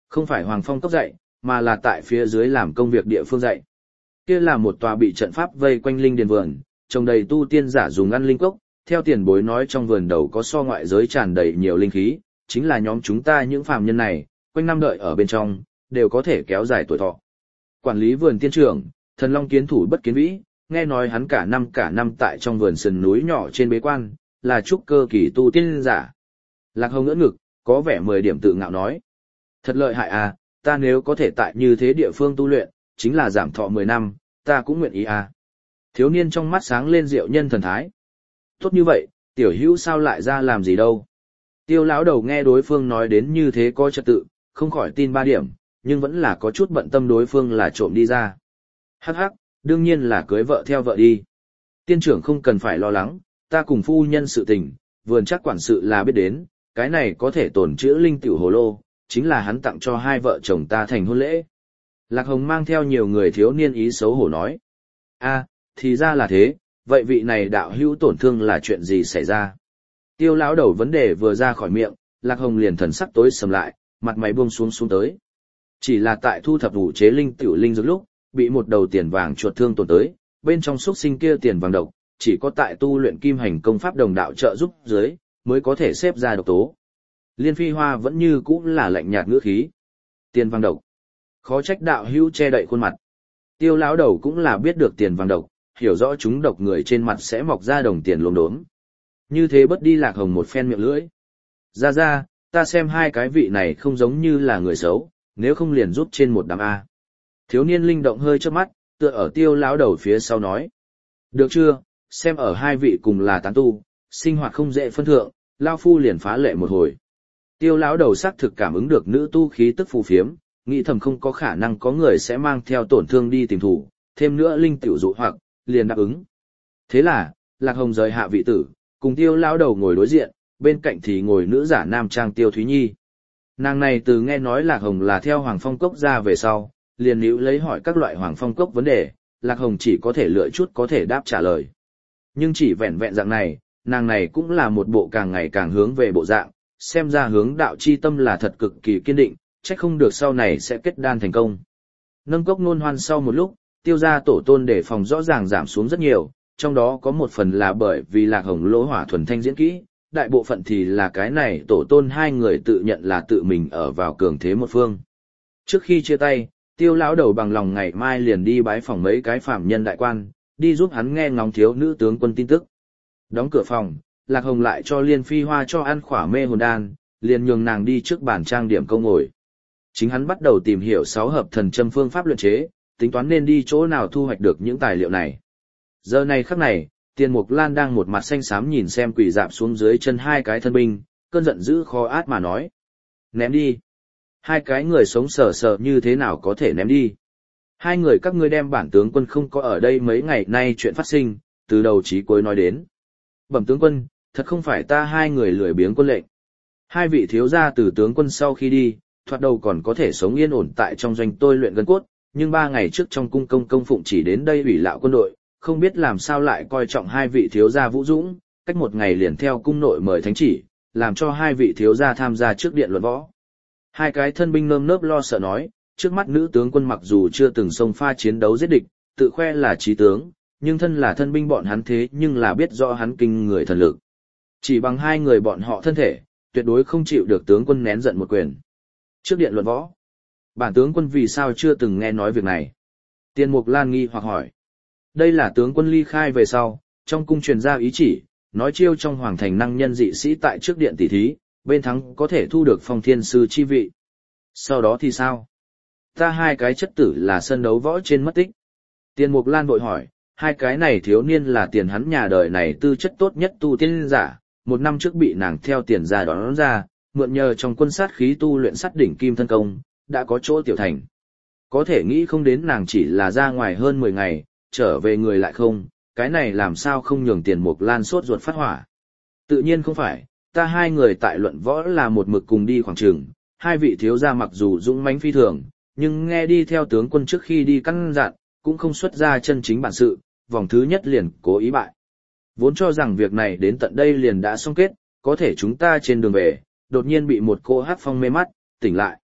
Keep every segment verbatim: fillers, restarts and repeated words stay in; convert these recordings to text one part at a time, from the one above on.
Không phải Hoàng Phong Cốc dạy, mà là tại phía dưới làm công việc địa phương dạy. Kia là một tòa bị trận pháp vây quanh linh điền vườn, trồng đầy tu tiên giả dùng ăn linh cốc, theo tiền bối nói trong vườn đầu có so ngoại giới tràn đầy nhiều linh khí, chính là nhóm chúng ta những phàm nhân này, quanh năm đợi ở bên trong, đều có thể kéo dài tuổi thọ. Quản lý vườn tiên trưởng, Thần Long kiến thủ bất kiến vĩ, nghe nói hắn cả năm cả năm tại trong vườn sườn núi nhỏ trên bế quan, là trúc cơ kỳ tu tiên giả. Lạc Hồng ngỡ ngực, có vẻ mười điểm tự ngạo nói. Thật lợi hại à, ta nếu có thể tại như thế địa phương tu luyện, chính là giảm thọ mười năm, ta cũng nguyện ý à. Thiếu niên trong mắt sáng lên diệu nhân thần thái. Tốt như vậy, tiểu hữu sao lại ra làm gì đâu. Tiêu lão đầu nghe đối phương nói đến như thế có trật tự, không khỏi tin ba điểm, nhưng vẫn là có chút bận tâm đối phương là trộm đi ra. Hắc hắc, đương nhiên là cưới vợ theo vợ đi. Tiên trưởng không cần phải lo lắng, ta cùng phu nhân sự tình, vườn chắc quản sự là biết đến, cái này có thể tổn chữa linh tiểu hồ lô, chính là hắn tặng cho hai vợ chồng ta thành hôn lễ. Lạc Hồng mang theo nhiều người thiếu niên ý xấu hổ nói. A, thì ra là thế, vậy vị này đạo hữu tổn thương là chuyện gì xảy ra? Tiêu lão đầu vấn đề vừa ra khỏi miệng, Lạc Hồng liền thần sắc tối sầm lại, mặt mày buông xuống xuống tới. Chỉ là tại thu thập đủ chế linh tiểu linh dược lúc, bị một đầu tiền vàng chuột thương tổn tới, bên trong xúc sinh kia tiền vàng độc, chỉ có tại tu luyện kim hành công pháp đồng đạo trợ giúp dưới, mới có thể xếp ra độc tố. Liên Phi Hoa vẫn như cũ là lạnh nhạt ngữ khí. Tiền vàng độc. Khó trách đạo hữu che đậy khuôn mặt. Tiêu lão đầu cũng là biết được tiền vàng độc, hiểu rõ chúng độc người trên mặt sẽ mọc ra đồng tiền lốm đốm. Như thế bất đi Lạc Hồng một phen miệng lưỡi. Ra ra, ta xem hai cái vị này không giống như là người xấu, nếu không liền rút trên một đám A. Thiếu niên linh động hơi trước mắt, tựa ở tiêu lão đầu phía sau nói. Được chưa, xem ở hai vị cùng là tán tu, sinh hoạt không dễ phân thượng, lao phu liền phá lệ một hồi. Tiêu lão đầu xác thực cảm ứng được nữ tu khí tức phù phiếm, nghĩ thầm không có khả năng có người sẽ mang theo tổn thương đi tìm thủ, thêm nữa linh tiểu dụ hoặc, liền đáp ứng. Thế là, Lạc Hồng rời hạ vị tử, cùng tiêu lão đầu ngồi đối diện, bên cạnh thì ngồi nữ giả nam trang Tiêu Thúy Nhi. Nàng này từ nghe nói Lạc Hồng là theo Hoàng Phong Cốc ra về sau, liền níu lấy hỏi các loại Hoàng Phong Cốc vấn đề, Lạc Hồng chỉ có thể lựa chút có thể đáp trả lời. Nhưng chỉ vẹn vẹn dạng này, nàng này cũng là một bộ càng ngày càng hướng về bộ dạng, xem ra hướng đạo chi tâm là thật cực kỳ kiên định, chắc không được sau này sẽ kết đan thành công. Nâng cốc nôn hoan sau một lúc, tiêu gia tổ tôn để phòng rõ ràng giảm xuống rất nhiều, trong đó có một phần là bởi vì Lạc Hồng lỗ hỏa thuần thanh diễn kỹ, đại bộ phận thì là cái này tổ tôn hai người tự nhận là tự mình ở vào cường thế một phương. Trước khi chia tay, tiêu lão đầu bằng lòng ngày mai liền đi bái phòng mấy cái phạm nhân đại quan, đi giúp hắn nghe ngóng thiếu nữ tướng quân tin tức. Đóng cửa phòng, Lạc Hồng lại cho Liên Phi Hoa cho ăn khỏa mê hồn đan, liền nhường nàng đi trước bàn trang điểm câu ngồi. Chính hắn bắt đầu tìm hiểu sáu hợp thần châm phương pháp luyện chế, tính toán nên đi chỗ nào thu hoạch được những tài liệu này. Giờ này khắc này, Tiền Mục Lan đang một mặt xanh xám nhìn xem quỷ dạp xuống dưới chân hai cái thân binh, cơn giận dữ khó át mà nói. Ném đi. Hai cái người sống sờ sờ như thế nào có thể ném đi. Hai người các ngươi đem bản tướng quân không có ở đây mấy ngày nay chuyện phát sinh, từ đầu chí cuối nói đến. Bẩm tướng quân, thật không phải ta hai người lười biếng quân lệnh. Hai vị thiếu gia từ tướng quân sau khi đi, thoạt đầu còn có thể sống yên ổn tại trong doanh tôi luyện gân cốt, nhưng ba ngày trước trong cung công công phụng chỉ đến đây ủy lạo quân đội, không biết làm sao lại coi trọng hai vị thiếu gia vũ dũng, cách một ngày liền theo cung nội mời thánh chỉ, làm cho hai vị thiếu gia tham gia trước điện luận võ. Hai cái thân binh nơm nớp lo sợ nói, trước mắt nữ tướng quân mặc dù chưa từng xông pha chiến đấu giết địch, tự khoe là trí tướng, nhưng thân là thân binh bọn hắn thế nhưng là biết rõ hắn kinh người thần lực. Chỉ bằng hai người bọn họ thân thể, tuyệt đối không chịu được tướng quân nén giận một quyền. Trước điện luận võ, bản tướng quân vì sao chưa từng nghe nói việc này? Tiền Mục Lan nghi hoặc hỏi. Đây là tướng quân ly khai về sau, trong cung truyền ra ý chỉ, nói chiêu trong hoàng thành năng nhân dị sĩ tại trước điện tỷ thí, bên thắng có thể thu được phong thiên sư chi vị. Sau đó thì sao? Ta hai cái chất tử là sân đấu võ trên mất tích. Tiền Mục Lan vội hỏi, hai cái này thiếu niên là tiền hắn nhà đời này tư chất tốt nhất tu tiên giả, một năm trước bị nàng theo tiền ra đón, đón ra, mượn nhờ trong quân sát khí tu luyện sát đỉnh kim thân công, đã có chỗ tiểu thành. Có thể nghĩ không đến nàng chỉ là ra ngoài hơn mười ngày, trở về người lại không, cái này làm sao không nhường Tiền Mục Lan sốt ruột phát hỏa. Tự nhiên không phải, ta hai người tại luận võ là một mực cùng đi khoảng trường, hai vị thiếu gia mặc dù dũng mãnh phi thường, nhưng nghe đi theo tướng quân trước khi đi căn dặn, cũng không xuất ra chân chính bản sự, vòng thứ nhất liền cố ý bại. Vốn cho rằng việc này đến tận đây liền đã xong kết, có thể chúng ta trên đường về, đột nhiên bị một cô hát phong mê mắt, tỉnh lại.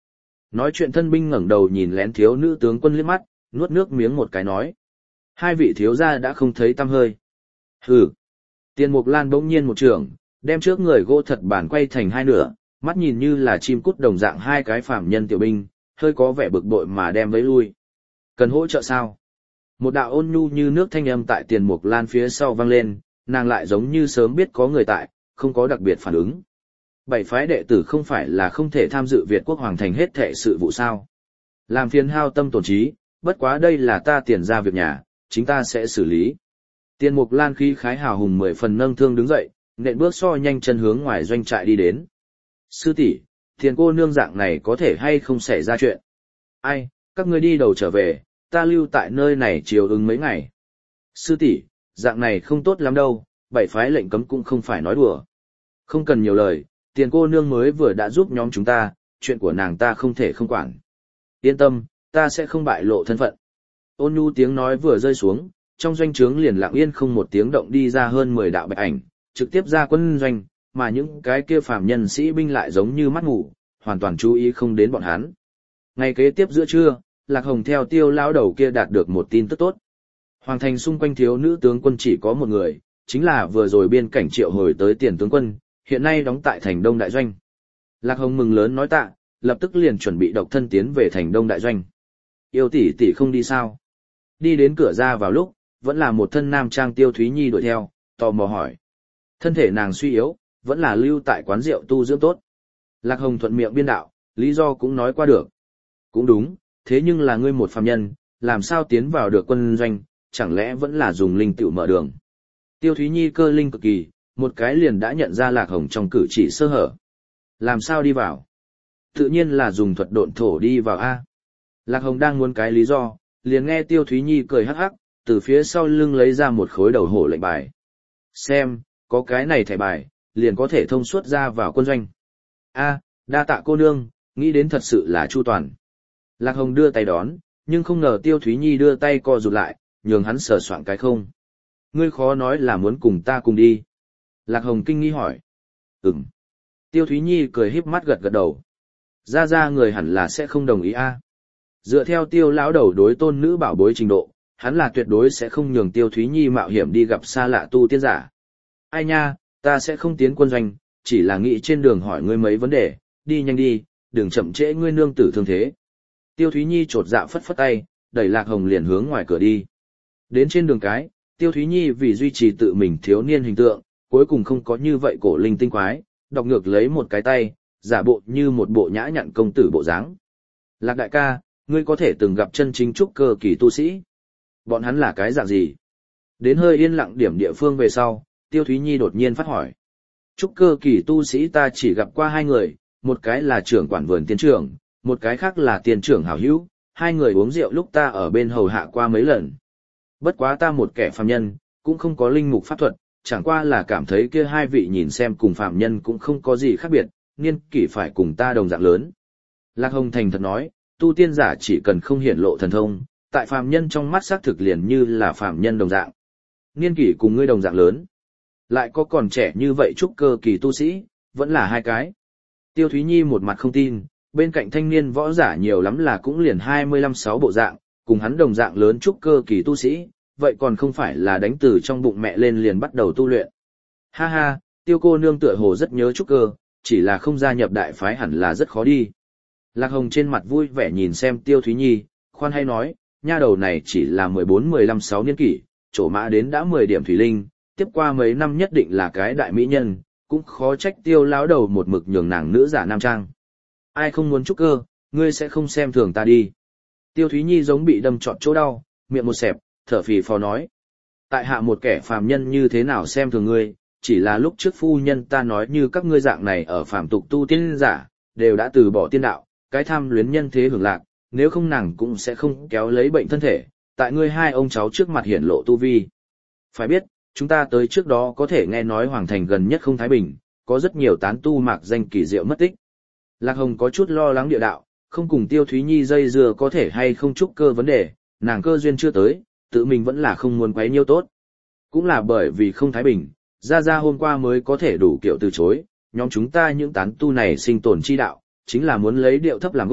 Nói chuyện thân binh ngẩng đầu nhìn lén thiếu nữ tướng quân liếc mắt, nuốt nước miếng một cái nói. Hai vị thiếu gia đã không thấy tăm hơi. Hừ. Tiền Mục Lan bỗng nhiên một trường, đem trước người gỗ thật bản quay thành hai nửa, mắt nhìn như là chim cút đồng dạng hai cái phàm nhân tiểu binh, hơi có vẻ bực bội mà đem vẫy lui. Cần hỗ trợ sao? Một đạo ôn nhu như nước thanh âm tại Tiền Mục Lan phía sau vang lên, nàng lại giống như sớm biết có người tại, không có đặc biệt phản ứng. Bảy phái đệ tử không phải là không thể tham dự Việt quốc hoàng thành hết thệ sự vụ sao? Làm phiền hao tâm tổn trí, bất quá đây là ta tiền ra việc nhà, chính ta sẽ xử lý. Tiền Mục Lan khí khái hào hùng mười phần nâng thương đứng dậy, nện bước so nhanh chân hướng ngoài doanh trại đi đến. Sư tỷ, tiền cô nương dạng này có thể hay không xảy ra chuyện? Ai, các ngươi đi đầu trở về, ta lưu tại nơi này chiều ứng mấy ngày. Sư tỷ, dạng này không tốt lắm đâu, bảy phái lệnh cấm cũng không phải nói đùa. Không cần nhiều lời, tiền cô nương mới vừa đã giúp nhóm chúng ta, chuyện của nàng ta không thể không quản. Yên tâm, ta sẽ không bại lộ thân phận. Ôn nhu tiếng nói vừa rơi xuống, trong doanh trướng liền lặng yên không một tiếng động đi ra hơn mười đạo bạch ảnh, trực tiếp ra quân doanh, mà những cái kia phàm nhân sĩ binh lại giống như mắt ngủ, hoàn toàn chú ý không đến bọn hắn. Ngày kế tiếp giữa trưa, Lạc Hồng theo Tiêu lão đầu kia đạt được một tin tức tốt. Hoàng thành xung quanh thiếu nữ tướng quân chỉ có một người, chính là vừa rồi biên cảnh triệu hồi tới Tiền tướng quân, hiện nay đóng tại thành Đông đại doanh. Lạc Hồng mừng lớn nói tạ, lập tức liền chuẩn bị độc thân tiến về thành Đông đại doanh. Yêu tỷ tỷ không đi sao? Đi đến cửa ra vào lúc, vẫn là một thân nam trang Tiêu Thúy Nhi đuổi theo, tò mò hỏi. Thân thể nàng suy yếu, vẫn là lưu tại quán rượu tu dưỡng tốt. Lạc Hồng thuận miệng biên đạo, lý do cũng nói qua được. Cũng đúng, thế nhưng là ngươi một phàm nhân, làm sao tiến vào được quân doanh, chẳng lẽ vẫn là dùng linh tựu mở đường. Tiêu Thúy Nhi cơ linh cực kỳ, một cái liền đã nhận ra Lạc Hồng trong cử chỉ sơ hở. Làm sao đi vào? Tự nhiên là dùng thuật độn thổ đi vào A. Lạc Hồng đang muốn cái lý do, liền nghe Tiêu Thúy Nhi cười hắc hắc, từ phía sau lưng lấy ra một khối đầu hổ lệnh bài. Xem, có cái này thẻ bài, liền có thể thông suốt ra vào quân doanh. A, đa tạ cô nương, nghĩ đến thật sự là chu toàn. Lạc Hồng đưa tay đón, nhưng không ngờ Tiêu Thúy Nhi đưa tay co rụt lại, nhường hắn sờ soạng cái không. Ngươi khó nói là muốn cùng ta cùng đi. Lạc Hồng kinh nghi hỏi. Ừm. Tiêu Thúy Nhi cười híp mắt gật gật đầu. Ra ra người hẳn là sẽ không đồng ý a. Dựa theo Tiêu lão đầu đối tôn nữ bảo bối trình độ, hắn là tuyệt đối sẽ không nhường Tiêu Thúy Nhi mạo hiểm đi gặp xa lạ tu tiên giả. Ai nha, ta sẽ không tiến quân doanh, chỉ là nghĩ trên đường hỏi ngươi mấy vấn đề, đi nhanh đi, đừng chậm trễ ngươi nương tử thương thế. Tiêu Thúy Nhi chột dạ phất phất tay, đẩy Lạc Hồng liền hướng ngoài cửa đi. Đến trên đường cái, Tiêu Thúy Nhi vì duy trì tự mình thiếu niên hình tượng, cuối cùng không có như vậy cổ linh tinh quái, đọc ngược lấy một cái tay, giả bộ như một bộ nhã nhặn công tử bộ dáng. Lạc đại ca, ngươi có thể từng gặp chân chính trúc cơ kỳ tu sĩ. Bọn hắn là cái dạng gì? Đến hơi yên lặng điểm địa phương về sau, Tiêu Thúy Nhi đột nhiên phát hỏi. Trúc cơ kỳ tu sĩ ta chỉ gặp qua hai người, một cái là trưởng quản vườn tiên trưởng, một cái khác là tiền trưởng hảo hữu, hai người uống rượu lúc ta ở bên hầu hạ qua mấy lần. Bất quá ta một kẻ phàm nhân, cũng không có linh mục pháp thuật, chẳng qua là cảm thấy kia hai vị nhìn xem cùng phàm nhân cũng không có gì khác biệt, niên kỷ phải cùng ta đồng dạng lớn. Lạc Hồng thành thật nói, tu tiên giả chỉ cần không hiển lộ thần thông, tại phàm nhân trong mắt xác thực liền như là phàm nhân đồng dạng. Niên kỷ cùng ngươi đồng dạng lớn. Lại có còn trẻ như vậy trúc cơ kỳ tu sĩ, vẫn là hai cái. Tiêu Thúy Nhi một mặt không tin, bên cạnh thanh niên võ giả nhiều lắm là cũng liền hai mươi lăm sáu bộ dạng, cùng hắn đồng dạng lớn trúc cơ kỳ tu sĩ, vậy còn không phải là đánh từ trong bụng mẹ lên liền bắt đầu tu luyện. Ha ha, Tiêu cô nương tựa hồ rất nhớ trúc cơ, chỉ là không gia nhập đại phái hẳn là rất khó đi. Lạc Hồng trên mặt vui vẻ nhìn xem Tiêu Thúy Nhi, khoan hay nói, nha đầu này chỉ là mười bốn mười lăm sáu niên kỷ, trổ mã đến đã mười điểm thủy linh, tiếp qua mấy năm nhất định là cái đại mỹ nhân, cũng khó trách Tiêu lão đầu một mực nhường nàng nữ giả nam trang. Ai không muốn trúc cơ, ngươi sẽ không xem thường ta đi. Tiêu Thúy Nhi giống bị đâm trọt chỗ đau, miệng một xẹp, thở phì phò nói. Tại hạ một kẻ phàm nhân như thế nào xem thường ngươi, chỉ là lúc trước phu nhân ta nói như các ngươi dạng này ở phàm tục tu tiên giả, đều đã từ bỏ tiên đạo, cái tham luyến nhân thế hưởng lạc, nếu không nàng cũng sẽ không kéo lấy bệnh thân thể, tại ngươi hai ông cháu trước mặt hiển lộ tu vi. Phải biết, chúng ta tới trước đó có thể nghe nói Hoàng Thành gần nhất không thái bình, có rất nhiều tán tu mạc danh kỳ diệu mất tích. Lạc Hồng có chút lo lắng địa đạo, không cùng Tiêu Thúy Nhi dây dưa có thể hay không trúc cơ vấn đề, nàng cơ duyên chưa tới, tự mình vẫn là không muốn quấy nhiêu tốt. Cũng là bởi vì không thái bình, ra ra hôm qua mới có thể đủ kiểu từ chối, nhóm chúng ta những tán tu này sinh tồn chi đạo, chính là muốn lấy điệu thấp làm gốc,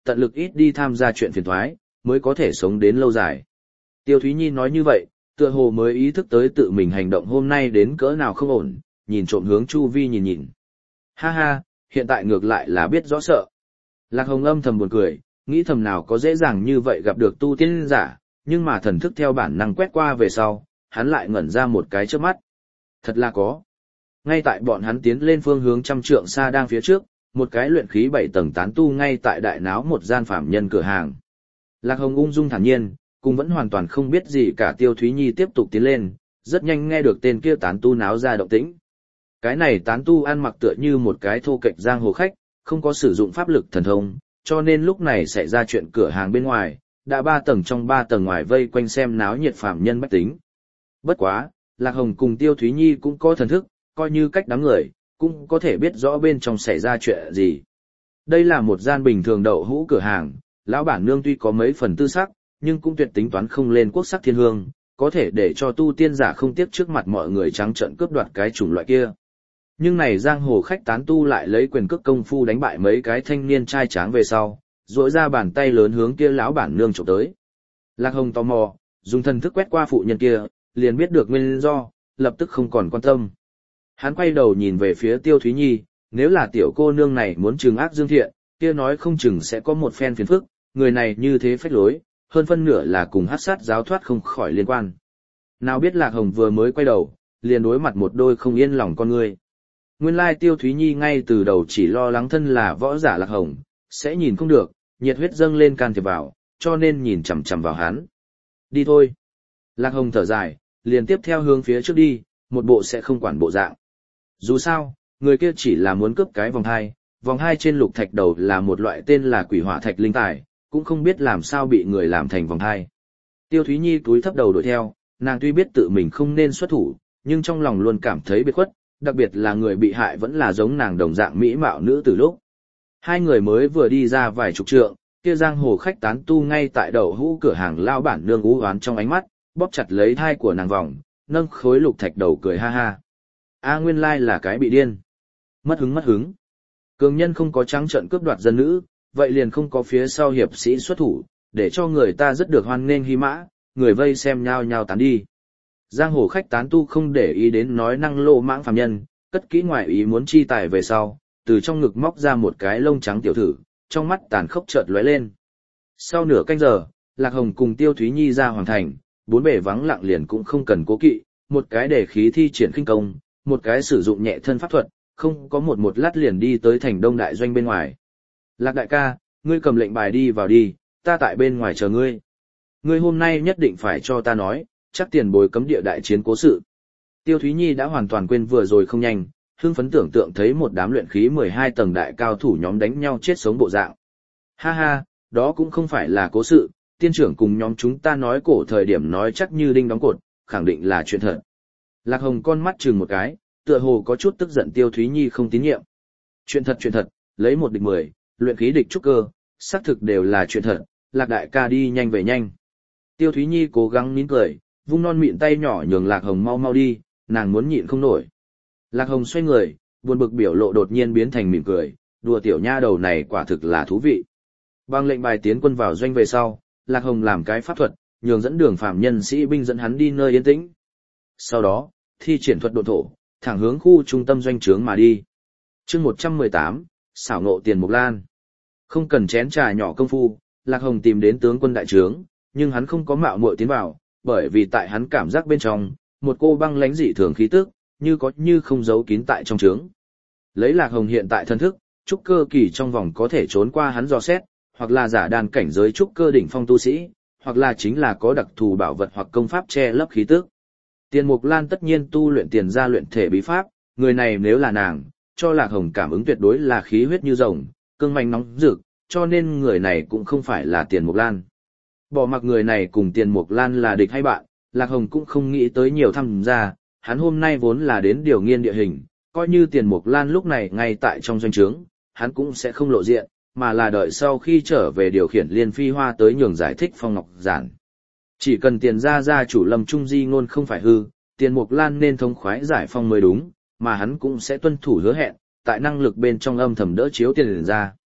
tận lực ít đi tham gia chuyện phiền toái, mới có thể sống đến lâu dài. Tiêu Thúy Nhi nói như vậy, tựa hồ mới ý thức tới tự mình hành động hôm nay đến cỡ nào không ổn, nhìn trộm hướng chu vi nhìn nhìn. Ha ha, hiện tại ngược lại là biết rõ sợ. Lạc Hồng âm thầm buồn cười, nghĩ thầm nào có dễ dàng như vậy gặp được tu tiên giả, nhưng mà thần thức theo bản năng quét qua về sau, hắn lại ngẩn ra một cái trước mắt. Thật là có. Ngay tại bọn hắn tiến lên phương hướng trăm trượng xa đang phía trước, một cái luyện khí bảy tầng tán tu ngay tại đại náo một gian phạm nhân cửa hàng. Lạc Hồng ung dung thản nhiên, cũng vẫn hoàn toàn không biết gì cả. Tiêu Thúy Nhi tiếp tục tiến lên, rất nhanh nghe được tên kia tán tu náo ra động tĩnh. Cái này tán tu ăn mặc tựa như một cái thô kệch giang hồ khách, không có sử dụng pháp lực thần thông, cho nên lúc này xảy ra chuyện cửa hàng bên ngoài, đã ba tầng trong ba tầng ngoài vây quanh xem náo nhiệt phạm nhân bách tính. Bất quá, Lạc Hồng cùng Tiêu Thúy Nhi cũng có thần thức, coi như cách đám người, cũng có thể biết rõ bên trong xảy ra chuyện gì. Đây là một gian bình thường đậu hũ cửa hàng, lão bản nương tuy có mấy phần tư sắc, nhưng cũng tuyệt tính toán không lên quốc sắc thiên hương, có thể để cho tu tiên giả không tiếc trước mặt mọi người trắng trợn cướp đoạt cái chủng loại kia. Nhưng này giang hồ khách tán tu lại lấy quyền cước công phu đánh bại mấy cái thanh niên trai tráng về sau, duỗi ra bàn tay lớn hướng kia lão bản nương chụp tới. Lạc Hồng tò mò, dùng thần thức quét qua phụ nhân kia, liền biết được nguyên do, lập tức không còn quan tâm. Hắn quay đầu nhìn về phía Tiêu Thúy Nhi, nếu là tiểu cô nương này muốn trừng ác dương thiện, kia nói không chừng sẽ có một phen phiền phức, người này như thế phách lối, hơn phân nửa là cùng hắc sát giáo thoát không khỏi liên quan. Nào biết Lạc Hồng vừa mới quay đầu, liền đối mặt một đôi không yên lòng con người. Nguyên lai Tiêu Thúy Nhi ngay từ đầu chỉ lo lắng thân là võ giả Lạc Hồng, sẽ nhìn không được, nhiệt huyết dâng lên can thiệp vào, cho nên nhìn chằm chằm vào hắn. Đi thôi. Lạc Hồng thở dài, liền tiếp theo hướng phía trước đi, một bộ sẽ không quản bộ dạng. Dù sao, người kia chỉ là muốn cướp cái vòng hai, vòng hai trên lục thạch đầu là một loại tên là quỷ hỏa thạch linh tài, cũng không biết làm sao bị người làm thành vòng hai. Tiêu Thúy Nhi cúi thấp đầu đuổi theo, nàng tuy biết tự mình không nên xuất thủ, nhưng trong lòng luôn cảm thấy biệt khuất, đặc biệt là người bị hại vẫn là giống nàng đồng dạng mỹ mạo nữ từ lúc. Hai người mới vừa đi ra vài chục trượng, kia giang hồ khách tán tu ngay tại đầu hũ cửa hàng lao bản nương ú oán trong ánh mắt, bóp chặt lấy thai của nàng vòng, nâng khối lục thạch đầu cười ha ha. A nguyên lai là cái bị điên. Mất hứng mất hứng. Cường nhân không có trắng trợn cướp đoạt dân nữ, vậy liền không có phía sau hiệp sĩ xuất thủ, để cho người ta rất được hoan nghênh hy mã, người vây xem nhao nhao tán đi. Giang hồ khách tán tu không để ý đến nói năng lô mãng phàm nhân, cất kỹ ngoại ý muốn chi tài về sau, từ trong ngực móc ra một cái lông trắng tiểu thử, trong mắt tàn khốc chợt lóe lên. Sau nửa canh giờ, Lạc Hồng cùng Tiêu Thúy Nhi ra hoàng thành, bốn bề vắng lặng liền cũng không cần cố kỵ, một cái để khí thi triển khinh công, một cái sử dụng nhẹ thân pháp thuật, không có một một lát liền đi tới thành đông đại doanh bên ngoài. Lạc đại ca, ngươi cầm lệnh bài đi vào đi, ta tại bên ngoài chờ ngươi. Ngươi hôm nay nhất định phải cho ta nói, chắc tiền bối cấm địa đại chiến cố sự. Tiêu Thúy Nhi đã hoàn toàn quên vừa rồi không nhanh, hưng phấn tưởng tượng thấy một đám luyện khí mười hai tầng đại cao thủ nhóm đánh nhau chết sống bộ dạng. Ha ha, đó cũng không phải là cố sự, tiên trưởng cùng nhóm chúng ta nói cổ thời điểm nói chắc như đinh đóng cột, khẳng định là chuyện thật. Lạc Hồng con mắt chừng một cái, tựa hồ có chút tức giận Tiêu Thúy Nhi không tín nhiệm. Chuyện thật chuyện thật, lấy một địch mười, luyện khí địch trúc cơ, xác thực đều là chuyện thật, Lạc đại ca đi nhanh về nhanh. Tiêu Thúy Nhi cố gắng nín cười, vung non mịn tay nhỏ nhường Lạc Hồng mau mau đi, nàng muốn nhịn không nổi. Lạc Hồng xoay người, buồn bực biểu lộ đột nhiên biến thành mỉm cười, đùa tiểu nha đầu này quả thực là thú vị. Bằng lệnh bài tiến quân vào doanh về sau, Lạc Hồng làm cái pháp thuật, nhường dẫn đường phạm nhân sĩ binh dẫn hắn đi nơi yên tĩnh. Sau đó, thi triển thuật độn thổ, thẳng hướng khu trung tâm doanh trướng mà đi. Chương một trăm mười tám, xảo ngộ Tiền Mục Lan. Không cần chén trà nhỏ công phu, Lạc Hồng tìm đến tướng quân đại trướng, nhưng hắn không có mạo muội tiến vào, bởi vì tại hắn cảm giác bên trong, một cô băng lãnh dị thường khí tức, như có như không giấu kín tại trong trướng. Lấy Lạc Hồng hiện tại thân thức, trúc cơ kỳ trong vòng có thể trốn qua hắn dò xét, hoặc là giả đàn cảnh giới trúc cơ đỉnh phong tu sĩ, hoặc là chính là có đặc thù bảo vật hoặc công pháp che lấp khí tức. Tiền Mục Lan tất nhiên tu luyện tiền gia luyện thể bí pháp, người này nếu là nàng, cho Lạc Hồng cảm ứng tuyệt đối là khí huyết như rồng, cương manh nóng rực, cho nên người này cũng không phải là Tiền Mục Lan. Bỏ mặc người này cùng Tiền Mục Lan là địch hay bạn, Lạc Hồng cũng không nghĩ tới nhiều thăm ra, hắn hôm nay vốn là đến điều nghiên địa hình, coi như Tiền Mục Lan lúc này ngay tại trong doanh trướng, hắn cũng sẽ không lộ diện, mà là đợi sau khi trở về điều khiển Liên Phi Hoa tới nhường giải thích phong ngọc giản. Chỉ cần Tiền gia gia chủ Lâm Trung di ngôn không phải hư, Tiền Mục Lan nên thống khoái giải phong mới đúng, mà hắn cũng sẽ tuân thủ hứa hẹn, tại năng lực bên trong âm thầm đỡ chiếu Tiền gia.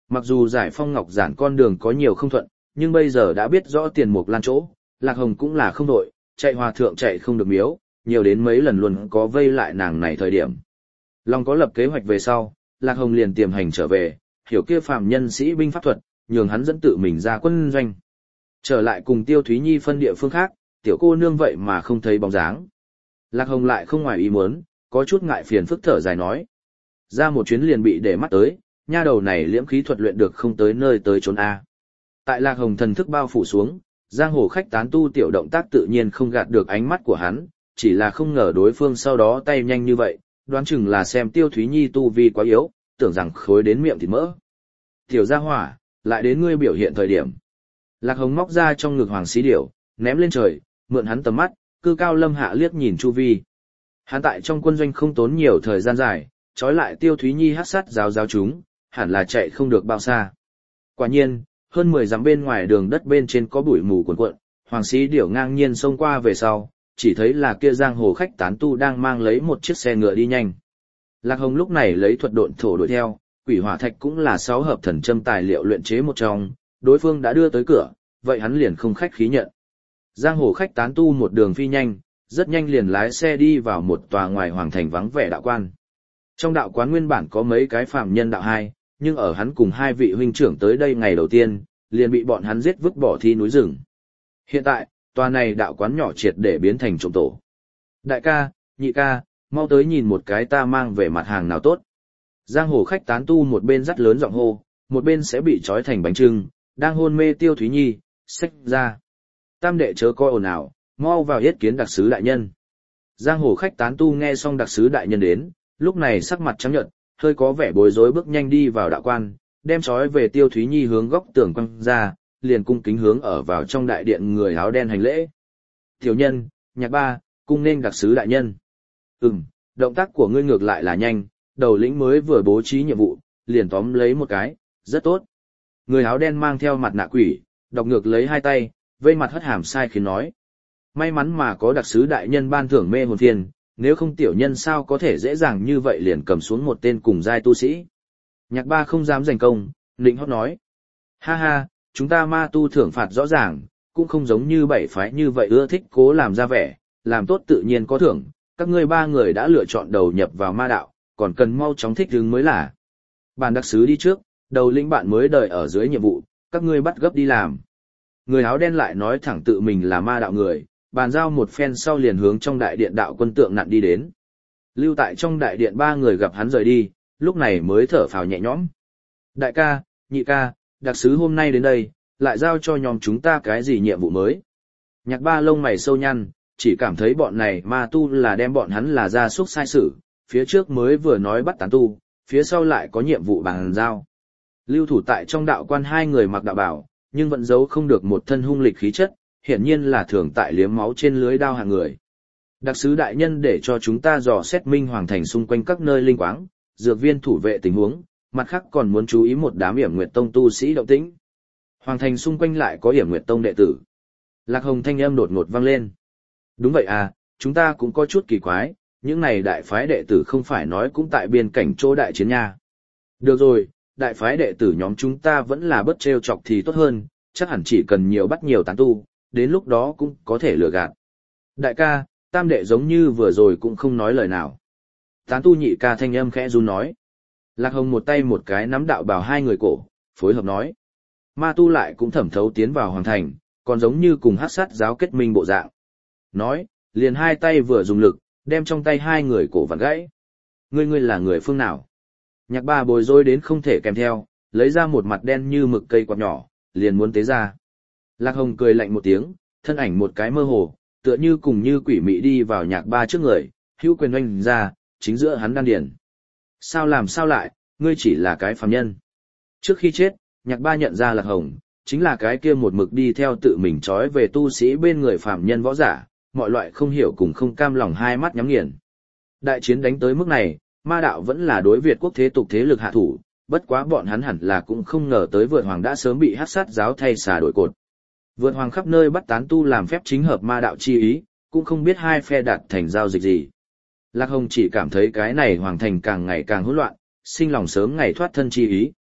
Mặc dù giải phong ngọc giản con đường có nhiều không thuận, nhưng bây giờ đã biết rõ tiền mục lan chỗ, Lạc Hồng cũng là không đội, chạy hòa thượng chạy không được miếu, nhiều đến mấy lần luôn có vây lại nàng này thời điểm. Long có lập kế hoạch về sau, Lạc Hồng liền tiềm hành trở về, hiểu kia phàm nhân sĩ binh pháp thuật, nhường hắn dẫn tự mình ra quân doanh. Trở lại cùng Tiêu Thúy Nhi phân địa phương khác, tiểu cô nương vậy mà không thấy bóng dáng. Lạc Hồng lại không ngoài ý muốn, có chút ngại phiền phức thở dài nói. Ra một chuyến liền bị để mắt tới, nha đầu này liễm khí thuật luyện được không tới nơi tới chốn A. Tại Lạc Hồng thần thức bao phủ xuống, giang hồ khách tán tu tiểu động tác tự nhiên không gạt được ánh mắt của hắn, chỉ là không ngờ đối phương sau đó tay nhanh như vậy, đoán chừng là xem Tiêu Thúy Nhi tu vi quá yếu, tưởng rằng khối đến miệng thịt mỡ. Tiểu gia hỏa, lại đến ngươi biểu hiện thời điểm. Lạc Hồng móc ra trong ngực hoàng xí điểu, ném lên trời, mượn hắn tầm mắt, cư cao lâm hạ liếc nhìn chu vi. Hắn tại trong quân doanh không tốn nhiều thời gian dài, trói lại Tiêu Thúy Nhi hát sát giáo giáo chúng, hẳn là chạy không được bao xa. Quả nhiên, hơn mười dặm bên ngoài đường đất bên trên có bụi mù cuồn cuộn, hoàng xí điểu ngang nhiên xông qua về sau, chỉ thấy là kia giang hồ khách tán tu đang mang lấy một chiếc xe ngựa đi nhanh. Lạc Hồng lúc này lấy thuật độn thổ đuổi theo, quỷ hỏa thạch cũng là sáu hợp thần châm tài liệu luyện chế một trong, đối phương đã đưa tới cửa, vậy hắn liền không khách khí nhận. Giang hồ khách tán tu một đường phi nhanh, rất nhanh liền lái xe đi vào một tòa ngoài hoàng thành vắng vẻ đạo quan. Trong đạo quán nguyên bản có mấy cái phàm nhân đạo hai, nhưng ở hắn cùng hai vị huynh trưởng tới đây ngày đầu tiên, liền bị bọn hắn giết vứt bỏ thi núi rừng. Hiện tại, tòa này đạo quán nhỏ triệt để biến thành trộm tổ. Đại ca, nhị ca, mau tới nhìn một cái ta mang về mặt hàng nào tốt. Giang hồ khách tán tu một bên dắt lớn giọng hô, một bên sẽ bị trói thành bánh trưng, đang hôn mê Tiêu Thúy Nhi, xách ra. Tam đệ chớ coi ồn ào, mau vào yết kiến đặc sứ đại nhân. Giang hồ khách tán tu nghe xong đặc sứ đại nhân đến, lúc này sắc mặt trắng nhợt, hơi có vẻ bối rối bước nhanh đi vào đạo quan, đem trói về Tiêu Thúy Nhi hướng góc tường quăng ra, liền cung kính hướng ở vào trong đại điện người áo đen hành lễ. Tiểu nhân, nhạc ba, cung nên đặc sứ đại nhân. Ừm, động tác của ngươi ngược lại là nhanh, đầu lĩnh mới vừa bố trí nhiệm vụ, liền tóm lấy một cái, rất tốt. Người áo đen mang theo mặt nạ quỷ, đọc ngược lấy hai tay, vây mặt hất hàm sai khiến nói. May mắn mà có đặc sứ đại nhân ban thưởng mê hồn phiên, nếu không tiểu nhân sao có thể dễ dàng như vậy liền cầm xuống một tên cùng giai tu sĩ. Nhạc ba không dám giành công, nịnh hót nói. Ha ha, chúng ta ma tu thưởng phạt rõ ràng, cũng không giống như bảy phái như vậy ưa thích cố làm ra vẻ, làm tốt tự nhiên có thưởng, các ngươi ba người đã lựa chọn đầu nhập vào ma đạo, còn cần mau chóng thích ứng mới là. Bản đặc sứ đi trước, đầu lĩnh bạn mới đợi ở dưới nhiệm vụ, các ngươi bắt gấp đi làm. Người áo đen lại nói thẳng tự mình là ma đạo người, bàn giao một phen sau liền hướng trong đại điện đạo quân tượng nặn đi đến. Lưu tại trong đại điện ba người gặp hắn rời đi, lúc này mới thở phào nhẹ nhõm. Đại ca, nhị ca, đặc sứ hôm nay đến đây, lại giao cho nhóm chúng ta cái gì nhiệm vụ mới. Nhạc ba lông mày sâu nhăn, chỉ cảm thấy bọn này ma tu là đem bọn hắn là gia súc sai sử, phía trước mới vừa nói bắt tán tu, phía sau lại có nhiệm vụ bàn giao. Lưu thủ tại trong đạo quan hai người mặc đạo bào, nhưng vẫn giấu không được một thân hung lịch khí chất, hiển nhiên là thường tại liếm máu trên lưới đao hàng người. Đặc sứ đại nhân để cho chúng ta dò xét minh hoàng thành xung quanh các nơi linh quáng, dược viên thủ vệ tình huống, mặt khác còn muốn chú ý một đám Yểm Nguyệt Tông tu sĩ động tĩnh. Hoàng thành xung quanh lại có Yểm Nguyệt Tông đệ tử. Lạc Hồng thanh âm đột ngột vang lên. Đúng vậy à, chúng ta cũng có chút kỳ quái, những này đại phái đệ tử không phải nói cũng tại biên cảnh chỗ đại chiến nha. Được rồi, đại phái đệ tử nhóm chúng ta vẫn là bất trêu chọc thì tốt hơn, chắc hẳn chỉ cần nhiều bắt nhiều tán tu, đến lúc đó cũng có thể lừa gạt. Đại ca, tam đệ giống như vừa rồi cũng không nói lời nào. Tán tu nhị ca thanh âm khẽ run nói. Lạc Hồng một tay một cái nắm đạo bảo hai người cổ, phối hợp nói. Ma tu lại cũng thẩm thấu tiến vào hoàng thành, còn giống như cùng hắc sát giáo kết minh bộ dạng. Nói, liền hai tay vừa dùng lực, đem trong tay hai người cổ vặn gãy. Ngươi ngươi là người phương nào? Nhạc ba bồi rối đến không thể kèm theo, lấy ra một mặt đen như mực cây quạt nhỏ, liền muốn tế ra. Lạc Hồng cười lạnh một tiếng, thân ảnh một cái mơ hồ, tựa như cùng như quỷ mị đi vào nhạc ba trước người, hữu quyền oanh ra, chính giữa hắn đan điền. Sao làm sao lại, ngươi chỉ là cái phàm nhân. Trước khi chết, nhạc ba nhận ra Lạc Hồng, chính là cái kia một mực đi theo tự mình trói về tu sĩ bên người phàm nhân võ giả, mọi loại không hiểu cùng không cam lòng hai mắt nhắm nghiền. Đại chiến đánh tới mức này, ma đạo vẫn là đối Việt quốc thế tục thế lực hạ thủ, bất quá bọn hắn hẳn là cũng không ngờ tới Vượt Hoàng đã sớm bị hắc sát giáo thay xà đổi cột. Vượt Hoàng khắp nơi bắt tán tu làm phép chính hợp ma đạo chi ý, cũng không biết hai phe đạt thành giao dịch gì. Lạc Hồng chỉ cảm thấy cái này hoàng thành càng ngày càng hỗn loạn, sinh lòng sớm ngày thoát thân chi ý.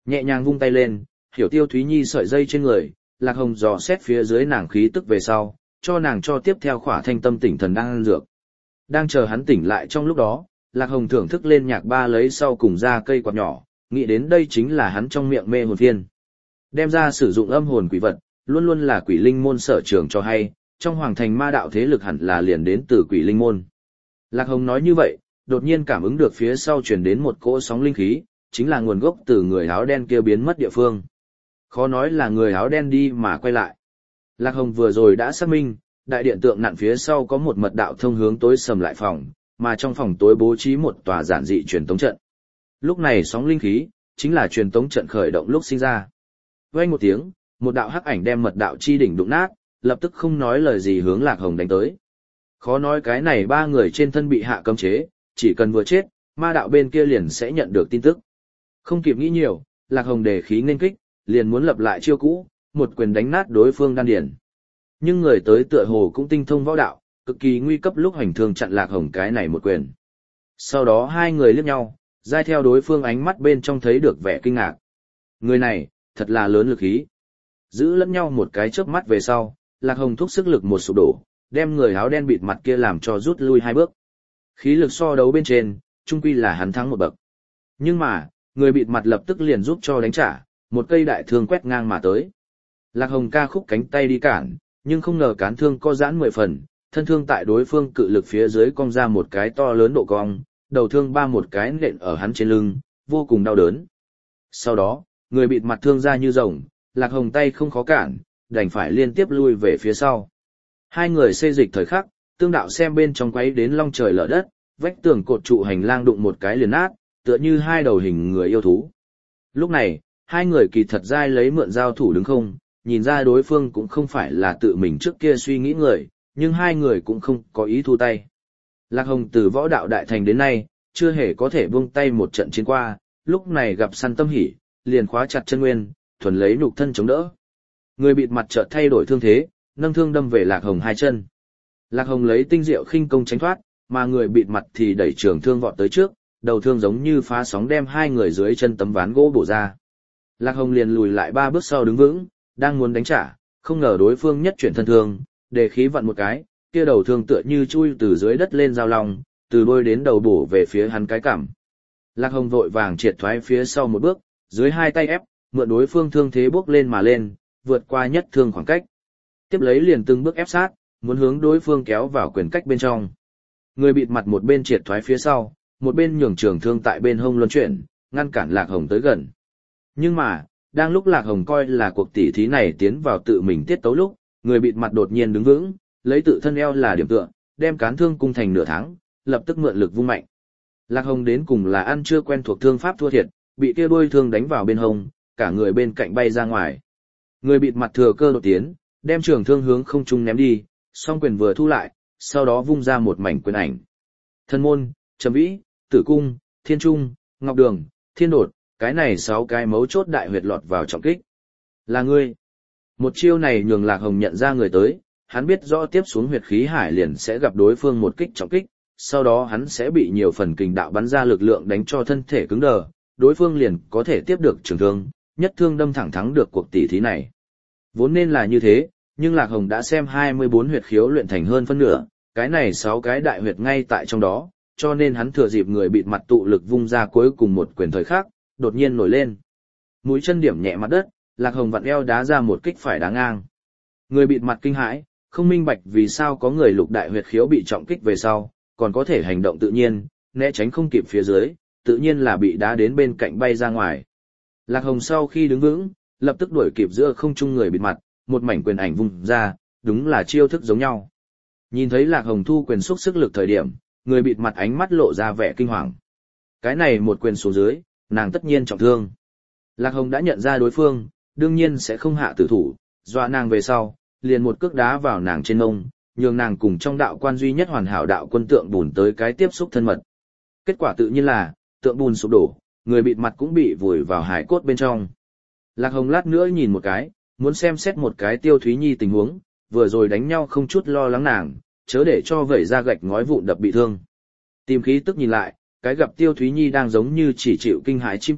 Nhẹ nhàng vung tay lên, hiểu Tiêu Thúy Nhi sợi dây trên người, Lạc Hồng dò xét phía dưới nàng khí tức về sau, cho nàng cho tiếp theo khỏa thanh tâm tỉnh thần đang ăn dược. Đang chờ hắn tỉnh lại trong lúc đó, Lạc Hồng thưởng thức lên nhạc ba lấy sau cùng ra cây quạt nhỏ, nghĩ đến đây chính là hắn trong miệng mê hồn phiên. Đem ra sử dụng âm hồn quỷ vật, luôn luôn là quỷ linh môn sở trường cho hay, trong hoàng thành ma đạo thế lực hẳn là liền đến từ quỷ linh môn. Lạc Hồng nói như vậy, đột nhiên cảm ứng được phía sau truyền đến một cỗ sóng linh khí, chính là nguồn gốc từ người áo đen kia biến mất địa phương. Khó nói là người áo đen đi mà quay lại. Lạc Hồng vừa rồi đã xác minh, đại điện tượng nặn phía sau có một mật đạo thông hướng tối sầm lại phòng, mà trong phòng tối bố trí một tòa giản dị truyền tống trận. Lúc này sóng linh khí, chính là truyền tống trận khởi động lúc sinh ra. Vang một tiếng, một đạo hắc ảnh đem mật đạo chi đỉnh đụng nát, lập tức không nói lời gì hướng Lạc Hồng đánh tới. Khó nói cái này ba người trên thân bị hạ cấm chế, chỉ cần vừa chết, ma đạo bên kia liền sẽ nhận được tin tức. Không kịp nghĩ nhiều, Lạc Hồng đề khí nên kích, liền muốn lập lại chiêu cũ, một quyền đánh nát đối phương đan điền. Nhưng người tới tựa hồ cũng tinh thông võ đạo, cực kỳ nguy cấp lúc hành thương chặn Lạc Hồng cái này một quyền. Sau đó hai người liếc nhau, dai theo đối phương ánh mắt bên trong thấy được vẻ kinh ngạc. Người này, thật là lớn lực khí. Giữ lẫn nhau một cái chớp mắt về sau, Lạc Hồng thúc sức lực một sụp đổ, đem người áo đen bịt mặt kia làm cho rút lui hai bước. Khí lực so đấu bên trên, chung quy là hắn thắng một bậc. Nhưng mà, người bịt mặt lập tức liền giúp cho đánh trả, một cây đại thương quét ngang mà tới. Lạc Hồng ca khúc cánh tay đi cản, nhưng không ngờ cán thương co giãn mười phần, thân thương tại đối phương cự lực phía dưới cong ra một cái to lớn độ cong, đầu thương ba một cái nện ở hắn trên lưng, vô cùng đau đớn. Sau đó, người bịt mặt thương ra như rồng, Lạc Hồng tay không khó cản, đành phải liên tiếp lui về phía sau. Hai người xê dịch thời khắc, tương đạo xem bên trong quấy đến long trời lở đất, vách tường cột trụ hành lang đụng một cái liền nát, tựa như hai đầu hình người yêu thú. Lúc này, hai người kỳ thật dai lấy mượn giao thủ đứng không, nhìn ra đối phương cũng không phải là tự mình trước kia suy nghĩ người, nhưng hai người cũng không có ý thu tay. Lạc Hồng từ võ đạo đại thành đến nay, chưa hề có thể buông tay một trận chiến qua, lúc này gặp săn tâm hỉ, liền khóa chặt chân nguyên, thuần lấy nhục thân chống đỡ. Người bịt mặt chợt thay đổi thương thế, nâng thương đâm về Lạc Hồng hai chân. Lạc Hồng lấy tinh diệu khinh công tránh thoát, mà người bịt mặt thì đẩy trường thương vọt tới trước, đầu thương giống như phá sóng đem hai người dưới chân tấm ván gỗ bổ ra. Lạc Hồng liền lùi lại ba bước sau đứng vững, đang muốn đánh trả, không ngờ đối phương nhất chuyển thân thương, để khí vặn một cái, kia đầu thương tựa như chui từ dưới đất lên giao long, từ đuôi đến đầu bổ về phía hắn cái cằm. Lạc Hồng vội vàng triệt thoái phía sau một bước, dưới hai tay ép, mượn đối phương thương thế bước lên mà lên, vượt qua nhất thương khoảng cách. Tiếp lấy liền từng bước ép sát, muốn hướng đối phương kéo vào quyền cách bên trong. Người bịt mặt một bên triệt thoái phía sau, một bên nhường trường thương tại bên hông luân chuyển, ngăn cản Lạc Hồng tới gần. Nhưng mà, đang lúc Lạc Hồng coi là cuộc tỉ thí này tiến vào tự mình tiết tấu lúc, người bịt mặt đột nhiên đứng vững, lấy tự thân eo là điểm tựa, đem cán thương cung thành nửa tháng, lập tức mượn lực vung mạnh. Lạc Hồng đến cùng là ăn chưa quen thuộc thương pháp thua thiệt, bị kia đuôi thương đánh vào bên hông, cả người bên cạnh bay ra ngoài. Người bịt mặt thừa cơ đột tiến, đem trường thương hướng không trung ném đi, song quyền vừa thu lại, sau đó vung ra một mảnh quyền ảnh. Thân môn, Trầm Vĩ, Tử Cung, Thiên Trung, Ngọc Đường, Thiên Đột, cái này sáu cái mấu chốt đại huyệt lọt vào trọng kích. Là ngươi. Một chiêu này nhường Lạc Hồng nhận ra người tới, hắn biết rõ tiếp xuống huyệt khí hải liền sẽ gặp đối phương một kích trọng kích, sau đó hắn sẽ bị nhiều phần kình đạo bắn ra lực lượng đánh cho thân thể cứng đờ, đối phương liền có thể tiếp được trường thương, nhất thương đâm thẳng thắng được cuộc tỷ thí này. Vốn nên là như thế, nhưng Lạc Hồng đã xem hai mươi bốn huyệt khiếu luyện thành hơn phân nửa, cái này sáu cái đại huyệt ngay tại trong đó, cho nên hắn thừa dịp người bịt mặt tụ lực vung ra cuối cùng một quyền thời khắc, đột nhiên nổi lên. Mũi chân điểm nhẹ mặt đất, Lạc Hồng vặn eo đá ra một kích phải đá ngang. Người bịt mặt kinh hãi, không minh bạch vì sao có người lục đại huyệt khiếu bị trọng kích về sau, còn có thể hành động tự nhiên, né tránh không kịp phía dưới, tự nhiên là bị đá đến bên cạnh bay ra ngoài. Lạc Hồng sau khi đứng vững, lập tức đuổi kịp giữa không trung người bịt mặt, một mảnh quyền ảnh vung ra, đúng là chiêu thức giống nhau. Nhìn thấy Lạc Hồng thu quyền xúc sức lực thời điểm, người bịt mặt ánh mắt lộ ra vẻ kinh hoàng. Cái này một quyền xuống dưới, nàng tất nhiên trọng thương. Lạc Hồng đã nhận ra đối phương, đương nhiên sẽ không hạ tử thủ, dọa nàng về sau, liền một cước đá vào nàng trên mông, nhường nàng cùng trong đạo quan duy nhất hoàn hảo đạo quân tượng bùn tới cái tiếp xúc thân mật. Kết quả tự nhiên là, tượng bùn sụp đổ, người bịt mặt cũng bị vùi vào hải cốt bên trong. Lạc Hồng lát nữa nhìn một cái, muốn xem xét một cái Tiêu Thúy Nhi tình huống, vừa rồi đánh nhau không chút lo lắng nàng, chớ để cho vẩy ra gạch ngói vụn đập bị thương. Tìm khí tức nhìn lại, cái gặp Tiêu Thúy Nhi đang giống như chỉ chịu kinh hãi chim cút,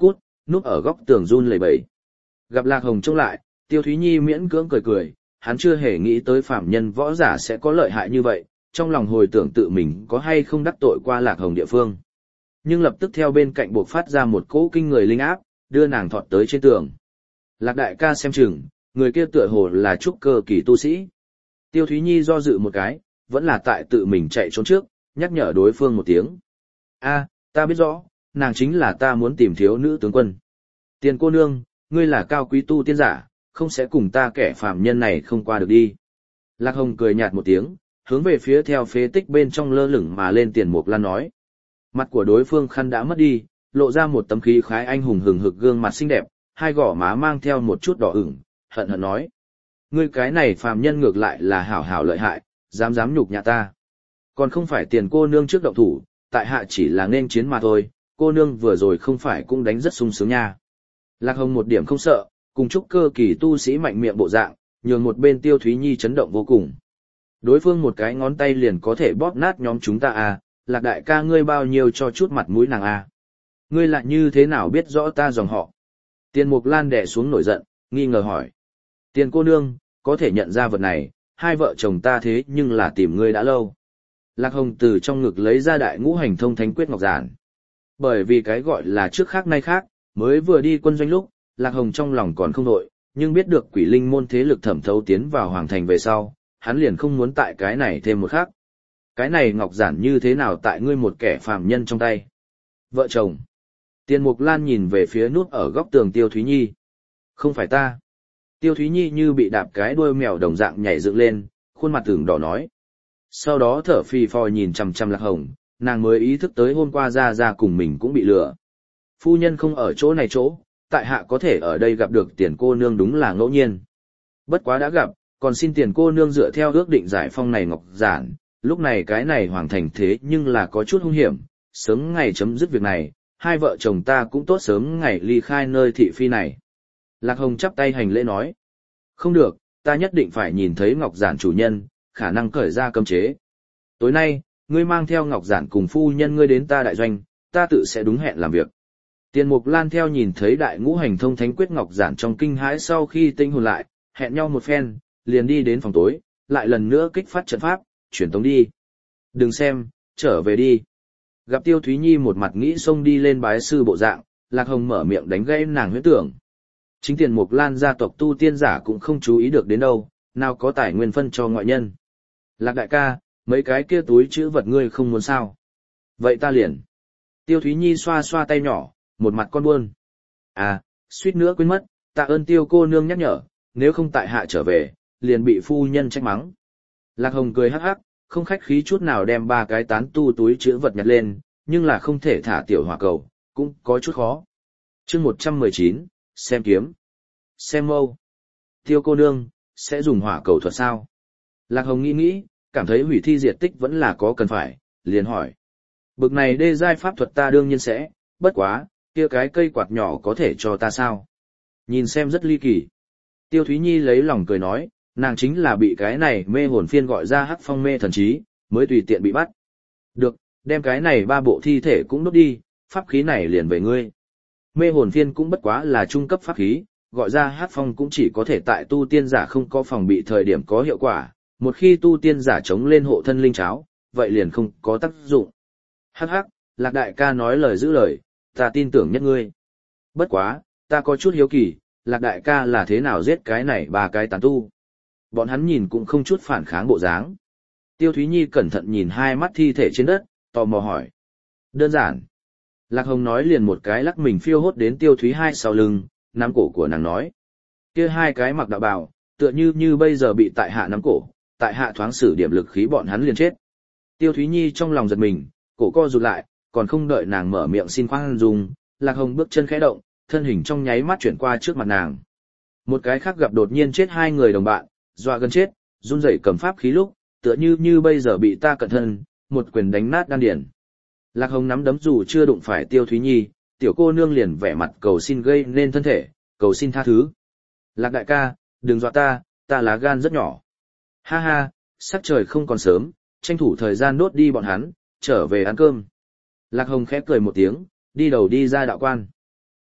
núp ở góc tường run lẩy bẩy. Gặp Lạc Hồng trông lại, Tiêu Thúy Nhi miễn cưỡng cười cười, hắn chưa hề nghĩ tới phạm nhân võ giả sẽ có lợi hại như vậy, trong lòng hồi tưởng tự mình có hay không đắc tội qua Lạc Hồng địa phương. Nhưng lập tức theo bên cạnh buộc phát ra một cỗ kinh người linh áp, đưa nàng thọt tới trên tường. Lạc đại ca xem chừng, người kia tựa hồ là trúc cơ kỳ tu sĩ. Tiêu Thúy Nhi do dự một cái, vẫn là tại tự mình chạy trốn trước, nhắc nhở đối phương một tiếng. A, ta biết rõ, nàng chính là ta muốn tìm thiếu nữ tướng quân. Tiền cô nương, ngươi là cao quý tu tiên giả, không sẽ cùng ta kẻ phàm nhân này không qua được đi. Lạc Hồng cười nhạt một tiếng, hướng về phía theo phế tích bên trong lơ lửng mà lên Tiền Mục Lan nói. Mặt của đối phương khăn đã mất đi, lộ ra một tấm khí khái anh hùng hừng hực gương mặt xinh đẹp, hai gò má mang theo một chút đỏ ửng, hận hận nói. Ngươi cái này phàm nhân ngược lại là hảo hảo lợi hại, dám dám nhục nhã ta. Còn không phải Tiền cô nương trước động thủ, tại hạ chỉ là nên chiến mà thôi, cô nương vừa rồi không phải cũng đánh rất sung sướng nha. Lạc Hồng một điểm không sợ, cùng chúc cơ kỳ tu sĩ mạnh miệng bộ dạng, nhường một bên Tiêu Thúy Nhi chấn động vô cùng. Đối phương một cái ngón tay liền có thể bóp nát nhóm chúng ta à, Lạc đại ca ngươi bao nhiêu cho chút mặt mũi nàng à. Ngươi lại như thế nào biết rõ ta dòng họ? Tiền Mục Lan đè xuống nổi giận, nghi ngờ hỏi. Tiền cô nương, có thể nhận ra vật này, hai vợ chồng ta thế nhưng là tìm ngươi đã lâu. Lạc Hồng từ trong ngực lấy ra đại ngũ hành thông thánh quyết ngọc giản. Bởi vì cái gọi là trước khác nay khác, mới vừa đi quân doanh lúc, Lạc Hồng trong lòng còn không nội, nhưng biết được quỷ linh môn thế lực thẩm thấu tiến vào hoàng thành về sau, hắn liền không muốn tại cái này thêm một khác. Cái này ngọc giản như thế nào tại ngươi một kẻ phàm nhân trong tay? Vợ chồng. Tiền Mục Lan nhìn về phía nút ở góc tường Tiêu Thúy Nhi. Không phải ta. Tiêu Thúy Nhi như bị đạp cái đuôi mèo đồng dạng nhảy dựng lên, khuôn mặt tưởng đỏ nói. Sau đó thở phì phò nhìn chằm chằm Lạc Hồng, nàng mới ý thức tới hôm qua ra ra cùng mình cũng bị lừa. Phu nhân không ở chỗ này chỗ, tại hạ có thể ở đây gặp được Tiền cô nương đúng là ngẫu nhiên. Bất quá đã gặp, còn xin Tiền cô nương dựa theo ước định giải phong này ngọc giản, lúc này cái này hoàng thành thế nhưng là có chút hung hiểm, sớm ngày chấm dứt việc này, hai vợ chồng ta cũng tốt sớm ngày ly khai nơi thị phi này. Lạc Hồng chắp tay hành lễ nói. Không được, ta nhất định phải nhìn thấy ngọc giản chủ nhân, khả năng cởi ra cấm chế. Tối nay, ngươi mang theo ngọc giản cùng phu nhân ngươi đến ta đại doanh, ta tự sẽ đúng hẹn làm việc. Tiền Mục Lan theo nhìn thấy đại ngũ hành thông thánh quyết ngọc giản trong kinh hãi sau khi tinh hồn lại, hẹn nhau một phen, liền đi đến phòng tối, lại lần nữa kích phát trận pháp, chuyển tống đi. Đừng xem, trở về đi. Gặp Tiêu Thúy Nhi một mặt nghĩ xông đi lên bái sư bộ dạng, Lạc Hồng mở miệng đánh gãy nàng huyết tưởng. Chính Tiền Mục Lan gia tộc tu tiên giả cũng không chú ý được đến đâu, nào có tài nguyên phân cho ngoại nhân. Lạc đại ca, mấy cái kia túi chữ vật ngươi không muốn sao? Vậy ta liền. Tiêu Thúy Nhi xoa xoa tay nhỏ, một mặt con buôn. À, suýt nữa quên mất, tạ ơn Tiêu cô nương nhắc nhở, nếu không tại hạ trở về, liền bị phu nhân trách mắng. Lạc Hồng cười hắc hắc, không khách khí chút nào đem ba cái tán tu túi chữ vật nhặt lên, nhưng là không thể thả tiểu hỏa cầu, cũng có chút khó. Chương một trăm mười chín, xem kiếm. Xem mâu. Tiêu cô nương, sẽ dùng hỏa cầu thuật sao? Lạc Hồng nghĩ nghĩ, cảm thấy hủy thi diệt tích vẫn là có cần phải, liền hỏi. Bực này đê giai pháp thuật ta đương nhiên sẽ, bất quá, kia cái cây quạt nhỏ có thể cho ta sao? Nhìn xem rất ly kỳ. Tiêu Thúy Nhi lấy lòng cười nói, nàng chính là bị cái này mê hồn phiên gọi ra hắc phong mê thần trí, mới tùy tiện bị bắt. Được, đem cái này ba bộ thi thể cũng đốt đi, pháp khí này liền về ngươi. Mê hồn phiên cũng bất quá là trung cấp pháp khí, gọi ra hắc phong cũng chỉ có thể tại tu tiên giả không có phòng bị thời điểm có hiệu quả, một khi tu tiên giả chống lên hộ thân linh cháo, vậy liền không có tác dụng. Hắc hắc, Lạc đại ca nói lời giữ lời, ta tin tưởng nhất ngươi. Bất quá, ta có chút hiếu kỳ, Lạc đại ca là thế nào giết cái này ba cái tán tu. Bọn hắn nhìn cũng không chút phản kháng bộ dáng. Tiêu Thúy Nhi cẩn thận nhìn hai mắt thi thể trên đất, tò mò hỏi. Đơn giản. Lạc Hồng nói liền một cái lắc mình phiêu hốt đến Tiêu Thúy Hai sau lưng, nắm cổ của nàng nói. Kia hai cái mặc đạo bào, tựa như như bây giờ bị tại hạ nắm cổ, tại hạ thoáng sử điểm lực khí bọn hắn liền chết. Tiêu Thúy Nhi trong lòng giật mình, cổ co rụt lại, còn không đợi nàng mở miệng xin khoan dung, Lạc Hồng bước chân khẽ động, thân hình trong nháy mắt chuyển qua trước mặt nàng. Một cái khác gặp đột nhiên chết hai người đồng bạn, dọa gần chết, run rẩy cầm pháp khí lúc, tựa như như bây giờ bị ta cận thân, một quyền đánh nát đan điển. Lạc Hồng nắm đấm dù chưa đụng phải Tiêu Thúy Nhi, tiểu cô nương liền vẻ mặt cầu xin gây nên thân thể, cầu xin tha thứ. Lạc đại ca, đừng dọa ta, ta lá gan rất nhỏ. Ha ha, sắc trời không còn sớm, tranh thủ thời gian đốt đi bọn hắn, trở về ăn cơm. Lạc Hồng khẽ cười một tiếng, đi đầu đi ra đạo quan.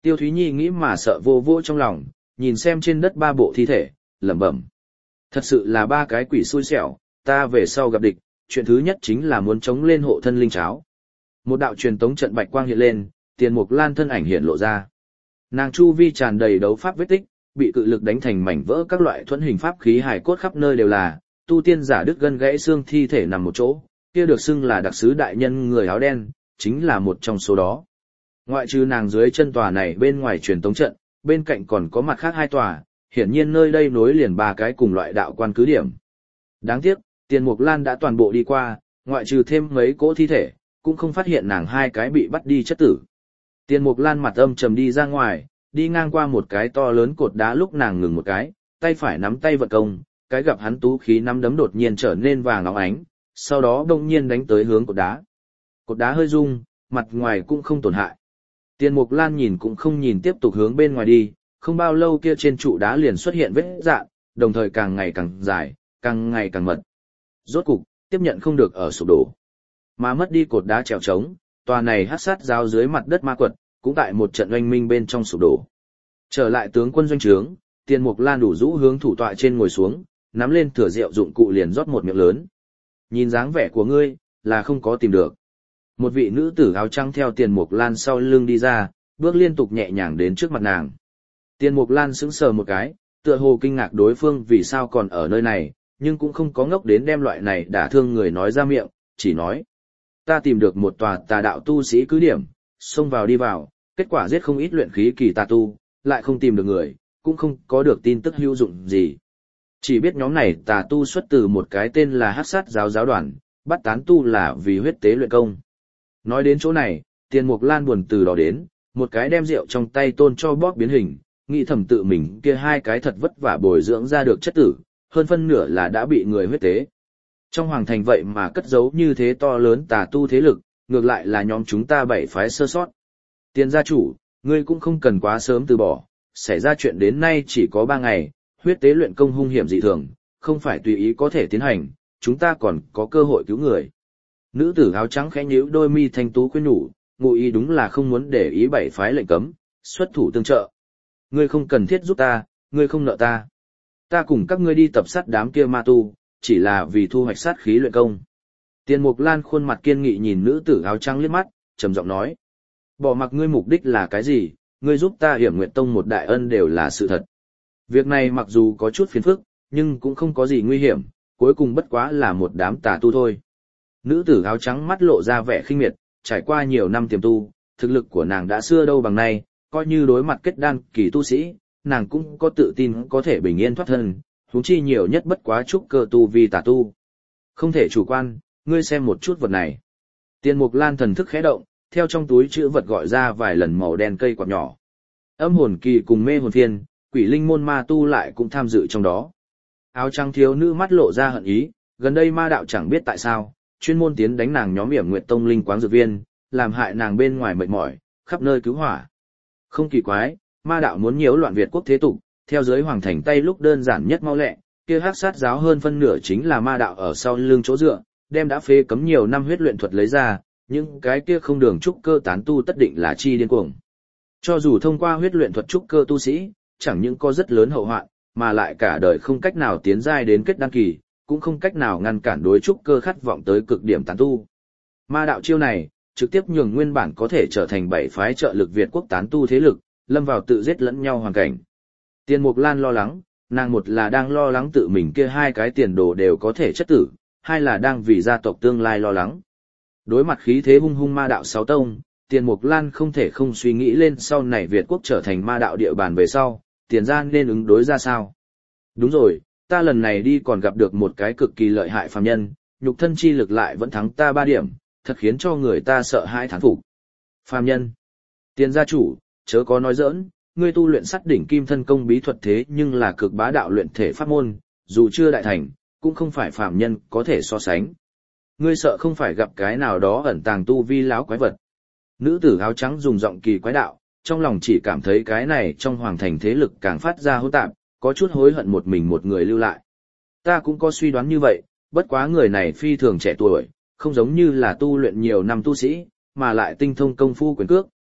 Tiêu Thúy Nhi nghĩ mà sợ vô vô trong lòng, nhìn xem trên đất ba bộ thi thể, lẩm bẩm. Thật sự là ba cái quỷ xui xẻo, ta về sau gặp địch, chuyện thứ nhất chính là muốn chống lên hộ thân linh cháo. Một đạo truyền tống trận bạch quang hiện lên, Tiền Mục Lan thân ảnh hiện lộ ra. Nàng chu vi tràn đầy đấu pháp vết tích, bị cự lực đánh thành mảnh vỡ các loại thuẫn hình pháp khí hài cốt khắp nơi đều là, tu tiên giả đứt gân gãy xương thi thể nằm một chỗ, kia được xưng là đặc sứ đại nhân người áo đen, chính là một trong số đó. Ngoại trừ nàng dưới chân tòa này bên ngoài truyền tống trận, bên cạnh còn có mặt khác hai tòa, hiển nhiên nơi đây nối liền ba cái cùng loại đạo quan cứ điểm. Đáng tiếc, Tiền Mục Lan đã toàn bộ đi qua, ngoại trừ thêm mấy cỗ thi thể, cũng không phát hiện nàng hai cái bị bắt đi chất tử. Tiền Mục Lan mặt âm trầm đi ra ngoài, đi ngang qua một cái to lớn cột đá lúc nàng ngừng một cái, tay phải nắm tay vận công, cái gặp hắn tú khí nắm đấm đột nhiên trở nên vàng óng ánh, sau đó đông nhiên đánh tới hướng cột đá. Cột đá hơi rung, mặt ngoài cũng không tổn hại. Tiền Mục Lan nhìn cũng không nhìn tiếp tục hướng bên ngoài đi, không bao lâu kia trên trụ đá liền xuất hiện vết dạn, đồng thời càng ngày càng dài, càng ngày càng mật. Rốt cục, tiếp nhận không được ở sụp đổ. Mà mất đi cột đá trèo trống, tòa này hắc sát giáo dưới mặt đất ma quật, cũng tại một trận oanh minh bên trong sụp đổ. Trở lại tướng quân doanh trướng, Tiền Mục Lan đủ rũ hướng thủ tọa trên ngồi xuống, nắm lên thửa rượu dụng cụ liền rót một miệng lớn. Nhìn dáng vẻ của ngươi, là không có tìm được. Một vị nữ tử áo trắng theo Tiền Mục Lan sau lưng đi ra, bước liên tục nhẹ nhàng đến trước mặt nàng. Tiền Mục Lan sững sờ một cái, tựa hồ kinh ngạc đối phương vì sao còn ở nơi này, nhưng cũng không có ngốc đến đem loại này đả thương người nói ra miệng, chỉ nói. Ta tìm được một tòa tà đạo tu sĩ cứ điểm, xông vào đi vào, kết quả giết không ít luyện khí kỳ tà tu, lại không tìm được người, cũng không có được tin tức hữu dụng gì. Chỉ biết nhóm này tà tu xuất từ một cái tên là Hắc Sát giáo giáo đoàn, bắt tán tu là vì huyết tế luyện công. Nói đến chỗ này, Tiền Mục Lan buồn từ đó đến, một cái đem rượu trong tay tôn cho bóp biến hình, nghĩ thầm tự mình kia hai cái thật vất vả bồi dưỡng ra được chất tử, hơn phân nửa là đã bị người huyết tế. Trong hoàng thành vậy mà cất giấu như thế to lớn tà tu thế lực, ngược lại là nhóm chúng ta bảy phái sơ sót. Tiền gia chủ, ngươi cũng không cần quá sớm từ bỏ, xảy ra chuyện đến nay chỉ có ba ngày, huyết tế luyện công hung hiểm dị thường, không phải tùy ý có thể tiến hành, chúng ta còn có cơ hội cứu người. Nữ tử áo trắng khẽ nhíu đôi mi thanh tú khuyên nhủ, ngụ ý đúng là không muốn để ý bảy phái lệnh cấm, xuất thủ tương trợ. Ngươi không cần thiết giúp ta, ngươi không nợ ta. Ta cùng các ngươi đi tập sát đám kia ma tu, chỉ là vì thu hoạch sát khí luyện công. Tiền Mục Lan khuôn mặt kiên nghị nhìn nữ tử áo trắng liếc mắt, trầm giọng nói. Bỏ mặc ngươi mục đích là cái gì, ngươi giúp ta Hiểm Nguyệt Tông một đại ân đều là sự thật. Việc này mặc dù có chút phiền phức, nhưng cũng không có gì nguy hiểm, cuối cùng bất quá là một đám tà tu thôi. Nữ tử áo trắng mắt lộ ra vẻ khinh miệt, trải qua nhiều năm tiềm tu, thực lực của nàng đã xưa đâu bằng nay, coi như đối mặt kết đan kỳ tu sĩ, nàng cũng có tự tin có thể bình yên thoát thân, huống chi nhiều nhất bất quá trúc cơ tu vi tà tu. Không thể chủ quan, ngươi xem một chút vật này. Tiền Mục Lan thần thức khẽ động, theo trong túi chữ vật gọi ra vài lần màu đen cây quạt nhỏ. Âm hồn kỳ cùng mê hồn phiên, quỷ linh môn ma tu lại cũng tham dự trong đó. Áo trắng thiếu nữ mắt lộ ra hận ý, gần đây ma đạo chẳng biết tại sao, chuyên môn tiến đánh nàng nhóm Hiểm Nguyệt Tông linh quáng dược viên, làm hại nàng bên ngoài mệt mỏi, khắp nơi cứu hỏa. Không kỳ quái, ma đạo muốn nhiễu loạn Việt quốc thế tục, theo giới hoàng thành tay lúc đơn giản nhất mau lẹ, kia Hắc Sát giáo hơn phân nửa chính là ma đạo ở sau lưng chỗ dựa, đem đã phê cấm nhiều năm huyết luyện thuật lấy ra, những cái kia không đường trúc cơ tán tu tất định là chi điên cuồng. Cho dù thông qua huyết luyện thuật trúc cơ tu sĩ, chẳng những có rất lớn hậu hoạn, mà lại cả đời không cách nào tiến giai đến kết đăng kỳ, cũng không cách nào ngăn cản đối trúc cơ khát vọng tới cực điểm tán tu. Ma đạo chiêu này, trực tiếp nhường nguyên bản có thể trở thành bảy phái trợ lực Việt quốc tán tu thế lực, lâm vào tự giết lẫn nhau hoàn cảnh. Tiền Mục Lan lo lắng, nàng một là đang lo lắng tự mình kia hai cái tiền đồ đều có thể chất tử, hai là đang vì gia tộc tương lai lo lắng. Đối mặt khí thế hung hung ma đạo sáu tông, Tiền Mục Lan không thể không suy nghĩ lên sau này Việt quốc trở thành ma đạo địa bàn về sau, tiền ra nên ứng đối ra sao. Đúng rồi, ta lần này đi còn gặp được một cái cực kỳ lợi hại phàm nhân, nhục thân chi lực lại vẫn thắng ta ba điểm, thật khiến cho người ta sợ hãi thán phục. Phàm nhân, tiền gia chủ, chớ có nói giỡn, ngươi tu luyện sắt đỉnh kim thân công bí thuật thế nhưng là cực bá đạo luyện thể pháp môn, dù chưa đại thành, cũng không phải phàm nhân có thể so sánh. Ngươi sợ không phải gặp cái nào đó ẩn tàng tu vi láo quái vật. Nữ tử áo trắng dùng giọng kỳ quái đạo, trong lòng chỉ cảm thấy cái này trong hoàng thành thế lực càng phát ra hỗn tạp, có chút hối hận một mình một người lưu lại. Ta cũng có suy đoán như vậy, bất quá người này phi thường trẻ tuổi, không giống như là tu luyện nhiều năm tu sĩ, mà lại tinh thông công phu quyền cước,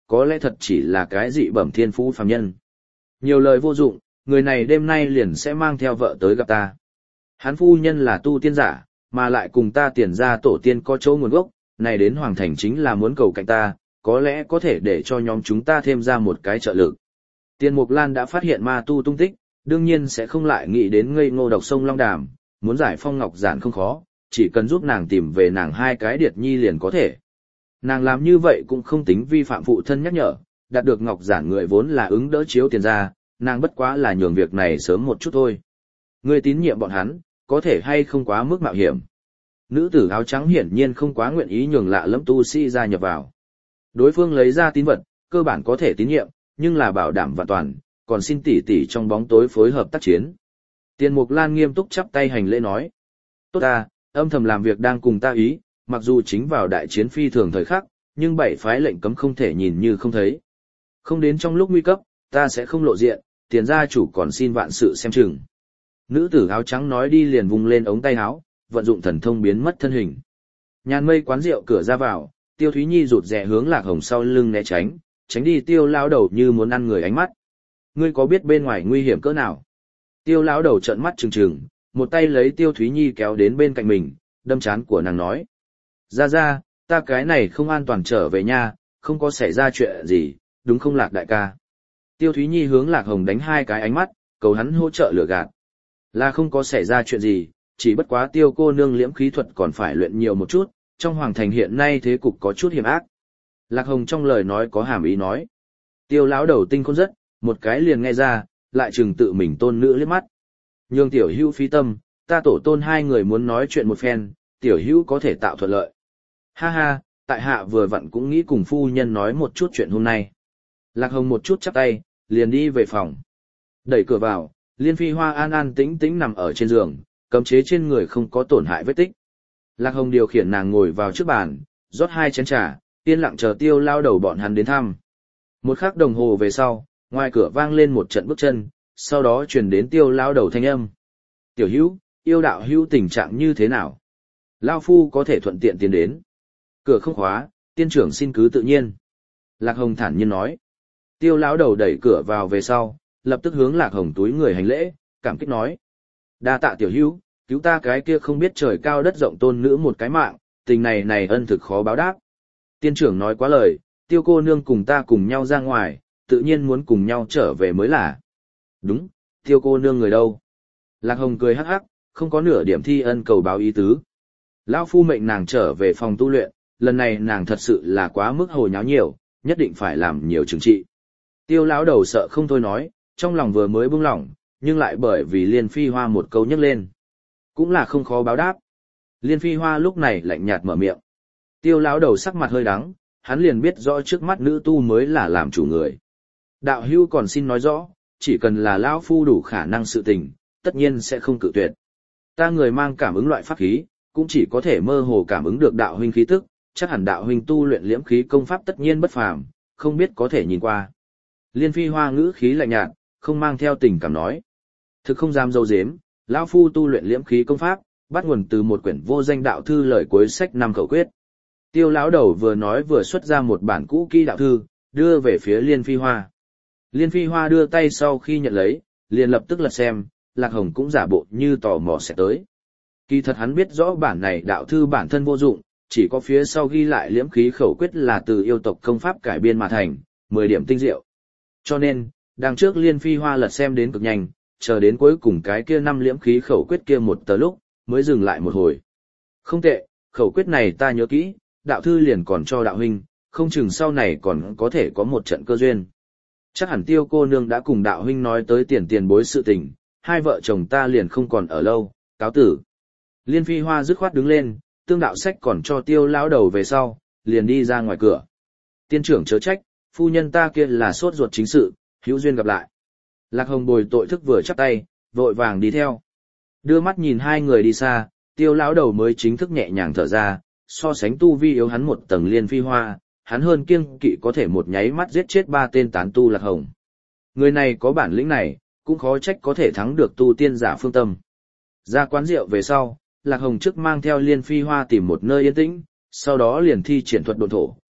có lẽ thật chỉ là cái dị bẩm thiên phú phàm nhân. Nhiều lời vô dụng, người này đêm nay liền sẽ mang theo vợ tới gặp ta. Hắn phu nhân là tu tiên giả, mà lại cùng ta tiền ra tổ tiên có chỗ nguồn gốc, này đến Hoàng Thành chính là muốn cầu cạnh ta, có lẽ có thể để cho nhóm chúng ta thêm ra một cái trợ lực. Tiền Mục Lan đã phát hiện ma tu tung tích, đương nhiên sẽ không lại nghĩ đến ngây ngô độc sông Long Đàm, muốn giải Phong Ngọc Giản không khó, chỉ cần giúp nàng tìm về nàng hai cái điệt nhi liền có thể. Nàng làm như vậy cũng không tính vi phạm phụ thân nhắc nhở, đạt được Ngọc Giản người vốn là ứng đỡ chiếu tiền ra, nàng bất quá là nhường việc này sớm một chút thôi. Ngươi tín nhiệm bọn hắn, có thể hay không quá mức mạo hiểm. Nữ tử áo trắng hiển nhiên không quá nguyện ý nhường lạ lẫm tu sĩ gia nhập vào. Đối phương lấy ra tín vật, cơ bản có thể tín nhiệm, nhưng là bảo đảm vạn toàn, còn xin tỷ tỷ trong bóng tối phối hợp tác chiến. Tiền Mục Lan nghiêm túc chắp tay hành lễ nói. Tốt ta, âm thầm làm việc đang cùng ta ý, mặc dù chính vào đại chiến phi thường thời khắc, nhưng bảy phái lệnh cấm không thể nhìn như không thấy. Không đến trong lúc nguy cấp, ta sẽ không lộ diện, tiền gia chủ còn xin vạn sự xem chừng. Nữ tử áo trắng nói đi liền vung lên ống tay áo, vận dụng thần thông biến mất thân hình. Nhàn mây quán rượu cửa ra vào, Tiêu Thúy Nhi rụt rè hướng Lạc Hồng sau lưng né tránh, tránh đi Tiêu lão đầu như muốn ăn người ánh mắt. Ngươi có biết bên ngoài nguy hiểm cỡ nào? Tiêu lão đầu trợn mắt trừng trừng, một tay lấy Tiêu Thúy Nhi kéo đến bên cạnh mình, đâm trán của nàng nói: "Ra ra, ta cái này không an toàn trở về nha, không có xảy ra chuyện gì, đúng không Lạc đại ca?" Tiêu Thúy Nhi hướng Lạc Hồng đánh hai cái ánh mắt, cầu hắn hỗ trợ lừa gạt. Là không có xảy ra chuyện gì, chỉ bất quá Tiêu cô nương liễm khí thuật còn phải luyện nhiều một chút, trong hoàng thành hiện nay thế cục có chút hiểm ác. Lạc Hồng trong lời nói có hàm ý nói. Tiêu lão đầu tinh khôn rất, một cái liền nghe ra, lại chừng tự mình tôn nữ liếc mắt. Nhường tiểu hữu phí tâm, ta tổ tôn hai người muốn nói chuyện một phen, tiểu hữu có thể tạo thuận lợi. Ha ha, tại hạ vừa vặn cũng nghĩ cùng phu nhân nói một chút chuyện hôm nay. Lạc Hồng một chút chắp tay, liền đi về phòng. Đẩy cửa vào, Liên Phi Hoa an an tĩnh tĩnh nằm ở trên giường, cấm chế trên người không có tổn hại vết tích. Lạc Hồng điều khiển nàng ngồi vào trước bàn, rót hai chén trà, yên lặng chờ Tiêu lao đầu bọn hắn đến thăm. Một khắc đồng hồ về sau, ngoài cửa vang lên một trận bước chân, sau đó truyền đến Tiêu lao đầu thanh âm. Tiểu hữu, yêu đạo hữu tình trạng như thế nào? Lao phu có thể thuận tiện tiến đến. Cửa không khóa, tiên trưởng xin cứ tự nhiên. Lạc Hồng thản nhiên nói. Tiêu lão đầu đẩy cửa vào về sau, lập tức hướng Lạc Hồng túi người hành lễ, cảm kích nói. Đa tạ tiểu hữu, cứu ta cái kia không biết trời cao đất rộng tôn nữ một cái mạng, tình này này ân thực khó báo đáp. Tiên trưởng nói quá lời, Tiêu cô nương cùng ta cùng nhau ra ngoài, tự nhiên muốn cùng nhau trở về mới là. Đúng, Tiêu cô nương người đâu? Lạc Hồng cười hắc hắc, không có nửa điểm thi ân cầu báo ý tứ. Lão phu mệnh nàng trở về phòng tu luyện, lần này nàng thật sự là quá mức hồ nháo nhiều, nhất định phải làm nhiều trừng trị. Tiêu lão đầu sợ không thôi nói, trong lòng vừa mới buông lỏng, nhưng lại bởi vì Liên Phi Hoa một câu nhắc lên. Cũng là không khó báo đáp. Liên Phi Hoa lúc này lạnh nhạt mở miệng. Tiêu lão đầu sắc mặt hơi đắng, hắn liền biết rõ trước mắt nữ tu mới là làm chủ người. Đạo hữu còn xin nói rõ, chỉ cần là lão phu đủ khả năng sự tình, tất nhiên sẽ không cự tuyệt. Ta người mang cảm ứng loại pháp khí, cũng chỉ có thể mơ hồ cảm ứng được đạo huynh khí tức, chắc hẳn đạo huynh tu luyện liễm khí công pháp tất nhiên bất phàm, không biết có thể nhìn qua. Liên Phi Hoa ngữ khí lạnh nhạt, không mang theo tình cảm nói. Thực không dám dâu dếm, lão phu tu luyện liễm khí công pháp, bắt nguồn từ một quyển vô danh đạo thư lời cuối sách năm khẩu quyết. Tiêu lão đầu vừa nói vừa xuất ra một bản cũ kỹ đạo thư, đưa về phía Liên Phi Hoa. Liên Phi Hoa đưa tay sau khi nhận lấy, liền lập tức lật xem, Lạc Hồng cũng giả bộ như tò mò sẽ tới. Kỳ thật hắn biết rõ bản này đạo thư bản thân vô dụng, chỉ có phía sau ghi lại liễm khí khẩu quyết là từ yêu tộc công pháp cải biên mà thành, mười điểm tinh diệu. Cho nên, đằng trước Liên Phi Hoa lật xem đến cực nhanh, chờ đến cuối cùng cái kia năm liễm khí khẩu quyết kia một tờ lúc, mới dừng lại một hồi. Không tệ, khẩu quyết này ta nhớ kỹ, đạo thư liền còn cho đạo huynh, không chừng sau này còn có thể có một trận cơ duyên. Chắc hẳn Tiêu cô nương đã cùng đạo huynh nói tới tiền tiền bối sự tình, hai vợ chồng ta liền không còn ở lâu, cáo tử. Liên Phi Hoa dứt khoát đứng lên, tương đạo sách còn cho Tiêu lão đầu về sau, liền đi ra ngoài cửa. Tiên trưởng chớ trách, phu nhân ta kia là sốt ruột chính sự, hữu duyên gặp lại. Lạc Hồng bồi tội thức vừa chắp tay, vội vàng đi theo. Đưa mắt nhìn hai người đi xa, Tiêu lão đầu mới chính thức nhẹ nhàng thở ra, so sánh tu vi yếu hắn một tầng Liên Phi Hoa, hắn hơn kiêng kỵ có thể một nháy mắt giết chết ba tên tán tu Lạc Hồng. Người này có bản lĩnh này, cũng khó trách có thể thắng được tu tiên giả phương tâm. Ra quán rượu về sau, Lạc Hồng trước mang theo Liên Phi Hoa tìm một nơi yên tĩnh, sau đó liền thi triển thuật độn thổ,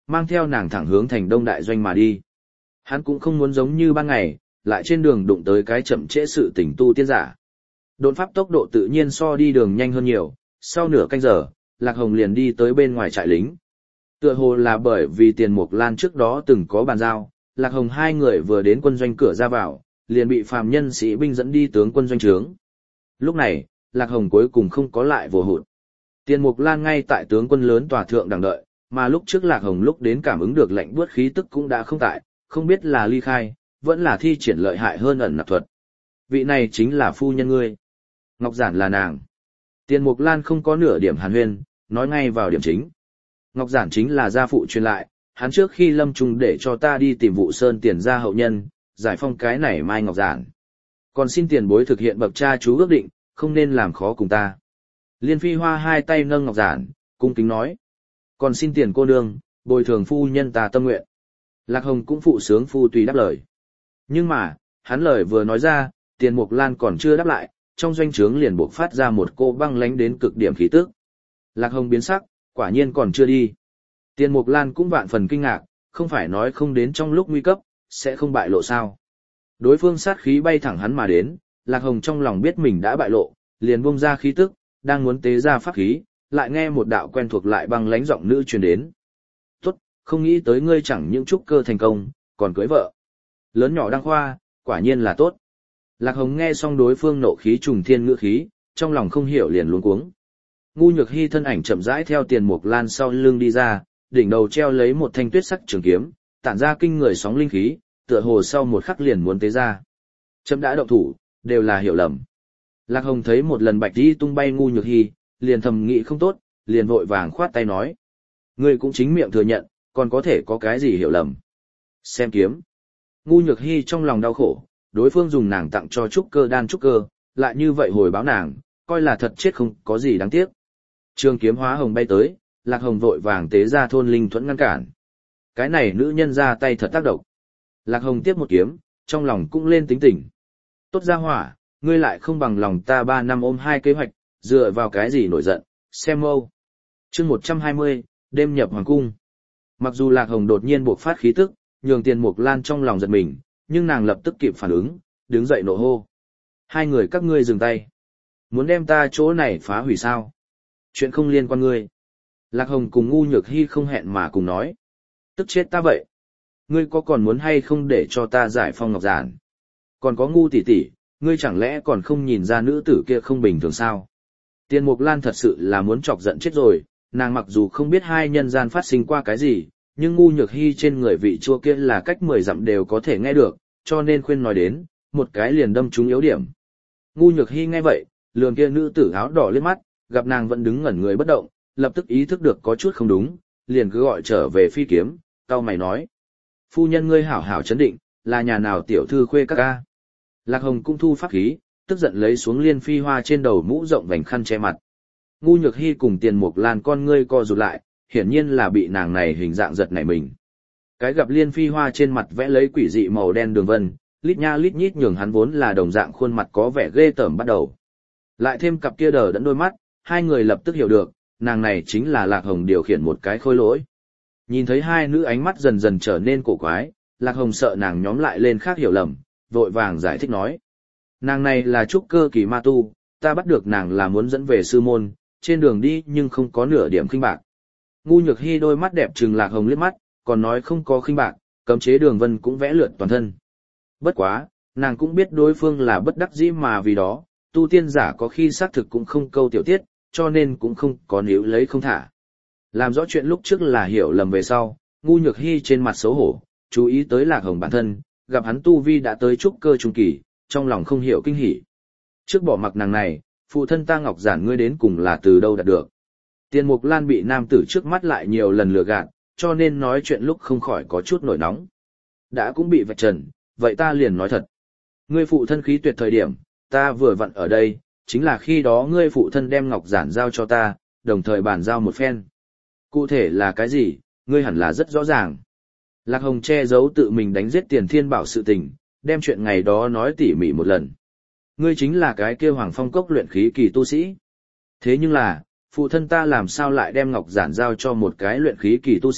mang theo nàng thẳng hướng thành Đông Đại Doanh mà đi. Hắn cũng không muốn giống như ban ngày, lại trên đường đụng tới cái chậm trễ sự tỉnh tu tiên giả. Độn pháp tốc độ tự nhiên so đi đường nhanh hơn nhiều, sau nửa canh giờ, Lạc Hồng liền đi tới bên ngoài trại lính. Tựa hồ là bởi vì Tiền Mục Lan trước đó từng có bàn giao, Lạc Hồng hai người vừa đến quân doanh cửa ra vào, liền bị phàm nhân sĩ binh dẫn đi tướng quân doanh trướng. Lúc này, Lạc Hồng cuối cùng không có lại vô hụt. Tiền Mục Lan ngay tại tướng quân lớn tòa thượng đang đợi, mà lúc trước Lạc Hồng lúc đến cảm ứng được lạnh buốt khí tức cũng đã không tại, không biết là ly khai, vẫn là thi triển lợi hại hơn ẩn nặc thuật. Vị này chính là phu nhân ngươi. Ngọc Giản là nàng. Tiền Mục Lan không có nửa điểm hàn huyên, nói ngay vào điểm chính. Ngọc Giản chính là gia phụ truyền lại, hắn trước khi lâm trung để cho ta đi tìm Vụ Sơn tiền gia hậu nhân, giải phong cái này Mai Ngọc Giản. Còn xin tiền bối thực hiện bậc cha chú ước định, không nên làm khó cùng ta. Liên Phi Hoa hai tay nâng Ngọc Giản, cung kính nói. Còn xin tiền cô nương, bồi thường phu nhân ta tâm nguyện. Lạc Hồng cũng phụ sướng phu tùy đáp lời. Nhưng mà, hắn lời vừa nói ra, Tiền Mục Lan còn chưa đáp lại, trong doanh trướng liền buộc phát ra một cô băng lánh đến cực điểm khí tức. Lạc Hồng biến sắc, quả nhiên còn chưa đi. Tiền Mục Lan cũng vạn phần kinh ngạc, không phải nói không đến trong lúc nguy cấp, sẽ không bại lộ sao. Đối phương sát khí bay thẳng hắn mà đến, Lạc Hồng trong lòng biết mình đã bại lộ, liền buông ra khí tức, đang muốn tế ra pháp khí, lại nghe một đạo quen thuộc lại băng lánh giọng nữ truyền đến. Tốt, không nghĩ tới ngươi chẳng những trúc cơ thành công, còn cưới vợ. Lớn nhỏ đăng khoa, quả nhiên là tốt. Lạc Hồng nghe xong đối phương nộ khí trùng thiên ngữ khí, trong lòng không hiểu liền luống cuống. Ngu Nhược Hy thân ảnh chậm rãi theo Tiền Mục Lan sau lưng đi ra, đỉnh đầu treo lấy một thanh tuyết sắc trường kiếm, tản ra kinh người sóng linh khí, tựa hồ sau một khắc liền muốn tế ra. Chấm đã động thủ, đều là hiểu lầm. Lạc Hồng thấy một lần bạch đi tung bay Ngu Nhược Hy, liền thầm nghĩ không tốt, liền vội vàng khoát tay nói. Ngươi cũng chính miệng thừa nhận, còn có thể có cái gì hiểu lầm. Xem kiếm. Ngu Nhược Hy trong lòng đau khổ, đối phương dùng nàng tặng cho trúc cơ đan trúc cơ, lại như vậy hồi báo nàng, coi là thật chết không có gì đáng tiếc. Trường kiếm hóa hồng bay tới, Lạc Hồng vội vàng tế ra thôn linh thuẫn ngăn cản. Cái này nữ nhân ra tay thật tác động. Lạc Hồng tiếp một kiếm, trong lòng cũng lên tính tình. Tốt ra hỏa, ngươi lại không bằng lòng ta ba năm ôm hai kế hoạch, dựa vào cái gì nổi giận, xem mâu. Chương một trăm hai mươi, đêm nhập hoàng cung. Mặc dù Lạc Hồng đột nhiên bộc phát khí tức, nhường Tiền Mục Lan trong lòng giật mình, nhưng nàng lập tức kịp phản ứng, đứng dậy nộ hô. Hai người các ngươi dừng tay. Muốn đem ta chỗ này phá hủy sao? Chuyện không liên quan ngươi. Lạc Hồng cùng Ngu Nhược Hy không hẹn mà cùng nói. Tức chết ta vậy. Ngươi có còn muốn hay không để cho ta giải phong Ngọc Giản? Còn có Ngu tỷ tỷ, ngươi chẳng lẽ còn không nhìn ra nữ tử kia không bình thường sao? Tiền Mục Lan thật sự là muốn chọc giận chết rồi, nàng mặc dù không biết hai nhân gian phát sinh qua cái gì, nhưng Ngu Nhược Hy trên người vị chua kia là cách mười dặm đều có thể nghe được, cho nên khuyên nói đến, một cái liền đâm trúng yếu điểm. Ngu Nhược Hy nghe vậy, lườm kia nữ tử áo đỏ lên mắt, gặp nàng vẫn đứng ngẩn người bất động, lập tức ý thức được có chút không đúng, liền cứ gọi trở về phi kiếm, cau mày nói. Phu nhân ngươi hảo hảo chấn định, là nhà nào tiểu thư khuê các ca. Lạc Hồng cũng thu pháp khí, tức giận lấy xuống Liên Phi Hoa trên đầu mũ rộng vành khăn che mặt. Ngu Nhược Hy cùng Tiền Mục Lan con ngươi co rụt lại, hiển nhiên là bị nàng này hình dạng giật nảy mình. Cái gặp Liên Phi Hoa trên mặt vẽ lấy quỷ dị màu đen đường vân, lít nha lít nhít nhường hắn vốn là đồng dạng khuôn mặt có vẻ ghê tởm bắt đầu. Lại thêm cặp kia đờ đẫn đôi mắt, hai người lập tức hiểu được, nàng này chính là Lạc Hồng điều khiển một cái khôi lỗi. Nhìn thấy hai nữ ánh mắt dần dần trở nên cổ quái, Lạc Hồng sợ nàng nhóm lại lên khác hiểu lầm, vội vàng giải thích nói. Nàng này là trúc cơ kỳ ma tu, ta bắt được nàng là muốn dẫn về sư môn, trên đường đi nhưng không có nửa điểm khinh bạc. Ngu Nhược Hy đôi mắt đẹp trừng Lạc Hồng liếc mắt, còn nói không có khinh bạc, cấm chế đường vân cũng vẽ lượn toàn thân. Bất quá, nàng cũng biết đối phương là bất đắc dĩ mà vì đó, tu tiên giả có khi xác thực cũng không câu tiểu tiết, cho nên cũng không có níu lấy không thả. Làm rõ chuyện lúc trước là hiểu lầm về sau, Ngu Nhược Hy trên mặt xấu hổ, chú ý tới Lạc Hồng bản thân, gặp hắn tu vi đã tới trúc cơ trung kỳ, trong lòng không hiểu kinh hỉ. Trước bỏ mặc nàng này, phụ thân ta Ngọc Giản ngươi đến cùng là từ đâu đạt được. Tiền Mục Lan bị nam tử trước mắt lại nhiều lần lừa gạt, cho nên nói chuyện lúc không khỏi có chút nổi nóng. Đã cũng bị vạch trần, vậy ta liền nói thật. Ngươi phụ thân khí tuyệt thời điểm, ta vừa vặn ở đây, chính là khi đó ngươi phụ thân đem Ngọc Giản giao cho ta, đồng thời bàn giao một phen. Cụ thể là cái gì, ngươi hẳn là rất rõ ràng. Lạc Hồng che giấu tự mình đánh giết Tiền Thiên Bảo sự tình, đem chuyện ngày đó nói tỉ mỉ một lần. Ngươi chính là cái kia Hoàng Phong Cốc luyện khí kỳ tu sĩ. Thế nhưng là, phụ thân ta làm sao lại đem Ngọc Giản giao cho một cái luyện khí kỳ tu sĩ,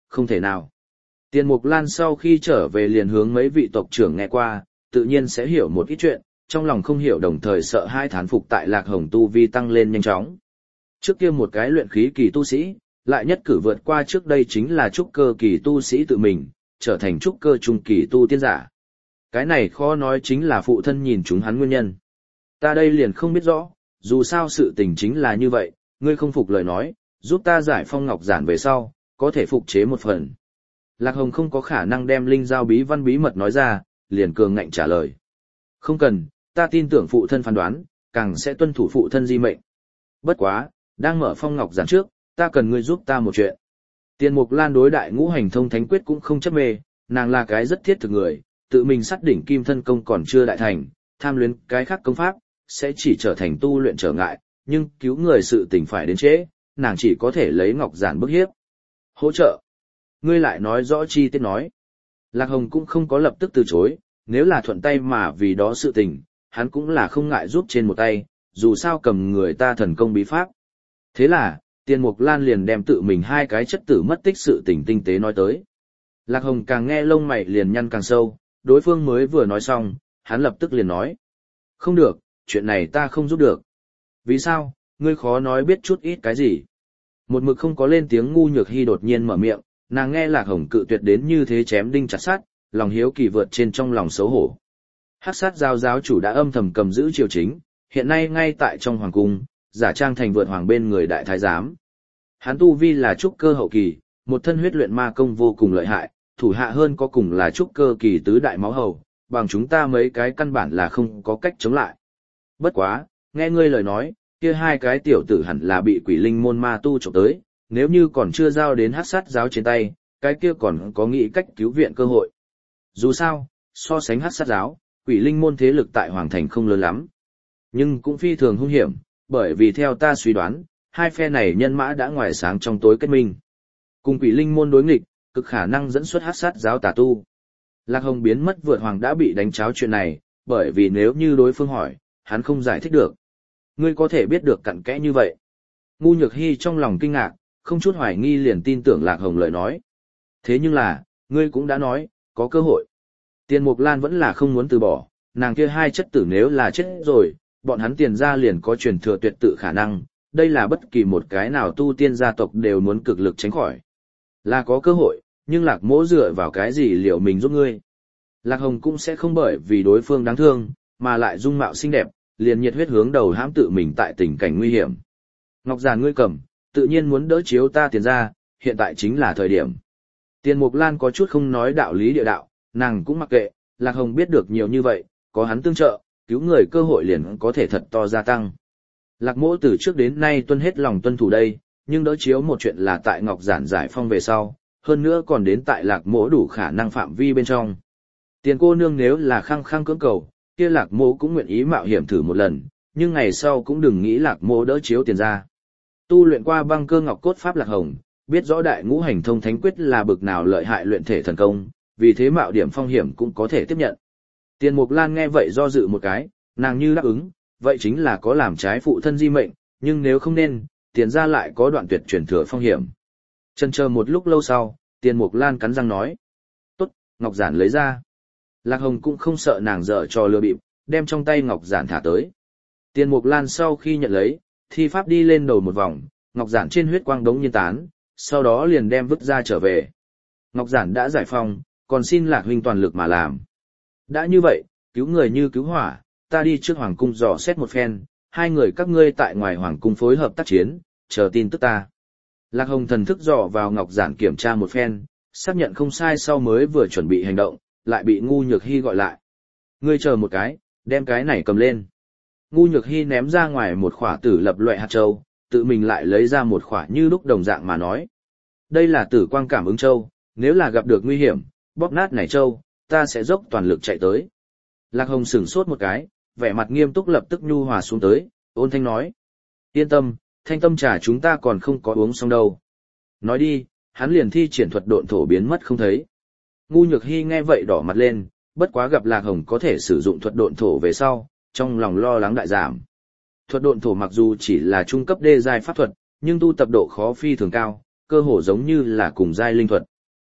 không thể nào. Tiền Mục Lan sau khi trở về liền hướng mấy vị tộc trưởng nghe qua, tự nhiên sẽ hiểu một ít chuyện, trong lòng không hiểu đồng thời sợ hai thán phục tại Lạc Hồng tu vi tăng lên nhanh chóng. Trước kia một cái luyện khí kỳ tu sĩ, lại nhất cử vượt qua trước đây chính là trúc cơ kỳ tu sĩ tự mình, trở thành trúc cơ trung kỳ tu tiên giả. Cái này khó nói chính là phụ thân nhìn chúng hắn nguyên nhân. Ta đây liền không biết rõ, dù sao sự tình chính là như vậy, ngươi không phục lời nói, giúp ta giải phong ngọc giản về sau, có thể phục chế một phần. Lạc Hồng không có khả năng đem linh giao bí văn bí mật nói ra, liền cường ngạnh trả lời. Không cần, ta tin tưởng phụ thân phán đoán, càng sẽ tuân thủ phụ thân di mệnh. Bất quá, đang mở phong ngọc giản trước, ta cần ngươi giúp ta một chuyện. Tiền Mục Lan đối đại ngũ hành thông thánh quyết cũng không chấp mê, nàng là cái rất thiết thực người, tự mình sát đỉnh kim thân công còn chưa đại thành, tham luyến cái khác công pháp, sẽ chỉ trở thành tu luyện trở ngại, nhưng cứu người sự tình phải đến trễ, nàng chỉ có thể lấy ngọc giản bức hiếp. Hỗ trợ. Ngươi lại nói rõ chi tiết nói. Lạc Hồng cũng không có lập tức từ chối, nếu là thuận tay mà vì đó sự tình, hắn cũng là không ngại giúp trên một tay, dù sao cầm người ta thần công bí pháp. Thế là, Tiền Mục Lan liền đem tự mình hai cái chất tử mất tích sự tình tinh tế nói tới. Lạc Hồng càng nghe lông mày liền nhăn càng sâu, đối phương mới vừa nói xong, hắn lập tức liền nói. Không được, chuyện này ta không giúp được. Vì sao, ngươi khó nói biết chút ít cái gì. Một mực không có lên tiếng ngu nhược hy đột nhiên mở miệng, nàng nghe Lạc Hồng cự tuyệt đến như thế chém đinh chặt sắt, lòng hiếu kỳ vượt trên trong lòng xấu hổ. Hắc sát giáo giáo chủ đã âm thầm cầm giữ triều chính, hiện nay ngay tại trong hoàng cung, giả trang thành vượt hoàng bên người đại thái giám. Hắn tu vi là trúc cơ hậu kỳ, một thân huyết luyện ma công vô cùng lợi hại, thủ hạ hơn có cùng là trúc cơ kỳ tứ đại máu hầu, bằng chúng ta mấy cái căn bản là không có cách chống lại. Bất quá, nghe ngươi lời nói, kia hai cái tiểu tử hẳn là bị quỷ linh môn ma tu trộm tới, nếu như còn chưa giao đến hắc sát giáo trên tay, cái kia còn có nghĩ cách cứu viện cơ hội. Dù sao, so sánh hắc sát giáo, quỷ linh môn thế lực tại hoàng thành không lớn lắm, nhưng cũng phi thường hung hiểm, bởi vì theo ta suy đoán, hai phe này nhân mã đã ngoài sáng trong tối kết minh. Cùng quỷ linh môn đối nghịch, cực khả năng dẫn xuất hắc sát giáo tà tu. Lạc Hồng biến mất vượt hoàng đã bị đánh cháo chuyện này, bởi vì nếu như đối phương hỏi, hắn không giải thích được. Ngươi có thể biết được cặn kẽ như vậy. Ngu Nhược Hy trong lòng kinh ngạc, không chút hoài nghi liền tin tưởng Lạc Hồng lời nói. Thế nhưng là, ngươi cũng đã nói, có cơ hội. Tiền Mục Lan vẫn là không muốn từ bỏ, nàng kia hai chất tử nếu là chết rồi, bọn hắn tiền ra liền có truyền thừa tuyệt tự khả năng, đây là bất kỳ một cái nào tu tiên gia tộc đều muốn cực lực tránh khỏi. Là có cơ hội, nhưng Lạc Mỗ dựa vào cái gì liệu mình giúp ngươi. Lạc Hồng cũng sẽ không bởi vì đối phương đáng thương, mà lại dung mạo xinh đẹp, liền nhiệt huyết hướng đầu hãm tự mình tại tình cảnh nguy hiểm. Ngọc giản ngươi cầm, tự nhiên muốn đỡ chiếu ta tiền ra, hiện tại chính là thời điểm. Tiền Mục Lan có chút không nói đạo lý địa đạo, nàng cũng mặc kệ, Lạc Hồng biết được nhiều như vậy, có hắn tương trợ, cứu người cơ hội liền có thể thật to gia tăng. Lạc Mỗ từ trước đến nay tuân hết lòng tuân thủ đây, nhưng đỡ chiếu một chuyện là tại Ngọc giản giải phong về sau, hơn nữa còn đến tại Lạc Mỗ đủ khả năng phạm vi bên trong. Tiền cô nương nếu là khăng khăng cưỡng cầu, kia Lạc Mỗ cũng nguyện ý mạo hiểm thử một lần, nhưng ngày sau cũng đừng nghĩ Lạc Mỗ đỡ chiếu tiền ra. Tu luyện qua băng cơ ngọc cốt pháp Lạc Hồng, biết rõ đại ngũ hành thông thánh quyết là bực nào lợi hại luyện thể thần công, vì thế mạo điểm phong hiểm cũng có thể tiếp nhận. Tiền Mục Lan nghe vậy do dự một cái, nàng như đáp ứng, vậy chính là có làm trái phụ thân di mệnh, nhưng nếu không nên, tiền ra lại có đoạn tuyệt truyền thừa phong hiểm. Chần chờ một lúc lâu sau, Tiền Mục Lan cắn răng nói. Tốt, ngọc giản lấy ra. Lạc Hồng cũng không sợ nàng dở trò lừa bịp, đem trong tay ngọc giản thả tới. Tiền Mục Lan sau khi nhận lấy, thi pháp đi lên đầu một vòng, ngọc giản trên huyết quang đống nhiên tán, sau đó liền đem vứt ra trở về. Ngọc giản đã giải phong, còn xin Lạc huynh toàn lực mà làm. Đã như vậy, cứu người như cứu hỏa, ta đi trước hoàng cung dò xét một phen, hai người các ngươi tại ngoài hoàng cung phối hợp tác chiến, chờ tin tức ta. Lạc Hồng thần thức dò vào ngọc giản kiểm tra một phen, xác nhận không sai sau mới vừa chuẩn bị hành động, lại bị Ngu Nhược Hy gọi lại. Ngươi chờ một cái, đem cái này cầm lên. Ngu Nhược Hy ném ra ngoài một khỏa tử lập loại hạt châu, tự mình lại lấy ra một khỏa như lúc đồng dạng mà nói. Đây là tử quang cảm ứng châu, nếu là gặp được nguy hiểm, bóp nát này châu, ta sẽ dốc toàn lực chạy tới. Lạc Hồng sửng sốt một cái, vẻ mặt nghiêm túc lập tức nhu hòa xuống tới, ôn thanh nói. Yên tâm, thanh tâm trà chúng ta còn không có uống xong đâu. Nói đi, hắn liền thi triển thuật độn thổ biến mất không thấy. Ngu Nhược Hy nghe vậy đỏ mặt lên, bất quá gặp Lạc Hồng có thể sử dụng thuật độn thổ về sau, trong lòng lo lắng đại giảm. Thuật độn thổ mặc dù chỉ là trung cấp đê giai pháp thuật, nhưng tu tập độ khó phi thường cao, cơ hồ giống như là cùng giai linh thuật.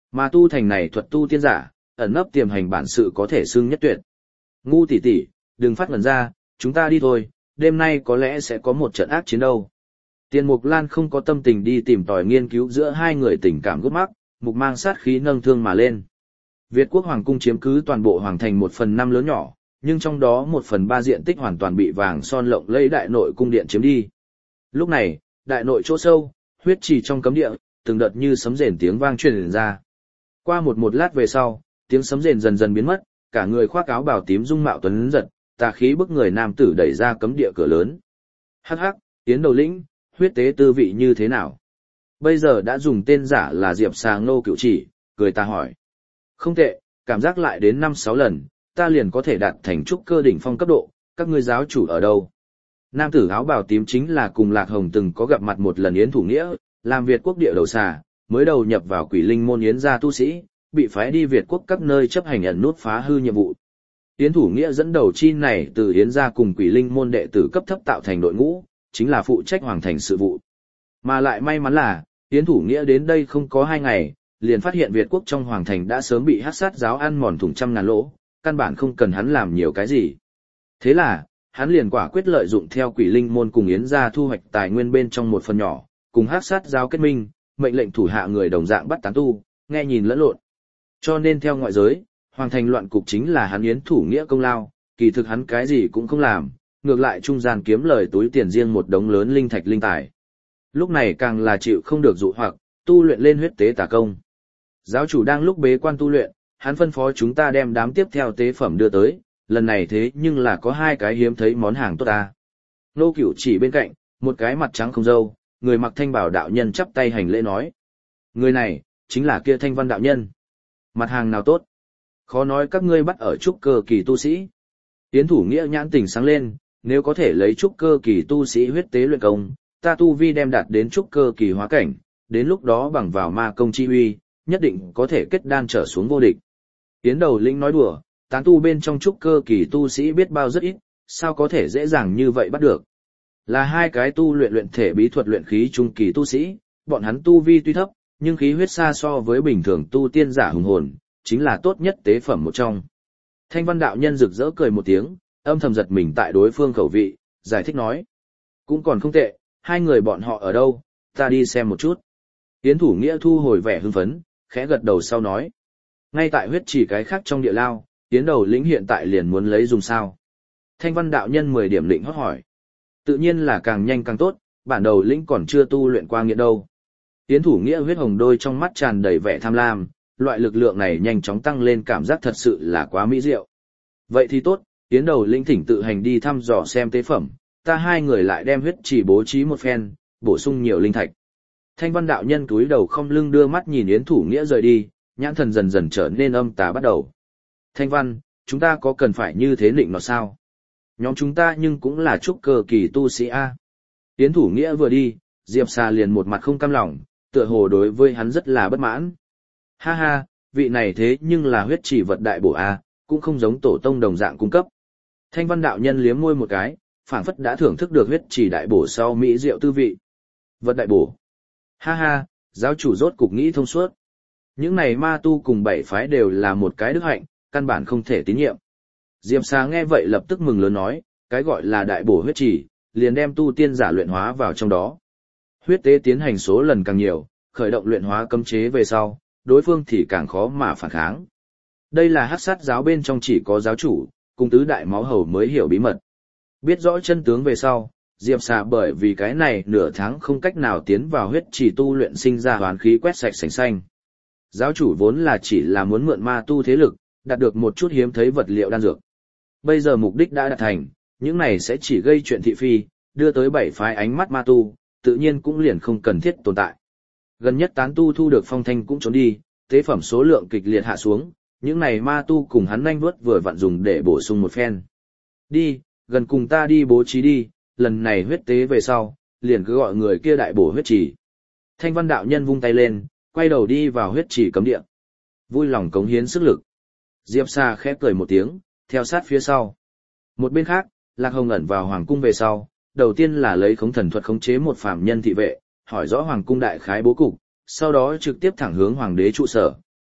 Mà tu thành này thuật tu tiên giả, ẩn nấp tiềm hành bản sự có thể xưng nhất tuyệt. Ngu tỷ tỷ, đừng phát ngần ra, chúng ta đi thôi, đêm nay có lẽ sẽ có một trận ác chiến đâu. Tiền Mục Lan không có tâm tình đi tìm tòi nghiên cứu giữa hai người tình cảm gút mắc, mục mang sát khí nâng thương mà lên. Việt quốc hoàng cung chiếm cứ toàn bộ hoàng thành một phần năm lớn nhỏ, nhưng trong đó một phần ba diện tích hoàn toàn bị vàng son lộng lẫy đại nội cung điện chiếm đi. Lúc này, đại nội chỗ sâu, huyết trì trong cấm địa, từng đợt như sấm rền tiếng vang truyền ra. Qua một một lát về sau, tiếng sấm rền dần dần biến mất, cả người khoác áo bào tím dung mạo tuấn giật, tà khí bức người nam tử đẩy ra cấm địa cửa lớn. Hắc hắc, tiến đầu lĩnh, huyết tế tư vị như thế nào? Bây giờ đã dùng tên giả là Diệp Xà Ngô Cửu Chỉ, cười ta hỏi. Không tệ, cảm giác lại đến năm sáu lần, ta liền có thể đạt thành trúc cơ đỉnh phong cấp độ, các ngươi giáo chủ ở đâu? Nam tử áo bào tím chính là cùng Lạc Hồng từng có gặp mặt một lần Yến Thủ Nghĩa, làm Việt quốc địa đầu xà, mới đầu nhập vào Quỷ Linh môn Yến gia tu sĩ, bị phái đi Việt quốc các nơi chấp hành ẩn nút phá hư nhiệm vụ. Yến Thủ Nghĩa dẫn đầu chi này từ Yến gia cùng Quỷ Linh môn đệ tử cấp thấp tạo thành đội ngũ, chính là phụ trách hoàng thành sự vụ. Mà lại may mắn là, Yến Thủ Nghĩa đến đây không có hai ngày, liền phát hiện Việt quốc trong hoàng thành đã sớm bị hắc sát giáo ăn mòn thủng trăm ngàn lỗ, căn bản không cần hắn làm nhiều cái gì. Thế là, hắn liền quả quyết lợi dụng theo Quỷ Linh môn cùng Yến gia thu hoạch tài nguyên bên trong một phần nhỏ, cùng hắc sát giáo kết minh, mệnh lệnh thủ hạ người đồng dạng bắt tán tu, nghe nhìn lẫn lộn. Cho nên theo ngoại giới, hoàng thành loạn cục chính là hắn Yến Thủ Nghĩa công lao, kỳ thực hắn cái gì cũng không làm, ngược lại trung gian kiếm lời túi tiền riêng một đống lớn linh thạch linh tài. Lúc này càng là chịu không được dụ hoặc, tu luyện lên huyết tế tà công. Giáo chủ đang lúc bế quan tu luyện, hắn phân phó chúng ta đem đám tiếp theo tế phẩm đưa tới, lần này thế nhưng là có hai cái hiếm thấy món hàng tốt ta. Nô Cửu Chỉ bên cạnh, một cái mặt trắng không râu, người mặc thanh bảo đạo nhân chắp tay hành lễ nói. Người này, chính là kia Thanh Văn đạo nhân. Mặt hàng nào tốt? Khó nói các ngươi bắt ở trúc cơ kỳ tu sĩ. Yến Thủ Nghĩa nhãn tỉnh sáng lên, nếu có thể lấy trúc cơ kỳ tu sĩ huyết tế luyện công, ta tu vi đem đạt đến trúc cơ kỳ hóa cảnh, đến lúc đó bằng vào ma công chi uy, nhất định có thể kết đan trở xuống vô địch. Yến Đầu Lĩnh nói đùa, tán tu bên trong trúc cơ kỳ tu sĩ biết bao rất ít, sao có thể dễ dàng như vậy bắt được. Là hai cái tu luyện luyện thể bí thuật luyện khí trung kỳ tu sĩ, bọn hắn tu vi tuy thấp, nhưng khí huyết xa so với bình thường tu tiên giả hùng hồn, chính là tốt nhất tế phẩm một trong. Thanh Văn đạo nhân rực rỡ cười một tiếng, âm thầm giật mình tại đối phương khẩu vị, giải thích nói. Cũng còn không tệ, hai người bọn họ ở đâu, ta đi xem một chút. Yến Thủ Nghĩa thu hồi vẻ hưng phấn, khẽ gật đầu sau nói. Ngay tại huyết chỉ cái khác trong địa lao, Yến Đầu Lĩnh hiện tại liền muốn lấy dùng sao. Thanh Văn đạo nhân mười điểm lĩnh hót hỏi. Tự nhiên là càng nhanh càng tốt, bản Đầu Lĩnh còn chưa tu luyện qua nghĩa đâu. Yến Thủ Nghĩa huyết hồng đôi trong mắt tràn đầy vẻ tham lam, loại lực lượng này nhanh chóng tăng lên cảm giác thật sự là quá mỹ diệu. Vậy thì tốt, Yến Đầu Lĩnh thỉnh tự hành đi thăm dò xem tế phẩm, ta hai người lại đem huyết chỉ bố trí một phen, bổ sung nhiều linh thạch. Thanh Văn đạo nhân cúi đầu không lưng đưa mắt nhìn Yến Thủ Nghĩa rời đi, nhãn thần dần dần trở nên âm tà bắt đầu. Thanh Văn, chúng ta có cần phải như thế định nó sao? Nhóm chúng ta nhưng cũng là trúc cơ kỳ tu sĩ A. Yến Thủ Nghĩa vừa đi, Diệp Xà liền một mặt không cam lòng, tựa hồ đối với hắn rất là bất mãn. Ha ha, vị này thế nhưng là huyết chỉ vật đại bổ A, cũng không giống tổ tông đồng dạng cung cấp. Thanh Văn đạo nhân liếm môi một cái, phảng phất đã thưởng thức được huyết chỉ đại bổ sau mỹ diệu tư vị. Vật đại bổ. Ha ha, giáo chủ rốt cục nghĩ thông suốt. Những này ma tu cùng bảy phái đều là một cái đức hạnh, căn bản không thể tín nhiệm. Diệp Xà nghe vậy lập tức mừng lớn nói, cái gọi là đại bổ huyết chỉ, liền đem tu tiên giả luyện hóa vào trong đó. Huyết tế tiến hành số lần càng nhiều, khởi động luyện hóa cấm chế về sau, đối phương thì càng khó mà phản kháng. Đây là hắc sát giáo bên trong chỉ có giáo chủ, cùng tứ đại máu hầu mới hiểu bí mật. Biết rõ chân tướng về sau, Diệp Xà bởi vì cái này nửa tháng không cách nào tiến vào huyết chỉ tu luyện sinh ra hoán khí quét sạch sành xanh. Giáo chủ vốn là chỉ là muốn mượn ma tu thế lực, đạt được một chút hiếm thấy vật liệu đan dược. Bây giờ mục đích đã đạt thành, những này sẽ chỉ gây chuyện thị phi, đưa tới bảy phái ánh mắt ma tu, tự nhiên cũng liền không cần thiết tồn tại. Gần nhất tán tu thu được phong thanh cũng trốn đi, tế phẩm số lượng kịch liệt hạ xuống, những này ma tu cùng hắn nhanh vuốt vừa vặn dùng để bổ sung một phen. Đi, gần cùng ta đi bố trí đi, lần này huyết tế về sau, liền cứ gọi người kia đại bổ huyết chỉ. Thanh Văn đạo nhân vung tay lên, quay đầu đi vào huyết chỉ cấm địa. Vui lòng cống hiến sức lực. Diệp Xà khẽ cười một tiếng, theo sát phía sau. Một bên khác, Lạc Hồng ẩn vào hoàng cung về sau, đầu tiên là lấy khống thần thuật khống chế một phàm nhân thị vệ, hỏi rõ hoàng cung đại khái bố cục, sau đó trực tiếp thẳng hướng hoàng đế trụ sở,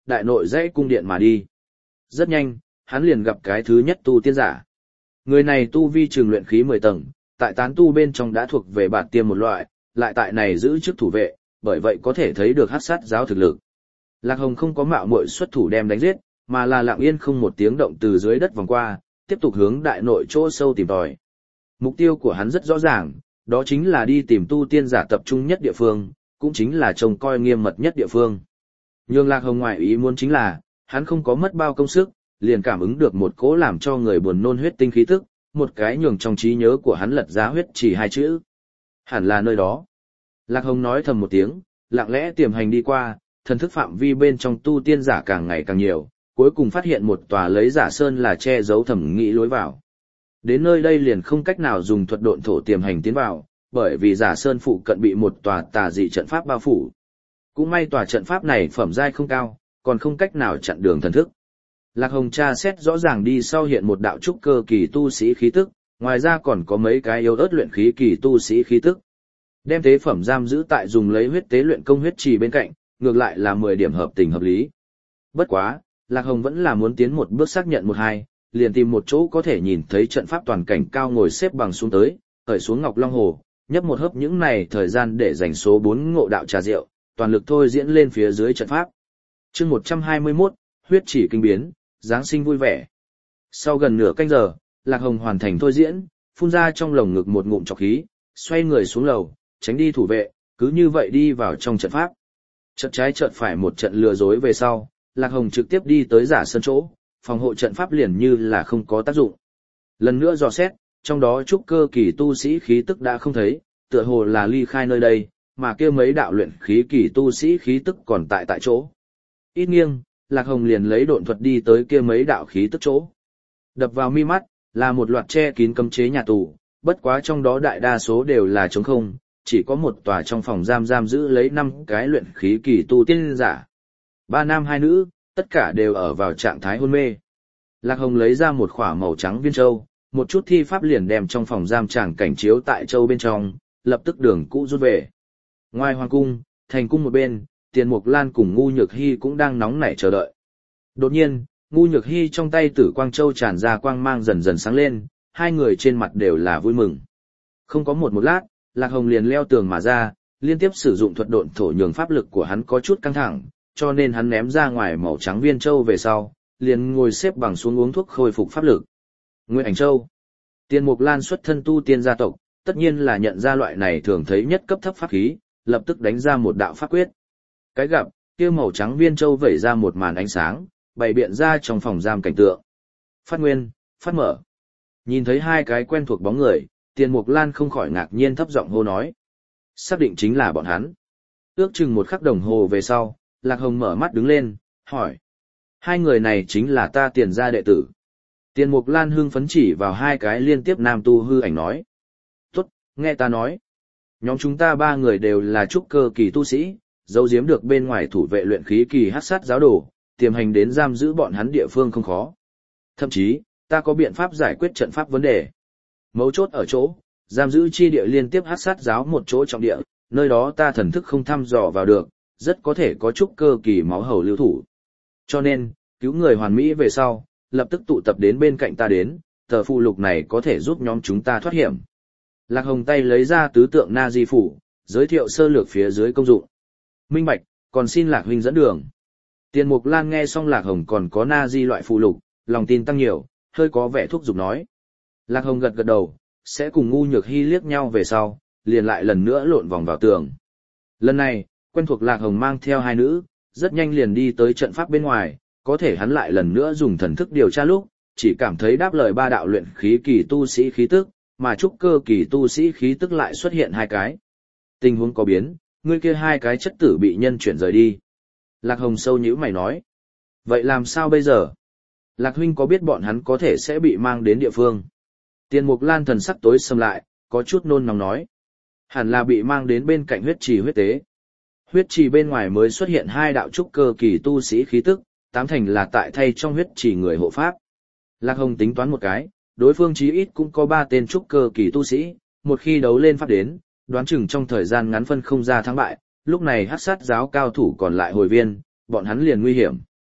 đại nội dãy cung điện mà đi. Rất nhanh, hắn liền gặp cái thứ nhất tu tiên giả. Người này tu vi trường luyện khí mười tầng, tại tán tu bên trong đã thuộc về bạt tiêm một loại, lại tại này giữ chức thủ vệ, bởi vậy có thể thấy được hắc sát giáo thực lực. Lạc Hồng không có mạo muội xuất thủ đem đánh giết, mà là lặng yên không một tiếng động từ dưới đất vòng qua, tiếp tục hướng đại nội chỗ sâu tìm tòi. Mục tiêu của hắn rất rõ ràng, đó chính là đi tìm tu tiên giả tập trung nhất địa phương, cũng chính là trông coi nghiêm mật nhất địa phương. Nhưng Lạc Hồng ngoại ý muốn chính là, hắn không có mất bao công sức, liền cảm ứng được một cỗ làm cho người buồn nôn huyết tinh khí tức, một cái nhường trong trí nhớ của hắn lật giá huyết chỉ hai chữ. Hẳn là nơi đó. Lạc Hồng nói thầm một tiếng, lặng lẽ tiềm hành đi qua, thần thức phạm vi bên trong tu tiên giả càng ngày càng nhiều, cuối cùng phát hiện một tòa lấy giả sơn là che giấu thẩm nghĩ lối vào. Đến nơi đây liền không cách nào dùng thuật độn thổ tiềm hành tiến vào, bởi vì giả sơn phụ cận bị một tòa tà dị trận pháp bao phủ. Cũng may tòa trận pháp này phẩm giai không cao, còn không cách nào chặn đường thần thức. Lạc Hồng tra xét rõ ràng đi sau hiện một đạo trúc cơ kỳ tu sĩ khí tức, ngoài ra còn có mấy cái yếu ớt luyện khí kỳ tu sĩ khí tức. Đem tế phẩm giam giữ tại dùng lấy huyết tế luyện công huyết trì bên cạnh, ngược lại là mười điểm hợp tình hợp lý. Bất quá, Lạc Hồng vẫn là muốn tiến một bước xác nhận một hai, liền tìm một chỗ có thể nhìn thấy trận pháp toàn cảnh cao ngồi xếp bằng xuống tới, khởi xuống Ngọc Long Hồ, nhấp một hớp những này thời gian để dành số bốn ngộ đạo trà rượu, toàn lực thôi diễn lên phía dưới trận pháp. Chương một trăm hai mươi mốt, huyết chỉ kinh biến, Giáng sinh vui vẻ. Sau gần nửa canh giờ, Lạc Hồng hoàn thành thôi diễn, phun ra trong lồng ngực một ngụm trọc khí, xoay người xuống lầu, tránh đi thủ vệ, cứ như vậy đi vào trong trận pháp. Trận trái trận phải một trận lừa dối về sau, Lạc Hồng trực tiếp đi tới giả sơn chỗ, phòng hộ trận pháp liền như là không có tác dụng. Lần nữa dò xét, trong đó trúc cơ kỳ tu sĩ khí tức đã không thấy, tựa hồ là ly khai nơi đây, mà kia mấy đạo luyện khí kỳ tu sĩ khí tức còn tại tại chỗ. Ít nghiêng, Lạc Hồng liền lấy độn thuật đi tới kia mấy đạo khí tức chỗ. Đập vào mi mắt, là một loạt che kín cấm chế nhà tù, bất quá trong đó đại đa số đều là trống không, chỉ có một tòa trong phòng giam giam giữ lấy năm cái luyện khí kỳ tu tiên giả. Ba nam hai nữ, tất cả đều ở vào trạng thái hôn mê. Lạc Hồng lấy ra một khỏa màu trắng viên châu, một chút thi pháp liền đem trong phòng giam tràng cảnh chiếu tại châu bên trong, lập tức đường cũ rút về. Ngoài hoàng cung, thành cung một bên, Tiền Mục Lan cùng Ngu Nhược Hy cũng đang nóng nảy chờ đợi. Đột nhiên, Ngu Nhược Hy trong tay Tử Quang Châu tràn ra quang mang dần dần sáng lên, hai người trên mặt đều là vui mừng. Không có một một lát, Lạc Hồng liền leo tường mà ra, liên tiếp sử dụng thuật độn thổ nhường pháp lực của hắn có chút căng thẳng, cho nên hắn ném ra ngoài màu trắng viên châu về sau, liền ngồi xếp bằng xuống uống thuốc khôi phục pháp lực. Nguyên Ảnh Châu. Tiền Mục Lan xuất thân tu tiên gia tộc, tất nhiên là nhận ra loại này thường thấy nhất cấp thấp pháp khí, lập tức đánh ra một đạo pháp quyết. Cái gặp, kia màu trắng viên châu vẩy ra một màn ánh sáng, bày biện ra trong phòng giam cảnh tượng. Phát nguyên, phát mở. Nhìn thấy hai cái quen thuộc bóng người, Tiền Mục Lan không khỏi ngạc nhiên thấp giọng hô nói. Xác định chính là bọn hắn. Ước chừng một khắc đồng hồ về sau, Lạc Hồng mở mắt đứng lên, hỏi. Hai người này chính là ta Tiền gia đệ tử. Tiền Mục Lan hưng phấn chỉ vào hai cái liên tiếp nam tu hư ảnh nói. Tốt, nghe ta nói. Nhóm chúng ta ba người đều là trúc cơ kỳ tu sĩ, giấu giếm được bên ngoài thủ vệ luyện khí kỳ hắc sát giáo đồ, tiềm hành đến giam giữ bọn hắn địa phương không khó. Thậm chí, ta có biện pháp giải quyết trận pháp vấn đề. Mấu chốt ở chỗ, giam giữ chi địa liên tiếp hắc sát giáo một chỗ trọng địa, nơi đó ta thần thức không thăm dò vào được, rất có thể có trúc cơ kỳ máu hầu lưu thủ. Cho nên, cứu người hoàn mỹ về sau, lập tức tụ tập đến bên cạnh ta đến, tờ phụ lục này có thể giúp nhóm chúng ta thoát hiểm. Lạc Hồng tay lấy ra tứ tượng na di phủ, giới thiệu sơ lược phía dưới công dụng. Minh bạch, còn xin Lạc huynh dẫn đường. Tiền Mục Lan nghe xong Lạc Hồng còn có na di loại phụ lục, lòng tin tăng nhiều, hơi có vẻ thúc giục nói. Lạc Hồng gật gật đầu, sẽ cùng Ngu Nhược Hy liếc nhau về sau, liền lại lần nữa lộn vòng vào tường. Lần này, quen thuộc Lạc Hồng mang theo hai nữ, rất nhanh liền đi tới trận pháp bên ngoài, có thể hắn lại lần nữa dùng thần thức điều tra lúc, chỉ cảm thấy đáp lời ba đạo luyện khí kỳ tu sĩ khí tức, mà trúc cơ kỳ tu sĩ khí tức lại xuất hiện hai cái. Tình huống có biến, ngươi kia hai cái chất tử bị nhân chuyển rời đi. Lạc Hồng sâu nhíu mày nói. Vậy làm sao bây giờ? Lạc huynh có biết bọn hắn có thể sẽ bị mang đến địa phương? Tiền Mục Lan thần sắc tối sầm lại, có chút nôn nóng nói. Hẳn là bị mang đến bên cạnh huyết trì huyết tế. Huyết trì bên ngoài mới xuất hiện hai đạo trúc cơ kỳ tu sĩ khí tức, tám thành là tại thay trong huyết trì người hộ pháp. Lạc Hồng tính toán một cái, đối phương chí ít cũng có ba tên trúc cơ kỳ tu sĩ, một khi đấu lên pháp đến, đoán chừng trong thời gian ngắn phân không ra thắng bại, lúc này hắc sát giáo cao thủ còn lại hồi viên, bọn hắn liền nguy hiểm,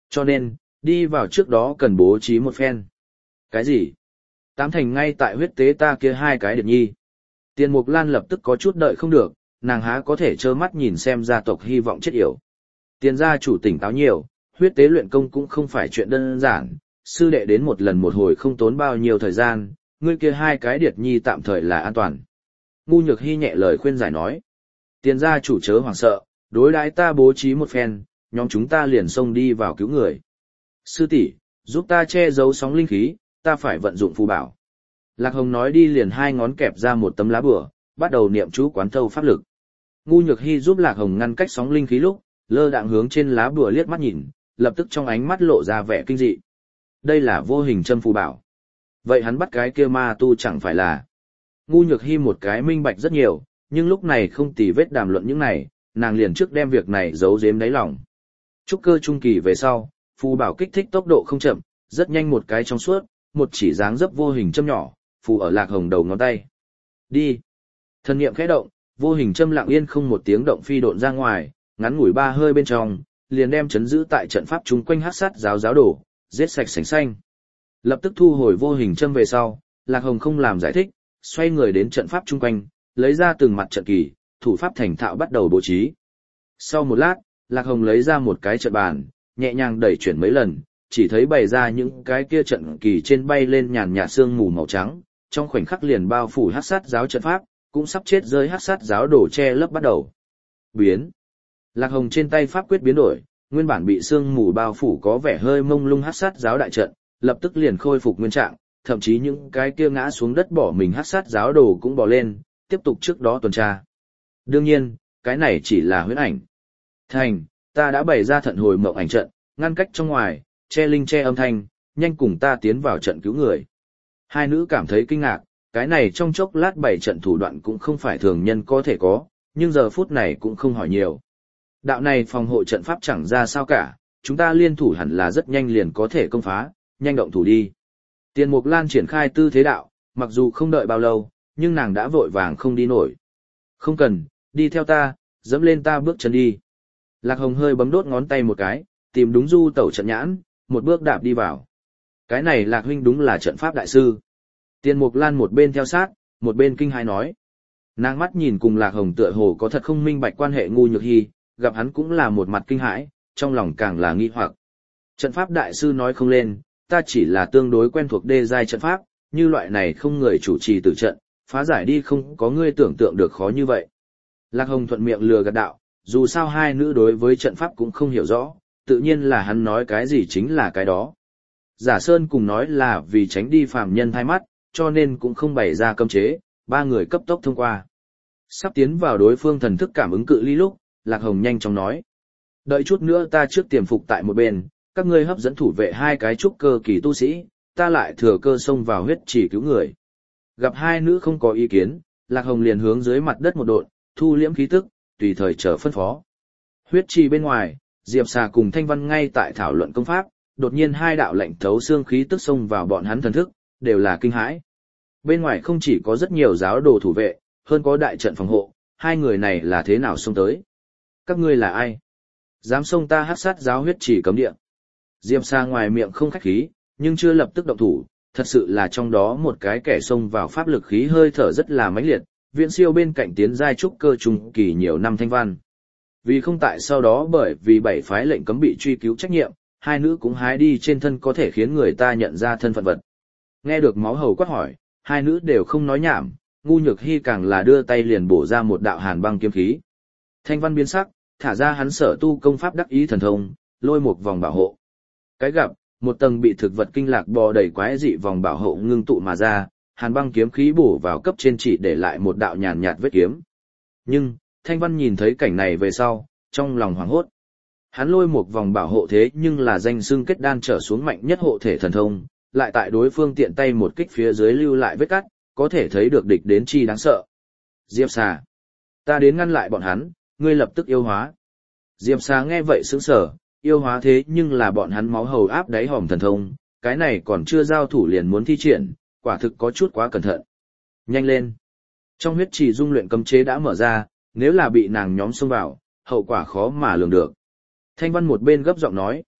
Cho nên, đi vào trước đó cần bố trí một phen. Cái gì? Tám thành ngay tại huyết tế ta kia hai cái điệp nhi. Tiền Mục Lan lập tức có chút đợi không được, nàng há có thể trơ mắt nhìn xem gia tộc hy vọng chết yểu. Tiền gia chủ tỉnh táo nhiều, huyết tế luyện công cũng không phải chuyện đơn giản, sư đệ đến một lần một hồi không tốn bao nhiêu thời gian, ngươi kia hai cái điệp nhi tạm thời là an toàn. Ngu Nhược Hy nhẹ lời khuyên giải nói. Tiền gia chủ chớ hoảng sợ, đối đãi ta bố trí một phen, nhóm chúng ta liền xông đi vào cứu người. Sư tỷ, giúp ta che giấu sóng linh khí, ta phải vận dụng phù bảo. Lạc Hồng nói đi liền hai ngón kẹp ra một tấm lá bùa, bắt đầu niệm chú quán thâu pháp lực. Ngu Nhược Hy giúp Lạc Hồng ngăn cách sóng linh khí lúc, lơ đãng hướng trên lá bùa liếc mắt nhìn, lập tức trong ánh mắt lộ ra vẻ kinh dị. Đây là vô hình châm phù bảo. Vậy hắn bắt cái kia ma tu chẳng phải là... Ngu Nhược Hy một cái minh bạch rất nhiều, nhưng lúc này không tì vết đàm luận những này, nàng liền trước đem việc này giấu giếm đáy lòng. Trúc cơ trung kỳ về sau, phù bảo kích thích tốc độ không chậm, rất nhanh một cái trong suốt, một chỉ dáng dấp vô hình châm nhỏ, phù ở Lạc Hồng đầu ngón tay. Đi. Thần niệm khẽ động, vô hình châm lặng yên không một tiếng động phi độn ra ngoài, ngắn ngủi ba hơi bên trong, liền đem chấn giữ tại trận pháp chung quanh hắc sát giáo giáo đổ, giết sạch sành xanh. Lập tức thu hồi vô hình châm về sau, Lạc Hồng không làm giải thích, xoay người đến trận pháp chung quanh, lấy ra từng mặt trận kỳ, thủ pháp thành thạo bắt đầu bố trí. Sau một lát, Lạc Hồng lấy ra một cái trận bàn, nhẹ nhàng đẩy chuyển mấy lần, chỉ thấy bày ra những cái kia trận kỳ trên bay lên nhàn nhạt sương mù màu trắng, trong khoảnh khắc liền bao phủ hắc sát giáo trận pháp, cũng sắp chết rơi hắc sát giáo đổ che lấp bắt đầu. Biến. Lạc Hồng trên tay pháp quyết biến đổi, nguyên bản bị sương mù bao phủ có vẻ hơi mông lung hắc sát giáo đại trận, lập tức liền khôi phục nguyên trạng, thậm chí những cái kia ngã xuống đất bỏ mình hắc sát giáo đồ cũng bò lên, tiếp tục trước đó tuần tra. Đương nhiên, cái này chỉ là huyễn ảnh. Thành, ta đã bày ra thận hồi mộng ảnh trận, ngăn cách trong ngoài, che linh che âm thanh, nhanh cùng ta tiến vào trận cứu người. Hai nữ cảm thấy kinh ngạc, cái này trong chốc lát bày trận thủ đoạn cũng không phải thường nhân có thể có, nhưng giờ phút này cũng không hỏi nhiều. Đạo này phòng hộ trận pháp chẳng ra sao cả, chúng ta liên thủ hẳn là rất nhanh liền có thể công phá, nhanh động thủ đi. Tiền Mục Lan triển khai tư thế đạo, mặc dù không đợi bao lâu, nhưng nàng đã vội vàng không đi nổi. Không cần, đi theo ta, dẫm lên ta bước chân đi. Lạc Hồng hơi bấm đốt ngón tay một cái, tìm đúng du tẩu trận nhãn, một bước đạp đi vào. Cái này Lạc huynh đúng là trận pháp đại sư. Tiền Mục Lan một bên theo sát, một bên kinh hãi nói. Nàng mắt nhìn cùng Lạc Hồng tựa hồ có thật không minh bạch quan hệ Ngu Nhược Hy, gặp hắn cũng là một mặt kinh hãi, trong lòng càng là nghi hoặc. Trận pháp đại sư nói không lên, ta chỉ là tương đối quen thuộc đê giai trận pháp, như loại này không người chủ trì tử trận, phá giải đi không có ngươi tưởng tượng được khó như vậy. Lạc Hồng thuận miệng lừa gạt đạo, dù sao hai nữ đối với trận pháp cũng không hiểu rõ, tự nhiên là hắn nói cái gì chính là cái đó. Giả Sơn cùng nói là vì tránh đi phàm nhân thay mắt, cho nên cũng không bày ra cấm chế, ba người cấp tốc thông qua. Sắp tiến vào đối phương thần thức cảm ứng cự ly lúc, Lạc Hồng nhanh chóng nói. Đợi chút nữa ta trước tiềm phục tại một bên, các ngươi hấp dẫn thủ vệ hai cái trúc cơ kỳ tu sĩ, ta lại thừa cơ xông vào huyết chỉ cứu người. Gặp hai nữ không có ý kiến, Lạc Hồng liền hướng dưới mặt đất một độn, thu liễm khí tức, tùy thời chờ phân phó. Huyết trì bên ngoài, Diệp Xà cùng Thanh Văn ngay tại thảo luận công pháp, đột nhiên hai đạo lạnh thấu xương khí tức xông vào bọn hắn thần thức, đều là kinh hãi. Bên ngoài không chỉ có rất nhiều giáo đồ thủ vệ, hơn có đại trận phòng hộ, hai người này là thế nào xông tới? Các ngươi là ai? Dám xông ta hắc sát giáo huyết trì cấm địa. Diệp Xà ngoài miệng không khách khí, nhưng chưa lập tức động thủ, thật sự là trong đó một cái kẻ xông vào pháp lực khí hơi thở rất là mãnh liệt, viễn siêu bên cạnh tiến giai trúc cơ trung kỳ nhiều năm Thanh Văn. Vì không tại sau đó bởi vì bảy phái lệnh cấm bị truy cứu trách nhiệm, hai nữ cũng hái đi trên thân có thể khiến người ta nhận ra thân phận vật. Nghe được máu hầu quát hỏi, hai nữ đều không nói nhảm, Ngu Nhược Hy càng là đưa tay liền bổ ra một đạo hàn băng kiếm khí. Thanh Văn biến sắc, thả ra hắn sở tu công pháp đắc ý thần thông, lôi một vòng bảo hộ. Cái gặp, một tầng bị thực vật kinh lạc bò đầy quái dị vòng bảo hộ ngưng tụ mà ra, hàn băng kiếm khí bổ vào cấp trên chỉ để lại một đạo nhàn nhạt vết kiếm. Nhưng, Thanh Văn nhìn thấy cảnh này về sau, trong lòng hoảng hốt. Hắn lôi một vòng bảo hộ thế nhưng là danh xưng kết đan trở xuống mạnh nhất hộ thể thần thông, lại tại đối phương tiện tay một kích phía dưới lưu lại vết cắt, có thể thấy được địch đến chi đáng sợ. Diệp Xà, ta đến ngăn lại bọn hắn, ngươi lập tức yêu hóa. Diệp Xà nghe vậy sững sờ, yêu hóa thế nhưng là bọn hắn máu hầu áp đáy hòm thần thông, cái này còn chưa giao thủ liền muốn thi triển, quả thực có chút quá cẩn thận. Nhanh lên. Trong huyết trì dung luyện cấm chế đã mở ra, nếu là bị nàng nhóm xông vào, hậu quả khó mà lường được. Thanh Văn một bên gấp giọng nói,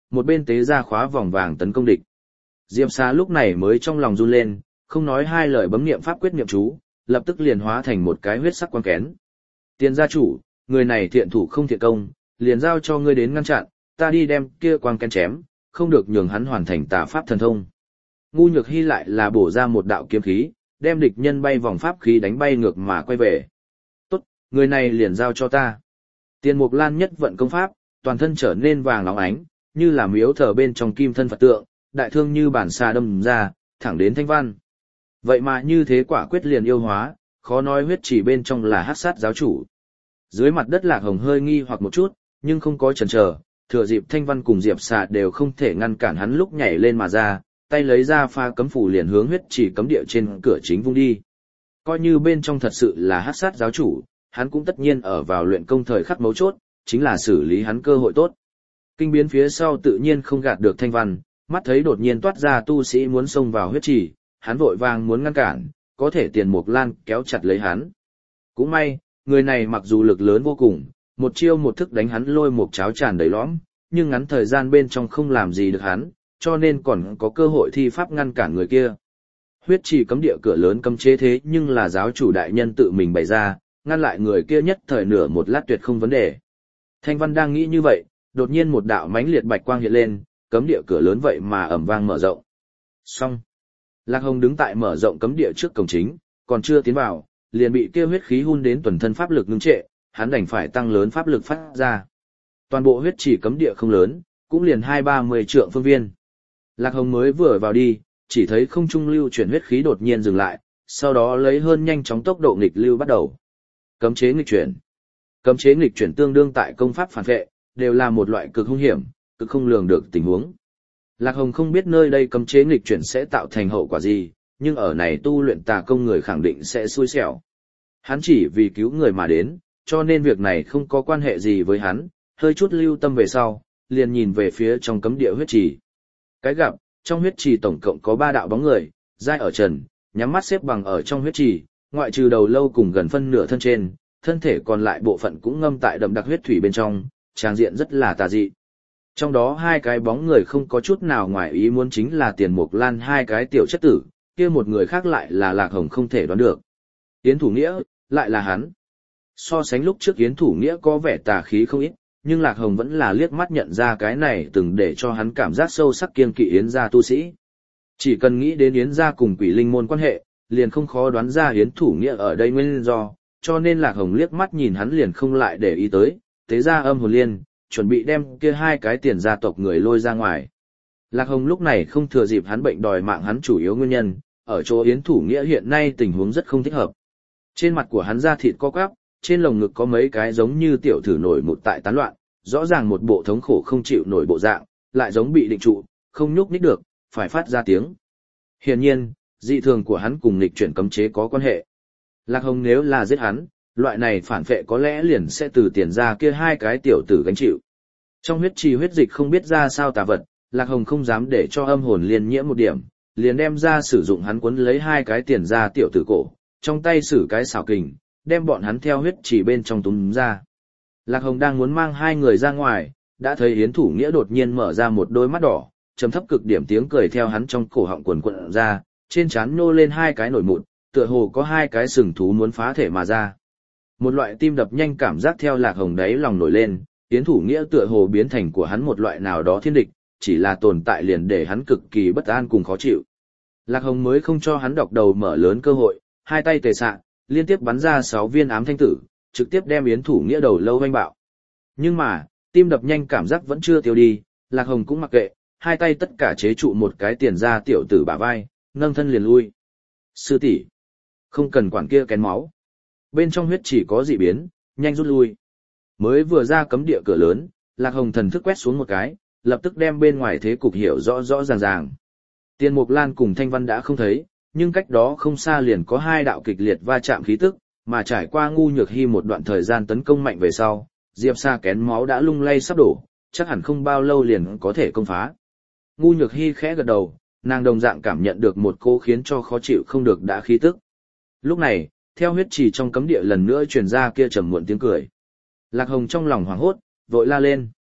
một bên tế ra khóa vòng vàng tấn công địch. Diệp Sa lúc này mới trong lòng run lên, không nói hai lời bấm niệm pháp quyết niệm chú, lập tức liền hóa thành một cái huyết sắc quang kén. Tiền gia chủ, người này thiện thủ không thiện công, liền giao cho ngươi đến ngăn chặn, ta đi đem kia quang kén chém, không được nhường hắn hoàn thành tà pháp thần thông. Ngu Nhược Hy lại là bổ ra một đạo kiếm khí, đem địch nhân bay vòng pháp khí đánh bay ngược mà quay về. Tốt, người này liền giao cho ta. Tiền Mục Lan nhất vận công pháp, toàn thân trở nên vàng óng ánh, như là miếu thờ bên trong kim thân Phật tượng, đại thương như bản xà đâm ra, thẳng đến Thanh Văn. Vậy mà như thế quả quyết liền yêu hóa, khó nói huyết chỉ bên trong là hắc sát giáo chủ. Dưới mặt đất Lạc Hồng hơi nghi hoặc một chút, nhưng không có chần chờ, thừa dịp Thanh Văn cùng Diệp Xà đều không thể ngăn cản hắn lúc nhảy lên mà ra, tay lấy ra pha cấm phủ liền hướng huyết chỉ cấm địa trên cửa chính vung đi. Coi như bên trong thật sự là hắc sát giáo chủ, hắn cũng tất nhiên ở vào luyện công thời khắc mấu chốt, chính là xử lý hắn cơ hội tốt. Kinh biến phía sau tự nhiên không gạt được Thanh Văn, mắt thấy đột nhiên toát ra tu sĩ muốn xông vào huyết trì, hắn vội vàng muốn ngăn cản, có thể Tiền Mục Lan kéo chặt lấy hắn. Cũng may, người này mặc dù lực lớn vô cùng, một chiêu một thức đánh hắn lôi một cháo tràn đầy lõm, nhưng ngắn thời gian bên trong không làm gì được hắn, cho nên còn có cơ hội thi pháp ngăn cản người kia. Huyết trì cấm địa cửa lớn cấm chế thế nhưng là giáo chủ đại nhân tự mình bày ra, ngăn lại người kia nhất thời nửa một lát tuyệt không vấn đề. Thanh Văn đang nghĩ như vậy, đột nhiên một đạo mãnh liệt bạch quang hiện lên, cấm địa cửa lớn vậy mà ầm vang mở rộng. Xong. Lạc Hồng đứng tại mở rộng cấm địa trước cổng chính, còn chưa tiến vào, liền bị kia huyết khí hun đến tuần thân pháp lực ngưng trệ, hắn đành phải tăng lớn pháp lực phát ra. Toàn bộ huyết chỉ cấm địa không lớn, cũng liền hai ba mươi trượng phương viên. Lạc Hồng mới vừa vào đi, chỉ thấy không trung lưu chuyển huyết khí đột nhiên dừng lại, sau đó lấy hơn nhanh chóng tốc độ nghịch lưu bắt đầu. Cấm chế nghịch chuyển. Cấm chế nghịch chuyển tương đương tại công pháp phản vệ, đều là một loại cực hung hiểm, cực không lường được tình huống. Lạc Hồng không biết nơi đây cấm chế nghịch chuyển sẽ tạo thành hậu quả gì, nhưng ở này tu luyện tà công người khẳng định sẽ xui xẻo. Hắn chỉ vì cứu người mà đến, cho nên việc này không có quan hệ gì với hắn, hơi chút lưu tâm về sau, liền nhìn về phía trong cấm địa huyết trì. Cái gặp, trong huyết trì tổng cộng có ba đạo bóng người, dai ở trần, nhắm mắt xếp bằng ở trong huyết trì, ngoại trừ đầu lâu cùng gần phân nửa thân trên, thân thể còn lại bộ phận cũng ngâm tại đậm đặc huyết thủy bên trong, tràng diện rất là tà dị. Trong đó hai cái bóng người không có chút nào ngoài ý muốn chính là Tiền Mục Lan hai cái tiểu chất tử, kia một người khác lại là Lạc Hồng không thể đoán được. Yến Thủ Nghĩa, lại là hắn. So sánh lúc trước Yến Thủ Nghĩa có vẻ tà khí không ít, nhưng Lạc Hồng vẫn là liếc mắt nhận ra cái này từng để cho hắn cảm giác sâu sắc kiêng kỵ Yến gia tu sĩ. Chỉ cần nghĩ đến Yến gia cùng Quỷ Linh môn quan hệ, liền không khó đoán ra Yến Thủ Nghĩa ở đây nguyên do, cho nên Lạc Hồng liếc mắt nhìn hắn liền không lại để ý tới, tế ra âm hồn liên, chuẩn bị đem kia hai cái tiền gia tộc người lôi ra ngoài. Lạc Hồng lúc này không thừa dịp hắn bệnh đòi mạng hắn chủ yếu nguyên nhân, ở chỗ Yến Thủ Nghĩa hiện nay tình huống rất không thích hợp. Trên mặt của hắn da thịt co quắp, trên lồng ngực có mấy cái giống như tiểu thử nổi một tại tán loạn, rõ ràng một bộ thống khổ không chịu nổi bộ dạng, lại giống bị định trụ, không nhúc nhích được, phải phát ra tiếng. Hiển nhiên, dị thường của hắn cùng nghịch chuyển cấm chế có quan hệ. Lạc Hồng nếu là giết hắn, loại này phản phệ có lẽ liền sẽ từ tiền ra kia hai cái tiểu tử gánh chịu. Trong huyết trì huyết dịch không biết ra sao tà vật, Lạc Hồng không dám để cho âm hồn liên nhiễm một điểm, liền đem ra sử dụng hắn cuốn lấy hai cái tiền ra tiểu tử cổ, trong tay sử cái xảo kình, đem bọn hắn theo huyết trì bên trong túm ra. Lạc Hồng đang muốn mang hai người ra ngoài, đã thấy Yến Thủ Nghĩa đột nhiên mở ra một đôi mắt đỏ, trầm thấp cực điểm tiếng cười theo hắn trong cổ họng quần quần ra, trên trán nô lên hai cái nổi mụn, tựa hồ có hai cái sừng thú muốn phá thể mà ra. Một loại tim đập nhanh cảm giác theo Lạc Hồng đáy lòng nổi lên, Yến Thủ Nghĩa tựa hồ biến thành của hắn một loại nào đó thiên địch, chỉ là tồn tại liền để hắn cực kỳ bất an cùng khó chịu. Lạc Hồng mới không cho hắn đọc đầu mở lớn cơ hội, hai tay tề xạ, liên tiếp bắn ra sáu viên ám thanh tử, trực tiếp đem Yến Thủ Nghĩa đầu lâu vanh bạo. Nhưng mà, tim đập nhanh cảm giác vẫn chưa tiêu đi, Lạc Hồng cũng mặc kệ, hai tay tất cả chế trụ một cái tiền ra tiểu tử bả vai, nâng thân liền lui. Sư tỷ, không cần quản kia kén máu. Bên trong huyết chỉ có dị biến, nhanh rút lui. Mới vừa ra cấm địa cửa lớn, Lạc Hồng thần thức quét xuống một cái, lập tức đem bên ngoài thế cục hiểu rõ rõ ràng ràng. Tiền Mục Lan cùng Thanh Văn đã không thấy, nhưng cách đó không xa liền có hai đạo kịch liệt va chạm khí tức, mà trải qua Ngu Nhược Hy một đoạn thời gian tấn công mạnh về sau, Diệp Sa kén máu đã lung lay sắp đổ, chắc hẳn không bao lâu liền có thể công phá. Ngu Nhược Hy khẽ gật đầu, nàng đồng dạng cảm nhận được một cô khiến cho khó chịu không được đã khí tức. Lúc này, theo huyết trì trong cấm địa lần nữa truyền ra kia trầm muộn tiếng cười. Lạc Hồng trong lòng hoảng hốt, vội la lên.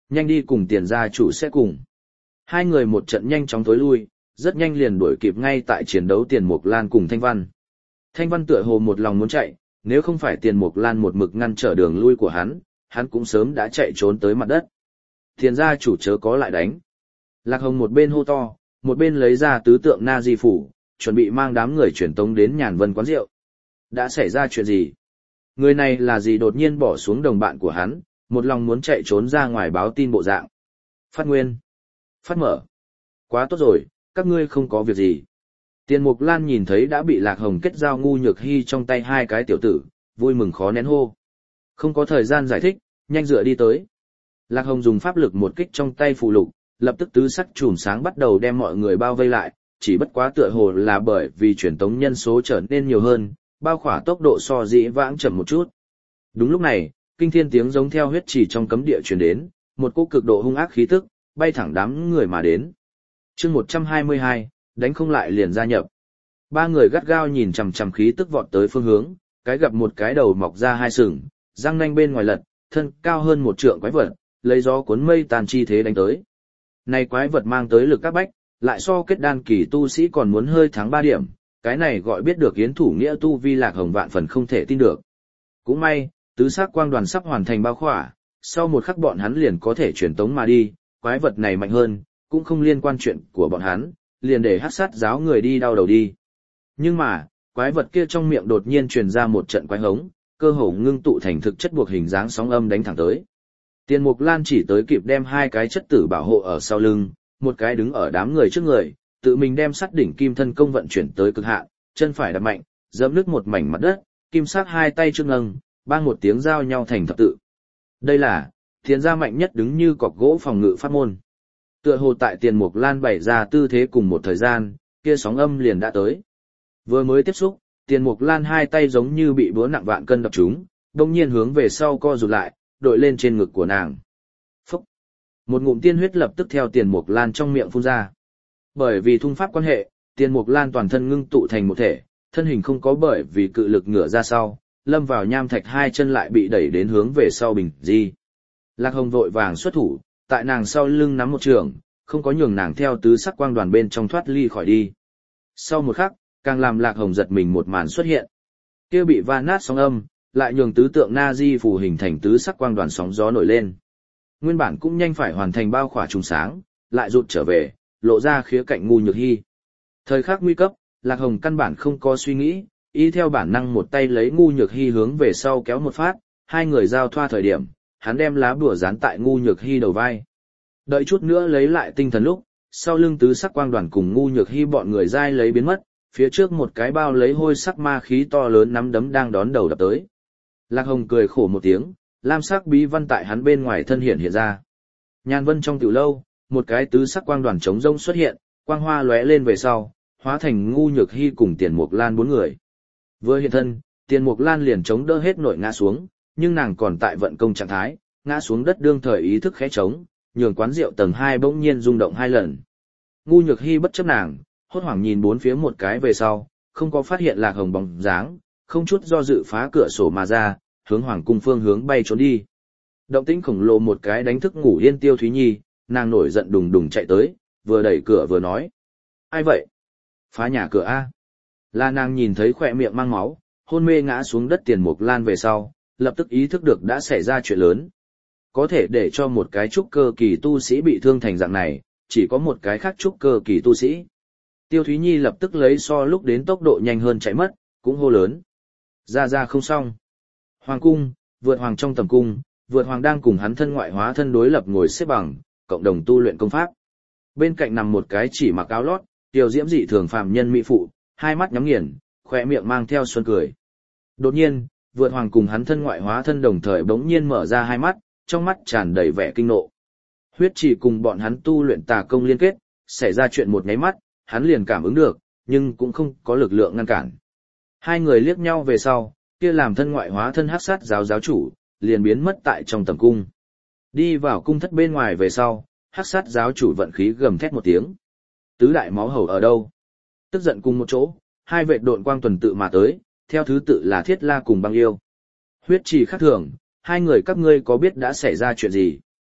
nhanh đi cùng tiền gia chủ sẽ cùng. Hai người một trận nhanh chóng tối lui, rất nhanh liền đuổi kịp ngay tại chiến đấu Tiền Mục Lan cùng Thanh Văn. Thanh Văn tựa hồ một lòng muốn chạy, nếu không phải Tiền Mục Lan một mực ngăn trở đường lui của hắn, hắn cũng sớm đã chạy trốn tới mặt đất. Tiền gia chủ chớ có lại đánh. Lạc Hồng một bên hô to, một bên lấy ra tứ tượng na di phủ, chuẩn bị mang đám người chuyển tống đến Nhàn Vân quán rượu. Đã xảy ra chuyện gì? Người này là gì đột nhiên bỏ xuống đồng bạn của hắn, một lòng muốn chạy trốn ra ngoài báo tin bộ dạng. Phát Nguyên. Phát Mở. Quá tốt rồi, các ngươi không có việc gì. Tiền Mục Lan nhìn thấy đã bị Lạc Hồng kết giao Ngu Nhược Hy trong tay hai cái tiểu tử, vui mừng khó nén hô. Không có thời gian giải thích, nhanh dựa đi tới. Lạc Hồng dùng pháp lực một kích trong tay phù lục, lập tức tứ sắc chùm sáng bắt đầu đem mọi người bao vây lại, chỉ bất quá tựa hồ là bởi vì truyền tống nhân số trở nên nhiều hơn, bao khỏa tốc độ so dĩ vãng chậm một chút. Đúng lúc này, kinh thiên tiếng giống theo huyết trì trong cấm địa truyền đến, một cỗ cực độ hung ác khí tức, bay thẳng đám người mà đến. Chương một trăm hai mươi hai, đánh không lại liền gia nhập. Ba người gắt gao nhìn chằm chằm khí tức vọt tới phương hướng, cái gặp một cái đầu mọc ra hai sừng, răng nanh bên ngoài lật, thân cao hơn một trượng quái vật, lấy gió cuốn mây tàn chi thế đánh tới. Này quái vật mang tới lực các bách, lại so kết đan kỳ tu sĩ còn muốn hơi thắng ba điểm, cái này gọi biết được yến thủ nghĩa tu vi Lạc Hồng vạn phần không thể tin được. Cũng may, tứ sắc quang đoàn sắp hoàn thành bao khỏa, sau một khắc bọn hắn liền có thể chuyển tống mà đi, quái vật này mạnh hơn, cũng không liên quan chuyện của bọn hắn, liền để hắc sát giáo người đi đau đầu đi. Nhưng mà, quái vật kia trong miệng đột nhiên truyền ra một trận quái hống, cơ hồ ngưng tụ thành thực chất buộc hình dáng sóng âm đánh thẳng tới. Tiền Mục Lan chỉ tới kịp đem hai cái chất tử bảo hộ ở sau lưng, một cái đứng ở đám người trước người, tự mình đem sắt đỉnh kim thân công vận chuyển tới cực hạn, chân phải đập mạnh, giẫm nứt một mảnh mặt đất, kim sắc hai tay trước ngâng, bang một tiếng giao nhau thành thập tự. Đây là Tiền gia mạnh nhất đứng như cọc gỗ phòng ngự pháp môn. Tựa hồ tại Tiền Mục Lan bày ra tư thế cùng một thời gian, kia sóng âm liền đã tới. Vừa mới tiếp xúc, Tiền Mục Lan hai tay giống như bị búa nặng vạn cân đập trúng, đột nhiên hướng về sau co rụt lại, đội lên trên ngực của nàng. Phúc! Một ngụm tiên huyết lập tức theo Tiền Mục Lan trong miệng phun ra. Bởi vì thung pháp quan hệ, Tiền Mục Lan toàn thân ngưng tụ thành một thể, thân hình không có bởi vì cự lực ngửa ra sau, lâm vào nham thạch hai chân lại bị đẩy đến hướng về sau bình di. Lạc Hồng vội vàng xuất thủ, tại nàng sau lưng nắm một trường, không có nhường nàng theo tứ sắc quang đoàn bên trong thoát ly khỏi đi. Sau một khắc, càng làm Lạc Hồng giật mình một màn xuất hiện. Kia bị va nát sóng âm, lại nhường tứ tượng na di phù hình thành tứ sắc quang đoàn sóng gió nổi lên. Nguyên bản cũng nhanh phải hoàn thành bao khỏa trùng sáng, lại rụt trở về, lộ ra khía cạnh Ngu Nhược Hy. Thời khắc nguy cấp, Lạc Hồng căn bản không có suy nghĩ, y theo bản năng một tay lấy Ngu Nhược Hy hướng về sau kéo một phát, hai người giao thoa thời điểm, hắn đem lá bùa dán tại Ngu Nhược Hy đầu vai. Đợi chút nữa lấy lại tinh thần lúc, sau lưng tứ sắc quang đoàn cùng Ngu Nhược Hy bọn người dai lấy biến mất, phía trước một cái bao lấy hôi sắc ma khí to lớn nắm đấm đang đón đầu đập tới. Lạc Hồng cười khổ một tiếng, lam sắc bí văn tại hắn bên ngoài thân hiện hiện ra. Nhàn Vân trong tiểu lâu, một cái tứ sắc quang đoàn trống rông xuất hiện, quang hoa lóe lên về sau, hóa thành Ngu Nhược Hy cùng Tiền Mục Lan bốn người. Vừa hiện thân, Tiền Mục Lan liền chống đỡ hết nội ngã xuống, nhưng nàng còn tại vận công trạng thái, ngã xuống đất đương thời ý thức khẽ trống, nhường quán rượu tầng hai bỗng nhiên rung động hai lần. Ngu Nhược Hy bất chấp nàng, hốt hoảng nhìn bốn phía một cái về sau, không có phát hiện Lạc Hồng bóng dáng, không chút do dự phá cửa sổ mà ra, hướng hoàng cung phương hướng bay trốn đi. Động tĩnh khổng lồ một cái đánh thức ngủ yên Tiêu Thúy Nhi, nàng nổi giận đùng đùng chạy tới, vừa đẩy cửa vừa nói: "Ai vậy? Phá nhà cửa a?" Là nàng nhìn thấy khỏe miệng mang máu, hôn mê ngã xuống đất Tiền Mục Lan về sau, lập tức ý thức được đã xảy ra chuyện lớn. Có thể để cho một cái trúc cơ kỳ tu sĩ bị thương thành dạng này, chỉ có một cái khác trúc cơ kỳ tu sĩ. Tiêu Thúy Nhi lập tức lấy so lúc đến tốc độ nhanh hơn chạy mất, cũng hô lớn: "Ra ra không xong." Hoàng cung, Vượt Hoàng trong tầm cung, Vượt Hoàng đang cùng hắn thân ngoại hóa thân đối lập ngồi xếp bằng, cộng đồng tu luyện công pháp. Bên cạnh nằm một cái chỉ mặc áo lót, tiểu diễm dị thường phàm nhân mỹ phụ, hai mắt nhắm nghiền, khóe miệng mang theo xuân cười. Đột nhiên, Vượt Hoàng cùng hắn thân ngoại hóa thân đồng thời bỗng nhiên mở ra hai mắt, trong mắt tràn đầy vẻ kinh nộ. Huyết chỉ cùng bọn hắn tu luyện tà công liên kết, xảy ra chuyện một nháy mắt, hắn liền cảm ứng được, nhưng cũng không có lực lượng ngăn cản. Hai người liếc nhau về sau, kia làm thân ngoại hóa thân hắc sát giáo giáo chủ, liền biến mất tại trong tầm cung. Đi vào cung thất bên ngoài về sau, hắc sát giáo chủ vận khí gầm thét một tiếng. Tứ đại máu hầu ở đâu? Tức giận cùng một chỗ, hai vệ độn quang tuần tự mà tới, theo thứ tự là Thiết La cùng Băng Yêu. Huyết Trì khác thường, hai người các ngươi có biết đã xảy ra chuyện gì?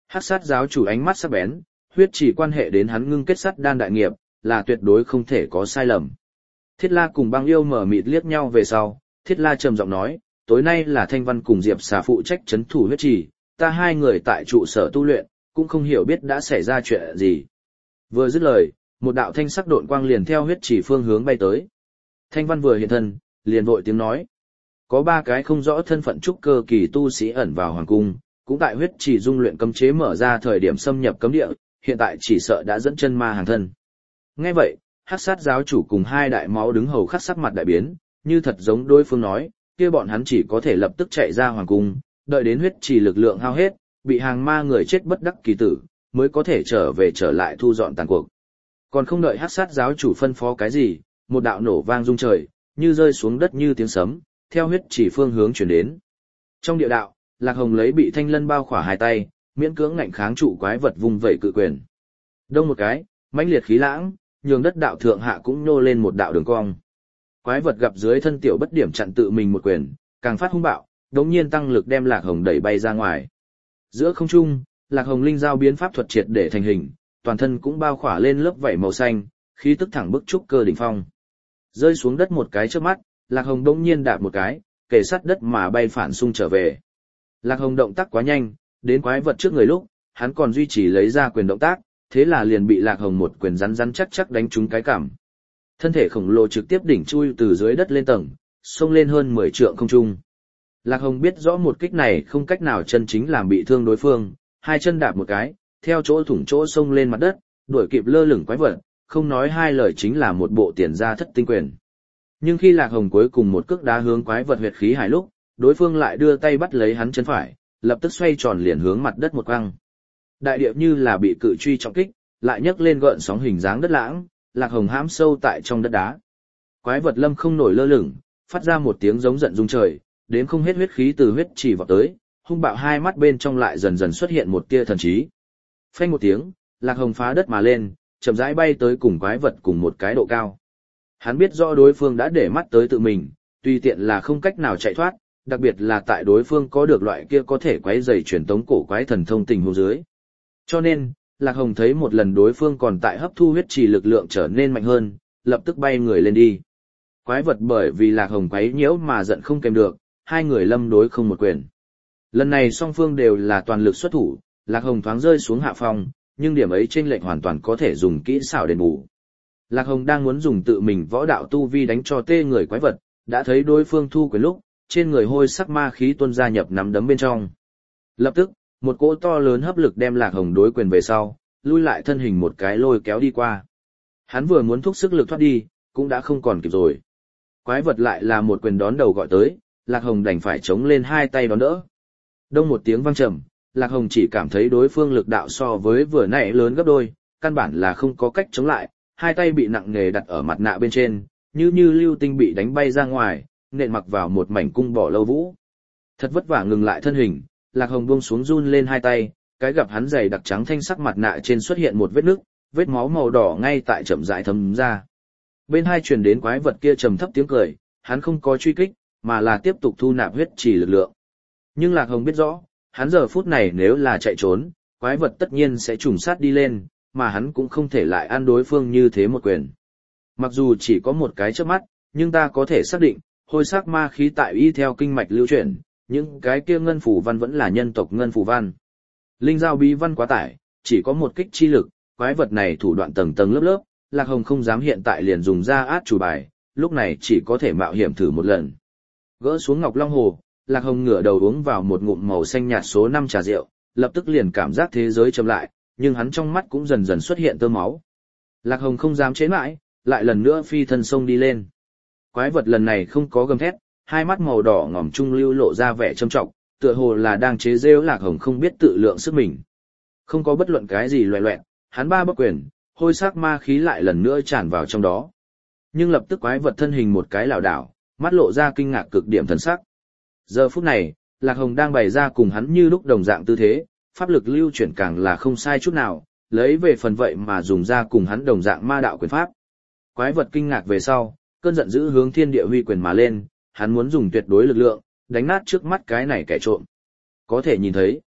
Hắc sát giáo chủ ánh mắt sắc bén, huyết chỉ quan hệ đến hắn ngưng kết sắt đan đại nghiệp, là tuyệt đối không thể có sai lầm. Thiết La cùng Băng Yêu mở mịt liếc nhau về sau, Thiết La trầm giọng nói, tối nay là Thanh Văn cùng Diệp Xà phụ trách trấn thủ huyết trì, ta hai người tại trụ sở tu luyện, cũng không hiểu biết đã xảy ra chuyện gì. Vừa dứt lời, một đạo thanh sắc độn quang liền theo huyết trì phương hướng bay tới. Thanh Văn vừa hiện thân, liền vội tiếng nói, có ba cái không rõ thân phận trúc cơ kỳ tu sĩ ẩn vào hoàng cung, cũng tại huyết trì dung luyện cấm chế mở ra thời điểm xâm nhập cấm địa, hiện tại chỉ sợ đã dẫn chân ma hàng thân. Nghe vậy, Hắc sát giáo chủ cùng hai đại máu đứng hầu khắc sắc mặt đại biến, như thật giống đối phương nói, kia bọn hắn chỉ có thể lập tức chạy ra hoàng cung, đợi đến huyết trì lực lượng hao hết, bị hàng ma người chết bất đắc kỳ tử, mới có thể trở về trở lại thu dọn tàn cuộc. Còn không đợi Hắc sát giáo chủ phân phó cái gì, một đạo nổ vang rung trời, như rơi xuống đất như tiếng sấm, theo huyết trì phương hướng chuyển đến. Trong địa đạo, Lạc Hồng lấy bị thanh lân bao khỏa hai tay, miễn cưỡng ngạnh kháng trụ quái vật vung vẩy cự quyền. Đông một cái, mãnh liệt khí lãng, nhường đất đạo thượng hạ cũng nô lên một đạo đường cong. Quái vật gặp dưới thân tiểu bất điểm chặn tự mình một quyền, càng phát hung bạo, đống nhiên tăng lực đem Lạc Hồng đẩy bay ra ngoài. Giữa không trung, Lạc Hồng linh giao biến pháp thuật triệt để thành hình, toàn thân cũng bao khỏa lên lớp vảy màu xanh, khí tức thẳng bức trúc cơ đỉnh phong. Rơi xuống đất một cái trước mắt, Lạc Hồng đống nhiên đạp một cái, kề sát đất mà bay phản xung trở về. Lạc Hồng động tác quá nhanh, đến quái vật trước người lúc, hắn còn duy trì lấy ra quyền động tác, thế là liền bị Lạc Hồng một quyền rắn rắn chắc chắc đánh trúng cái cằm. Thân thể khổng lồ trực tiếp đỉnh chui từ dưới đất lên tầng, xông lên hơn mười trượng không trung. Lạc Hồng biết rõ một kích này không cách nào chân chính làm bị thương đối phương, hai chân đạp một cái, theo chỗ thủng chỗ xông lên mặt đất, đuổi kịp lơ lửng quái vật, không nói hai lời chính là một bộ tiền ra thất tinh quyền. Nhưng khi Lạc Hồng cuối cùng một cước đá hướng quái vật huyệt khí hải lúc, đối phương lại đưa tay bắt lấy hắn chân phải, lập tức xoay tròn liền hướng mặt đất một quăng. Đại địa như là bị cự truy trọng kích, lại nhấc lên gợn sóng hình dáng đất lãng, Lạc Hồng hãm sâu tại trong đất đá. Quái vật lâm không nổi lơ lửng, phát ra một tiếng giống giận rung trời, đến không hết huyết khí từ huyết chỉ vào tới, hung bạo hai mắt bên trong lại dần dần xuất hiện một tia thần trí. Phanh một tiếng, Lạc Hồng phá đất mà lên, chậm rãi bay tới cùng quái vật cùng một cái độ cao. Hắn biết rõ đối phương đã để mắt tới tự mình, tùy tiện là không cách nào chạy thoát, đặc biệt là tại đối phương có được loại kia có thể quấy rầy truyền tống cổ quái thần thông tình huống dưới. Cho nên, Lạc Hồng thấy một lần đối phương còn tại hấp thu huyết trì lực lượng trở nên mạnh hơn, lập tức bay người lên đi. Quái vật bởi vì Lạc Hồng quấy nhiễu mà giận không kèm được, hai người lâm đối không một quyền. Lần này song phương đều là toàn lực xuất thủ, Lạc Hồng thoáng rơi xuống hạ phong, nhưng điểm ấy chênh lệch hoàn toàn có thể dùng kỹ xảo đền bù. Lạc Hồng đang muốn dùng tự mình võ đạo tu vi đánh cho tê người quái vật, đã thấy đối phương thu quyền lúc, trên người hôi sắc ma khí tuôn ra nhập nắm đấm bên trong. Lập tức, một cỗ to lớn hấp lực đem Lạc Hồng đối quyền về sau, lui lại thân hình một cái lôi kéo đi qua. Hắn vừa muốn thúc sức lực thoát đi, cũng đã không còn kịp rồi. Quái vật lại là một quyền đón đầu gọi tới, Lạc Hồng đành phải chống lên hai tay đón đỡ. Đông một tiếng vang trầm, Lạc Hồng chỉ cảm thấy đối phương lực đạo so với vừa nãy lớn gấp đôi, căn bản là không có cách chống lại, hai tay bị nặng nề đặt ở mặt nạ bên trên, như như lưu tinh bị đánh bay ra ngoài, nện mặc vào một mảnh cung bỏ lâu vũ. Thật vất vả ngừng lại thân hình, Lạc Hồng buông xuống run lên hai tay, cái gặp hắn dày đặc trắng thanh sắc mặt nạ trên xuất hiện một vết nứt, vết máu màu đỏ ngay tại chậm rãi thấm ra. Bên hai truyền đến quái vật kia trầm thấp tiếng cười, hắn không có truy kích, mà là tiếp tục thu nạp huyết trì lực lượng. Nhưng Lạc Hồng biết rõ, hắn giờ phút này nếu là chạy trốn, quái vật tất nhiên sẽ trùng sát đi lên, mà hắn cũng không thể lại ăn đối phương như thế một quyền. Mặc dù chỉ có một cái chớp mắt, nhưng ta có thể xác định, hôi sắc ma khí tại y theo kinh mạch lưu chuyển, những cái kia ngân phủ văn vẫn là nhân tộc ngân phủ văn. Linh giao bí văn quá tải, chỉ có một kích chi lực, quái vật này thủ đoạn tầng tầng lớp lớp, Lạc Hồng không dám hiện tại liền dùng ra át chủ bài, lúc này chỉ có thể mạo hiểm thử một lần. Gỡ xuống Ngọc Long Hồ, Lạc Hồng ngửa đầu uống vào một ngụm màu xanh nhạt số năm trà rượu, lập tức liền cảm giác thế giới chậm lại, nhưng hắn trong mắt cũng dần dần xuất hiện tơ máu. Lạc Hồng không dám chế mãi, lại lần nữa phi thân sông đi lên. Quái vật lần này không có gầm thét, hai mắt màu đỏ ngòm trung lưu lộ ra vẻ trầm trọng, tựa hồ là đang chế giễu Lạc Hồng không biết tự lượng sức mình. Không có bất luận cái gì loè loẹt, hắn ba bất quyền, hôi sắc ma khí lại lần nữa tràn vào trong đó. Nhưng lập tức quái vật thân hình một cái lảo đảo, mắt lộ ra kinh ngạc cực điểm thần sắc. Giờ phút này, Lạc Hồng đang bày ra cùng hắn như lúc đồng dạng tư thế, pháp lực lưu chuyển càng là không sai chút nào, lấy về phần vậy mà dùng ra cùng hắn đồng dạng ma đạo quyền pháp. Quái vật kinh ngạc về sau, cơn giận dữ hướng thiên địa huy quyền mà lên, hắn muốn dùng tuyệt đối lực lượng, đánh nát trước mắt cái này kẻ trộm. Có thể nhìn thấy,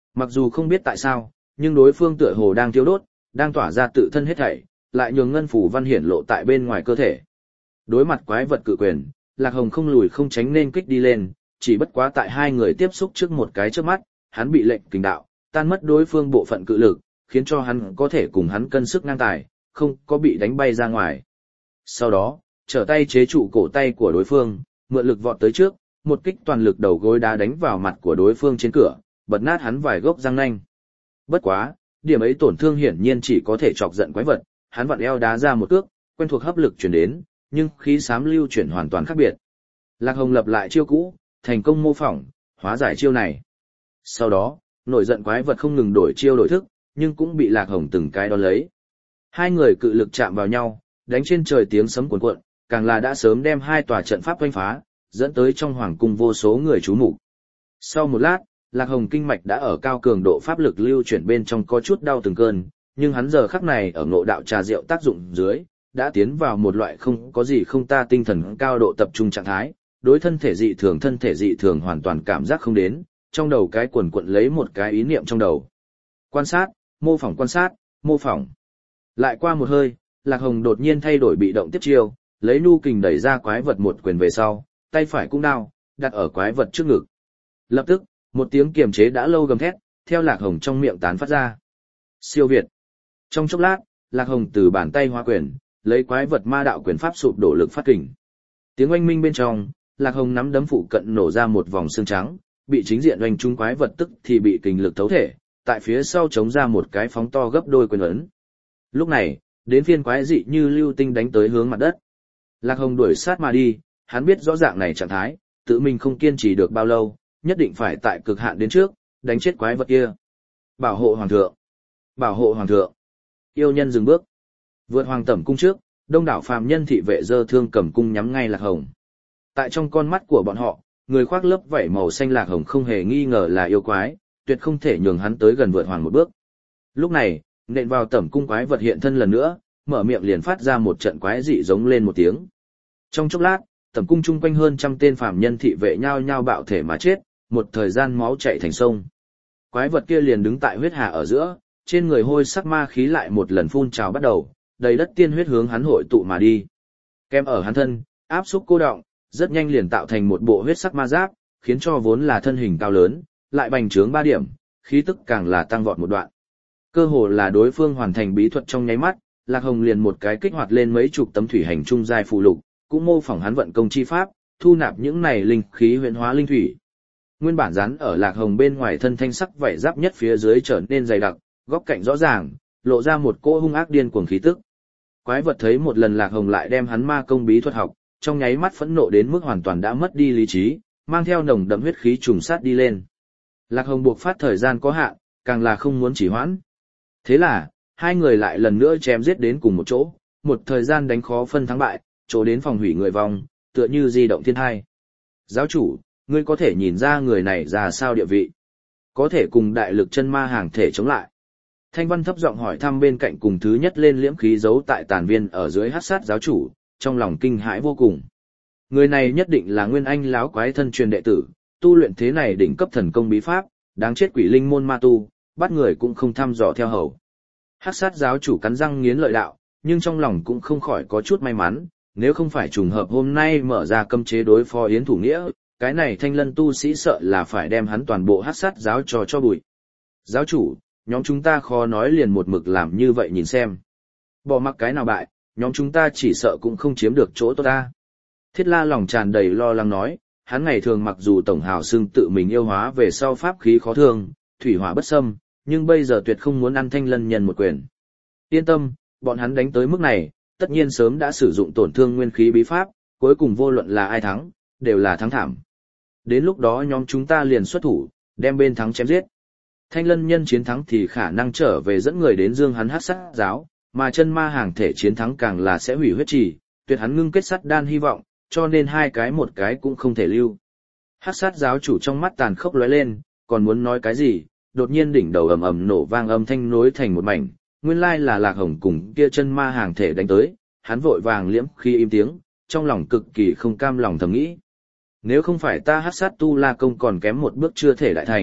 Mặc dù không biết tại sao, nhưng đối phương tựa hồ đang thiêu đốt, đang tỏa ra tự thân hết thảy, lại nhường ngân phủ văn hiển lộ tại bên ngoài cơ thể. Đối mặt quái vật cự quyền, Lạc Hồng không lùi không tránh nên kích đi lên, chỉ bất quá tại hai người tiếp xúc trước một cái trước mắt, hắn bị lệnh kình đạo, tan mất đối phương bộ phận cự lực, khiến cho hắn có thể cùng hắn cân sức ngang tài, không có bị đánh bay ra ngoài. Sau đó, trở tay chế trụ cổ tay của đối phương, mượn lực vọt tới trước, một kích toàn lực đầu gối đá đánh vào mặt của đối phương trên cửa, bật nát hắn vài gốc răng nanh. Bất quá, điểm ấy tổn thương hiển nhiên chỉ có thể chọc giận quái vật, hắn vặn eo đá ra một cước, quen thuộc hấp lực chuyển đến, nhưng khí xám lưu chuyển hoàn toàn khác biệt. Lạc Hồng lập lại chiêu cũ, thành công mô phỏng, hóa giải chiêu này. Sau đó, nổi giận quái vật không ngừng đổi chiêu đổi thức, nhưng cũng bị Lạc Hồng từng cái đón lấy. Hai người cự lực chạm vào nhau, đánh trên trời tiếng sấm cuồn cuộn, càng là đã sớm đem hai tòa trận pháp oanh phá, dẫn tới trong hoàng cung vô số người chú mục. Sau một lát, Lạc Hồng kinh mạch đã ở cao cường độ pháp lực lưu chuyển bên trong có chút đau từng cơn, nhưng hắn giờ khắc này ở ngộ đạo trà rượu tác dụng dưới, đã tiến vào một loại không có gì không ta tinh thần cao độ tập trung trạng thái, đối thân thể dị thường thân thể dị thường hoàn toàn cảm giác không đến, trong đầu cái quần quận lấy một cái ý niệm trong đầu. Quan sát, mô phỏng quan sát, mô phỏng. Lại qua một hơi, Lạc Hồng đột nhiên thay đổi bị động tiếp chiêu, lấy nu kình đẩy ra quái vật một quyền về sau, tay phải cũng đao, đặt ở quái vật trước ngực. Lập tức, một tiếng kiềm chế đã lâu gầm thét, theo Lạc Hồng trong miệng tán phát ra. Siêu việt. Trong chốc lát, Lạc Hồng từ bàn tay hóa quyền, lấy quái vật ma đạo quyền pháp sụp đổ lực phát kình. Tiếng oanh minh bên trong, Lạc Hồng nắm đấm phụ cận nổ ra một vòng xương trắng, bị chính diện oanh trúng quái vật tức thì bị kình lực thấu thể, tại phía sau chống ra một cái phóng to gấp đôi quyền ấn. Lúc này, đến phiên quái dị như lưu tinh đánh tới hướng mặt đất. Lạc Hồng đuổi sát mà đi, hắn biết rõ dạng này trạng thái, tự mình không kiên trì được bao lâu, nhất định phải tại cực hạn đến trước, đánh chết quái vật kia. Bảo hộ hoàng thượng! Bảo hộ hoàng thượng! Yêu nhân dừng bước. Vượt hoàng tẩm cung trước, đông đảo phàm nhân thị vệ dơ thương cầm cung nhắm ngay Lạc Hồng. Tại trong con mắt của bọn họ, người khoác lớp vảy màu xanh Lạc Hồng không hề nghi ngờ là yêu quái, tuyệt không thể nhường hắn tới gần vượt hoàng một bước. Lúc này, nện vào tẩm cung quái vật hiện thân lần nữa, mở miệng liền phát ra một trận quái dị giống lên một tiếng. Trong chốc lát, tẩm cung chung quanh hơn trăm tên phàm nhân thị vệ nhao nhao bạo thể mà chết, một thời gian máu chảy thành sông. Quái vật kia liền đứng tại huyết hà ở giữa, trên người hôi sắc ma khí lại một lần phun trào bắt đầu, đầy đất tiên huyết hướng hắn hội tụ mà đi. Kem ở hắn thân, áp xúc cô động, rất nhanh liền tạo thành một bộ huyết sắc ma giáp, khiến cho vốn là thân hình cao lớn, lại bành trướng ba điểm, khí tức càng là tăng vọt một đoạn. Cơ hồ là đối phương hoàn thành bí thuật trong nháy mắt, Lạc Hồng liền một cái kích hoạt lên mấy chục tấm thủy hành trung giai phù lục, cũng mô phỏng hắn vận công chi pháp, thu nạp những này linh khí huyền hóa linh thủy. Nguyên bản dán ở Lạc Hồng bên ngoài thân thanh sắc vảy giáp nhất phía dưới trở nên dày đặc, góc cạnh rõ ràng, lộ ra một cỗ hung ác điên cuồng khí tức. Quái vật thấy một lần Lạc Hồng lại đem hắn ma công bí thuật học, trong nháy mắt phẫn nộ đến mức hoàn toàn đã mất đi lý trí, mang theo nồng đậm huyết khí trùng sát đi lên. Lạc Hồng buộc phát thời gian có hạn, càng là không muốn chỉ hoãn. Thế là, hai người lại lần nữa chém giết đến cùng một chỗ, một thời gian đánh khó phân thắng bại, chỗ đến phòng hủy người vong, tựa như di động thiên thai. Giáo chủ, ngươi có thể nhìn ra người này ra sao địa vị? Có thể cùng đại lực chân ma hàng thể chống lại. Thanh Văn thấp giọng hỏi thăm bên cạnh cùng thứ nhất lên liễm khí giấu tại tàn viên ở dưới hắc sát giáo chủ, trong lòng kinh hãi vô cùng. Người này nhất định là Nguyên Anh láo quái thân truyền đệ tử, tu luyện thế này đỉnh cấp thần công bí pháp, đáng chết quỷ linh môn ma tu, bắt người cũng không thăm dò theo hầu. Hắc sát giáo chủ cắn răng nghiến lợi đạo, nhưng trong lòng cũng không khỏi có chút may mắn, nếu không phải trùng hợp hôm nay mở ra cấm chế đối phó Yến Thủ Nghĩa, cái này Thanh Lân tu sĩ sợ là phải đem hắn toàn bộ hắc sát giáo cho cho bụi. Giáo chủ, nhóm chúng ta khó nói liền một mực làm như vậy nhìn xem. Bỏ mặc cái nào bại, nhóm chúng ta chỉ sợ cũng không chiếm được chỗ tốt ta. Thiết La lòng tràn đầy lo lắng nói, hắn ngày thường mặc dù tổng hào xưng tự mình yêu hóa về sau pháp khí khó thương, thủy hỏa bất xâm, nhưng bây giờ tuyệt không muốn ăn Thanh Lân nhân một quyền. Yên tâm, bọn hắn đánh tới mức này, tất nhiên sớm đã sử dụng tổn thương nguyên khí bí pháp, cuối cùng vô luận là ai thắng, đều là thắng thảm. Đến lúc đó nhóm chúng ta liền xuất thủ, đem bên thắng chém giết. Thanh Lân nhân chiến thắng thì khả năng trở về dẫn người đến dương hắn hắc sát giáo, mà chân ma hàng thể chiến thắng càng là sẽ hủy huyết trì, tuyệt hắn ngưng kết sắt đan hy vọng, cho nên hai cái một cái cũng không thể lưu. Hắc sát giáo chủ trong mắt tàn khốc lóe lên, còn muốn nói cái gì, đột nhiên đỉnh đầu ầm ầm nổ vang âm thanh nối thành một mảnh, nguyên lai là Lạc Hồng cùng kia chân ma hàng thể đánh tới, hắn vội vàng liễm khi im tiếng, trong lòng cực kỳ không cam lòng thầm nghĩ. Nếu không phải ta hắc sát tu la công còn kém một bước chưa thể đại thành,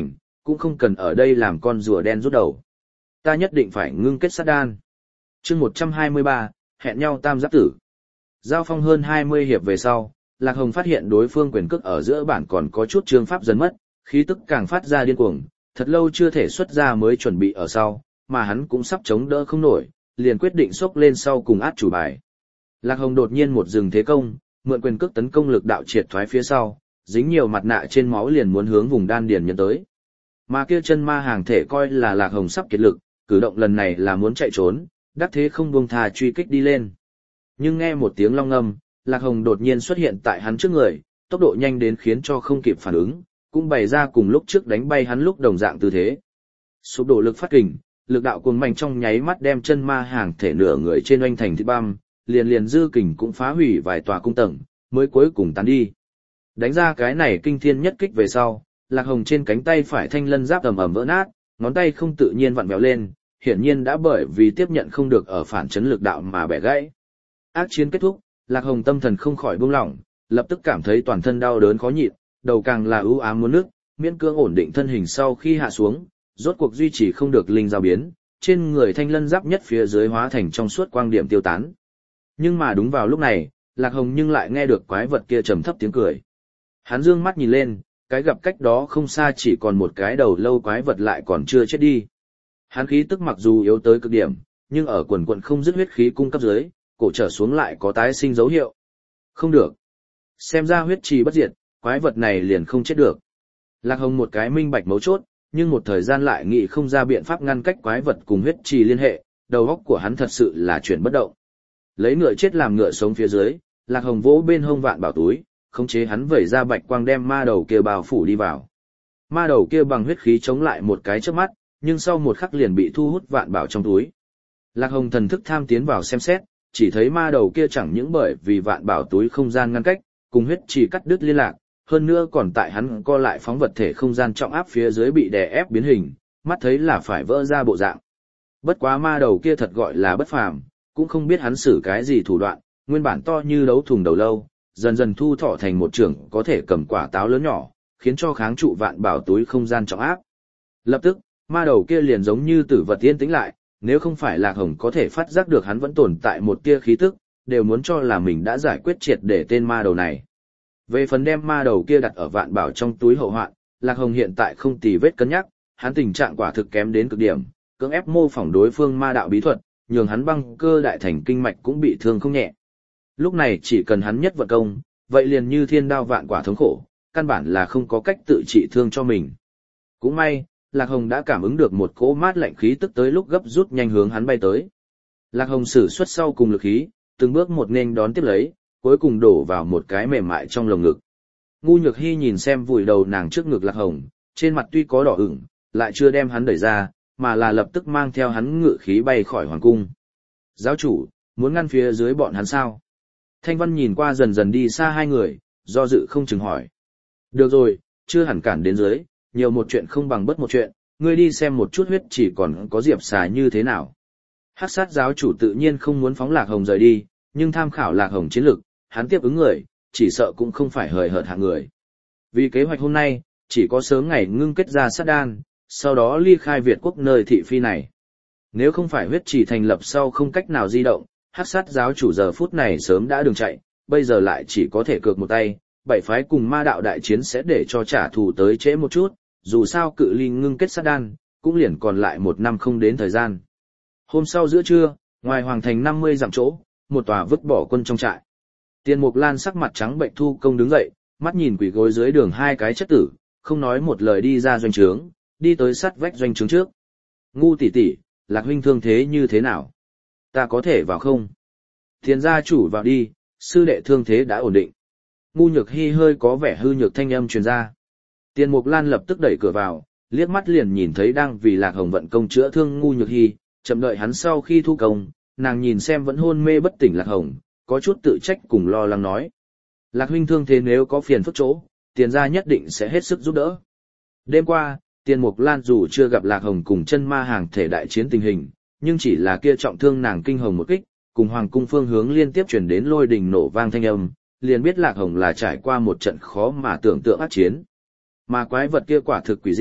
cũng không cần ở đây làm con rùa đen rút đầu. Ta nhất định phải ngưng kết sát đan. Chương một trăm hai mươi ba, hẹn nhau tam giáp tử. Giao phong hơn hai mươi hiệp về sau, Lạc Hồng phát hiện đối phương quyền cước ở giữa bản còn có chút chương pháp dần mất, khí tức càng phát ra điên cuồng, thật lâu chưa thể xuất ra mới chuẩn bị ở sau, mà hắn cũng sắp chống đỡ không nổi, liền quyết định xốc lên sau cùng át chủ bài. Lạc Hồng đột nhiên một dừng thế công, mượn quyền cước tấn công lực đạo triệt thoái phía sau, dính nhiều mặt nạ trên máu liền muốn hướng vùng đan điền nhân tới. Mà kia chân ma hàng thể coi là Lạc Hồng sắp kiệt lực, cử động lần này là muốn chạy trốn, đắc thế không buông tha truy kích đi lên. Nhưng nghe một tiếng long ngâm, Lạc Hồng đột nhiên xuất hiện tại hắn trước người, tốc độ nhanh đến khiến cho không kịp phản ứng, cũng bày ra cùng lúc trước đánh bay hắn lúc đồng dạng tư thế. Sụp đổ lực phát kình, lực đạo cuồng mạnh trong nháy mắt đem chân ma hàng thể nửa người trên oanh thành thịt băm, liền liền dư kình cũng phá hủy vài tòa cung tầng, mới cuối cùng tán đi. Đánh ra cái này kinh thiên nhất kích về sau, Lạc Hồng trên cánh tay phải thanh lân giáp ầm ầm vỡ nát, ngón tay không tự nhiên vặn vẹo lên, hiển nhiên đã bởi vì tiếp nhận không được ở phản chấn lực đạo mà bẻ gãy. Ác chiến kết thúc, Lạc Hồng tâm thần không khỏi buông lỏng, lập tức cảm thấy toàn thân đau đớn khó nhịn, đầu càng là ưu ám muốn nước, miễn cưỡng ổn định thân hình sau khi hạ xuống, rốt cuộc duy trì không được linh giao biến, trên người thanh lân giáp nhất phía dưới hóa thành trong suốt quang điểm tiêu tán. Nhưng mà đúng vào lúc này, Lạc Hồng nhưng lại nghe được quái vật kia trầm thấp tiếng cười. Hắn dương mắt nhìn lên, cái gặp cách đó không xa chỉ còn một cái đầu lâu quái vật lại còn chưa chết đi. Hắn khí tức mặc dù yếu tới cực điểm, nhưng ở quần quần không dứt huyết khí cung cấp dưới, cổ trở xuống lại có tái sinh dấu hiệu. Không được. Xem ra huyết trì bất diệt, quái vật này liền không chết được. Lạc Hồng một cái minh bạch mấu chốt, nhưng một thời gian lại nghĩ không ra biện pháp ngăn cách quái vật cùng huyết trì liên hệ, đầu óc của hắn thật sự là chuyển bất động. Lấy ngựa chết làm ngựa sống phía dưới, Lạc Hồng vỗ bên hông vạn bảo túi, khống chế hắn vẩy ra bạch quang đem ma đầu kia bao phủ đi vào. Ma đầu kia bằng huyết khí chống lại một cái chớp mắt, nhưng sau một khắc liền bị thu hút vạn bảo trong túi. Lạc Hồng thần thức tham tiến vào xem xét, chỉ thấy ma đầu kia chẳng những bởi vì vạn bảo túi không gian ngăn cách, cùng huyết chỉ cắt đứt liên lạc, hơn nữa còn tại hắn co lại phóng vật thể không gian trọng áp phía dưới bị đè ép biến hình, mắt thấy là phải vỡ ra bộ dạng. Bất quá ma đầu kia thật gọi là bất phàm, cũng không biết hắn xử cái gì thủ đoạn, nguyên bản to như đấu thùng đầu lâu, dần dần thu thọ thành một trường có thể cầm quả táo lớn nhỏ, khiến cho kháng trụ vạn bảo túi không gian trọng áp. Lập tức, ma đầu kia liền giống như tử vật yên tĩnh lại, nếu không phải Lạc Hồng có thể phát giác được hắn vẫn tồn tại một tia khí tức, đều muốn cho là mình đã giải quyết triệt để tên ma đầu này. Về phần đem ma đầu kia đặt ở vạn bảo trong túi hậu hoạn, Lạc Hồng hiện tại không tì vết cân nhắc, hắn tình trạng quả thực kém đến cực điểm, cưỡng ép mô phỏng đối phương ma đạo bí thuật, nhường hắn băng cơ đại thành kinh mạch cũng bị thương không nhẹ. Lúc này chỉ cần hắn nhất vận công, vậy liền như thiên đao vạn quả thống khổ, căn bản là không có cách tự trị thương cho mình. Cũng may, Lạc Hồng đã cảm ứng được một cỗ mát lạnh khí tức tới lúc gấp rút nhanh hướng hắn bay tới. Lạc Hồng sử xuất sau cùng lực khí, từng bước một nên đón tiếp lấy, cuối cùng đổ vào một cái mềm mại trong lồng ngực. Ngu Nhược Hy nhìn xem vùi đầu nàng trước ngực Lạc Hồng, trên mặt tuy có đỏ ửng, lại chưa đem hắn đẩy ra, mà là lập tức mang theo hắn ngự khí bay khỏi hoàng cung. Giáo chủ, muốn ngăn phía dưới bọn hắn sao? Thanh Văn nhìn qua dần dần đi xa hai người, do dự không chừng hỏi. Được rồi, chưa hẳn cản đến dưới, nhiều một chuyện không bằng bất một chuyện, ngươi đi xem một chút huyết chỉ còn có diệp xà như thế nào. Hắc sát giáo chủ tự nhiên không muốn phóng Lạc Hồng rời đi, nhưng tham khảo Lạc Hồng chiến lực, hắn tiếp ứng người, chỉ sợ cũng không phải hời hợt hạng người. Vì kế hoạch hôm nay, chỉ có sớm ngày ngưng kết ra sát đan, sau đó ly khai Việt quốc nơi thị phi này. Nếu không phải huyết chỉ thành lập sau không cách nào di động, Hắc sát giáo chủ giờ phút này sớm đã đường chạy, bây giờ lại chỉ có thể cược một tay, bảy phái cùng ma đạo đại chiến sẽ để cho trả thù tới trễ một chút, dù sao cự ly ngưng kết sát đan, cũng liền còn lại một năm không đến thời gian. Hôm sau giữa trưa, ngoài hoàng thành năm mươi dặm chỗ, một tòa vứt bỏ quân trong trại. Tiền Mục Lan sắc mặt trắng bệnh thu công đứng dậy, mắt nhìn quỷ gối dưới đường hai cái chất tử, không nói một lời đi ra doanh trướng, đi tới sát vách doanh trướng trước. Ngu tỷ tỷ, Lạc huynh thương thế như thế nào? Ta có thể vào không? Tiền gia chủ vào đi, sư đệ thương thế đã ổn định. Ngu Nhược Hy hơi có vẻ hư nhược thanh âm truyền ra. Tiền Mục Lan lập tức đẩy cửa vào, liếc mắt liền nhìn thấy đang vì Lạc Hồng vận công chữa thương Ngu Nhược Hy, chậm đợi hắn sau khi thu công, nàng nhìn xem vẫn hôn mê bất tỉnh Lạc Hồng, có chút tự trách cùng lo lắng nói. Lạc huynh thương thế nếu có phiền phức chỗ, tiền gia nhất định sẽ hết sức giúp đỡ. Đêm qua, Tiền Mục Lan dù chưa gặp Lạc Hồng cùng chân ma hàng thể đại chiến tình hình, nhưng chỉ là kia trọng thương nàng kinh hồng một kích, cùng hoàng cung phương hướng liên tiếp truyền đến lôi đình nổ vang thanh âm, liền biết Lạc Hồng là trải qua một trận khó mà tưởng tượng ác chiến. Mà quái vật kia quả thực quỷ dị,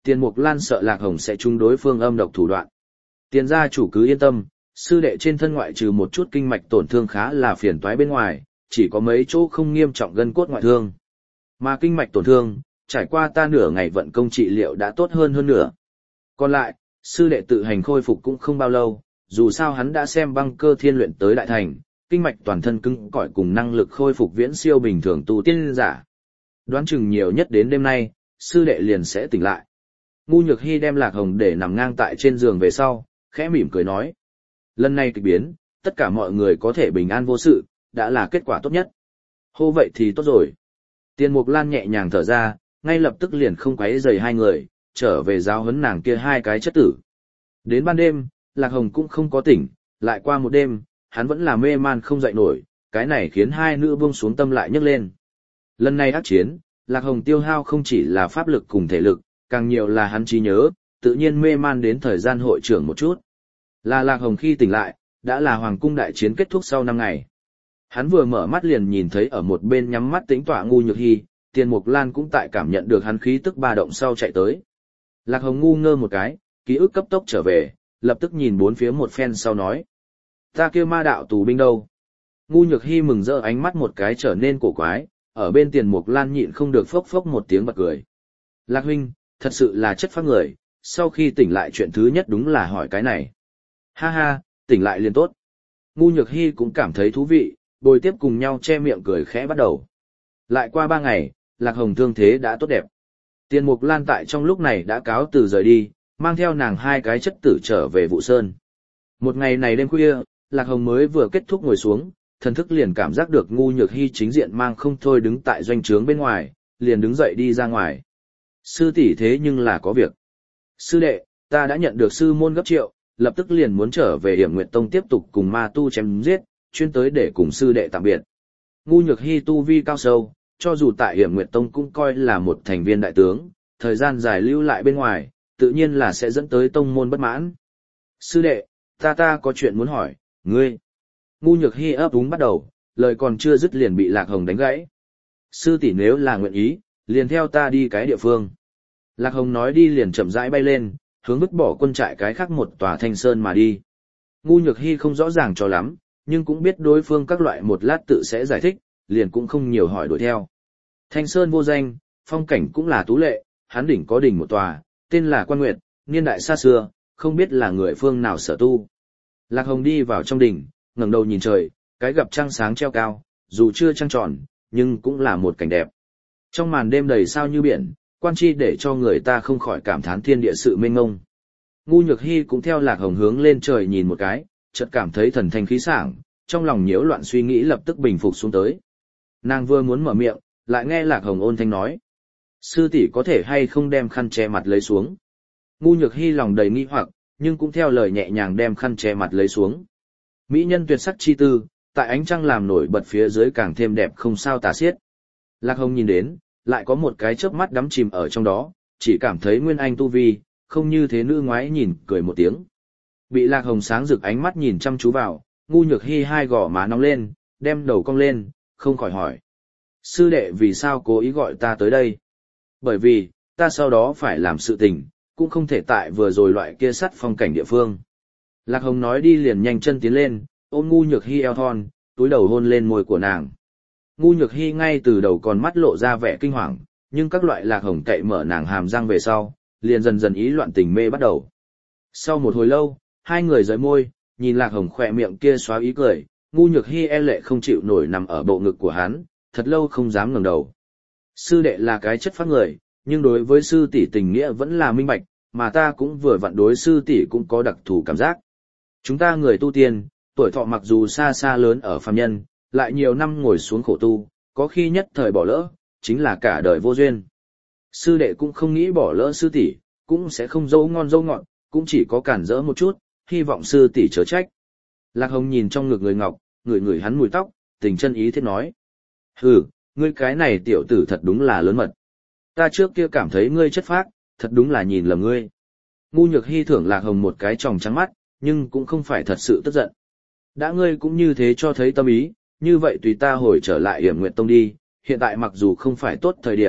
Tiền Mục Lan sợ Lạc Hồng sẽ trúng đối phương âm độc thủ đoạn. Tiền gia chủ cứ yên tâm, sư đệ trên thân ngoại trừ một chút kinh mạch tổn thương khá là phiền toái bên ngoài, chỉ có mấy chỗ không nghiêm trọng gân cốt ngoại thương. Mà kinh mạch tổn thương, trải qua ta nửa ngày vận công trị liệu đã tốt hơn hơn nửa. Còn lại, sư đệ tự hành khôi phục cũng không bao lâu, dù sao hắn đã xem băng cơ thiên luyện tới đại thành, kinh mạch toàn thân cứng cỏi cùng năng lực khôi phục viễn siêu bình thường tu tiên giả. Đoán chừng nhiều nhất đến đêm nay, sư đệ liền sẽ tỉnh lại. Ngu Nhược Hy đem Lạc Hồng để nằm ngang tại trên giường về sau, khẽ mỉm cười nói. Lần này kịch biến, tất cả mọi người có thể bình an vô sự, đã là kết quả tốt nhất. Hô vậy thì tốt rồi. Tiền Mục Lan nhẹ nhàng thở ra, ngay lập tức liền không quấy rầy hai người, trở về giáo huấn nàng kia hai cái chất tử. Đến ban đêm, Lạc Hồng cũng không có tỉnh, lại qua một đêm, hắn vẫn là mê man không dậy nổi, cái này khiến hai nữ buông xuống tâm lại nhấc lên. Lần này ác chiến, Lạc Hồng tiêu hao không chỉ là pháp lực cùng thể lực, càng nhiều là hắn trí nhớ, tự nhiên mê man đến thời gian hội trưởng một chút. Là Lạc Hồng khi tỉnh lại, đã là hoàng cung đại chiến kết thúc sau năm ngày. Hắn vừa mở mắt liền nhìn thấy ở một bên nhắm mắt tĩnh tọa Ngu Nhược Hy, Tiền Mục Lan cũng tại cảm nhận được hắn khí tức ba động sau chạy tới. Lạc Hồng ngu ngơ một cái, ký ức cấp tốc trở về, lập tức nhìn bốn phía một phen sau nói. Ta kêu ma đạo tù binh đâu? Ngu Nhược Hy mừng rỡ ánh mắt một cái trở nên cổ quái, ở bên Tiền Mục Lan nhịn không được phốc phốc một tiếng bật cười. Lạc huynh, thật sự là chất phác người, sau khi tỉnh lại chuyện thứ nhất đúng là hỏi cái này. Ha ha, tỉnh lại liền tốt. Ngu Nhược Hy cũng cảm thấy thú vị, bồi tiếp cùng nhau che miệng cười khẽ bắt đầu. Lại qua ba ngày, Lạc Hồng thương thế đã tốt đẹp. Tiền Mục Lan tại trong lúc này đã cáo từ rời đi, mang theo nàng hai cái chất tử trở về Vụ Sơn. Một ngày này đêm khuya, Lạc Hồng mới vừa kết thúc ngồi xuống, thần thức liền cảm giác được Ngu Nhược Hy chính diện mang không thôi đứng tại doanh trướng bên ngoài, liền đứng dậy đi ra ngoài. Sư tỷ thế nhưng là có việc. Sư đệ, ta đã nhận được sư môn gấp triệu, lập tức liền muốn trở về Hiểm Nguyệt Tông tiếp tục cùng ma tu chém giết, chuyên tới để cùng sư đệ tạm biệt. Ngu Nhược Hy tu vi cao sâu, cho dù tại Hiểm Nguyệt Tông cũng coi là một thành viên đại tướng, thời gian dài lưu lại bên ngoài, tự nhiên là sẽ dẫn tới tông môn bất mãn. Sư đệ, ta ta có chuyện muốn hỏi, ngươi. Ngu Nhược Hy ấp úng bắt đầu, lời còn chưa dứt liền bị Lạc Hồng đánh gãy. Sư tỷ nếu là nguyện ý, liền theo ta đi cái địa phương. Lạc Hồng nói đi liền chậm rãi bay lên, hướng vứt bỏ quân trại cái khác một tòa thanh sơn mà đi. Ngu Nhược Hy không rõ ràng cho lắm, nhưng cũng biết đối phương các loại một lát tự sẽ giải thích, liền cũng không nhiều hỏi đuổi theo. Thanh sơn vô danh, phong cảnh cũng là tú lệ, hắn đỉnh có đỉnh một tòa, tên là Quan Nguyệt, niên đại xa xưa, không biết là người phương nào sở tu. Lạc Hồng đi vào trong đỉnh, ngẩng đầu nhìn trời, cái gặp trăng sáng treo cao, dù chưa trăng tròn, nhưng cũng là một cảnh đẹp. Trong màn đêm đầy sao như biển, quan chi để cho người ta không khỏi cảm thán thiên địa sự mênh mông. Ngu Nhược Hy cũng theo Lạc Hồng hướng lên trời nhìn một cái, chợt cảm thấy thần thanh khí sảng, trong lòng nhiễu loạn suy nghĩ lập tức bình phục xuống tới. Nàng vừa muốn mở miệng, lại nghe Lạc Hồng ôn thanh nói: sư tỷ có thể hay không đem khăn che mặt lấy xuống. Ngu Nhược Hy lòng đầy nghi hoặc, nhưng cũng theo lời nhẹ nhàng đem khăn che mặt lấy xuống. Mỹ nhân tuyệt sắc chi tư, tại ánh trăng làm nổi bật phía dưới càng thêm đẹp không sao tả xiết. Lạc Hồng nhìn đến, lại có một cái chớp mắt đắm chìm ở trong đó, chỉ cảm thấy nguyên anh tu vi, không như thế nữ ngoái nhìn, cười một tiếng. Bị Lạc Hồng sáng rực ánh mắt nhìn chăm chú vào, Ngu Nhược Hy hai gò má nóng lên, đem đầu cong lên, không khỏi hỏi: sư đệ vì sao cố ý gọi ta tới đây? Bởi vì, ta sau đó phải làm sự tình, cũng không thể tại vừa rồi loại kia sắt phong cảnh địa phương. Lạc Hồng nói đi liền nhanh chân tiến lên, ôm Ngu Nhược Hy eo thon, túi đầu hôn lên môi của nàng. Ngu Nhược Hy ngay từ đầu còn mắt lộ ra vẻ kinh hoàng, nhưng các loại Lạc Hồng cậy mở nàng hàm răng về sau, liền dần dần ý loạn tình mê bắt đầu. Sau một hồi lâu, hai người rời môi, nhìn Lạc Hồng khỏe miệng kia xóa ý cười, Ngu Nhược Hy e lệ không chịu nổi nằm ở bộ ngực của hắn, thật lâu không dám ngẩng đầu. Sư đệ là cái chất phác người, nhưng đối với sư tỷ tình nghĩa vẫn là minh bạch, mà ta cũng vừa vặn đối sư tỷ cũng có đặc thù cảm giác. Chúng ta người tu tiên, tuổi thọ mặc dù xa xa lớn ở phàm nhân, lại nhiều năm ngồi xuống khổ tu, có khi nhất thời bỏ lỡ, chính là cả đời vô duyên. Sư đệ cũng không nghĩ bỏ lỡ sư tỷ, cũng sẽ không dâu ngon dâu ngọt, cũng chỉ có cản rỡ một chút, hy vọng sư tỷ chớ trách. Lạc Hồng nhìn trong ngực người ngọc, ngửi ngửi hắn mùi tóc, tình chân ý thiết nói: hừ, ngươi cái này tiểu tử thật đúng là lớn mật. Ta trước kia cảm thấy ngươi chất phác, thật đúng là nhìn lầm ngươi. Ngu Nhược Hy thưởng Lạc Hồng một cái tròng trắng mắt, nhưng cũng không phải thật sự tức giận. Đã ngươi cũng như thế cho thấy tâm ý, như vậy tùy ta hồi trở lại Hiểm Nguyệt Tông đi, hiện tại mặc dù không phải tốt thời điểm,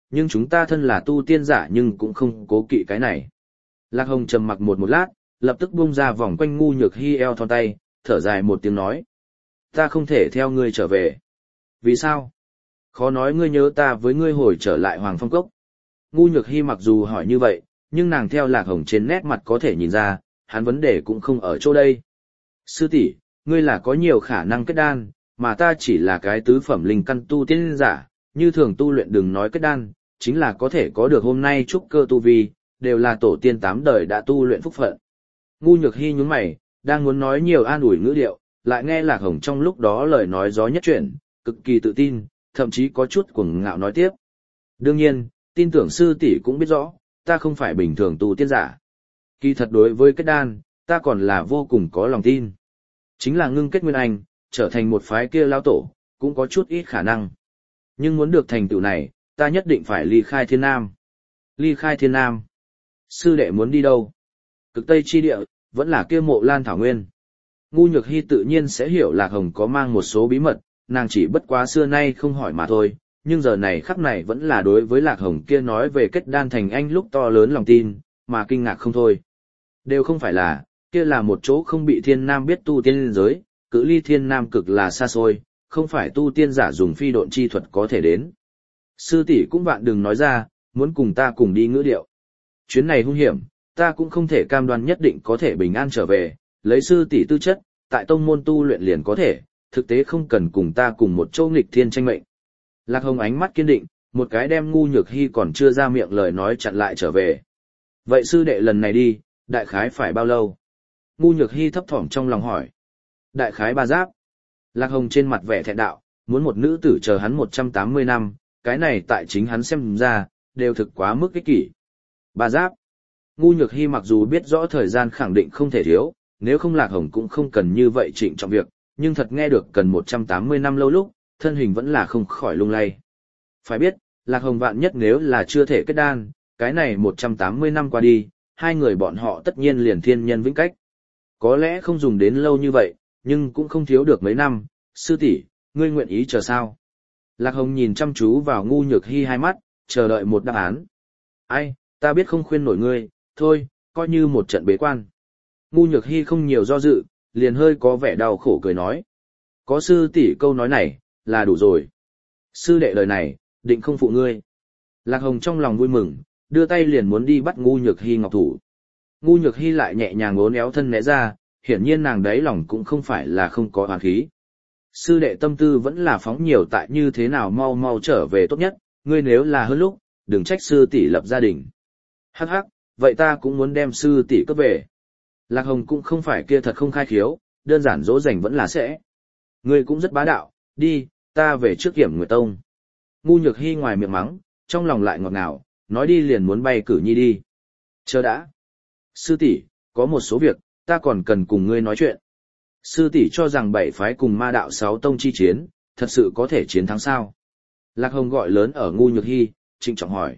nhưng chúng ta thân là tu tiên giả nhưng cũng không cố kỵ cái này. Lạc Hồng trầm mặc một một lát, lập tức buông ra vòng quanh ngu nhược hy eo thon tay, thở dài một tiếng nói. Ta không thể theo ngươi trở về. Vì sao? Khó nói ngươi nhớ ta với ngươi hồi trở lại Hoàng Phong Cốc. Ngu nhược hy mặc dù hỏi như vậy, nhưng nàng theo Lạc Hồng trên nét mặt có thể nhìn ra, hắn vấn đề cũng không ở chỗ đây. Sư tỷ, ngươi là có nhiều khả năng kết đan, mà ta chỉ là cái tứ phẩm linh căn tu tiên giả, như thường tu luyện đừng nói kết đan, chính là có thể có được hôm nay trúc cơ tu vi, đều là tổ tiên tám đời đã tu luyện phúc phận. Ngu nhược hy nhún mày, đang muốn nói nhiều an ủi ngữ điệu, lại nghe Lạc Hồng trong lúc đó lời nói gió nhất chuyển, cực kỳ tự tin, thậm chí có chút cuồng ngạo nói tiếp. Đương nhiên, tin tưởng sư tỷ cũng biết rõ, ta không phải bình thường tu tiên giả. Kỳ thật đối với kết đan, ta còn là vô cùng có lòng tin. Chính là ngưng kết nguyên anh, trở thành một phái kia lao tổ, cũng có chút ít khả năng. Nhưng muốn được thành tựu này, ta nhất định phải ly khai thiên nam. Ly khai thiên nam. Sư đệ muốn đi đâu? Cực Tây chi địa, vẫn là kia Mộ Lan thảo nguyên. Ngu nhược hy tự nhiên sẽ hiểu Lạc Hồng có mang một số bí mật, nàng chỉ bất quá xưa nay không hỏi mà thôi, nhưng giờ này khắc này vẫn là đối với Lạc Hồng kia nói về kết đan thành anh lúc to lớn lòng tin, mà kinh ngạc không thôi. Đều không phải là, kia là một chỗ không bị thiên nam biết tu tiên giới, cự ly thiên nam cực là xa xôi, không phải tu tiên giả dùng phi độn chi thuật có thể đến. Sư tỷ cũng bạn đừng nói ra, muốn cùng ta cùng đi ngữ điệu. Chuyến này hung hiểm, ta cũng không thể cam đoan nhất định có thể bình an trở về, lấy sư tỷ tư chất, tại tông môn tu luyện liền có thể, thực tế không cần cùng ta cùng một châu nghịch thiên tranh mệnh. Lạc Hồng ánh mắt kiên định, một cái đem ngu nhược hy còn chưa ra miệng lời nói chặn lại trở về. Vậy sư đệ lần này đi, đại khái phải bao lâu? Ngu nhược hy thấp thỏm trong lòng hỏi. Đại khái ba giáp. Lạc Hồng trên mặt vẻ thẹn đạo, muốn một nữ tử chờ hắn một trăm tám mươi năm, cái này tại chính hắn xem ra, đều thực quá mức ích kỷ. Ba giáp. Ngu nhược hy mặc dù biết rõ thời gian khẳng định không thể thiếu, nếu không Lạc Hồng cũng không cần như vậy trịnh trọng việc, nhưng thật nghe được cần một trăm tám mươi năm lâu lúc, thân hình vẫn là không khỏi lung lay. Phải biết, Lạc Hồng vạn nhất nếu là chưa thể kết đan, cái này một trăm tám mươi năm qua đi, hai người bọn họ tất nhiên liền thiên nhân vĩnh cách. Có lẽ không dùng đến lâu như vậy, nhưng cũng không thiếu được mấy năm, sư tỷ, ngươi nguyện ý chờ sao? Lạc Hồng nhìn chăm chú vào ngu nhược hy hai mắt, chờ đợi một đáp án. Ai, ta biết không khuyên nổi ngươi, thôi, coi như một trận bế quan. Ngu nhược hy không nhiều do dự, liền hơi có vẻ đau khổ cười nói. Có sư tỷ câu nói này, là đủ rồi. Sư đệ lời này, định không phụ ngươi. Lạc Hồng trong lòng vui mừng, đưa tay liền muốn đi bắt ngu nhược hy ngọc thủ. Ngu nhược hy lại nhẹ nhàng uốn éo thân né ra, hiển nhiên nàng đấy lòng cũng không phải là không có oán khí. Sư đệ tâm tư vẫn là phóng nhiều tại như thế nào mau mau trở về tốt nhất, ngươi nếu là hơn lúc, đừng trách sư tỷ lập gia đình. Hắc hắc, vậy ta cũng muốn đem sư tỷ cấp về. Lạc Hồng cũng không phải kia thật không khai khiếu, đơn giản dỗ dành vẫn là sẽ. Ngươi cũng rất bá đạo, đi, ta về trước Kiểm Nguyệt Tông. Ngu nhược hy ngoài miệng mắng, trong lòng lại ngọt ngào, nói đi liền muốn bay cử nhi đi. Chờ đã. Sư tỷ, có một số việc, ta còn cần cùng ngươi nói chuyện. Sư tỷ cho rằng bảy phái cùng ma đạo sáu tông chi chiến, thật sự có thể chiến thắng sao? Lạc Hồng gọi lớn ở ngu nhược hy, trịnh trọng hỏi.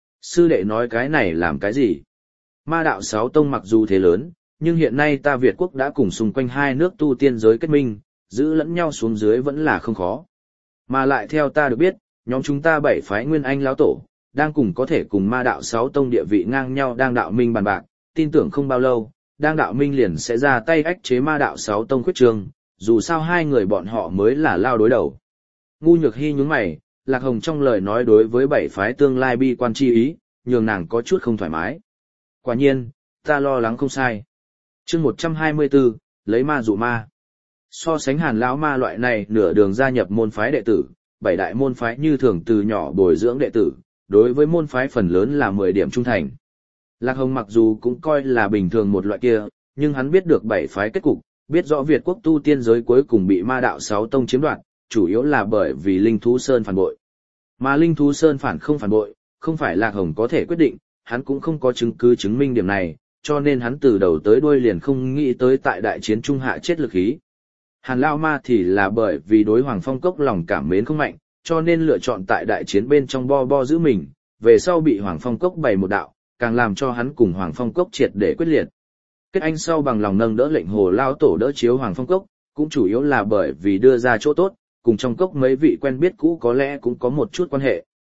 Sư đệ nói cái này làm cái gì? Ma đạo sáu tông mặc dù thế lớn, nhưng hiện nay ta Việt quốc đã cùng xung quanh hai nước tu tiên giới kết minh, giữ lẫn nhau xuống dưới vẫn là không khó. Mà lại theo ta được biết, nhóm chúng ta bảy phái nguyên anh lão tổ, đang cùng có thể cùng ma đạo sáu tông địa vị ngang nhau đang đạo minh bàn bạc, tin tưởng không bao lâu, đang đạo minh liền sẽ ra tay ách chế ma đạo sáu tông khuyết trường, dù sao hai người bọn họ mới là lao đối đầu. Ngu nhược hy nhướng mày, Lạc Hồng trong lời nói đối với bảy phái tương lai bi quan chi ý, nhường nàng có chút không thoải mái. Quả nhiên, ta lo lắng không sai. Chương một trăm hai mươi tư, lấy ma dụ ma. So sánh Hàn lão ma loại này nửa đường gia nhập môn phái đệ tử, bảy đại môn phái như thường từ nhỏ bồi dưỡng đệ tử, đối với môn phái phần lớn là mười điểm trung thành. Lạc Hồng mặc dù cũng coi là bình thường một loại kia, nhưng hắn biết được bảy phái kết cục, biết rõ Việt quốc tu tiên giới cuối cùng bị ma đạo sáu tông chiếm đoạt, chủ yếu là bởi vì Linh Thú Sơn phản bội. Mà Linh Thú Sơn phản không phản bội, không phải Lạc Hồng có thể quyết định, hắn cũng không có chứng cứ chứng minh điểm này, cho nên hắn từ đầu tới đuôi liền không nghĩ tới tại đại chiến trung hạ chết lực khí. Hàn Lão Ma thì là bởi vì đối Hoàng Phong Cốc lòng cảm mến không mạnh, cho nên lựa chọn tại đại chiến bên trong bo bo giữ mình, về sau bị Hoàng Phong Cốc bày một đạo, càng làm cho hắn cùng Hoàng Phong Cốc triệt để quyết liệt. Kết anh sau bằng lòng nâng đỡ lệnh Hồ Lao Tổ đỡ chiếu Hoàng Phong Cốc, cũng chủ yếu là bởi vì đưa ra chỗ tốt, cùng trong cốc mấy vị quen biết cũ có lẽ cũng có một chút quan hệ.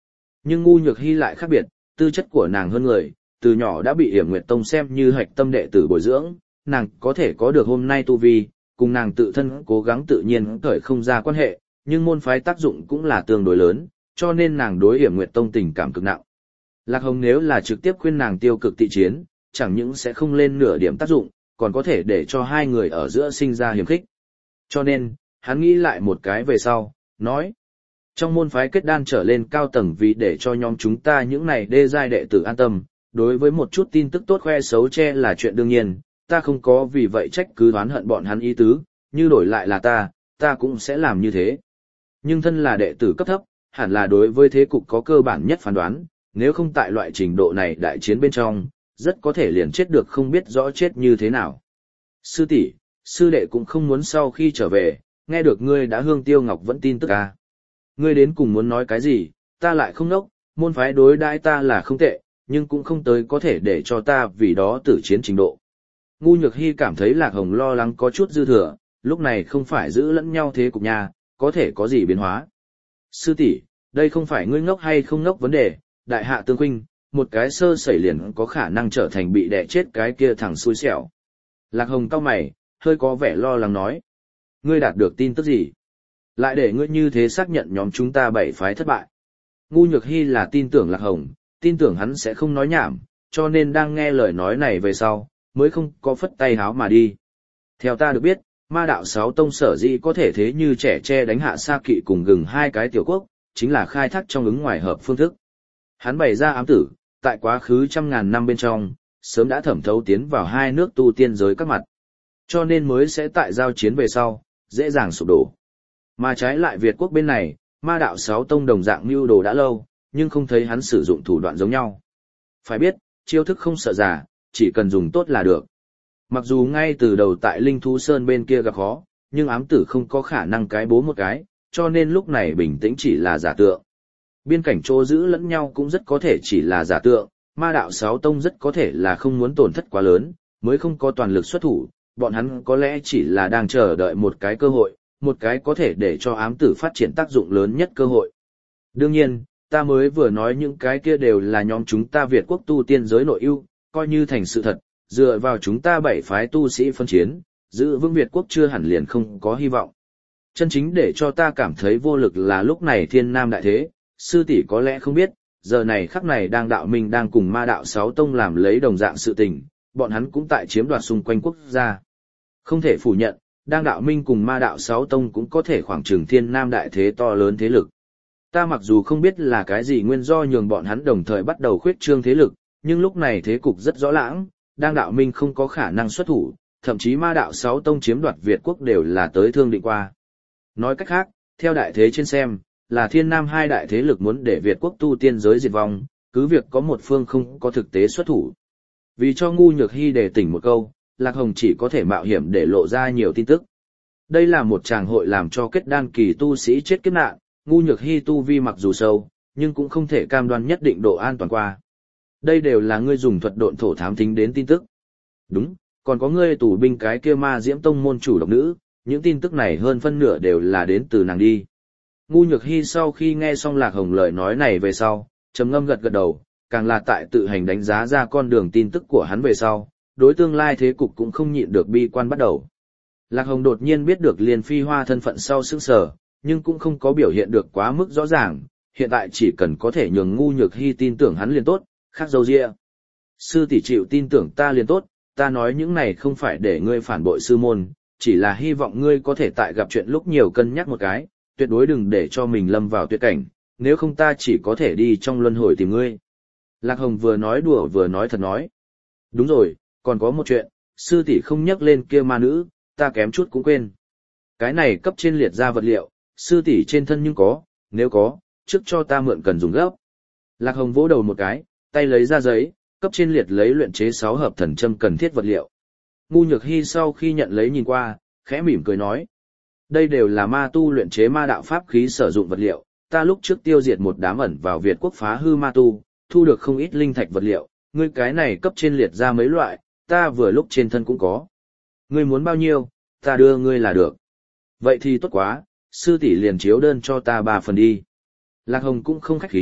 Nhưng Ngu Nhược Hy lại khác biệt, tư chất của nàng hơn người, từ nhỏ đã bị Yểm Nguyệt Tông xem như hạch tâm đệ tử bồi dưỡng, nàng có thể có được hôm nay tu vi, cùng nàng tự thân cố gắng tự nhiên khởi không ra quan hệ, nhưng môn phái tác dụng cũng là tương đối lớn, cho nên nàng đối Yểm Nguyệt Tông tình cảm cực nặng. Lạc Hồng nếu là trực tiếp khuyên nàng tiêu cực tị chiến, chẳng những sẽ không lên nửa điểm tác dụng, còn có thể để cho hai người ở giữa sinh ra hiềm khích. Cho nên, hắn nghĩ lại một cái về sau, nói. Trong môn phái kết đan trở lên cao tầng vì để cho nhóm chúng ta những này đê giai đệ tử an tâm, đối với một chút tin tức tốt khoe xấu che là chuyện đương nhiên, ta không có vì vậy trách cứ oán hận bọn hắn ý tứ, như đổi lại là ta, ta cũng sẽ làm như thế. Nhưng thân là đệ tử cấp thấp, hẳn là đối với thế cục có cơ bản nhất phán đoán, nếu không tại loại trình độ này đại chiến bên trong, rất có thể liền chết được không biết rõ chết như thế nào. Sư tỷ, sư đệ cũng không muốn sau khi trở về, nghe được ngươi đã hương tiêu ngọc vẫn tin tức à. Ngươi đến cùng muốn nói cái gì, ta lại không nốc, môn phái đối đãi ta là không tệ, nhưng cũng không tới có thể để cho ta vì đó tử chiến trình độ. Ngu Nhược Hy cảm thấy Lạc Hồng lo lắng có chút dư thừa, lúc này không phải giữ lẫn nhau thế cục nhà, có thể có gì biến hóa. Sư tỷ, đây không phải ngươi ngốc hay không ngốc vấn đề, đại hạ tương huynh, một cái sơ sẩy liền có khả năng trở thành bị đẻ chết cái kia thằng xui xẻo. Lạc Hồng cau mày, hơi có vẻ lo lắng nói. Ngươi đạt được tin tức gì? Lại để ngươi như thế xác nhận nhóm chúng ta bảy phái thất bại. Ngu Nhược Hy là tin tưởng Lạc Hồng, tin tưởng hắn sẽ không nói nhảm, cho nên đang nghe lời nói này về sau, mới không có phất tay háo mà đi. Theo ta được biết, ma đạo sáu tông sở dĩ có thể thế như trẻ tre đánh hạ Sa Kỵ cùng gừng hai cái tiểu quốc, chính là khai thác trong ứng ngoài hợp phương thức. Hắn bày ra ám tử, tại quá khứ trăm ngàn năm bên trong, sớm đã thẩm thấu tiến vào hai nước tu tiên giới các mặt. Cho nên mới sẽ tại giao chiến về sau, dễ dàng sụp đổ. Mà trái lại Việt quốc bên này, ma đạo sáu tông đồng dạng mưu đồ đã lâu, nhưng không thấy hắn sử dụng thủ đoạn giống nhau. Phải biết, chiêu thức không sợ già, chỉ cần dùng tốt là được. Mặc dù ngay từ đầu tại Linh Thú Sơn bên kia gặp khó, nhưng ám tử không có khả năng cái bố một cái, cho nên lúc này bình tĩnh chỉ là giả tượng. Biên cảnh chỗ giữ lẫn nhau cũng rất có thể chỉ là giả tượng, ma đạo sáu tông rất có thể là không muốn tổn thất quá lớn, mới không có toàn lực xuất thủ, bọn hắn có lẽ chỉ là đang chờ đợi một cái cơ hội, một cái có thể để cho ám tử phát triển tác dụng lớn nhất cơ hội. Đương nhiên, ta mới vừa nói những cái kia đều là nhóm chúng ta Việt quốc tu tiên giới nội ưu, coi như thành sự thật, dựa vào chúng ta bảy phái tu sĩ phân chiến, giữ vững Việt quốc chưa hẳn liền không có hy vọng. Chân chính để cho ta cảm thấy vô lực là lúc này thiên nam đại thế, sư tỷ có lẽ không biết, giờ này khắc này đang đạo minh đang cùng ma đạo sáu tông làm lấy đồng dạng sự tình, bọn hắn cũng tại chiếm đoạt xung quanh quốc gia. Không thể phủ nhận, đang đạo minh cùng ma đạo sáu tông cũng có thể khoảng chừng thiên nam đại thế to lớn thế lực. Ta mặc dù không biết là cái gì nguyên do nhường bọn hắn đồng thời bắt đầu khuyết trương thế lực, nhưng lúc này thế cục rất rõ lãng, đang đạo minh không có khả năng xuất thủ, thậm chí ma đạo sáu tông chiếm đoạt Việt quốc đều là tới thương định qua. Nói cách khác, theo đại thế trên xem, là thiên nam hai đại thế lực muốn để Việt quốc tu tiên giới diệt vong, cứ việc có một phương không có thực tế xuất thủ. Vì cho Ngu Nhược Hy đề tỉnh một câu, Lạc Hồng chỉ có thể mạo hiểm để lộ ra nhiều tin tức. Đây là một tràng hội làm cho kết đan kỳ tu sĩ chết kiếp nạn, Ngu Nhược Hy tu vi mặc dù sâu, nhưng cũng không thể cam đoan nhất định độ an toàn qua. Đây đều là ngươi dùng thuật độn thổ thám thính đến tin tức. Đúng, còn có ngươi tù binh cái kia ma diễm tông môn chủ độc nữ, những tin tức này hơn phân nửa đều là đến từ nàng đi. Ngu Nhược Hy sau khi nghe xong Lạc Hồng lời nói này về sau, trầm ngâm gật gật đầu, càng là tại tự hành đánh giá ra con đường tin tức của hắn về sau, đối tương lai thế cục cũng không nhịn được bi quan bắt đầu. Lạc Hồng đột nhiên biết được Liên Phi Hoa thân phận sau sững sờ, nhưng cũng không có biểu hiện được quá mức rõ ràng, hiện tại chỉ cần có thể nhường Ngu Nhược Hy tin tưởng hắn liền tốt, khác dâu dịa. Sư tỷ chịu tin tưởng ta liền tốt, ta nói những này không phải để ngươi phản bội sư môn, chỉ là hy vọng ngươi có thể tại gặp chuyện lúc nhiều cân nhắc một cái, tuyệt đối đừng để cho mình lâm vào tuyệt cảnh, nếu không ta chỉ có thể đi trong luân hồi tìm ngươi. Lạc Hồng vừa nói đùa vừa nói thật nói. Đúng rồi, còn có một chuyện, sư tỷ không nhắc lên kia ma nữ, ta kém chút cũng quên. Cái này cấp trên liệt ra vật liệu, sư tỷ trên thân nhưng có, nếu có, trước cho ta mượn cần dùng gấp. Lạc Hồng vỗ đầu một cái, tay lấy ra giấy, cấp trên liệt lấy luyện chế sáu hợp thần châm cần thiết vật liệu. Ngu Nhược Hy sau khi nhận lấy nhìn qua, khẽ mỉm cười nói. Đây đều là ma tu luyện chế ma đạo pháp khí sử dụng vật liệu, ta lúc trước tiêu diệt một đám ẩn vào Việt quốc phá hư ma tu, thu được không ít linh thạch vật liệu, ngươi cái này cấp trên liệt ra mấy loại, ta vừa lúc trên thân cũng có. Ngươi muốn bao nhiêu, ta đưa ngươi là được. Vậy thì tốt quá, sư tỷ liền chiếu đơn cho ta ba phần đi. Lạc Hồng cũng không khách khí,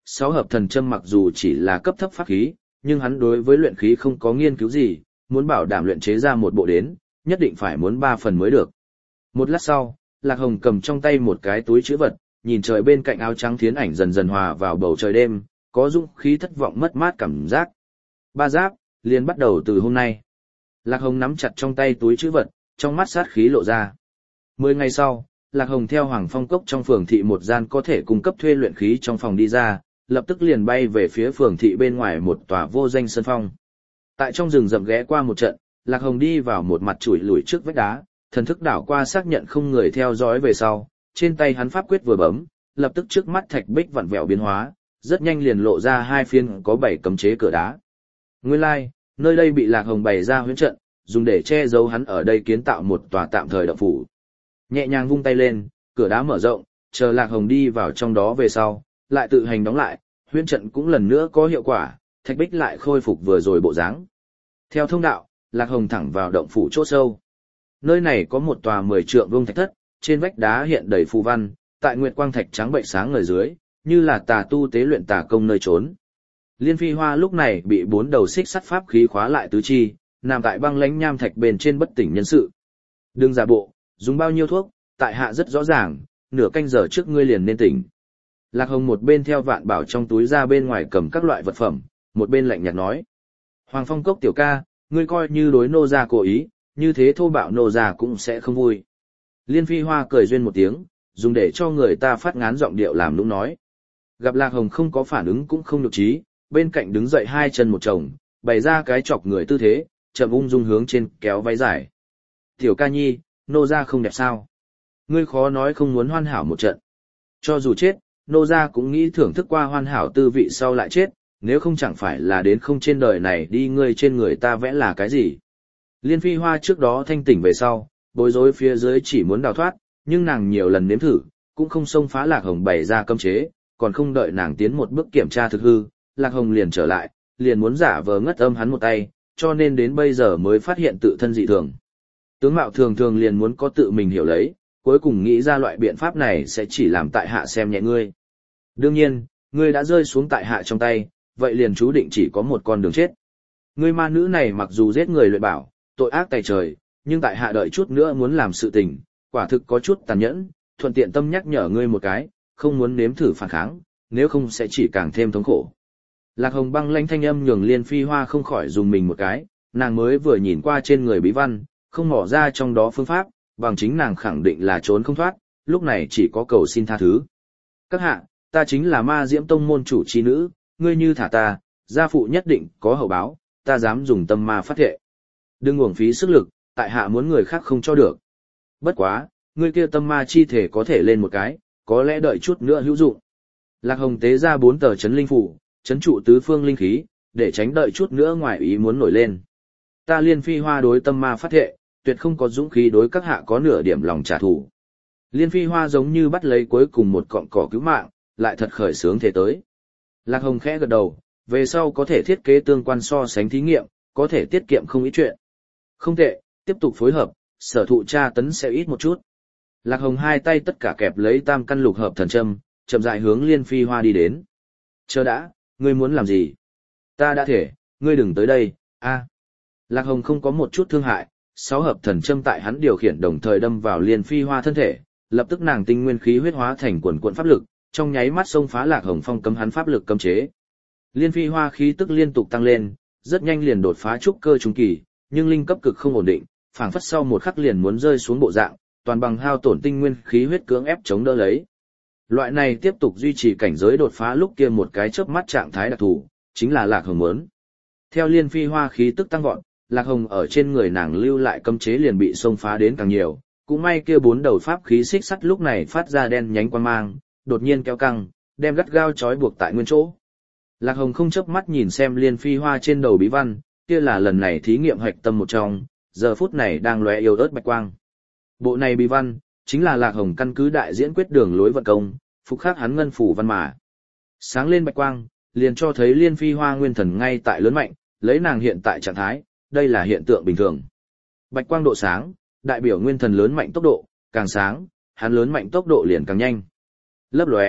sáu hợp thần châm mặc dù chỉ là cấp thấp pháp khí, nhưng hắn đối với luyện khí không có nghiên cứu gì, muốn bảo đảm luyện chế ra một bộ đến, nhất định phải muốn ba phần mới được. Một lát sau, Lạc Hồng cầm trong tay một cái túi chữ vật, nhìn trời bên cạnh áo trắng thiến ảnh dần dần hòa vào bầu trời đêm, có dũng khí thất vọng mất mát cảm giác. Ba giáp, liền bắt đầu từ hôm nay. Lạc Hồng nắm chặt trong tay túi chữ vật, trong mắt sát khí lộ ra. Mười ngày sau, Lạc Hồng theo Hoàng Phong Cốc trong phường thị một gian có thể cung cấp thuê luyện khí trong phòng đi ra, lập tức liền bay về phía phường thị bên ngoài một tòa vô danh sơn phong. Tại trong rừng rậm ghé qua một trận, Lạc Hồng đi vào một mặt chủi lủi trước vách đá, thần thức đảo qua xác nhận không người theo dõi về sau, trên tay hắn pháp quyết vừa bấm, lập tức trước mắt thạch bích vặn vẹo biến hóa, rất nhanh liền lộ ra hai phiên có bảy cấm chế cửa đá. Nguyên lai, like, nơi đây bị Lạc Hồng bày ra huyễn trận, dùng để che giấu hắn ở đây kiến tạo một tòa tạm thời động phủ. Nhẹ nhàng vung tay lên, cửa đá mở rộng, chờ Lạc Hồng đi vào trong đó về sau, lại tự hành đóng lại, huyễn trận cũng lần nữa có hiệu quả, thạch bích lại khôi phục vừa rồi bộ dáng. Theo thông đạo, Lạc Hồng thẳng vào động phủ chỗ sâu. Nơi này có một tòa mười trượng vuông thạch thất, trên vách đá hiện đầy phù văn, tại nguyệt quang thạch trắng bệnh sáng ở dưới, như là tà tu tế luyện tà công nơi trốn. Liên Phi Hoa lúc này bị bốn đầu xích sắt pháp khí khóa lại tứ chi, nằm tại băng lãnh nham thạch bên trên bất tỉnh nhân sự. Đừng giả bộ, dùng bao nhiêu thuốc, tại hạ rất rõ ràng, nửa canh giờ trước ngươi liền nên tỉnh. Lạc Hồng một bên theo Vạn Bảo trong túi ra bên ngoài cầm các loại vật phẩm, một bên lạnh nhạt nói: Hoàng Phong Cốc tiểu ca, ngươi coi như đối nô gia cố ý, như thế thô bạo nô gia cũng sẽ không vui. Liên Phi Hoa cười duyên một tiếng, dùng để cho người ta phát ngán giọng điệu làm nũng nói. Gặp Lạc Hồng không có phản ứng cũng không nhục trí, bên cạnh đứng dậy hai chân một chồng, bày ra cái chọc người tư thế, chậm ung dung hướng trên kéo váy dài. Tiểu ca nhi, nô gia không đẹp sao? Ngươi khó nói không muốn hoàn hảo một trận. Cho dù chết, nô gia cũng nghĩ thưởng thức qua hoàn hảo tư vị sau lại chết, nếu không chẳng phải là đến không trên đời này đi ngươi trên người ta vẽ là cái gì. Liên Phi Hoa trước đó thanh tỉnh về sau, bối rối phía dưới chỉ muốn đào thoát, nhưng nàng nhiều lần nếm thử, cũng không xông phá Lạc Hồng bày ra cấm chế, còn không đợi nàng tiến một bước kiểm tra thực hư, Lạc Hồng liền trở lại, liền muốn giả vờ ngất âm hắn một tay, cho nên đến bây giờ mới phát hiện tự thân dị thường. Tướng mạo thường thường liền muốn có tự mình hiểu lấy, cuối cùng nghĩ ra loại biện pháp này sẽ chỉ làm tại hạ xem nhẹ ngươi. Đương nhiên, ngươi đã rơi xuống tại hạ trong tay, vậy liền chú định chỉ có một con đường chết. Ngươi ma nữ này mặc dù giết người luyện bảo, tội ác tày trời, nhưng tại hạ đợi chút nữa muốn làm sự tình, quả thực có chút tàn nhẫn, thuận tiện tâm nhắc nhở ngươi một cái, không muốn nếm thử phản kháng, nếu không sẽ chỉ càng thêm thống khổ. Lạc Hồng băng lãnh thanh âm nhường Liên Phi Hoa không khỏi dùng mình một cái, nàng mới vừa nhìn qua trên người bí văn, không mỏ ra trong đó phương pháp, bằng chính nàng khẳng định là trốn không thoát, lúc này chỉ có cầu xin tha thứ. Các hạ, ta chính là Ma Diễm Tông môn chủ chi nữ, ngươi như thả ta, gia phụ nhất định có hậu báo, ta dám dùng tâm ma phát thệ. Đừng uổng phí sức lực, tại hạ muốn người khác không cho được. Bất quá, ngươi kia tâm ma chi thể có thể lên một cái, có lẽ đợi chút nữa hữu dụng. Lạc Hồng tế ra bốn tờ chấn linh phủ, chấn trụ tứ phương linh khí, để tránh đợi chút nữa ngoài ý muốn nổi lên. Ta Liên Phi Hoa đối tâm ma phát thệ, tuyệt không có dũng khí đối các hạ có nửa điểm lòng trả thù. Liên Phi Hoa giống như bắt lấy cuối cùng một cọng cỏ cứu mạng, lại thật khởi sướng thế tới. Lạc Hồng khẽ gật đầu, về sau có thể thiết kế tương quan so sánh thí nghiệm, có thể tiết kiệm không ít chuyện. Không tệ, tiếp tục phối hợp, sở thụ tra tấn sẽ ít một chút. Lạc Hồng hai tay tất cả kẹp lấy tam căn lục hợp thần châm, chậm rãi hướng Liên Phi Hoa đi đến. Chờ đã, ngươi muốn làm gì? Ta đã thể, ngươi đừng tới đây, a. Lạc Hồng không có một chút thương hại, sáu hợp thần châm tại hắn điều khiển đồng thời đâm vào Liên Phi Hoa thân thể, lập tức nàng tinh nguyên khí huyết hóa thành quần quần pháp lực, trong nháy mắt xông phá Lạc Hồng phong cấm hắn pháp lực cấm chế. Liên Phi Hoa khí tức liên tục tăng lên, rất nhanh liền đột phá trúc cơ trung kỳ, nhưng linh cấp cực không ổn định, phảng phất sau một khắc liền muốn rơi xuống bộ dạng, toàn bằng hao tổn tinh nguyên khí huyết cưỡng ép chống đỡ lấy. Loại này tiếp tục duy trì cảnh giới đột phá lúc kia một cái chớp mắt trạng thái đặc thù, chính là Lạc Hồng muốn. Theo Liên Phi Hoa khí tức tăng vọt, Lạc Hồng ở trên người nàng lưu lại cấm chế liền bị xông phá đến càng nhiều, cũng may kia bốn đầu pháp khí xích sắt lúc này phát ra đen nhánh quang mang, đột nhiên kéo căng, đem gắt gao trói buộc tại nguyên chỗ. Lạc Hồng không chớp mắt nhìn xem Liên Phi Hoa trên đầu bí văn, kia là lần này thí nghiệm hạch tâm một trong, giờ phút này đang lóe yếu ớt bạch quang. Bộ này bí văn, chính là Lạc Hồng căn cứ đại diễn quyết đường lối vận công, phục khắc hắn ngân phủ văn mà. Sáng lên bạch quang, liền cho thấy Liên Phi Hoa nguyên thần ngay tại lớn mạnh, lấy nàng hiện tại trạng thái, đây là hiện tượng bình thường. Bạch quang độ sáng, đại biểu nguyên thần lớn mạnh tốc độ, càng sáng, hắn lớn mạnh tốc độ liền càng nhanh. Lấp lóe,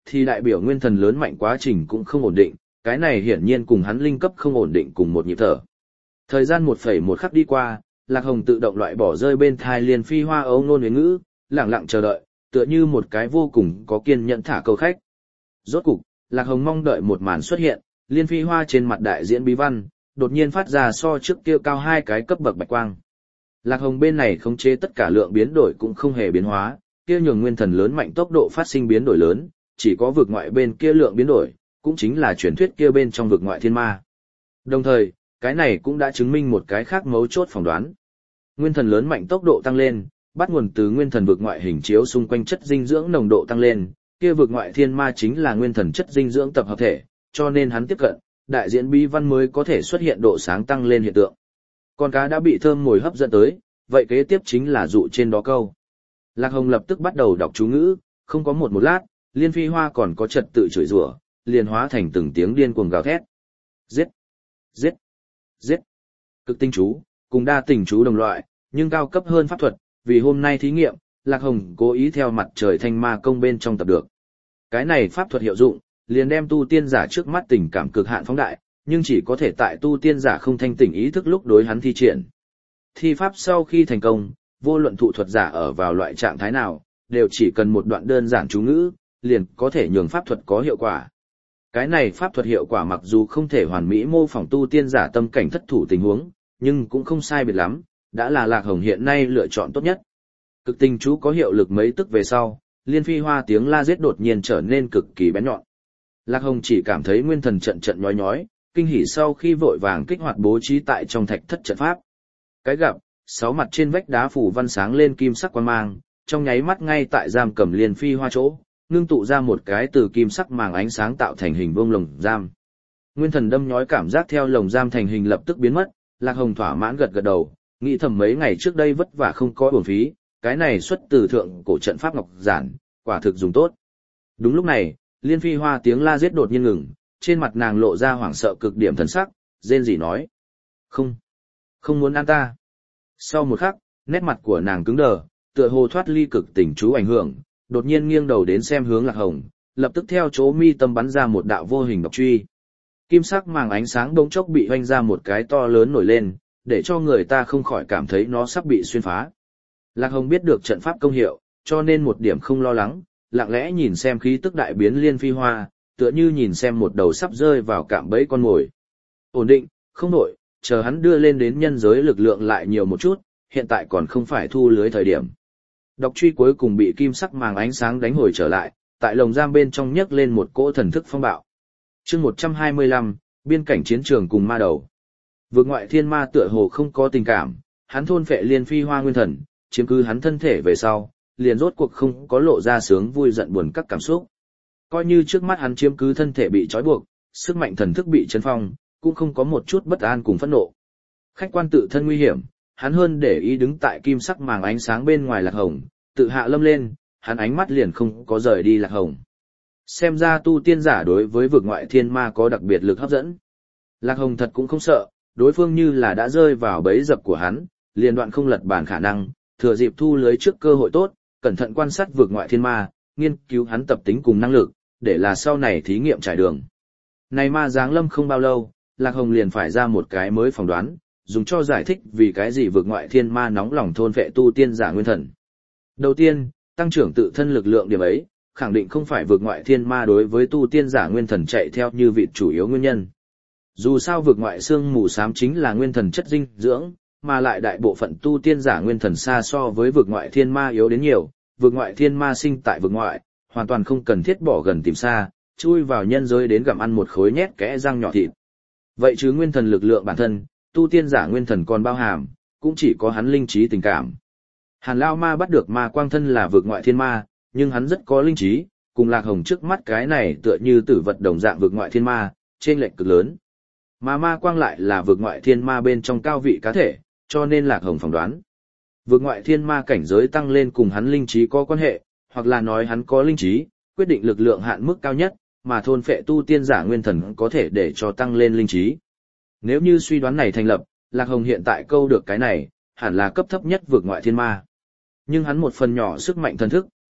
thì đại biểu nguyên thần lớn mạnh quá trình cũng không ổn định, cái này hiển nhiên cùng hắn linh cấp không ổn định cùng một nhịp thở. Thời gian một phẩy một khắc đi qua, Lạc Hồng tự động loại bỏ rơi bên thai Liên Phi Hoa ấu ngôn huế ngữ, lặng lặng chờ đợi, tựa như một cái vô cùng có kiên nhẫn thả câu khách. Rốt cục, Lạc Hồng mong đợi một màn xuất hiện, Liên Phi Hoa trên mặt đại diễn bí văn, đột nhiên phát ra so trước kia cao hai cái cấp bậc bạch quang. Lạc Hồng bên này khống chế tất cả lượng biến đổi cũng không hề biến hóa, kia nhường nguyên thần lớn mạnh tốc độ phát sinh biến đổi lớn, chỉ có vực ngoại bên kia lượng biến đổi, cũng chính là truyền thuyết kia bên trong vực ngoại thiên ma. Đồng thời, cái này cũng đã chứng minh một cái khác mấu chốt phỏng đoán. Nguyên thần lớn mạnh tốc độ tăng lên, bắt nguồn từ nguyên thần vực ngoại hình chiếu xung quanh chất dinh dưỡng nồng độ tăng lên, kia vực ngoại thiên ma chính là nguyên thần chất dinh dưỡng tập hợp thể, cho nên hắn tiếp cận, đại diễn bí văn mới có thể xuất hiện độ sáng tăng lên hiện tượng. Con cá đã bị thơm mồi hấp dẫn tới, vậy kế tiếp chính là dụ trên đó câu. Lạc Hồng lập tức bắt đầu đọc chú ngữ, không có một một lát, Liên Phi Hoa còn có trật tự chửi rủa, liền hóa thành từng tiếng điên cuồng gào thét. Giết! Giết! Giết! Cực tinh chú, cùng đa tình chú đồng loại, nhưng cao cấp hơn pháp thuật, vì hôm nay thí nghiệm, Lạc Hồng cố ý theo mặt trời thanh ma công bên trong tập được. Cái này pháp thuật hiệu dụng, liền đem tu tiên giả trước mắt tình cảm cực hạn phóng đại, nhưng chỉ có thể tại tu tiên giả không thanh tỉnh ý thức lúc đối hắn thi triển. Thi pháp sau khi thành công, vô luận thụ thuật giả ở vào loại trạng thái nào, đều chỉ cần một đoạn đơn giản chú ngữ, liền có thể nhường pháp thuật có hiệu quả. Cái này pháp thuật hiệu quả mặc dù không thể hoàn mỹ mô phỏng tu tiên giả tâm cảnh thất thủ tình huống, nhưng cũng không sai biệt lắm, đã là Lạc Hồng hiện nay lựa chọn tốt nhất. Cực tình chú có hiệu lực mấy tức về sau, Liên Phi Hoa tiếng la giết đột nhiên trở nên cực kỳ bén nhọn. Lạc Hồng chỉ cảm thấy nguyên thần trận trận nhói nhói, kinh hỉ sau khi vội vàng kích hoạt bố trí tại trong thạch thất trận pháp. Cái gặp, sáu mặt trên vách đá phủ văn sáng lên kim sắc quang mang, trong nháy mắt ngay tại giam cầm Liên Phi Hoa chỗ, ngưng tụ ra một cái từ kim sắc màng ánh sáng tạo thành hình vuông lồng giam. Nguyên thần đâm nhói cảm giác theo lồng giam thành hình lập tức biến mất, Lạc Hồng thỏa mãn gật gật đầu, nghĩ thầm mấy ngày trước đây vất vả không có uổng phí, cái này xuất từ thượng cổ trận pháp ngọc giản, quả thực dùng tốt. Đúng lúc này, Liên Phi Hoa tiếng la giết đột nhiên ngừng, trên mặt nàng lộ ra hoảng sợ cực điểm thần sắc, rên rỉ nói: "Không, không muốn ăn ta." Sau một khắc, nét mặt của nàng cứng đờ, tựa hồ thoát ly cực tình chú ảnh hưởng, đột nhiên nghiêng đầu đến xem hướng Lạc Hồng, lập tức theo chỗ mi tâm bắn ra một đạo vô hình độc truy. Kim sắc màng ánh sáng đống chốc bị hoanh ra một cái to lớn nổi lên, để cho người ta không khỏi cảm thấy nó sắp bị xuyên phá. Lạc Hồng biết được trận pháp công hiệu, cho nên một điểm không lo lắng, lặng lẽ nhìn xem khí tức đại biến Liên Phi Hoa, tựa như nhìn xem một đầu sắp rơi vào cạm bẫy con mồi. Ổn định, không nổi, chờ hắn đưa lên đến nhân giới lực lượng lại nhiều một chút, hiện tại còn không phải thu lưới thời điểm. Độc truy cuối cùng bị kim sắc màng ánh sáng đánh hồi trở lại, tại lồng giam bên trong nhấc lên một cỗ thần thức phong bạo. Chương một trăm hai mươi lăm, biên cảnh chiến trường cùng ma đầu. Vực ngoại thiên ma tựa hồ không có tình cảm, hắn thôn phệ Liên Phi Hoa nguyên thần, chiếm cứ hắn thân thể về sau, liền rốt cuộc không có lộ ra sướng vui giận buồn các cảm xúc. Coi như trước mắt hắn chiếm cứ thân thể bị trói buộc, sức mạnh thần thức bị chấn phong, cũng không có một chút bất an cùng phẫn nộ. Khách quan tự thân nguy hiểm, hắn hơn để ý đứng tại kim sắc màng ánh sáng bên ngoài Lạc Hồng, tự hạ lâm lên, hắn ánh mắt liền không có rời đi Lạc Hồng. Xem ra tu tiên giả đối với vực ngoại thiên ma có đặc biệt lực hấp dẫn. Lạc Hồng thật cũng không sợ, đối phương như là đã rơi vào bẫy dập của hắn, liền đoạn không lật bản khả năng, thừa dịp thu lưới trước cơ hội tốt, cẩn thận quan sát vực ngoại thiên ma, nghiên cứu hắn tập tính cùng năng lực, để là sau này thí nghiệm trải đường. Này ma giáng lâm không bao lâu, Lạc Hồng liền phải ra một cái mới phỏng đoán, dùng cho giải thích vì cái gì vực ngoại thiên ma nóng lòng thôn phệ tu tiên giả nguyên thần. Đầu tiên, tăng trưởng tự thân lực lượng điểm ấy, khẳng định không phải vực ngoại thiên ma đối với tu tiên giả nguyên thần chạy theo như vị chủ yếu nguyên nhân. Dù sao vực ngoại xương mù xám chính là nguyên thần chất dinh dưỡng, mà lại đại bộ phận tu tiên giả nguyên thần xa so với vực ngoại thiên ma yếu đến nhiều, vực ngoại thiên ma sinh tại vực ngoại, hoàn toàn không cần thiết bỏ gần tìm xa, chui vào nhân giới đến gặm ăn một khối nhét kẽ răng nhỏ thịt. Vậy chứ nguyên thần lực lượng bản thân, tu tiên giả nguyên thần còn bao hàm, cũng chỉ có hắn linh trí tình cảm. Hàn Lao Ma bắt được ma quang thân là vực ngoại thiên ma, nhưng hắn rất có linh trí, cùng Lạc Hồng trước mắt cái này tựa như tử vật đồng dạng vực ngoại thiên ma, trên lệch cực lớn. Mà ma quang lại là vực ngoại thiên ma bên trong cao vị cá thể, cho nên Lạc Hồng phỏng đoán. Vực ngoại thiên ma cảnh giới tăng lên cùng hắn linh trí có quan hệ, hoặc là nói hắn có linh trí, quyết định lực lượng hạn mức cao nhất, mà thôn phệ tu tiên giả nguyên thần có thể để cho tăng lên linh trí. Nếu như suy đoán này thành lập, Lạc Hồng hiện tại câu được cái này, hẳn là cấp thấp nhất vực ngoại thiên ma. Nhưng hắn một phần nhỏ sức mạnh thần thức,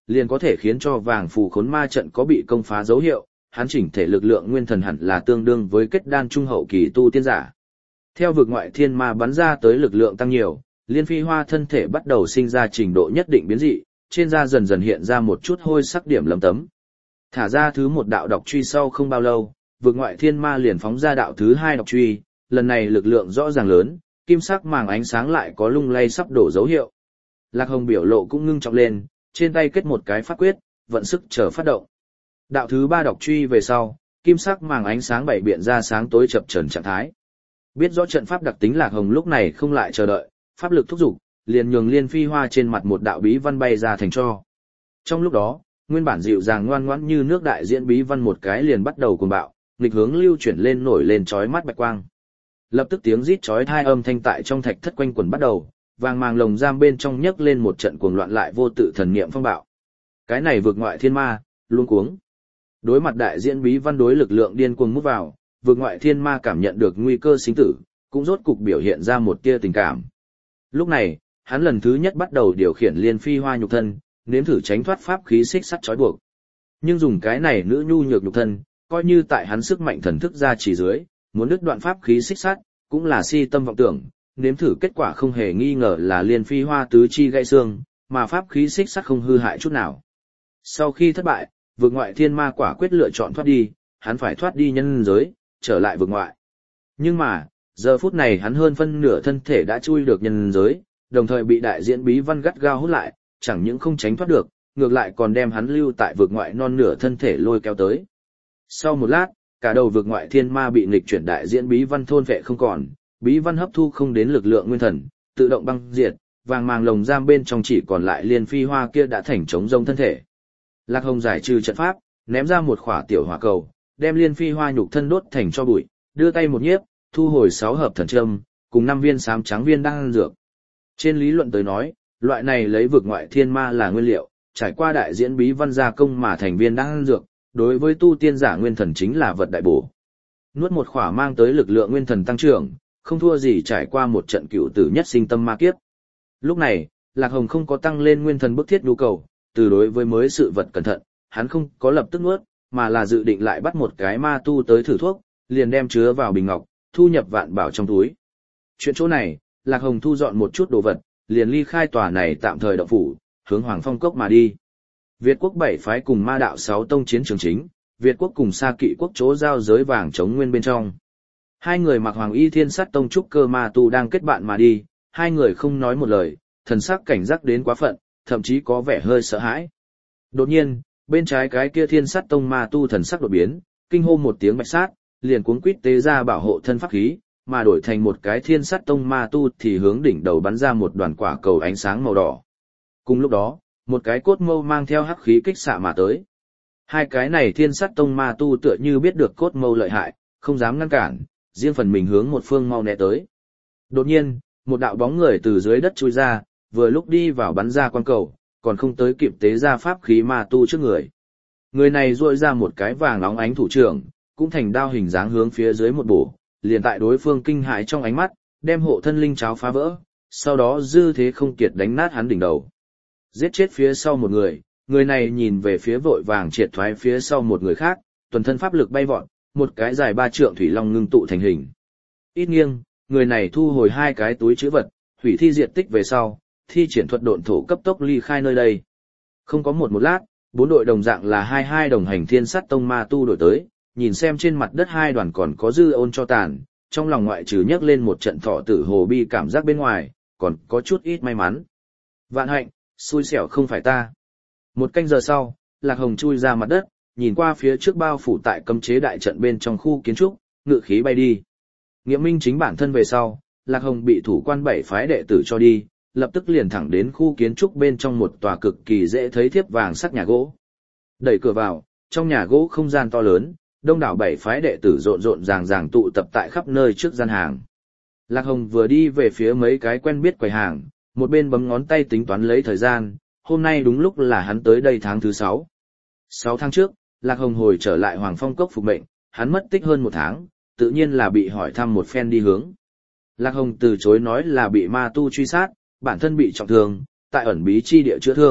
liền có thể khiến cho vàng phù khốn ma trận có bị công phá dấu hiệu, hắn chỉnh thể lực lượng nguyên thần hẳn là tương đương với kết đan trung hậu kỳ tu tiên giả. Theo vực ngoại thiên ma bắn ra tới lực lượng tăng nhiều, Liên Phi Hoa thân thể bắt đầu sinh ra trình độ nhất định biến dị, trên da dần dần hiện ra một chút hôi sắc điểm lấm tấm. Thả ra thứ một đạo độc truy sau không bao lâu, vực ngoại thiên ma liền phóng ra đạo thứ hai độc truy, lần này lực lượng rõ ràng lớn, kim sắc màng ánh sáng lại có lung lay sắp đổ dấu hiệu. Lạc Hồng biểu lộ cũng ngưng trọng lên, trên tay kết một cái pháp quyết, vận sức chờ phát động. Đạo thứ ba độc truy về sau, kim sắc màng ánh sáng bảy biện ra sáng tối chập chờn trạng thái. Biết rõ trận pháp đặc tính Lạc Hồng lúc này không lại chờ đợi, pháp lực thúc giục, liền nhường Liên Phi Hoa trên mặt một đạo bí văn bay ra thành cho. Trong lúc đó, nguyên bản dịu dàng ngoan ngoãn như nước đại diễn bí văn một cái liền bắt đầu cuồng bạo, nghịch hướng lưu chuyển lên nổi lên chói mắt bạch quang. Lập tức tiếng rít chói tai âm thanh tại trong thạch thất quanh quẩn bắt đầu, vàng màng lồng giam bên trong nhấc lên một trận cuồng loạn lại vô tự thần niệm phong bạo. Cái này vượt ngoại thiên ma, luôn cuống. Đối mặt đại diễn bí văn đối lực lượng điên cuồng mút vào, vượt ngoại thiên ma cảm nhận được nguy cơ sinh tử, cũng rốt cục biểu hiện ra một tia tình cảm. Lúc này, hắn lần thứ nhất bắt đầu điều khiển Liên Phi Hoa nhục thân, nếm thử tránh thoát pháp khí xích sắt trói buộc. Nhưng dùng cái này nữ nhu nhược nhục thân, coi như tại hắn sức mạnh thần thức ra chỉ dưới, muốn đứt đoạn pháp khí xích sắt, cũng là si tâm vọng tưởng, nếm thử kết quả không hề nghi ngờ là Liên Phi Hoa tứ chi gãy xương, mà pháp khí xích sắt không hư hại chút nào. Sau khi thất bại, vực ngoại thiên ma quả quyết lựa chọn thoát đi, hắn phải thoát đi nhân giới, trở lại vực ngoại. Nhưng mà, giờ phút này hắn hơn phân nửa thân thể đã chui được nhân giới, đồng thời bị đại diễn bí văn gắt gao hút lại, chẳng những không tránh thoát được, ngược lại còn đem hắn lưu tại vực ngoại non nửa thân thể lôi kéo tới. Sau một lát, cả đầu vực ngoại thiên ma bị nghịch chuyển đại diễn bí văn thôn vệ không còn, bí văn hấp thu không đến lực lượng nguyên thần, tự động băng diệt, vàng màng lồng giam bên trong chỉ còn lại Liên Phi Hoa kia đã thành trống rông thân thể. Lạc Hồng giải trừ trận pháp, ném ra một khỏa tiểu hỏa cầu, đem Liên Phi Hoa nhục thân đốt thành cho bụi, đưa tay một nhiếp, thu hồi sáu hợp thần châm, cùng năm viên xám trắng viên đan dược. Trên lý luận tới nói, loại này lấy vực ngoại thiên ma là nguyên liệu, trải qua đại diễn bí văn gia công mà thành viên đan dược, đối với tu tiên giả nguyên thần chính là vật đại bổ. Nuốt một khỏa mang tới lực lượng nguyên thần tăng trưởng, không thua gì trải qua một trận cựu tử nhất sinh tâm ma kiếp. Lúc này, Lạc Hồng không có tăng lên nguyên thần bức thiết nhu cầu, từ đối với mới sự vật cẩn thận, hắn không có lập tức nuốt, mà là dự định lại bắt một cái ma tu tới thử thuốc, liền đem chứa vào bình ngọc, thu nhập vạn bảo trong túi. Chuyện chỗ này, Lạc Hồng thu dọn một chút đồ vật, liền ly khai tòa này tạm thời động phủ, hướng Hoàng Phong Cốc mà đi. Việt quốc bảy phái cùng ma đạo sáu tông chiến trường chính, Việt quốc cùng Sa Kỵ quốc chỗ giao giới vàng chống nguyên bên trong. Hai người mặc hoàng y thiên sát tông trúc cơ ma tu đang kết bạn mà đi, hai người không nói một lời, thần sắc cảnh giác đến quá phận, thậm chí có vẻ hơi sợ hãi. Đột nhiên, bên trái cái kia thiên sát tông ma tu thần sắc đột biến, kinh hô một tiếng bạch sát, liền cuống quýt tế ra bảo hộ thân pháp khí, mà đổi thành một cái thiên sát tông ma tu thì hướng đỉnh đầu bắn ra một đoàn quả cầu ánh sáng màu đỏ. Cùng lúc đó, một cái cốt mâu mang theo hắc khí kích xạ mà tới. Hai cái này thiên sát tông ma tu tựa như biết được cốt mâu lợi hại, không dám ngăn cản, riêng phần mình hướng một phương mau né tới. Đột nhiên, một đạo bóng người từ dưới đất chui ra, vừa lúc đi vào bắn ra quan cầu, còn không tới kịp tế ra pháp khí ma tu trước người. Người này duỗi ra một cái vàng óng ánh thủ trưởng, cũng thành đao hình dáng hướng phía dưới một bổ, liền tại đối phương kinh hãi trong ánh mắt, đem hộ thân linh cháo phá vỡ, sau đó dư thế không kiệt đánh nát hắn đỉnh đầu. Giết chết phía sau một người, người này nhìn về phía vội vàng triệt thoái phía sau một người khác, tuần thân pháp lực bay vọt, một cái dài ba trượng thủy long ngưng tụ thành hình. Ít nghiêng, người này thu hồi hai cái túi trữ vật, hủy thi diệt tích về sau, thi triển thuật độn thổ cấp tốc ly khai nơi đây. Không có một một lát, bốn đội đồng dạng là hai hai đồng hành thiên sát tông ma tu đội tới, nhìn xem trên mặt đất hai đoàn còn có dư ôn cho tàn, trong lòng ngoại trừ nhấc lên một trận thọ tử hồ bi cảm giác bên ngoài, còn có chút ít may mắn. Vạn hạnh, xui xẻo không phải ta. Một canh giờ sau, Lạc Hồng chui ra mặt đất, nhìn qua phía trước bao phủ tại cấm chế đại trận bên trong khu kiến trúc, ngự khí bay đi. Nghiệm minh chính bản thân về sau, Lạc Hồng bị thủ quan bảy phái đệ tử cho đi, lập tức liền thẳng đến khu kiến trúc bên trong một tòa cực kỳ dễ thấy thiếp vàng sắc nhà gỗ. Đẩy cửa vào, trong nhà gỗ không gian to lớn, đông đảo bảy phái đệ tử rộn rộn ràng ràng tụ tập tại khắp nơi trước gian hàng. Lạc Hồng vừa đi về phía mấy cái quen biết quầy hàng, một bên bấm ngón tay tính toán lấy thời gian, hôm nay đúng lúc là hắn tới đây tháng thứ sáu. Sáu tháng trước, Lạc Hồng hồi trở lại Hoàng Phong Cốc phục mệnh, hắn mất tích hơn một tháng, tự nhiên là bị hỏi thăm một phen đi hướng. Lạc Hồng từ chối nói là bị ma tu truy sát, bản thân bị trọng thương, tại ẩn bí chi địa chữa thương,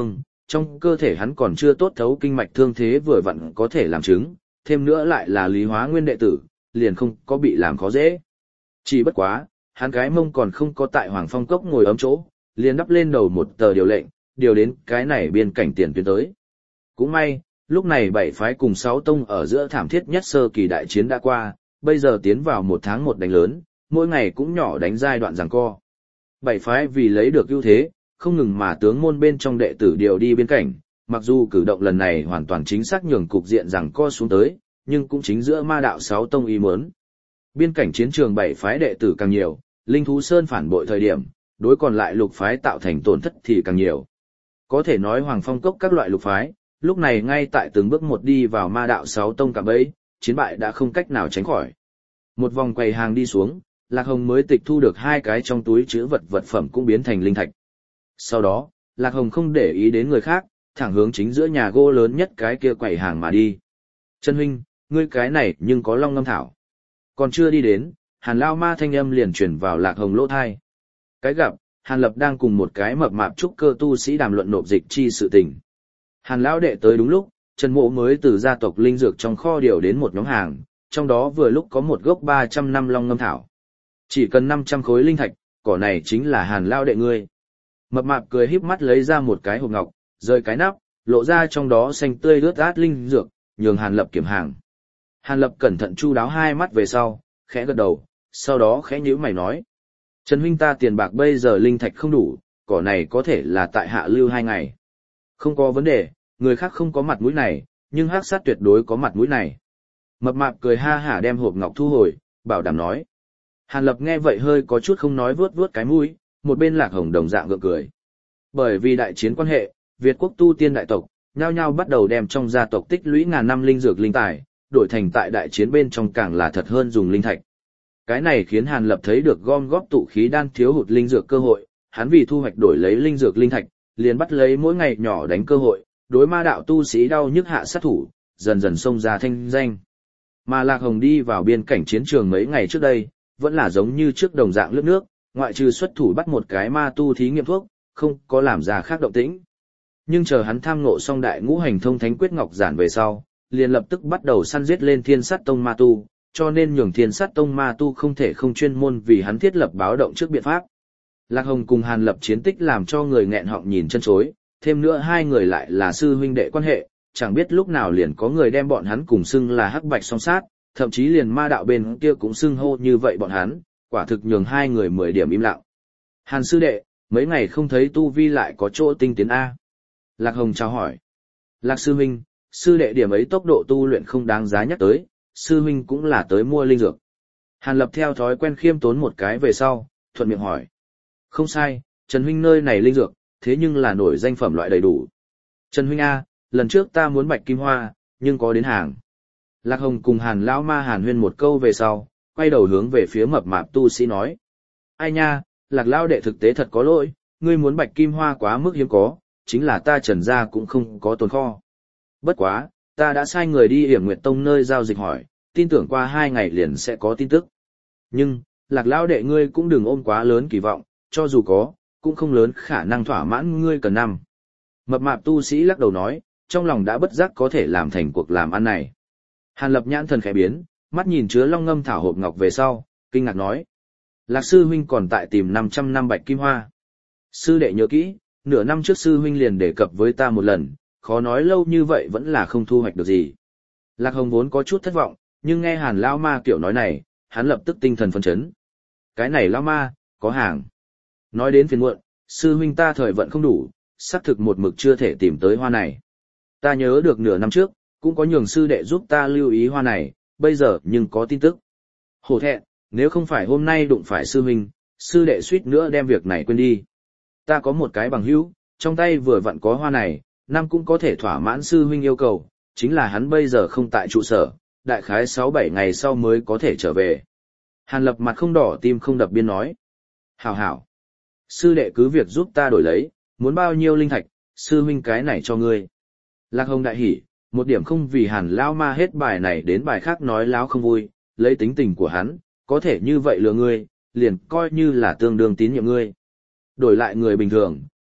trong cơ thể hắn còn chưa tốt thấu kinh mạch thương thế vừa vặn có thể làm chứng, thêm nữa lại là Lý Hóa Nguyên đệ tử, liền không có bị làm khó dễ. Chỉ bất quá, hắn cái mông còn không có tại Hoàng Phong Cốc ngồi ấm chỗ, liền đắp lên đầu một tờ điều lệnh, điều đến cái này biên cảnh tiền tuyến tới. Cũng may, lúc này bảy phái cùng sáu tông ở giữa thảm thiết nhất sơ kỳ đại chiến đã qua, bây giờ tiến vào một tháng một đánh lớn, mỗi ngày cũng nhỏ đánh giai đoạn giằng co. Bảy phái vì lấy được ưu thế, không ngừng mà tướng môn bên trong đệ tử điều đi biên cảnh, mặc dù cử động lần này hoàn toàn chính xác nhường cục diện giằng co xuống tới, nhưng cũng chính giữa ma đạo sáu tông ý muốn. Biên cảnh chiến trường bảy phái đệ tử càng nhiều, Linh Thú Sơn phản bội thời điểm, đối còn lại lục phái tạo thành tổn thất thì càng nhiều. Có thể nói Hoàng Phong Cốc các loại lục phái, lúc này ngay tại từng bước một đi vào ma đạo sáu tông cả bấy, chiến bại đã không cách nào tránh khỏi. Một vòng quầy hàng đi xuống, Lạc Hồng mới tịch thu được hai cái trong túi chứa vật vật phẩm cũng biến thành linh thạch. Sau đó, Lạc Hồng không để ý đến người khác, thẳng hướng chính giữa nhà gỗ lớn nhất cái kia quầy hàng mà đi. Trần huynh, ngươi cái này nhưng có long ngâm thảo. Còn chưa đi đến, Hàn Lao Ma thanh âm liền truyền vào Lạc Hồng lỗ thai. Cái gặp, Hàn Lập đang cùng một cái mập mạp trúc cơ tu sĩ đàm luận nộp dịch chi sự tình. Hàn Lão đệ tới đúng lúc, Trần Mộ mới từ gia tộc linh dược trong kho điều đến một nhóm hàng, trong đó vừa lúc có một gốc ba trăm năm long ngâm thảo. Chỉ cần năm trăm khối linh thạch, cỏ này chính là Hàn Lão đệ ngươi. Mập mạp cười híp mắt lấy ra một cái hộp ngọc, rời cái nắp, lộ ra trong đó xanh tươi ướt át linh dược, nhường Hàn Lập kiểm hàng. Hàn Lập cẩn thận chu đáo hai mắt về sau, khẽ gật đầu, sau đó khẽ nhíu mày nói. Trần huynh ta tiền bạc bây giờ linh thạch không đủ, cỏ này có thể là tại hạ lưu hai ngày. Không có vấn đề, người khác không có mặt mũi này, nhưng hắc sát tuyệt đối có mặt mũi này. Mập mạp cười ha hả đem hộp ngọc thu hồi, bảo đảm nói. Hàn Lập nghe vậy hơi có chút không nói vướt vướt cái mũi, một bên Lạc Hồng đồng dạng gượng cười. Bởi vì đại chiến quan hệ, Việt quốc tu tiên đại tộc, nhao nhao bắt đầu đem trong gia tộc tích lũy ngàn năm linh dược linh tài, đổi thành tại đại chiến bên trong càng là thật hơn dùng linh thạch. Cái này khiến Hàn Lập thấy được gom góp tụ khí đan thiếu hụt linh dược cơ hội, hắn vì thu hoạch đổi lấy linh dược linh thạch, liền bắt lấy mỗi ngày nhỏ đánh cơ hội, đối ma đạo tu sĩ đau nhức hạ sát thủ, dần dần xông ra thanh danh. Mà Lạc Hồng đi vào biên cảnh chiến trường mấy ngày trước đây, vẫn là giống như trước đồng dạng lướt nước, ngoại trừ xuất thủ bắt một cái ma tu thí nghiệm thuốc, không có làm ra khác động tĩnh. Nhưng chờ hắn tham ngộ xong đại ngũ hành thông thánh quyết ngọc giản về sau, liền lập tức bắt đầu săn giết lên thiên sát tông ma tu, cho nên nhường thiên sát tông ma tu không thể không chuyên môn vì hắn thiết lập báo động trước biện pháp. Lạc Hồng cùng Hàn Lập chiến tích làm cho người nghẹn họng nhìn chân chối, thêm nữa hai người lại là sư huynh đệ quan hệ, chẳng biết lúc nào liền có người đem bọn hắn cùng xưng là hắc bạch song sát, thậm chí liền ma đạo bên kia cũng xưng hô như vậy bọn hắn, quả thực nhường hai người mười điểm im lặng. Hàn sư đệ, mấy ngày không thấy tu vi lại có chỗ tinh tiến A. Lạc Hồng chào hỏi. Lạc sư huynh, sư đệ điểm ấy tốc độ tu luyện không đáng giá nhắc tới, sư huynh cũng là tới mua linh dược. Hàn Lập theo thói quen khiêm tốn một cái về sau, thuận miệng hỏi. Không sai, Trần huynh nơi này linh dược, thế nhưng là nổi danh phẩm loại đầy đủ. Trần huynh A, lần trước ta muốn bạch kim hoa, nhưng có đến hàng. Lạc Hồng cùng Hàn Lão Ma Hàn huyên một câu về sau, quay đầu hướng về phía mập mạp tu sĩ nói. Ai nha, Lạc Lão đệ thực tế thật có lỗi, ngươi muốn bạch kim hoa quá mức hiếm có, chính là ta Trần gia cũng không có tồn kho. Bất quá, ta đã sai người đi Hiểm Nguyệt Tông nơi giao dịch hỏi, tin tưởng qua hai ngày liền sẽ có tin tức. Nhưng, Lạc Lão đệ ngươi cũng đừng ôm quá lớn kỳ vọng, cho dù có, cũng không lớn khả năng thỏa mãn ngươi cần năm. Mập mạp tu sĩ lắc đầu nói, trong lòng đã bất giác có thể làm thành cuộc làm ăn này. Hàn Lập nhãn thần khẽ biến, mắt nhìn chứa long ngâm thảo hộp ngọc về sau, kinh ngạc nói. Lạc sư huynh còn tại tìm năm trăm năm bạch kim hoa. Sư đệ nhớ kỹ, nửa năm trước sư huynh liền đề cập với ta một lần, khó nói lâu như vậy vẫn là không thu hoạch được gì. Lạc Hồng vốn có chút thất vọng, nhưng nghe Hàn Lão Ma kiểu nói này, hắn lập tức tinh thần phấn chấn. Cái này Lão Ma, có hàng. Nói đến phiền muộn, sư huynh ta thời vận không đủ, xác thực một mực chưa thể tìm tới hoa này. Ta nhớ được nửa năm trước, cũng có nhường sư đệ giúp ta lưu ý hoa này, bây giờ nhưng có tin tức. Hổ thẹn, nếu không phải hôm nay đụng phải sư huynh, sư đệ suýt nữa đem việc này quên đi. Ta có một cái bằng hữu, trong tay vừa vặn có hoa này, năm cũng có thể thỏa mãn sư huynh yêu cầu, chính là hắn bây giờ không tại trụ sở, đại khái sáu bảy ngày sau mới có thể trở về. Hàn Lập mặt không đỏ tim không đập biên nói. Hảo hảo. Sư đệ cứ việc giúp ta đổi lấy, muốn bao nhiêu linh thạch, sư huynh cái này cho ngươi. Lạc Hồng đại hỉ, một điểm không vì Hàn Lão Ma hết bài này đến bài khác nói láo không vui, lấy tính tình của hắn, có thể như vậy lừa ngươi, liền coi như là tương đương tín nhiệm ngươi. Đổi lại người bình thường,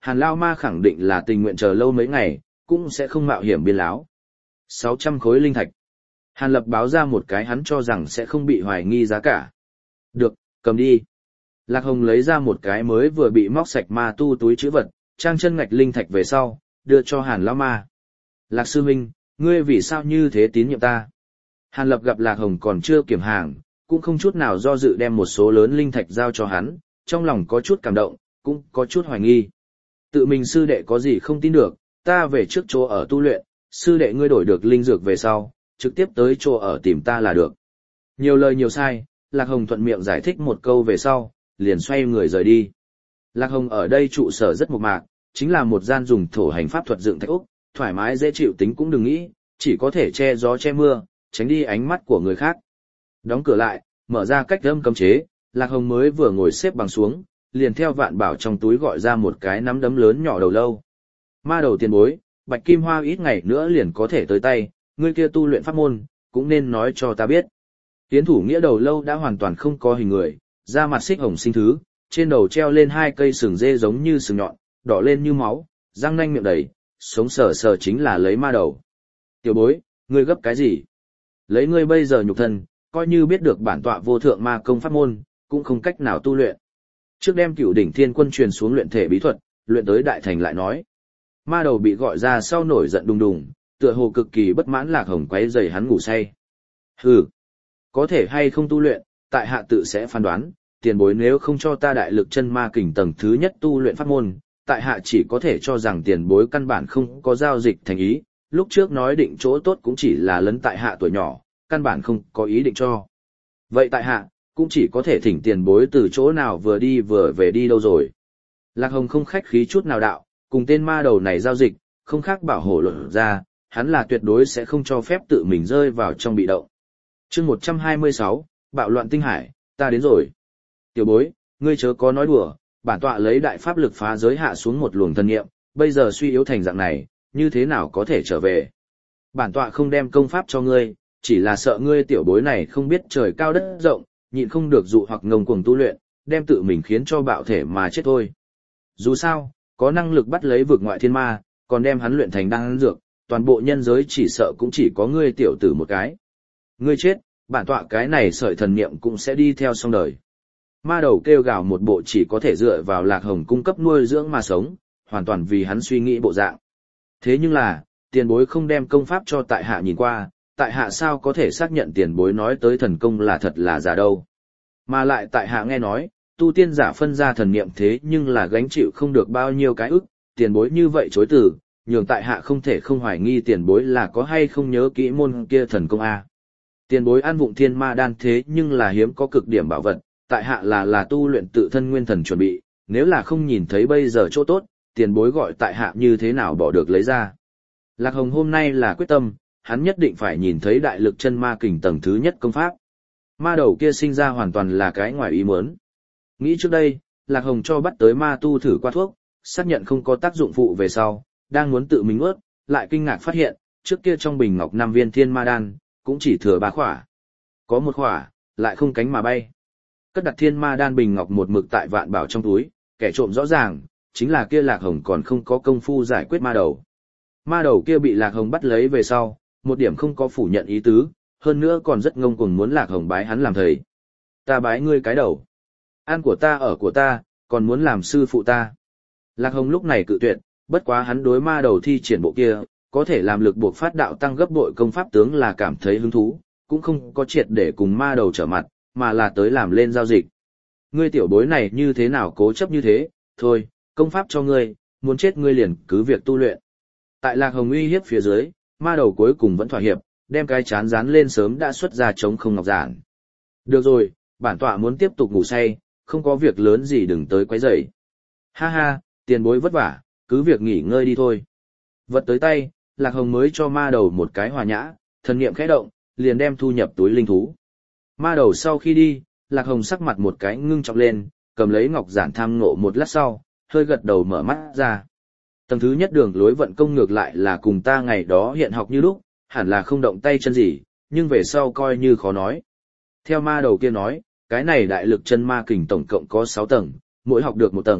Hàn Lao Ma khẳng định là tình nguyện chờ lâu mấy ngày, cũng sẽ không mạo hiểm biên láo. sáu trăm khối linh thạch. Hàn Lập báo ra một cái hắn cho rằng sẽ không bị hoài nghi giá cả. Được, cầm đi. Lạc Hồng lấy ra một cái mới vừa bị móc sạch ma tu túi trữ vật, trang chân ngạch linh thạch về sau, đưa cho Hàn Lao Ma. Lạc sư huynh, ngươi vì sao như thế tín nhiệm ta? Hàn Lập gặp Lạc Hồng còn chưa kiểm hàng, cũng không chút nào do dự đem một số lớn linh thạch giao cho hắn, trong lòng có chút cảm động, cũng có chút hoài nghi. Tự mình sư đệ có gì không tin được, ta về trước chỗ ở tu luyện, sư đệ ngươi đổi được linh dược về sau, trực tiếp tới chỗ ở tìm ta là được. Nhiều lời nhiều sai, Lạc Hồng thuận miệng giải thích một câu về sau, liền xoay người rời đi. Lạc Hồng ở đây trụ sở rất mộc mạc, chính là một gian dùng thổ hành pháp thuật dựng thạch úc, thoải mái dễ chịu tính cũng đừng nghĩ, chỉ có thể che gió che mưa, tránh đi ánh mắt của người khác. Đóng cửa lại, mở ra cách âm cấm chế, Lạc Hồng mới vừa ngồi xếp bằng xuống, liền theo Vạn Bảo trong túi gọi ra một cái nắm đấm lớn nhỏ đầu lâu. Ma đầu tiền bối, Bạch Kim Hoa ít ngày nữa liền có thể tới tay, ngươi kia tu luyện pháp môn, cũng nên nói cho ta biết. Tiến thủ nghĩa đầu lâu đã hoàn toàn không có hình người, da mặt xích hồng sinh thứ, trên đầu treo lên hai cây sừng dê giống như sừng nhọn, đỏ lên như máu, răng nanh miệng đầy, sống sờ sờ chính là lấy ma đầu. Tiểu bối, ngươi gấp cái gì? Lấy ngươi bây giờ nhục thân, coi như biết được bản tọa vô thượng ma công pháp môn, cũng không cách nào tu luyện. Trước đem Cửu đỉnh thiên quân truyền xuống luyện thể bí thuật, luyện tới đại thành lại nói. Ma đầu bị gọi ra sau nổi giận đùng đùng, tựa hồ cực kỳ bất mãn Lạc Hồng quấy rầy hắn ngủ say. Hừ, có thể hay không tu luyện, tại hạ tự sẽ phán đoán, tiền bối nếu không cho ta đại lực chân ma kình tầng thứ nhất tu luyện pháp môn, tại hạ chỉ có thể cho rằng tiền bối căn bản không có giao dịch thành ý, lúc trước nói định chỗ tốt cũng chỉ là lấn tại hạ tuổi nhỏ, căn bản không có ý định cho. Vậy tại hạ, cũng chỉ có thể thỉnh tiền bối từ chỗ nào vừa đi vừa về đi đâu rồi. Lạc Hồng không khách khí chút nào đạo, cùng tên ma đầu này giao dịch, không khác bảo hộ luận ra, hắn là tuyệt đối sẽ không cho phép tự mình rơi vào trong bị động. chương một trăm hai mươi sáu, bạo loạn tinh hải, ta đến rồi. Tiểu bối, ngươi chớ có nói đùa, bản tọa lấy đại pháp lực phá giới hạ xuống một luồng thân nghiệm, bây giờ suy yếu thành dạng này, như thế nào có thể trở về. Bản tọa không đem công pháp cho ngươi, chỉ là sợ ngươi tiểu bối này không biết trời cao đất rộng, nhịn không được dụ hoặc ngông cuồng tu luyện, đem tự mình khiến cho bạo thể mà chết thôi. Dù sao, có năng lực bắt lấy vực ngoại thiên ma, còn đem hắn luyện thành đan dược, toàn bộ nhân giới chỉ sợ cũng chỉ có ngươi tiểu tử một cái. Ngươi chết, bản tọa cái này sợi thần niệm cũng sẽ đi theo xong đời. Ma đầu kêu gào một bộ chỉ có thể dựa vào Lạc Hồng cung cấp nuôi dưỡng mà sống, hoàn toàn vì hắn suy nghĩ bộ dạng. Thế nhưng là, tiền bối không đem công pháp cho tại hạ nhìn qua, tại hạ sao có thể xác nhận tiền bối nói tới thần công là thật là giả đâu. Mà lại tại hạ nghe nói, tu tiên giả phân ra thần niệm thế nhưng là gánh chịu không được bao nhiêu cái ức, tiền bối như vậy chối từ, nhường tại hạ không thể không hoài nghi tiền bối là có hay không nhớ kỹ môn kia thần công A. Tiền bối ăn vụng thiên ma đan thế nhưng là hiếm có cực điểm bảo vật, tại hạ là là tu luyện tự thân nguyên thần chuẩn bị, nếu là không nhìn thấy bây giờ chỗ tốt, tiền bối gọi tại hạ như thế nào bỏ được lấy ra. Lạc Hồng hôm nay là quyết tâm, hắn nhất định phải nhìn thấy đại lực chân ma kình tầng thứ nhất công pháp. Ma đầu kia sinh ra hoàn toàn là cái ngoài ý muốn. Nghĩ trước đây, Lạc Hồng cho bắt tới ma tu thử qua thuốc, xác nhận không có tác dụng phụ về sau, đang muốn tự mình ướt, lại kinh ngạc phát hiện, trước kia trong bình ngọc năm viên thiên ma đan, cũng chỉ thừa ba khỏa. Có một khỏa, lại không cánh mà bay. Cất đặt thiên ma đan bình ngọc một mực tại Vạn Bảo trong túi, kẻ trộm rõ ràng, chính là kia Lạc Hồng còn không có công phu giải quyết ma đầu. Ma đầu kia bị Lạc Hồng bắt lấy về sau, một điểm không có phủ nhận ý tứ, hơn nữa còn rất ngông cuồng muốn Lạc Hồng bái hắn làm thầy. Ta bái ngươi cái đầu. Ăn của ta ở của ta, còn muốn làm sư phụ ta. Lạc Hồng lúc này cự tuyệt, bất quá hắn đối ma đầu thi triển bộ kia, có thể làm lực buộc phát đạo tăng gấp bội công pháp tướng là cảm thấy hứng thú, cũng không có triệt để cùng ma đầu trở mặt, mà là tới làm lên giao dịch. Ngươi tiểu bối này như thế nào cố chấp như thế, thôi, công pháp cho ngươi, muốn chết ngươi liền cứ việc tu luyện. Tại Lạc Hồng uy hiếp phía dưới, ma đầu cuối cùng vẫn thỏa hiệp, đem cái chán dán lên sớm đã xuất ra chống không ngọc giản. Được rồi, bản tọa muốn tiếp tục ngủ say, không có việc lớn gì đừng tới quấy rầy. Ha ha, tiền bối vất vả, cứ việc nghỉ ngơi đi thôi. Vật tới tay, Lạc Hồng mới cho ma đầu một cái hòa nhã, thần niệm khẽ động, liền đem thu nhập túi linh thú. Ma đầu sau khi đi, Lạc Hồng sắc mặt một cái ngưng trọng lên, cầm lấy ngọc giản tham ngộ một lát sau, hơi gật đầu mở mắt ra. Tầng thứ nhất đường lối vận công ngược lại là cùng ta ngày đó hiện học như lúc, hẳn là không động tay chân gì, nhưng về sau coi như khó nói. Theo ma đầu kia nói, cái này đại lực chân ma kình tổng cộng có sáu tầng, mỗi học được một tầng,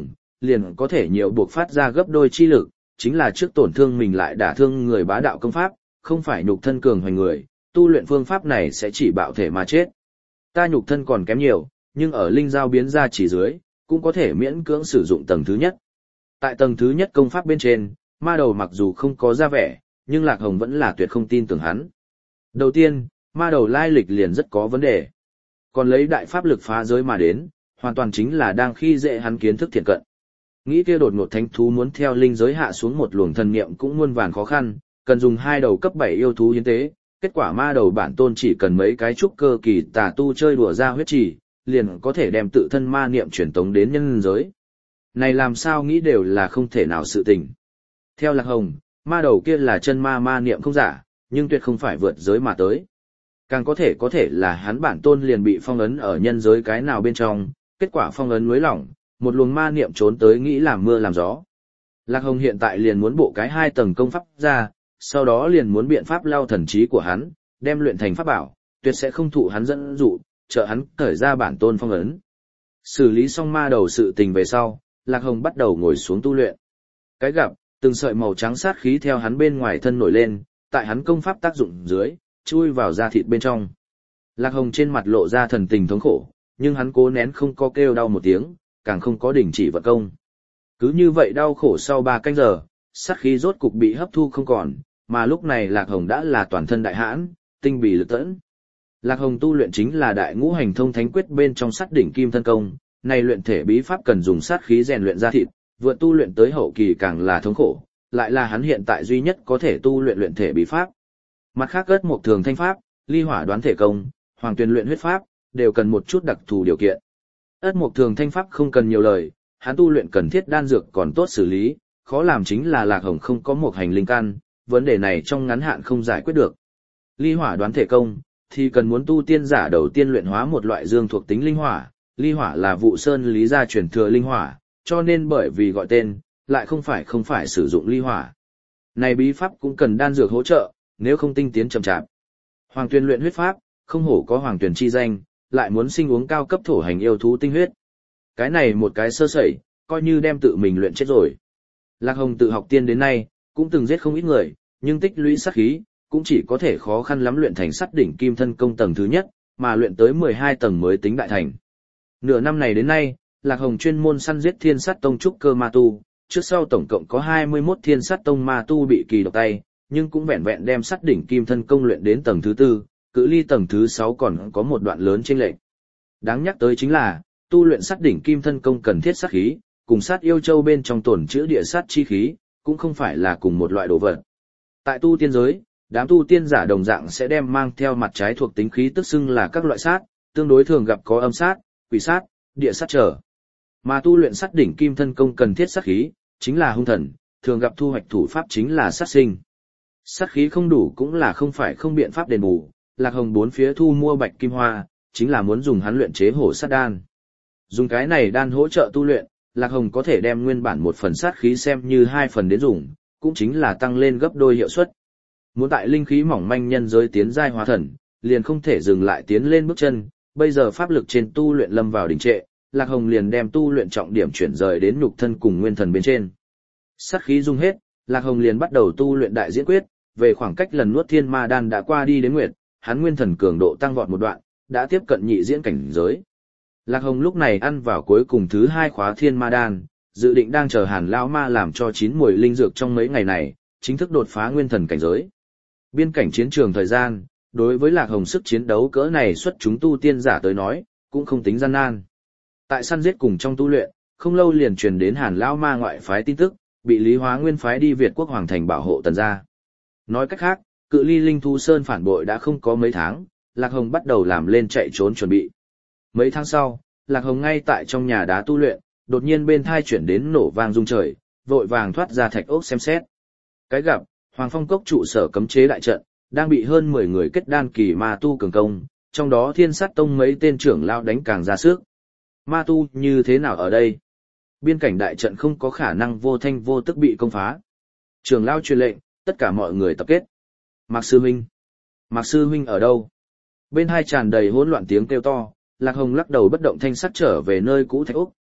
liền có thể nhiều buộc phát ra gấp đôi chi lực, chính là trước tổn thương mình lại đả thương người bá đạo công pháp, không phải nhục thân cường hoành người, tu luyện phương pháp này sẽ chỉ bạo thể mà chết. Ta nhục thân còn kém nhiều, nhưng ở linh giao biến ra chỉ dưới, cũng có thể miễn cưỡng sử dụng tầng thứ nhất. Tại tầng thứ nhất công pháp bên trên, ma đầu mặc dù không có ra vẻ, nhưng Lạc Hồng vẫn là tuyệt không tin tưởng hắn. Đầu tiên, ma đầu lai lịch liền rất có vấn đề. Còn lấy đại pháp lực phá giới mà đến, hoàn toàn chính là đang khi dễ hắn kiến thức thiện cận. Nghĩ kia đột ngột thánh thú muốn theo linh giới hạ xuống một luồng thần niệm cũng muôn vàn khó khăn, cần dùng hai đầu cấp bảy yêu thú hiến tế, kết quả ma đầu bản tôn chỉ cần mấy cái trúc cơ kỳ tà tu chơi đùa ra huyết trì, liền có thể đem tự thân ma niệm truyền tống đến nhân giới. Này làm sao nghĩ đều là không thể nào sự tình. Theo Lạc Hồng, ma đầu kia là chân ma ma niệm không giả, nhưng tuyệt không phải vượt giới mà tới. Càng có thể có thể là hắn bản tôn liền bị phong ấn ở nhân giới cái nào bên trong, kết quả phong ấn nối lỏng, một luồng ma niệm trốn tới nghĩ làm mưa làm gió. Lạc Hồng hiện tại liền muốn bộ cái hai tầng công pháp ra, sau đó liền muốn biện pháp lao thần trí của hắn, đem luyện thành pháp bảo, tuyệt sẽ không thụ hắn dẫn dụ, trợ hắn cởi ra bản tôn phong ấn. Xử lý xong ma đầu sự tình về sau, Lạc Hồng bắt đầu ngồi xuống tu luyện. Cái gặp, từng sợi màu trắng sát khí theo hắn bên ngoài thân nổi lên, tại hắn công pháp tác dụng dưới, chui vào da thịt bên trong. Lạc Hồng trên mặt lộ ra thần tình thống khổ, nhưng hắn cố nén không có kêu đau một tiếng, càng không có đình chỉ vận công. Cứ như vậy đau khổ sau ba canh giờ, sát khí rốt cục bị hấp thu không còn, mà lúc này Lạc Hồng đã là toàn thân đại hãn, tinh bì lực tẫn. Lạc Hồng tu luyện chính là đại ngũ hành thông thánh quyết bên trong sát đỉnh kim thân công, này luyện thể bí pháp cần dùng sát khí rèn luyện ra thịt, vượt tu luyện tới hậu kỳ càng là thống khổ, lại là hắn hiện tại duy nhất có thể tu luyện luyện thể bí pháp. Mặt khác Ất Mộc Thường Thanh pháp, Ly Hỏa Đoán Thể công, Hoàng Tuyền luyện huyết pháp, đều cần một chút đặc thù điều kiện. Ất Mộc Thường Thanh pháp không cần nhiều lời, hắn tu luyện cần thiết đan dược còn tốt xử lý, khó làm chính là Lạc Hồng không có một hành linh căn, vấn đề này trong ngắn hạn không giải quyết được. Ly Hỏa Đoán Thể công thì cần muốn tu tiên giả đầu tiên luyện hóa một loại dương thuộc tính linh hỏa, ly hỏa là Vụ Sơn Lý gia truyền thừa linh hỏa, cho nên bởi vì gọi tên, lại không phải không phải sử dụng ly hỏa. Này bí pháp cũng cần đan dược hỗ trợ, nếu không tinh tiến chậm chạp. Hoàng Tuyền luyện huyết pháp, không hổ có Hoàng Tuyền chi danh, lại muốn sinh uống cao cấp thổ hành yêu thú tinh huyết. Cái này một cái sơ sẩy, coi như đem tự mình luyện chết rồi. Lạc Hồng tự học tiên đến nay, cũng từng giết không ít người, nhưng tích lũy sát khí, cũng chỉ có thể khó khăn lắm luyện thành sắt đỉnh kim thân công tầng thứ nhất, mà luyện tới mười hai tầng mới tính đại thành. Nửa năm này đến nay, Lạc Hồng chuyên môn săn giết thiên sát tông trúc cơ ma tu, trước sau tổng cộng có hai mươi mốt thiên sát tông ma tu bị kỳ độc tay, nhưng cũng vẹn vẹn đem sắt đỉnh kim thân công luyện đến tầng thứ tư, cự ly tầng thứ sáu còn có một đoạn lớn chênh lệch. Đáng nhắc tới chính là, tu luyện sắt đỉnh kim thân công cần thiết sát khí, cùng sát yêu châu bên trong tổn chữa địa sát chi khí, cũng không phải là cùng một loại đồ vật. Tại tu tiên giới, đám tu tiên giả đồng dạng sẽ đem mang theo mặt trái thuộc tính khí tức xưng là các loại sát, tương đối thường gặp có âm sát, quỷ sát, địa sát trở. Mà tu luyện sát đỉnh kim thân công cần thiết sát khí, chính là hung thần, thường gặp thu hoạch thủ pháp chính là sát sinh. Sát khí không đủ cũng là không phải không biện pháp đền bù, Lạc Hồng bốn phía thu mua bạch kim hoa, chính là muốn dùng hắn luyện chế hổ sát đan. Dùng cái này đan hỗ trợ tu luyện, Lạc Hồng có thể đem nguyên bản một phần sát khí xem như hai phần đến dùng, cũng chính là tăng lên gấp đôi hiệu suất. Muốn tại linh khí mỏng manh nhân giới tiến giai hóa thần, liền không thể dừng lại tiến lên bước chân, bây giờ pháp lực trên tu luyện lâm vào đình trệ, Lạc Hồng liền đem tu luyện trọng điểm chuyển rời đến nhục thân cùng nguyên thần bên trên. Sát khí dùng hết, Lạc Hồng liền bắt đầu tu luyện đại diễn quyết, về khoảng cách lần nuốt thiên ma đan đã qua đi đến nguyệt, hắn nguyên thần cường độ tăng vọt một đoạn, đã tiếp cận nhị diễn cảnh giới. Lạc Hồng lúc này ăn vào cuối cùng thứ hai khóa thiên ma đan, dự định đang chờ Hàn lão ma làm cho chín mùi linh dược trong mấy ngày này, chính thức đột phá nguyên thần cảnh giới. Biên cảnh chiến trường thời gian, đối với Lạc Hồng sức chiến đấu cỡ này xuất chúng tu tiên giả tới nói, cũng không tính gian nan. Tại săn giết cùng trong tu luyện, không lâu liền truyền đến Hàn lão ma ngoại phái tin tức, bị Lý Hóa Nguyên phái đi Việt quốc hoàng thành bảo hộ Tần gia. Nói cách khác, cự ly Linh Thú Sơn phản bội đã không có mấy tháng, Lạc Hồng bắt đầu làm lên chạy trốn chuẩn bị. Mấy tháng sau, Lạc Hồng ngay tại trong nhà đá tu luyện, đột nhiên bên thai chuyển đến nổ vang rung trời, vội vàng thoát ra thạch ốc xem xét. Cái gặp, Hoàng Phong Cốc trụ sở cấm chế đại trận, đang bị hơn mười người kết đan kỳ ma tu cường công, trong đó Thiên Sát Tông mấy tên trưởng lao đánh càng ra sức. Ma tu như thế nào ở đây? Biên cảnh đại trận không có khả năng vô thanh vô tức bị công phá. Trưởng lao truyền lệnh, tất cả mọi người tập kết. Mạc sư huynh, Mạc sư huynh ở đâu? Bên hai tràn đầy hỗn loạn tiếng kêu to, Lạc Hồng lắc đầu bất động thanh sắc trở về nơi cũ thạch ốc,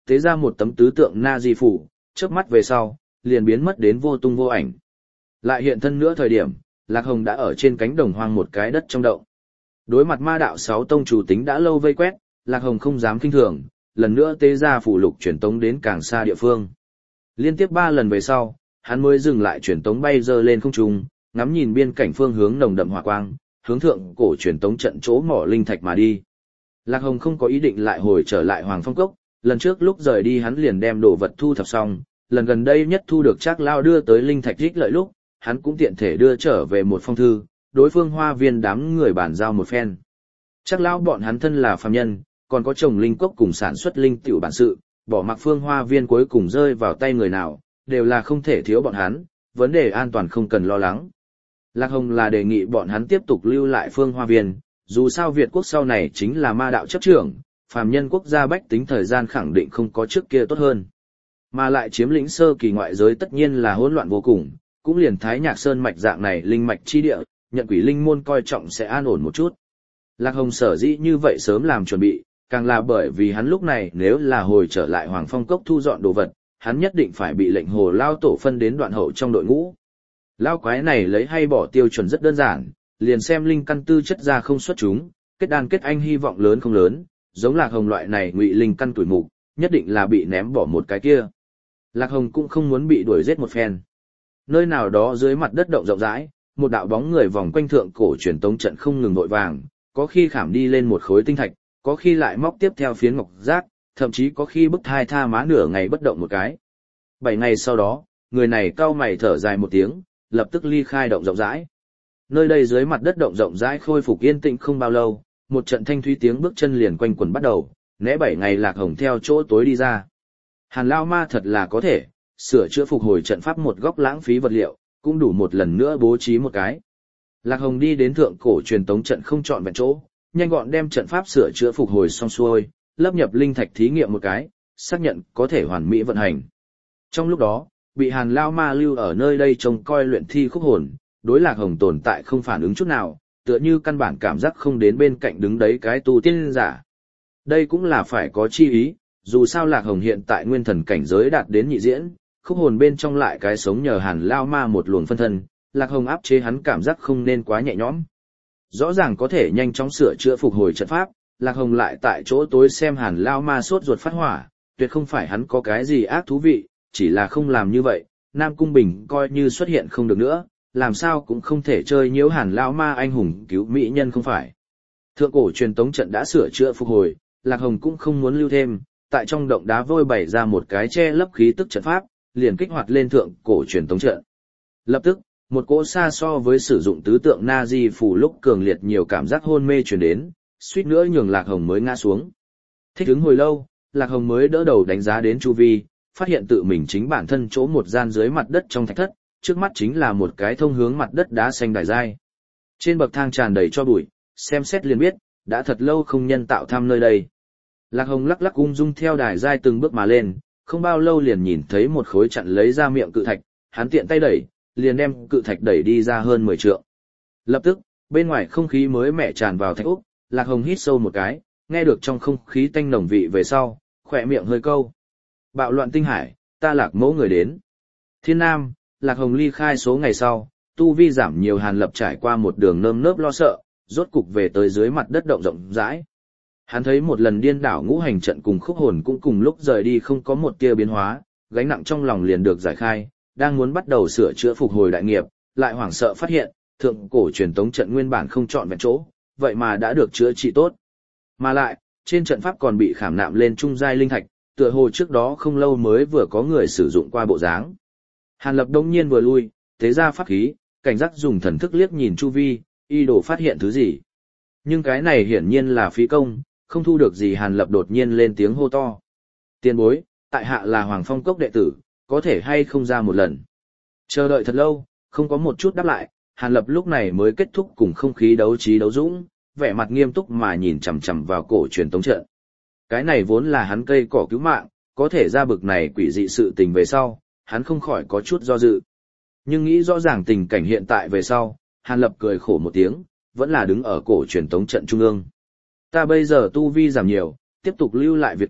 tế ra một tấm tứ tượng na di phủ, chớp mắt về sau, liền biến mất đến vô tung vô ảnh. Lại hiện thân nữa thời điểm, Lạc Hồng đã ở trên cánh đồng hoang một cái đất trong động. Đối mặt ma đạo sáu tông chủ tính đã lâu vây quét, Lạc Hồng không dám kinh thường, lần nữa tế ra phủ lục truyền tống đến càng xa địa phương. Liên tiếp ba lần về sau, hắn mới dừng lại truyền tống bay dơ lên không trung, ngắm nhìn biên cảnh phương hướng nồng đậm hỏa quang, hướng thượng cổ truyền tống trận chỗ mỏ linh thạch mà đi. Lạc Hồng không có ý định lại hồi trở lại Hoàng Phong Cốc, lần trước lúc rời đi hắn liền đem đồ vật thu thập xong, lần gần đây nhất thu được Trác Lao đưa tới linh thạch rích lợi lúc, hắn cũng tiện thể đưa trở về một phong thư, đối phương Hoa Viên đám người bàn giao một phen. Trác Lao bọn hắn thân là phàm nhân, còn có trồng linh cốc cùng sản xuất linh tiểu bản sự, bỏ mặc Phương Hoa Viên cuối cùng rơi vào tay người nào, đều là không thể thiếu bọn hắn, vấn đề an toàn không cần lo lắng. Lạc Hồng là đề nghị bọn hắn tiếp tục lưu lại Phương Hoa Viên, dù sao Việt quốc sau này chính là ma đạo chấp trưởng, phàm nhân quốc gia bách tính thời gian khẳng định không có trước kia tốt hơn. Mà lại chiếm lĩnh sơ kỳ ngoại giới tất nhiên là hỗn loạn vô cùng, cũng liền Thái Nhạc Sơn mạch dạng này linh mạch chi địa, nhận quỷ linh môn coi trọng sẽ an ổn một chút. Lạc Hồng sở dĩ như vậy sớm làm chuẩn bị, càng là bởi vì hắn lúc này nếu là hồi trở lại Hoàng Phong Cốc thu dọn đồ vật, hắn nhất định phải bị lệnh hồ lao tổ phân đến đoạn hậu trong đội ngũ. Lao quái này lấy hay bỏ tiêu chuẩn rất đơn giản, liền xem linh căn tư chất ra không xuất chúng, kết đan kết anh hy vọng lớn không lớn, giống Lạc Hồng loại này ngụy linh căn tuổi mục, nhất định là bị ném bỏ một cái kia. Lạc Hồng cũng không muốn bị đuổi giết một phen. Nơi nào đó dưới mặt đất động rộng rãi, một đạo bóng người vòng quanh thượng cổ truyền tống trận không ngừng vội vàng, có khi khảm đi lên một khối tinh thạch, có khi lại móc tiếp theo phiến ngọc giác, thậm chí có khi bức thai tha má nửa ngày bất động một cái. Bảy ngày sau đó, người này cau mày thở dài một tiếng, lập tức ly khai động rộng rãi. Nơi đây dưới mặt đất động rộng rãi khôi phục yên tĩnh không bao lâu, một trận thanh thúy tiếng bước chân liền quanh quẩn bắt đầu, né bảy ngày Lạc Hồng theo chỗ tối đi ra. Hàn Lao Ma thật là có thể, sửa chữa phục hồi trận pháp một góc lãng phí vật liệu, cũng đủ một lần nữa bố trí một cái. Lạc Hồng đi đến thượng cổ truyền tống trận không chọn vẹn chỗ, nhanh gọn đem trận pháp sửa chữa phục hồi xong xuôi, lấp nhập linh thạch thí nghiệm một cái, xác nhận có thể hoàn mỹ vận hành. Trong lúc đó, bị Hàn Lao Ma lưu ở nơi đây trông coi luyện thi khúc hồn, đối Lạc Hồng tồn tại không phản ứng chút nào, tựa như căn bản cảm giác không đến bên cạnh đứng đấy cái tu tiên giả. Đây cũng là phải có chi ý, dù sao Lạc Hồng hiện tại nguyên thần cảnh giới đạt đến nhị diễn, khúc hồn bên trong lại cái sống nhờ Hàn Lao Ma một luồng phân thân, Lạc Hồng áp chế hắn cảm giác không nên quá nhẹ nhõm. Rõ ràng có thể nhanh chóng sửa chữa phục hồi trận pháp, Lạc Hồng lại tại chỗ tối xem Hàn Lao Ma sốt ruột phát hỏa, tuyệt không phải hắn có cái gì ác thú vị, chỉ là không làm như vậy, Nam Cung Bình coi như xuất hiện không được nữa, làm sao cũng không thể chơi nhiễu Hàn Lao Ma anh hùng cứu mỹ nhân không phải. Thượng cổ truyền tống trận đã sửa chữa phục hồi, Lạc Hồng cũng không muốn lưu thêm, tại trong động đá vôi bày ra một cái che lấp khí tức trận pháp, liền kích hoạt lên thượng cổ truyền tống trận. Lập tức, một cỗ xa so với sử dụng tứ tượng na di phủ lúc cường liệt nhiều cảm giác hôn mê truyền đến, suýt nữa nhường Lạc Hồng mới ngã xuống. Thích ứng hồi lâu, Lạc Hồng mới đỡ đầu đánh giá đến chu vi, phát hiện tự mình chính bản thân chỗ một gian dưới mặt đất trong thạch thất, trước mắt chính là một cái thông hướng mặt đất đá xanh đài dai. Trên bậc thang tràn đầy cho bụi, xem xét liền biết, đã thật lâu không nhân tạo thăm nơi đây. Lạc Hồng lắc lắc ung dung theo đài dai từng bước mà lên, không bao lâu liền nhìn thấy một khối chặn lấy ra miệng cự thạch, hắn tiện tay đẩy, liền đem cự thạch đẩy đi ra hơn mười trượng. Lập tức, bên ngoài không khí mới mẻ tràn vào thạch úc, Lạc Hồng hít sâu một cái, nghe được trong không khí tanh nồng vị về sau, khỏe miệng hơi câu. Bạo loạn tinh hải, ta Lạc mẫu người đến. Thiên Nam, Lạc Hồng ly khai số ngày sau, tu vi giảm nhiều, Hàn Lập trải qua một đường nơm nớp lo sợ, rốt cục về tới dưới mặt đất động rộng rãi. Hắn thấy một lần điên đảo ngũ hành trận cùng khúc hồn cũng cùng lúc rời đi không có một tia biến hóa, gánh nặng trong lòng liền được giải khai, đang muốn bắt đầu sửa chữa phục hồi đại nghiệp, lại hoảng sợ phát hiện, thượng cổ truyền tống trận nguyên bản không chọn vẹn chỗ, vậy mà đã được chữa trị tốt. Mà lại, trên trận pháp còn bị khảm nạm lên trung giai linh thạch, tựa hồ trước đó không lâu mới vừa có người sử dụng qua bộ dáng. Hàn Lập đông nhiên vừa lui, tế ra pháp khí, cảnh giác dùng thần thức liếc nhìn chu vi, y đồ phát hiện thứ gì. Nhưng cái này hiển nhiên là phí công, không thu được gì. Hàn Lập đột nhiên lên tiếng hô to. Tiền bối, tại hạ là Hoàng Phong Cốc đệ tử, có thể hay không ra một lần. Chờ đợi thật lâu, không có một chút đáp lại, Hàn Lập lúc này mới kết thúc cùng không khí đấu trí đấu dũng, vẻ mặt nghiêm túc mà nhìn chằm chằm vào cổ truyền tống trận. Cái này vốn là hắn cây cỏ cứu mạng, có thể ra bực này quỷ dị sự tình về sau, hắn không khỏi có chút do dự. Nhưng nghĩ rõ ràng tình cảnh hiện tại về sau, Hàn Lập cười khổ một tiếng, vẫn là đứng ở cổ truyền tống trận trung ương. Ta bây giờ tu vi giảm nhiều, tiếp tục lưu lại Việt quốc,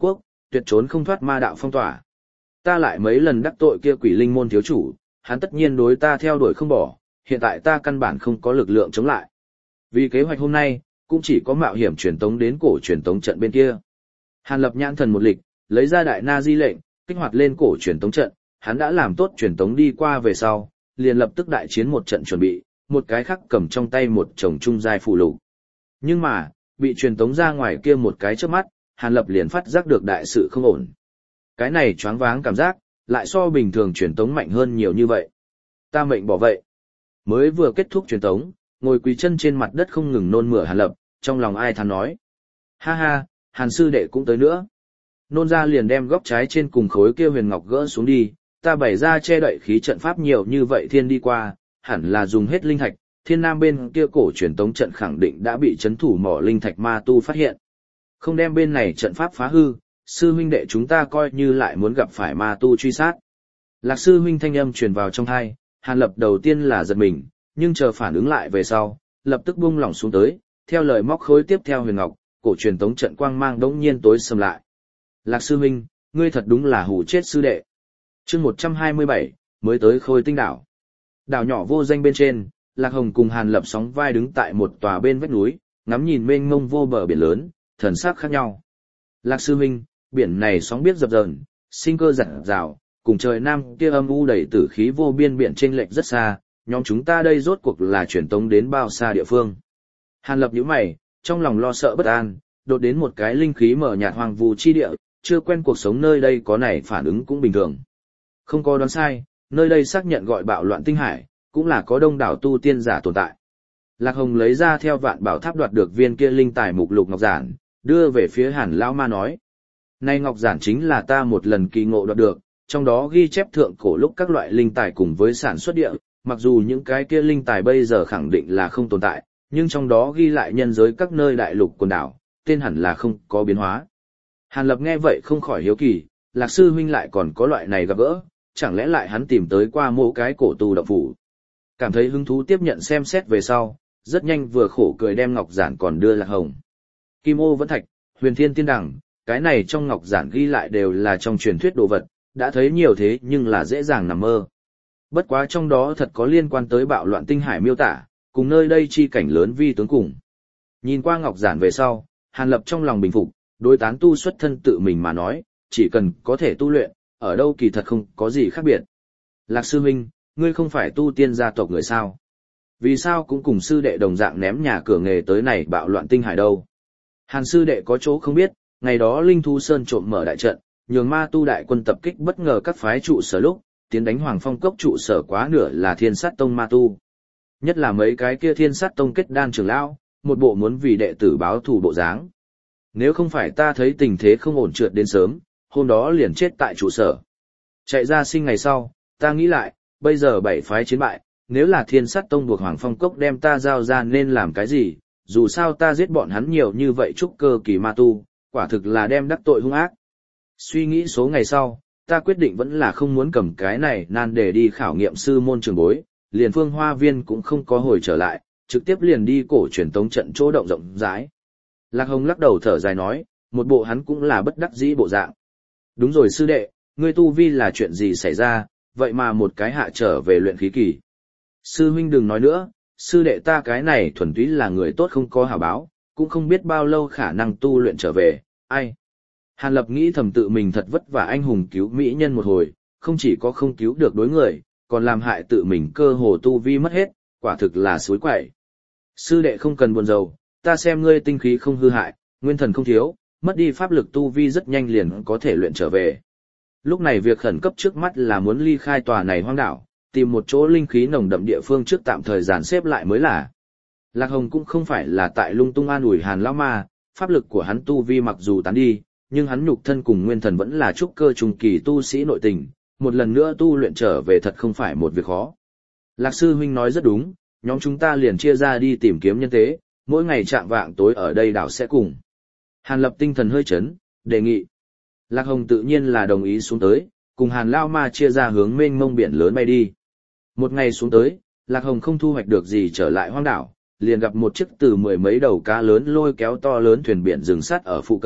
tuyệt trốn không thoát ma đạo phong tỏa. Ta lại mấy lần đắc tội kia quỷ linh môn thiếu chủ, hắn tất nhiên đối ta theo đuổi không bỏ, hiện tại ta căn bản không có lực lượng chống lại. Vì kế hoạch hôm nay, cũng chỉ có mạo hiểm truyền tống đến cổ truyền tống trận bên kia. Hàn Lập nhãn thần một lịch, lấy ra đại na di lệnh, kích hoạt lên cổ truyền tống trận, hắn đã làm tốt truyền tống đi qua về sau, liền lập tức đại chiến một trận chuẩn bị, một cái khác cầm trong tay một chồng trung giai phụ lục. Nhưng mà, bị truyền tống ra ngoài kia một cái trước mắt, Hàn Lập liền phát giác được đại sự không ổn. Cái này choáng váng cảm giác, lại so bình thường truyền tống mạnh hơn nhiều như vậy. Ta mệnh bỏ vậy. Mới vừa kết thúc truyền tống, ngồi quỳ chân trên mặt đất không ngừng nôn mửa Hàn Lập, trong lòng ai thán nói. Ha ha, Hàn sư đệ cũng tới nữa. Nôn ra liền đem góc trái trên cùng khối kia huyền ngọc gỡ xuống đi, ta bày ra che đậy khí trận pháp nhiều như vậy thiên đi qua, hẳn là dùng hết linh thạch, thiên nam bên kia cổ truyền tống trận khẳng định đã bị chấn thủ mỏ linh thạch ma tu phát hiện. Không đem bên này trận pháp phá hư, sư huynh đệ chúng ta coi như lại muốn gặp phải ma tu truy sát. Lạc sư huynh thanh âm truyền vào trong tai, Hàn Lập đầu tiên là giật mình, nhưng chờ phản ứng lại về sau, lập tức buông lỏng xuống tới, theo lời móc khối tiếp theo huyền ngọc, cổ truyền tống trận quang mang đống nhiên tối sầm lại. Lạc sư huynh, ngươi thật đúng là hù chết sư đệ. Chương một trăm hai mươi bảy, mới tới Khôi Tinh đảo. Đảo nhỏ vô danh bên trên, Lạc Hồng cùng Hàn Lập sóng vai đứng tại một tòa bên vách núi, ngắm nhìn mênh mông vô bờ biển lớn, thần sắc khác nhau. Lạc sư huynh, biển này sóng biết dập dờn, sinh cơ rạng rào, cùng trời nam kia âm u đầy tử khí vô biên biển chênh lệch rất xa, nhóm chúng ta đây rốt cuộc là truyền tống đến bao xa địa phương. Hàn Lập nhíu mày, trong lòng lo sợ bất an, đột đến một cái linh khí mở nhạt hoang vu chi địa, chưa quen cuộc sống nơi đây có này phản ứng cũng bình thường. Không có đoán sai, nơi đây xác nhận gọi bạo loạn tinh hải, cũng là có đông đảo tu tiên giả tồn tại. Lạc Hồng lấy ra theo vạn bảo tháp đoạt được viên kia linh tài mục lục ngọc giản, đưa về phía Hàn Lão Ma nói. Này ngọc giản chính là ta một lần kỳ ngộ đoạt được, trong đó ghi chép thượng cổ lúc các loại linh tài cùng với sản xuất địa, mặc dù những cái kia linh tài bây giờ khẳng định là không tồn tại, nhưng trong đó ghi lại nhân giới các nơi đại lục quần đảo, tên hẳn là không có biến hóa. Hàn Lập nghe vậy không khỏi hiếu kỳ, Lạc sư huynh lại còn có loại này gặp gỡ, chẳng lẽ lại hắn tìm tới qua mỗi cái cổ tu động phủ. Cảm thấy hứng thú tiếp nhận xem xét về sau, rất nhanh vừa khổ cười đem ngọc giản còn đưa Lạc Hồng. Kim ô vẫn thạch, huyền thiên tiên đẳng, cái này trong ngọc giản ghi lại đều là trong truyền thuyết đồ vật, đã thấy nhiều thế nhưng là dễ dàng nằm mơ. Bất quá trong đó thật có liên quan tới bạo loạn tinh hải miêu tả, cùng nơi đây chi cảnh lớn vi tướng cùng. Nhìn qua ngọc giản về sau, Hàn Lập trong lòng bình phục, đối tán tu xuất thân tự mình mà nói, chỉ cần có thể tu luyện, ở đâu kỳ thật không có gì khác biệt. Lạc sư huynh, ngươi không phải tu tiên gia tộc người sao? Vì sao cũng cùng sư đệ đồng dạng ném nhà cửa nghề tới này bạo loạn tinh hải đâu? Hàn sư đệ có chỗ không biết, ngày đó Linh Thu Sơn trộm mở đại trận, nhường ma tu đại quân tập kích bất ngờ các phái trụ sở lúc, tiến đánh Hoàng Phong cốc trụ sở quá nửa là Thiên Sát Tông ma tu. Nhất là mấy cái kia Thiên Sát Tông kết đan trưởng lão, một bộ muốn vì đệ tử báo thù bộ dáng. Nếu không phải ta thấy tình thế không ổn trượt đến sớm, hôm đó liền chết tại trụ sở. Chạy ra sinh ngày sau, ta nghĩ lại, bây giờ bảy phái chiến bại, nếu là Thiên Sát Tông buộc Hoàng Phong cốc đem ta giao ra nên làm cái gì, dù sao ta giết bọn hắn nhiều như vậy trúc cơ kỳ ma tu, quả thực là đem đắc tội hung ác. Suy nghĩ số ngày sau, ta quyết định vẫn là không muốn cầm cái này nan để đi khảo nghiệm sư môn trường bối, liền Phương Hoa Viên cũng không có hồi trở lại, trực tiếp liền đi cổ truyền tống trận chỗ động rộng rãi. Lạc Hồng lắc đầu thở dài nói, một bộ hắn cũng là bất đắc dĩ bộ dạng. Đúng rồi sư đệ, ngươi tu vi là chuyện gì xảy ra, vậy mà một cái hạ trở về luyện khí kỳ. Sư huynh đừng nói nữa, sư đệ ta cái này thuần túy là người tốt không có hảo báo, cũng không biết bao lâu khả năng tu luyện trở về, ai. Hàn Lập nghĩ thầm tự mình thật vất vả anh hùng cứu mỹ nhân một hồi, không chỉ có không cứu được đối người, còn làm hại tự mình cơ hồ tu vi mất hết, quả thực là suối quậy. Sư đệ không cần buồn rầu, ta xem ngươi tinh khí không hư hại, nguyên thần không thiếu, mất đi pháp lực tu vi rất nhanh liền có thể luyện trở về. Lúc này việc khẩn cấp trước mắt là muốn ly khai tòa này hoang đảo, tìm một chỗ linh khí nồng đậm địa phương trước tạm thời dàn xếp lại mới là. Lạc Hồng cũng không phải là tại lung tung an ủi Hàn lão ma, pháp lực của hắn tu vi mặc dù tán đi, nhưng hắn nhục thân cùng nguyên thần vẫn là trúc cơ trung kỳ tu sĩ nội tình, một lần nữa tu luyện trở về thật không phải một việc khó. Lạc sư huynh nói rất đúng, nhóm chúng ta liền chia ra đi tìm kiếm nhân tế, mỗi ngày chạng vạng tối ở đây đảo sẽ cùng. Hàn Lập tinh thần hơi chấn, đề nghị. Lạc Hồng tự nhiên là đồng ý xuống tới, cùng Hàn Lao Ma chia ra hướng mênh mông biển lớn bay đi. Một ngày xuống tới, Lạc Hồng không thu hoạch được gì trở lại hoang đảo, liền gặp một chiếc từ mười mấy đầu cá lớn lôi kéo to lớn thuyền biển dừng sát ở phụ cận,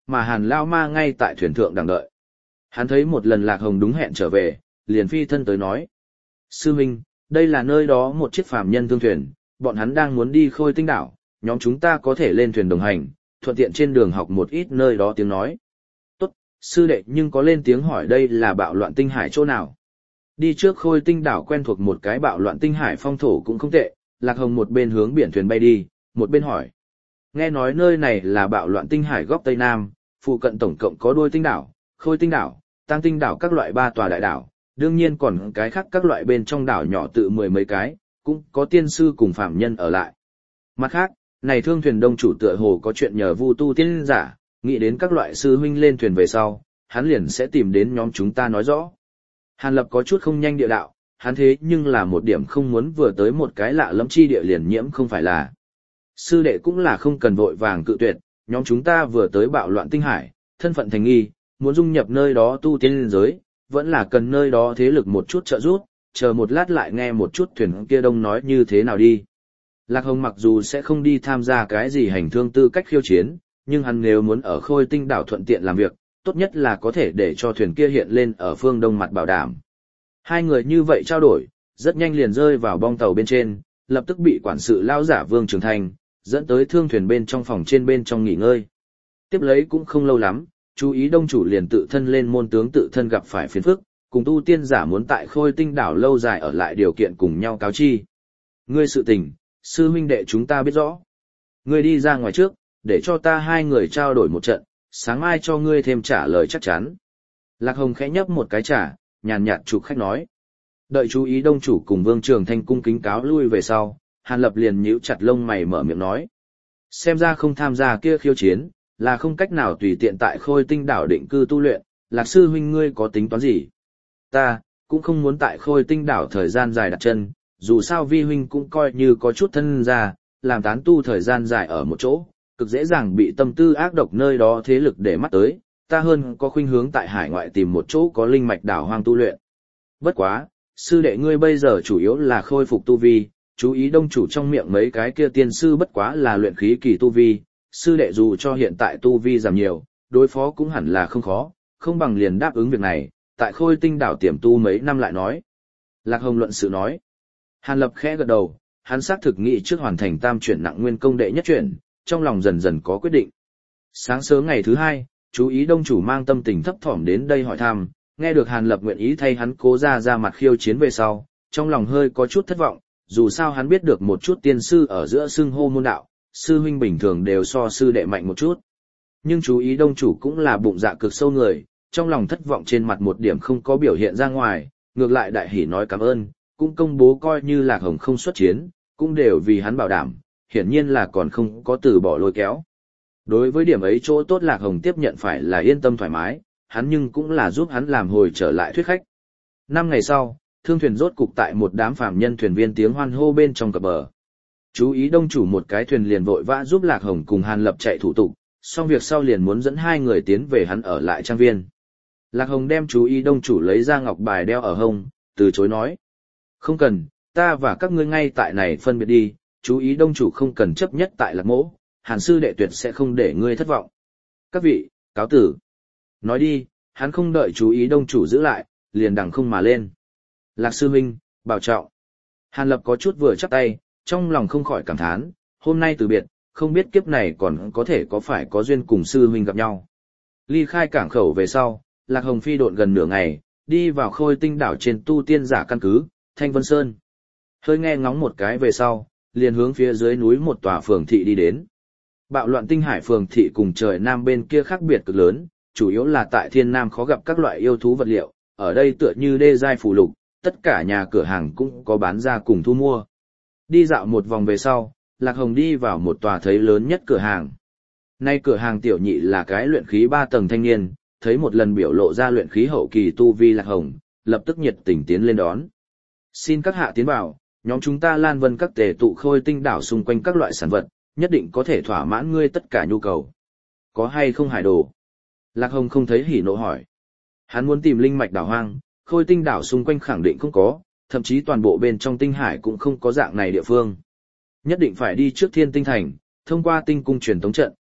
mà Hàn Lao Ma ngay tại thuyền thượng đang đợi. Hắn thấy một lần Lạc Hồng đúng hẹn trở về, liền phi thân tới nói. Sư huynh, đây là nơi đó một chiếc phàm nhân thương thuyền, bọn hắn đang muốn đi Khôi Tinh đảo, nhóm chúng ta có thể lên thuyền đồng hành, thuận tiện trên đường học một ít nơi đó tiếng nói. Tốt, sư đệ nhưng có lên tiếng hỏi đây là bạo loạn tinh hải chỗ nào. Đi trước Khôi Tinh đảo quen thuộc một cái bạo loạn tinh hải phong thổ cũng không tệ, Lạc Hồng một bên hướng biển thuyền bay đi, một bên hỏi. Nghe nói nơi này là bạo loạn tinh hải góc Tây Nam, phụ cận tổng cộng có đôi tinh đảo, Khôi Tinh đảo, Tăng Tinh đảo các loại ba tòa đại đảo, đương nhiên còn cái khác các loại bên trong đảo nhỏ tự mười mấy cái, cũng có tiên sư cùng phạm nhân ở lại. Mặt khác, này thương thuyền đông chủ tựa hồ có chuyện nhờ Vu tu tiên giả, nghĩ đến các loại sư huynh lên thuyền về sau, hắn liền sẽ tìm đến nhóm chúng ta nói rõ. Hàn Lập có chút không nhanh địa đạo, hắn thế nhưng là một điểm không muốn vừa tới một cái lạ lẫm chi địa liền nhiễm không phải là. Sư đệ cũng là không cần vội vàng cự tuyệt, nhóm chúng ta vừa tới bạo loạn tinh hải, thân phận thành nghi, muốn dung nhập nơi đó tu tiên liên giới, vẫn là cần nơi đó thế lực một chút trợ giúp, chờ một lát lại nghe một chút thuyền kia đông nói như thế nào đi. Lạc Hồng mặc dù sẽ không đi tham gia cái gì hành thương tư cách khiêu chiến, nhưng hắn nếu muốn ở Khôi Tinh đảo thuận tiện làm việc, tốt nhất là có thể để cho thuyền kia hiện lên ở phương đông mặt bảo đảm. Hai người như vậy trao đổi, rất nhanh liền rơi vào bong tàu bên trên, lập tức bị quản sự lao giả Vương Trường Thành dẫn tới thương thuyền bên trong phòng trên bên trong nghỉ ngơi. Tiếp lấy cũng không lâu lắm, chú ý đông chủ liền tự thân lên môn tướng tự thân gặp phải phiền phức, cùng tu tiên giả muốn tại Khôi Tinh đảo lâu dài ở lại điều kiện cùng nhau cáo chi. Ngươi sự tình, sư huynh đệ chúng ta biết rõ. Ngươi đi ra ngoài trước, để cho ta hai người trao đổi một trận, sáng mai cho ngươi thêm trả lời chắc chắn. Lạc Hồng khẽ nhấp một cái trà, nhàn nhạt chụp khách nói. Đợi chú ý đông chủ cùng Vương Trường Thanh cung kính cáo lui về sau, Hàn Lập liền nhíu chặt lông mày mở miệng nói. Xem ra không tham gia kia khiêu chiến, là không cách nào tùy tiện tại Khôi Tinh đảo định cư tu luyện, Lạc sư huynh ngươi có tính toán gì? Ta, cũng không muốn tại Khôi Tinh đảo thời gian dài đặt chân, dù sao vi huynh cũng coi như có chút thân ra, làm tán tu thời gian dài ở một chỗ, cực dễ dàng bị tâm tư ác độc nơi đó thế lực để mắt tới, ta hơn có khuynh hướng tại hải ngoại tìm một chỗ có linh mạch đảo hoang tu luyện. Bất quá, sư đệ ngươi bây giờ chủ yếu là khôi phục tu vi, chú ý đông chủ trong miệng mấy cái kia tiên sư bất quá là luyện khí kỳ tu vi, sư đệ dù cho hiện tại tu vi giảm nhiều, đối phó cũng hẳn là không khó, không bằng liền đáp ứng việc này, tại Khôi Tinh đảo tiềm tu mấy năm lại nói. Lạc Hồng luận sự nói. Hàn Lập khẽ gật đầu, hắn xác thực nghĩ trước hoàn thành tam chuyển nặng nguyên công đệ nhất chuyển, trong lòng dần dần có quyết định. Sáng sớm ngày thứ hai, chú ý đông chủ mang tâm tình thấp thỏm đến đây hỏi thăm, nghe được Hàn Lập nguyện ý thay hắn cố ra ra mặt khiêu chiến về sau, trong lòng hơi có chút thất vọng, dù sao hắn biết được một chút tiên sư ở giữa xưng hô môn đạo, sư huynh bình thường đều so sư đệ mạnh một chút. Nhưng chú ý đông chủ cũng là bụng dạ cực sâu người, trong lòng thất vọng trên mặt một điểm không có biểu hiện ra ngoài, ngược lại đại hỉ nói cảm ơn, cũng công bố coi như Lạc Hồng không xuất chiến, cũng đều vì hắn bảo đảm, hiển nhiên là còn không có từ bỏ lôi kéo. Đối với điểm ấy chỗ tốt Lạc Hồng tiếp nhận phải là yên tâm thoải mái, hắn nhưng cũng là giúp hắn làm hồi trở lại thuyết khách. Năm ngày sau, thương thuyền rốt cục tại một đám phàm nhân thuyền viên tiếng hoan hô bên trong cập bờ. Chú ý đông chủ một cái thuyền liền vội vã giúp Lạc Hồng cùng Hàn Lập chạy thủ tục, xong việc sau liền muốn dẫn hai người tiến về hắn ở lại trang viên. Lạc Hồng đem chú ý đông chủ lấy ra ngọc bài đeo ở hông, từ chối nói. Không cần, ta và các ngươi ngay tại này phân biệt đi, chú ý đông chủ không cần chấp nhất tại Lạc mỗ, Hàn sư đệ tuyệt sẽ không để ngươi thất vọng. Các vị, cáo tử. Nói đi, hắn không đợi chú ý đông chủ giữ lại, liền đằng không mà lên. Lạc sư huynh, bảo trọng. Hàn Lập có chút vừa chắp tay, trong lòng không khỏi cảm thán, hôm nay từ biệt, không biết kiếp này còn có thể có phải có duyên cùng sư huynh gặp nhau. Ly khai cảng khẩu về sau, Lạc Hồng phi độn gần nửa ngày, đi vào Khôi Tinh đảo trên tu tiên giả căn cứ, Thanh Vân Sơn. Hơi nghe ngóng một cái về sau, liền hướng phía dưới núi một tòa phường thị đi đến. Bạo loạn tinh hải phường thị cùng trời nam bên kia khác biệt cực lớn, chủ yếu là tại thiên nam khó gặp các loại yêu thú vật liệu, ở đây tựa như đê giai phù lục, tất cả nhà cửa hàng cũng có bán ra cùng thu mua. Đi dạo một vòng về sau, Lạc Hồng đi vào một tòa thấy lớn nhất cửa hàng. Nay cửa hàng tiểu nhị là cái luyện khí ba tầng thanh niên, thấy một lần biểu lộ ra luyện khí hậu kỳ tu vi Lạc Hồng, lập tức nhiệt tình tiến lên đón. Xin các hạ tiến vào, nhóm chúng ta Lan Vân các tề tụ Khôi Tinh đảo xung quanh các loại sản vật, nhất định có thể thỏa mãn ngươi tất cả nhu cầu. Có hay không hải đồ? Lạc Hồng không thấy hỉ nộ hỏi. Hắn muốn tìm linh mạch đảo hoang, Khôi Tinh đảo xung quanh khẳng định không có, thậm chí toàn bộ bên trong tinh hải cũng không có dạng này địa phương. Nhất định phải đi trước Thiên Tinh thành, thông qua tinh cung truyền tống trận,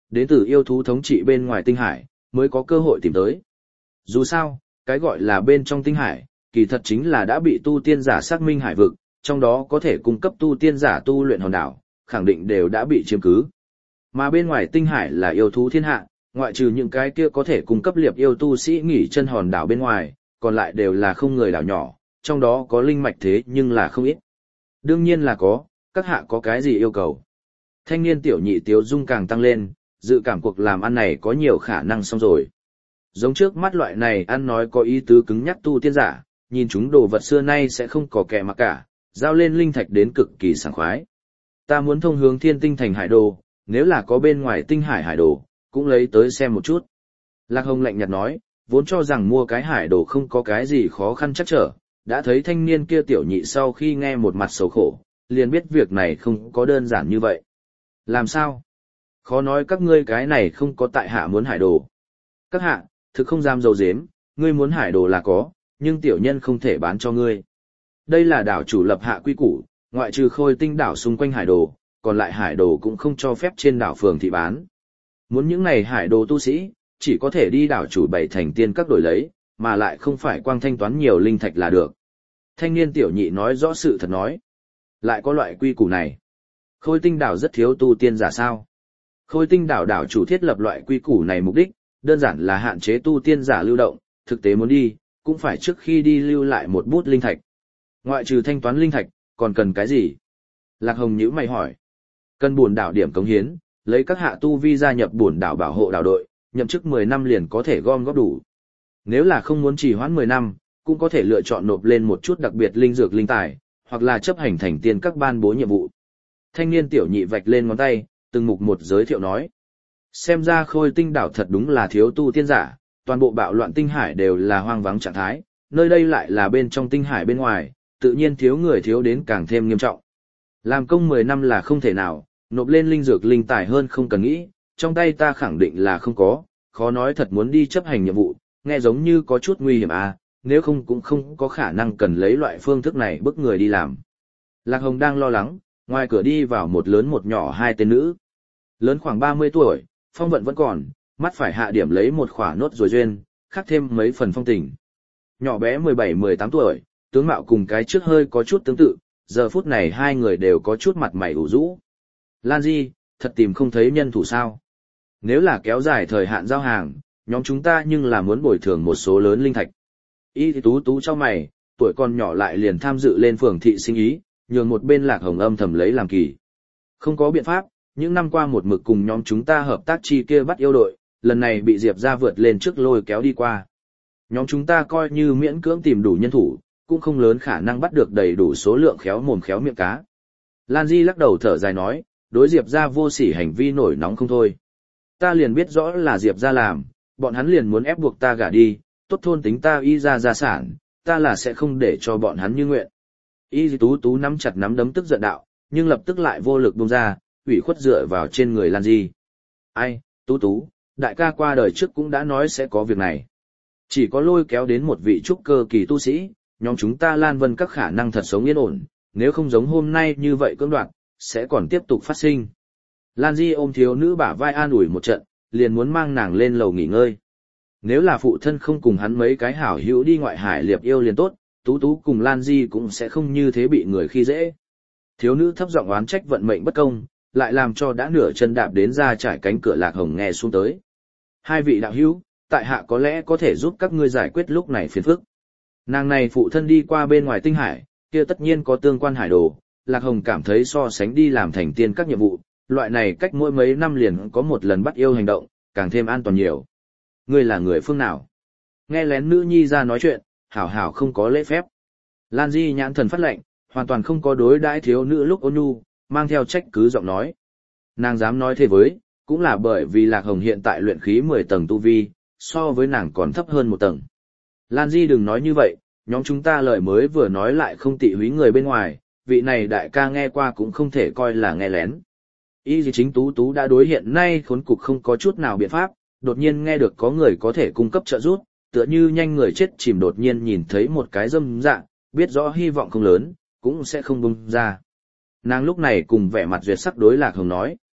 đến từ yêu thú thống trị bên ngoài tinh hải, mới có cơ hội tìm tới. Dù sao, cái gọi là bên trong tinh hải, kỳ thật chính là đã bị tu tiên giả xác minh hải vực, trong đó có thể cung cấp tu tiên giả tu luyện hòn đảo, khẳng định đều đã bị chiếm cứ. Mà bên ngoài tinh hải là yêu thú thiên hạ, ngoại trừ những cái kia có thể cung cấp liệp yêu tu sĩ nghỉ chân hòn đảo bên ngoài, còn lại đều là không người đảo nhỏ, trong đó có linh mạch thế nhưng là không ít. Đương nhiên là có, các hạ có cái gì yêu cầu. Thanh niên tiểu nhị tiếu dung càng tăng lên, dự cảm cuộc làm ăn này có nhiều khả năng xong rồi. Giống trước mắt loại này ăn nói có ý tứ cứng nhắc tu tiên giả, nhìn chúng đồ vật xưa nay sẽ không có kẻ mà cả, giao lên linh thạch đến cực kỳ sảng khoái. Ta muốn thông hướng thiên tinh thành hải đồ, nếu là có bên ngoài tinh hải hải đồ, cũng lấy tới xem một chút. Lạc Hồng lạnh nhạt nói, vốn cho rằng mua cái hải đồ không có cái gì khó khăn chắc trở, đã thấy thanh niên kia tiểu nhị sau khi nghe một mặt xấu khổ, liền biết việc này không có đơn giản như vậy. Làm sao? Khó nói các ngươi cái này không có tại hạ muốn hải đồ. Các hạ, thực không dám dầu dếm, ngươi muốn hải đồ là có, nhưng tiểu nhân không thể bán cho ngươi. Đây là đảo chủ lập hạ quy củ, ngoại trừ khôi tinh đảo xung quanh hải đồ, còn lại hải đồ cũng không cho phép trên đảo phường thị bán. Muốn những này hải đồ tu sĩ, chỉ có thể đi đảo chủ bảy thành tiên các đổi lấy, mà lại không phải quang thanh toán nhiều linh thạch là được. Thanh niên tiểu nhị nói rõ sự thật nói. Lại có loại quy củ này. Khôi tinh đảo rất thiếu tu tiên giả sao. Khôi tinh đảo đảo chủ thiết lập loại quy củ này mục đích, đơn giản là hạn chế tu tiên giả lưu động, thực tế muốn đi, cũng phải trước khi đi lưu lại một bút linh thạch. Ngoại trừ thanh toán linh thạch, còn cần cái gì? Lạc Hồng nhíu mày hỏi. Cần bổn đảo điểm cống hiến, lấy các hạ tu vi gia nhập bổn đảo bảo hộ đảo đội, nhậm chức mười năm liền có thể gom góp đủ. Nếu là không muốn trì hoãn mười năm, cũng có thể lựa chọn nộp lên một chút đặc biệt linh dược linh tài, hoặc là chấp hành thành tiên các ban bố nhiệm vụ. Thanh niên tiểu nhị vạch lên ngón tay, từng mục một giới thiệu nói. Xem ra khôi tinh đảo thật đúng là thiếu tu tiên giả, toàn bộ bạo loạn tinh hải đều là hoang vắng trạng thái, nơi đây lại là bên trong tinh hải bên ngoài, tự nhiên thiếu người thiếu đến càng thêm nghiêm trọng. Làm công mười năm là không thể nào, nộp lên linh dược linh tài hơn không cần nghĩ, trong tay ta khẳng định là không có, khó nói thật muốn đi chấp hành nhiệm vụ, nghe giống như có chút nguy hiểm à, nếu không cũng không có khả năng cần lấy loại phương thức này bức người đi làm. Lạc Hồng đang lo lắng, ngoài cửa đi vào một lớn một nhỏ hai tên nữ. Lớn khoảng ba mươi tuổi, phong vận vẫn còn, mắt phải hạ điểm lấy một khỏa nốt rồi duyên, khắc thêm mấy phần phong tình. Nhỏ bé mười bảy mười tám tuổi, tướng mạo cùng cái trước hơi có chút tương tự, giờ phút này hai người đều có chút mặt mày ủ rũ. Lan Di, thật tìm không thấy nhân thủ sao? Nếu là kéo dài thời hạn giao hàng, nhóm chúng ta nhưng là muốn bồi thường một số lớn linh thạch. Y tú tú cho mày, tuổi còn nhỏ lại liền tham dự lên phường thị sinh ý, nhường một bên Lạc Hồng âm thầm lấy làm kỳ. Không có biện pháp, những năm qua một mực cùng nhóm chúng ta hợp tác chi kia bắt yêu đội, lần này bị Diệp ra vượt lên trước lôi kéo đi qua. Nhóm chúng ta coi như miễn cưỡng tìm đủ nhân thủ, cũng không lớn khả năng bắt được đầy đủ số lượng khéo mồm khéo miệng cá. Lan Di lắc đầu thở dài nói, đối Diệp ra vô sỉ hành vi nổi nóng không thôi. Ta liền biết rõ là Diệp ra làm, bọn hắn liền muốn ép buộc ta gả đi, tốt thôn tính ta y ra gia sản, ta là sẽ không để cho bọn hắn như nguyện. Y tú tú nắm chặt nắm đấm tức giận đạo, nhưng lập tức lại vô lực buông ra, ủy khuất dựa vào trên người Lan Di. Ai, tú tú, đại ca qua đời trước cũng đã nói sẽ có việc này. Chỉ có lôi kéo đến một vị trúc cơ kỳ tu sĩ, nhóm chúng ta Lan Vân các khả năng thật sống yên ổn, nếu không giống hôm nay như vậy cưỡng đoạt, sẽ còn tiếp tục phát sinh. Lan Di ôm thiếu nữ bả vai an ủi một trận, liền muốn mang nàng lên lầu nghỉ ngơi. Nếu là phụ thân không cùng hắn mấy cái hảo hữu đi ngoại hải liệp yêu liền tốt, tú tú cùng Lan Di cũng sẽ không như thế bị người khi dễ. Thiếu nữ thấp giọng oán trách vận mệnh bất công, lại làm cho đã nửa chân đạp đến ra trải cánh cửa Lạc Hồng nghe xuống tới. Hai vị đạo hữu, tại hạ có lẽ có thể giúp các ngươi giải quyết lúc này phiền phức. Nàng này phụ thân đi qua bên ngoài tinh hải, kia tất nhiên có tương quan hải đồ, Lạc Hồng cảm thấy so sánh đi làm thành tiên các nhiệm vụ, loại này cách mỗi mấy năm liền có một lần bắt yêu hành động, càng thêm an toàn nhiều. Ngươi là người phương nào? Nghe lén nữ nhi ra nói chuyện, hảo hảo không có lễ phép. Lan Di nhãn thần phát lệnh, hoàn toàn không có đối đãi thiếu nữ lúc ôn nhu, mang theo trách cứ giọng nói. Nàng dám nói thế với, cũng là bởi vì Lạc Hồng hiện tại luyện khí mười tầng tu vi, so với nàng còn thấp hơn một tầng. Lan Di đừng nói như vậy, nhóm chúng ta lời mới vừa nói lại không tị húy người bên ngoài, vị này đại ca nghe qua cũng không thể coi là nghe lén. Y gì chính tú tú đã đối hiện nay khốn cục không có chút nào biện pháp, đột nhiên nghe được có người có thể cung cấp trợ giúp, tựa như nhanh người chết chìm đột nhiên nhìn thấy một cái dâm dạng, biết rõ hy vọng không lớn, cũng sẽ không bung ra. Nàng lúc này cùng vẻ mặt duyệt sắc đối Lạc Hồng nói.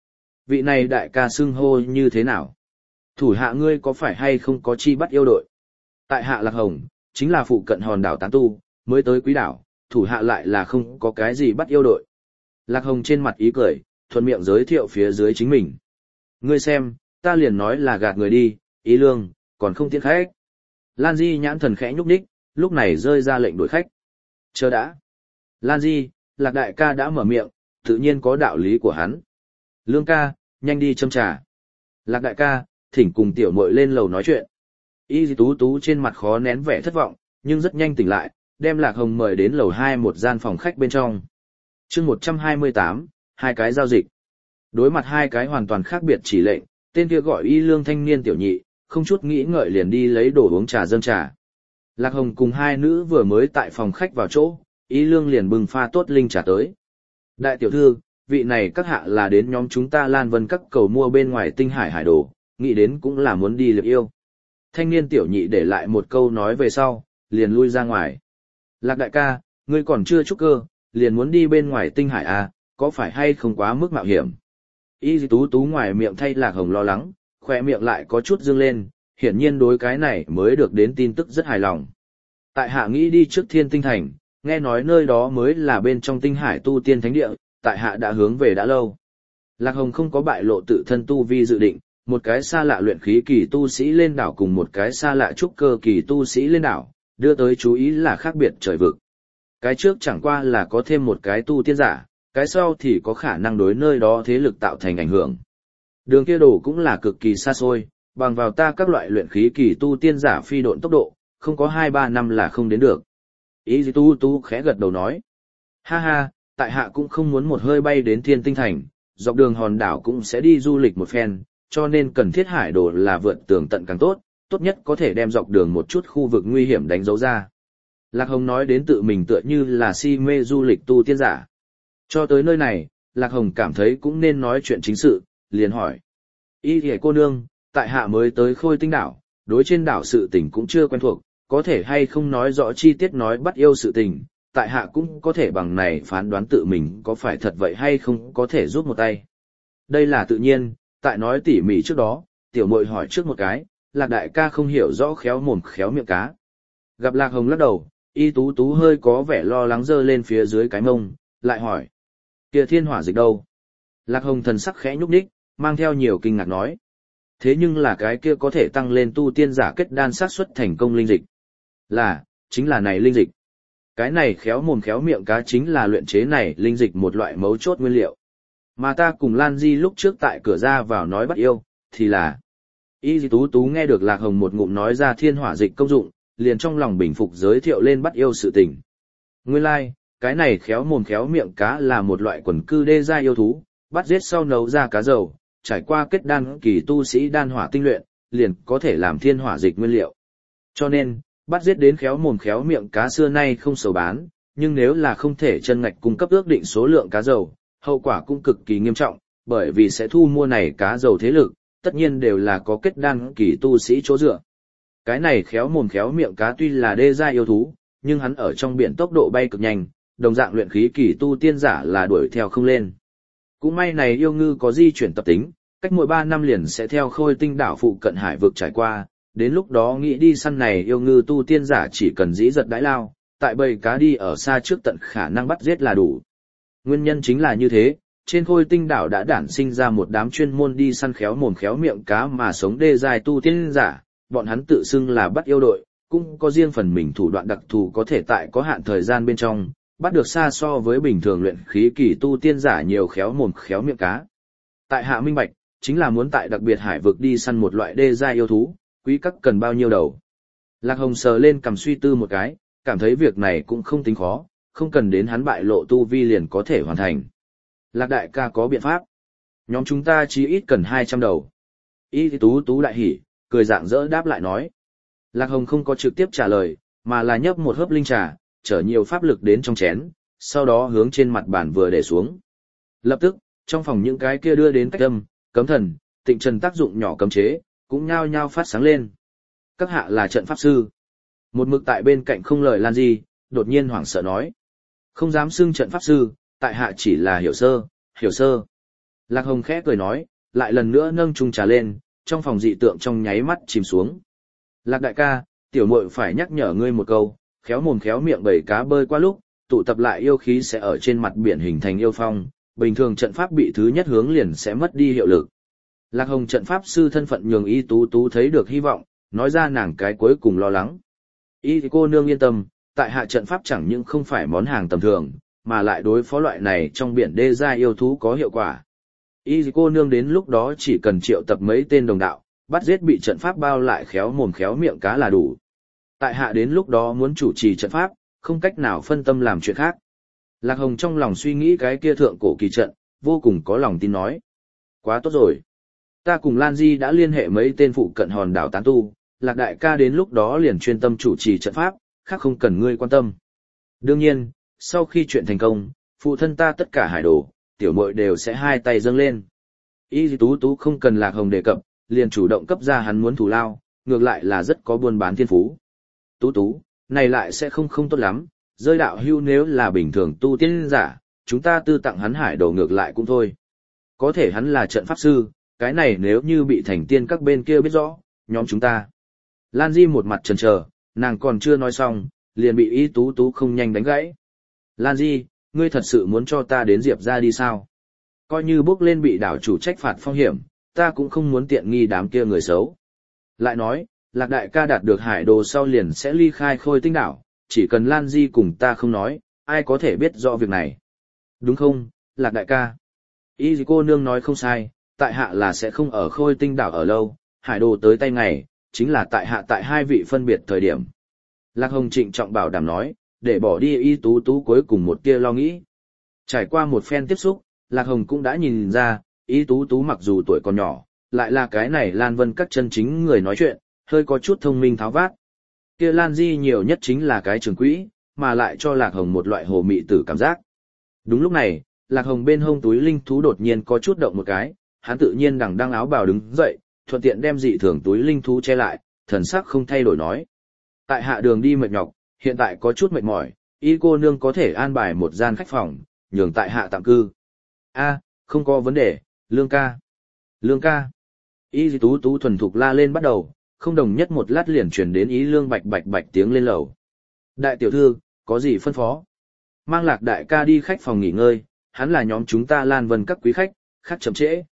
Vị này đại ca xưng hô như thế nào? Thủ hạ ngươi có phải hay không có chi bắt yêu đội? Tại hạ Lạc Hồng, chính là phụ cận hòn đảo tán tu, mới tới quý đảo, thủ hạ lại là không có cái gì bắt yêu đội. Lạc Hồng trên mặt ý cười, thuận miệng giới thiệu phía dưới chính mình. Ngươi xem, ta liền nói là gạt người đi, ý lương, còn không tiễn khách. Lan Di nhãn thần khẽ nhúc nhích, lúc này rơi ra lệnh đuổi khách. Chờ đã. Lan Di, Lạc đại ca đã mở miệng, tự nhiên có đạo lý của hắn. Lương ca, nhanh đi châm trà. Lạc đại ca, thỉnh cùng tiểu muội lên lầu nói chuyện. Y Tú Tú trên mặt khó nén vẻ thất vọng, nhưng rất nhanh tỉnh lại, đem Lạc Hồng mời đến lầu hai một gian phòng khách bên trong. chương một trăm hai mươi tám, hai cái giao dịch. Đối mặt hai cái hoàn toàn khác biệt chỉ lệnh, tên kia gọi Y Lương thanh niên tiểu nhị, không chút nghĩ ngợi liền đi lấy đồ uống trà dâng trà. Lạc Hồng cùng hai nữ vừa mới tại phòng khách vào chỗ, Y Lương liền bưng pha tốt linh trà tới. Đại tiểu thư, vị này các hạ là đến nhóm chúng ta Lan Vân các cầu mua bên ngoài tinh hải hải đồ, nghĩ đến cũng là muốn đi liệp yêu. Thanh niên tiểu nhị để lại một câu nói về sau, liền lui ra ngoài. Lạc đại ca, ngươi còn chưa trúc cơ, liền muốn đi bên ngoài tinh hải à, có phải hay không quá mức mạo hiểm? Y Tú Tú ngoài miệng thay Lạc Hồng lo lắng, khỏe miệng lại có chút dương lên, hiển nhiên đối cái này mới được đến tin tức rất hài lòng. Tại hạ nghĩ đi trước Thiên Tinh Thành, nghe nói nơi đó mới là bên trong tinh hải tu tiên thánh địa, tại hạ đã hướng về đã lâu. Lạc Hồng không có bại lộ tự thân tu vi dự định, một cái xa lạ luyện khí kỳ tu sĩ lên đảo cùng một cái xa lạ trúc cơ kỳ tu sĩ lên đảo, đưa tới chú ý là khác biệt trời vực. Cái trước chẳng qua là có thêm một cái tu tiên giả, cái sau thì có khả năng đối nơi đó thế lực tạo thành ảnh hưởng. Đường kia đổ cũng là cực kỳ xa xôi, bằng vào ta các loại luyện khí kỳ tu tiên giả phi độn tốc độ, không có hai ba năm là không đến được. Ý tu tu khẽ gật đầu nói. Ha ha, tại hạ cũng không muốn một hơi bay đến Thiên Tinh Thành, dọc đường hòn đảo cũng sẽ đi du lịch một phen, cho nên cần thiết hải đồ là vượt tường tận càng tốt, tốt nhất có thể đem dọc đường một chút khu vực nguy hiểm đánh dấu ra. Lạc Hồng nói đến tự mình tựa như là si mê du lịch tu tiên giả. Cho tới nơi này, Lạc Hồng cảm thấy cũng nên nói chuyện chính sự, liền hỏi. Y thề cô nương, tại hạ mới tới Khôi Tinh đảo, đối trên đảo sự tình cũng chưa quen thuộc, có thể hay không nói rõ chi tiết nói bắt yêu sự tình, tại hạ cũng có thể bằng này phán đoán tự mình có phải thật vậy hay không có thể giúp một tay. Đây là tự nhiên, tại nói tỉ mỉ trước đó, tiểu muội hỏi trước một cái, Lạc đại ca không hiểu rõ khéo mồm khéo miệng cá. Gặp Lạc Hồng lắc đầu, Y Tú Tú hơi có vẻ lo lắng dơ lên phía dưới cái mông, lại hỏi. Kia thiên hỏa dịch đâu? Lạc Hồng thần sắc khẽ nhúc nhích, mang theo nhiều kinh ngạc nói. Thế nhưng là cái kia có thể tăng lên tu tiên giả kết đan sát suất thành công linh dịch. Là, chính là này linh dịch. Cái này khéo mồm khéo miệng cá chính là luyện chế này linh dịch một loại mấu chốt nguyên liệu. Mà ta cùng Lan Di lúc trước tại cửa ra vào nói bắt yêu, thì là... Y Tú Tú nghe được Lạc Hồng một ngụm nói ra thiên hỏa dịch công dụng, liền trong lòng bình phục giới thiệu lên bắt yêu sự tình. Nguyên lai, like, cái này khéo mồm khéo miệng cá là một loại quần cư đê gia yêu thú, bắt giết sau nấu ra cá dầu, trải qua kết đan kỳ tu sĩ đan hỏa tinh luyện, liền có thể làm thiên hỏa dịch nguyên liệu. Cho nên, bắt giết đến khéo mồm khéo miệng cá xưa nay không sầu bán, nhưng nếu là không thể chân ngạch cung cấp ước định số lượng cá dầu, hậu quả cũng cực kỳ nghiêm trọng, bởi vì sẽ thu mua này cá dầu thế lực, tất nhiên đều là có kết đan kỳ tu sĩ chỗ dựa. Cái này khéo mồm khéo miệng cá tuy là đê gia yêu thú, nhưng hắn ở trong biển tốc độ bay cực nhanh, đồng dạng luyện khí kỳ tu tiên giả là đuổi theo không lên. Cũng may này yêu ngư có di chuyển tập tính, cách mỗi ba năm liền sẽ theo Khôi Tinh đảo phụ cận hải vực trải qua, đến lúc đó nghĩ đi săn này yêu ngư tu tiên giả chỉ cần dĩ giật đãi lao, tại bầy cá đi ở xa trước tận khả năng bắt giết là đủ. Nguyên nhân chính là như thế, trên Khôi Tinh đảo đã đản sinh ra một đám chuyên môn đi săn khéo mồm khéo miệng cá mà sống đê dài tu tiên giả, bọn hắn tự xưng là bắt yêu đội, cũng có riêng phần mình thủ đoạn đặc thù có thể tại có hạn thời gian bên trong, bắt được xa so với bình thường luyện khí kỳ tu tiên giả nhiều khéo mồm khéo miệng cá. Tại hạ minh bạch, chính là muốn tại đặc biệt hải vực đi săn một loại đê gia yêu thú, quý các cần bao nhiêu đầu. Lạc Hồng sờ lên cầm suy tư một cái, cảm thấy việc này cũng không tính khó, không cần đến hắn bại lộ tu vi liền có thể hoàn thành. Lạc đại ca có biện pháp. Nhóm chúng ta chí ít cần hai trăm đầu. Y Tú Tú đại hỉ, cười rạng rỡ đáp lại nói. Lạc Hồng không có trực tiếp trả lời, mà là nhấp một hớp linh trà, chở nhiều pháp lực đến trong chén, sau đó hướng trên mặt bàn vừa để xuống. Lập tức, trong phòng những cái kia đưa đến cách âm, cấm thần, tịnh trần tác dụng nhỏ cấm chế, cũng nhao nhao phát sáng lên. Các hạ là trận pháp sư. Một mực tại bên cạnh không lời Lan Di, đột nhiên hoảng sợ nói. Không dám xưng trận pháp sư, tại hạ chỉ là hiểu sơ, hiểu sơ. Lạc Hồng khẽ cười nói, lại lần nữa nâng chung trà lên, trong phòng dị tượng trong nháy mắt chìm xuống. Lạc đại ca, tiểu muội phải nhắc nhở ngươi một câu, khéo mồm khéo miệng bầy cá bơi qua lúc, tụ tập lại yêu khí sẽ ở trên mặt biển hình thành yêu phong, bình thường trận pháp bị thứ nhất hướng liền sẽ mất đi hiệu lực. Lạc Hồng trận pháp sư thân phận nhường Y Tú Tú thấy được hy vọng, nói ra nàng cái cuối cùng lo lắng. Y cô nương yên tâm, tại hạ trận pháp chẳng những không phải món hàng tầm thường, mà lại đối phó loại này trong biển đê gia yêu thú có hiệu quả. Y cô nương đến lúc đó chỉ cần triệu tập mấy tên đồng đạo, bắt giết bị trận pháp bao lại khéo mồm khéo miệng cá là đủ. Tại hạ đến lúc đó muốn chủ trì trận pháp, không cách nào phân tâm làm chuyện khác. Lạc Hồng trong lòng suy nghĩ cái kia thượng cổ kỳ trận, vô cùng có lòng tin nói. Quá tốt rồi. Ta cùng Lan Di đã liên hệ mấy tên phụ cận hòn đảo tán tu, Lạc đại ca đến lúc đó liền chuyên tâm chủ trì trận pháp, khác không cần ngươi quan tâm. Đương nhiên, sau khi chuyện thành công, phụ thân ta tất cả hải đồ, tiểu muội đều sẽ hai tay dâng lên. Y Tú Tú không cần Lạc Hồng đề cập, liền chủ động cấp ra hắn muốn thù lao, ngược lại là rất có buôn bán thiên phú. Tú Tú, này lại sẽ không không tốt lắm, rơi đạo hưu nếu là bình thường tu tiên giả, chúng ta tư tặng hắn hải đồ ngược lại cũng thôi. Có thể hắn là trận pháp sư, cái này nếu như bị thành tiên các bên kia biết rõ, nhóm chúng ta. Lan Di một mặt chần chờ, nàng còn chưa nói xong, liền bị Y Tú Tú không nhanh đánh gãy. Lan Di, ngươi thật sự muốn cho ta đến Diệp ra đi sao? Coi như bước lên bị đảo chủ trách phạt phong hiểm, ta cũng không muốn tiện nghi đám kia người xấu. Lại nói, Lạc đại ca đạt được hải đồ sau liền sẽ ly khai Khôi Tinh đảo, chỉ cần Lan Di cùng ta không nói, ai có thể biết rõ việc này. Đúng không, Lạc đại ca? Y cô nương nói không sai, tại hạ là sẽ không ở Khôi Tinh đảo ở lâu, hải đồ tới tay ngày, chính là tại hạ tại hai vị phân biệt thời điểm. Lạc Hồng trịnh trọng bảo đảm nói, để bỏ đi Y Tú Tú cuối cùng một tia lo nghĩ. Trải qua một phen tiếp xúc, Lạc Hồng cũng đã nhìn ra, Y Tú Tú mặc dù tuổi còn nhỏ, lại là cái này Lan Vân các chân chính người nói chuyện, hơi có chút thông minh tháo vát. Kia Lan Di nhiều nhất chính là cái trường quỹ, mà lại cho Lạc Hồng một loại hồ mị tử cảm giác. Đúng lúc này, Lạc Hồng bên hông túi linh thú đột nhiên có chút động một cái, hắn tự nhiên đằng đăng áo bào đứng dậy, thuận tiện đem dị thường túi linh thú che lại, thần sắc không thay đổi nói. Tại hạ đường đi mệt nhọc, hiện tại có chút mệt mỏi, Y cô nương có thể an bài một gian khách phòng, nhường tại hạ tạm cư. A, không có vấn đề, Lương ca. Lương ca. Y Tú Tú thuần thục la lên bắt đầu, không đồng nhất một lát liền truyền đến ý Lương bạch bạch bạch tiếng lên lầu. Đại tiểu thư, có gì phân phó? Mang Lạc đại ca đi khách phòng nghỉ ngơi, hắn là nhóm chúng ta Lan Vân các quý khách, khác chậm trễ.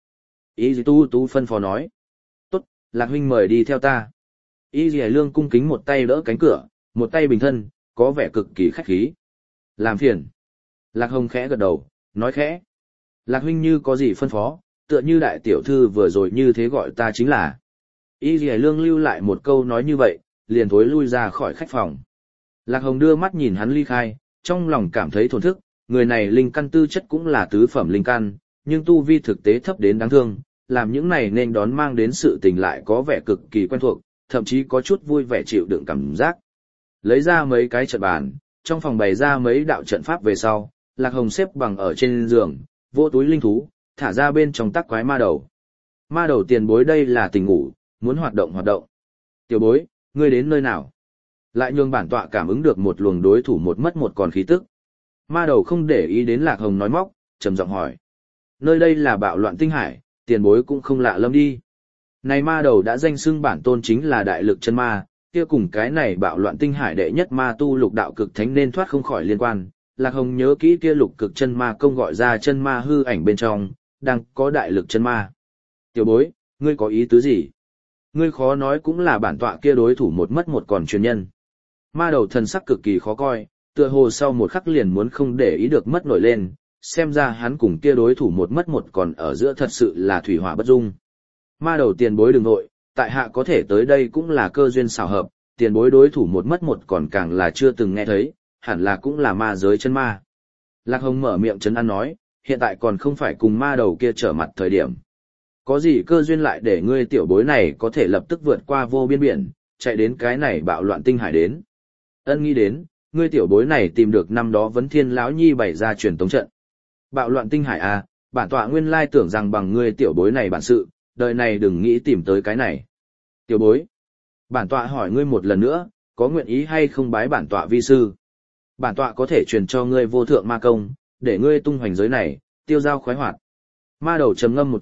Y Tú Tú phân phó nói. Tốt, Lạc huynh mời đi theo ta. Y Lương cung kính một tay đỡ cánh cửa, một tay bình thân, có vẻ cực kỳ khách khí. Làm phiền. Lạc Hồng khẽ gật đầu, nói khẽ. Lạc huynh như có gì phân phó, tựa như đại tiểu thư vừa rồi như thế gọi ta chính là. Y Lương lưu lại một câu nói như vậy, liền thối lui ra khỏi khách phòng. Lạc Hồng đưa mắt nhìn hắn ly khai, trong lòng cảm thấy thổn thức, người này linh căn tư chất cũng là tứ phẩm linh căn, nhưng tu vi thực tế thấp đến đáng thương, làm những này nên đón mang đến sự tình lại có vẻ cực kỳ quen thuộc, thậm chí có chút vui vẻ chịu đựng cảm giác. Lấy ra mấy cái trận bàn, trong phòng bày ra mấy đạo trận pháp về sau, Lạc Hồng xếp bằng ở trên giường, vô túi linh thú, thả ra bên trong tắc quái ma đầu. Ma đầu tiền bối đây là tình ngủ, muốn hoạt động hoạt động. Tiểu bối, ngươi đến nơi nào? Lại nhường bản tọa cảm ứng được một luồng đối thủ một mất một còn khí tức. Ma đầu không để ý đến Lạc Hồng nói móc, trầm giọng hỏi. Nơi đây là bạo loạn tinh hải, tiền bối cũng không lạ lâm đi. Này ma đầu đã danh xưng bản tôn chính là đại lực chân ma, kia cùng cái này bạo loạn tinh hải đệ nhất ma tu lục đạo cực thánh nên thoát không khỏi liên quan. Lạc Hồng nhớ kỹ kia lục cực chân ma công gọi ra chân ma hư ảnh bên trong, đang có đại lực chân ma. Tiểu bối, ngươi có ý tứ gì? Ngươi khó nói cũng là bản tọa kia đối thủ một mất một còn truyền nhân. Ma đầu thần sắc cực kỳ khó coi, tựa hồ sau một khắc liền muốn không để ý được mất nổi lên, xem ra hắn cùng kia đối thủ một mất một còn ở giữa thật sự là thủy hỏa bất dung. Ma đầu tiền bối đừng nội, tại hạ có thể tới đây cũng là cơ duyên xảo hợp, tiền bối đối thủ một mất một còn càng là chưa từng nghe thấy, hẳn là cũng là ma giới chân ma. Lạc Hồng mở miệng trấn an nói, hiện tại còn không phải cùng ma đầu kia trở mặt thời điểm. Có gì cơ duyên lại để ngươi tiểu bối này có thể lập tức vượt qua vô biên biển, chạy đến cái này bạo loạn tinh hải đến. Ân nghĩ đến, ngươi tiểu bối này tìm được năm đó Vấn Thiên lão nhi bày ra truyền tống trận. Bạo loạn tinh hải à, bản tọa nguyên lai tưởng rằng bằng ngươi tiểu bối này bản sự, đời này đừng nghĩ tìm tới cái này. Tiểu bối, bản tọa hỏi ngươi một lần nữa, có nguyện ý hay không bái bản tọa vi sư? Bản tọa có thể truyền cho ngươi vô thượng ma công, để ngươi tung hoành giới này, tiêu giao khoái hoạt. Ma đầu trầm ngâm một trận,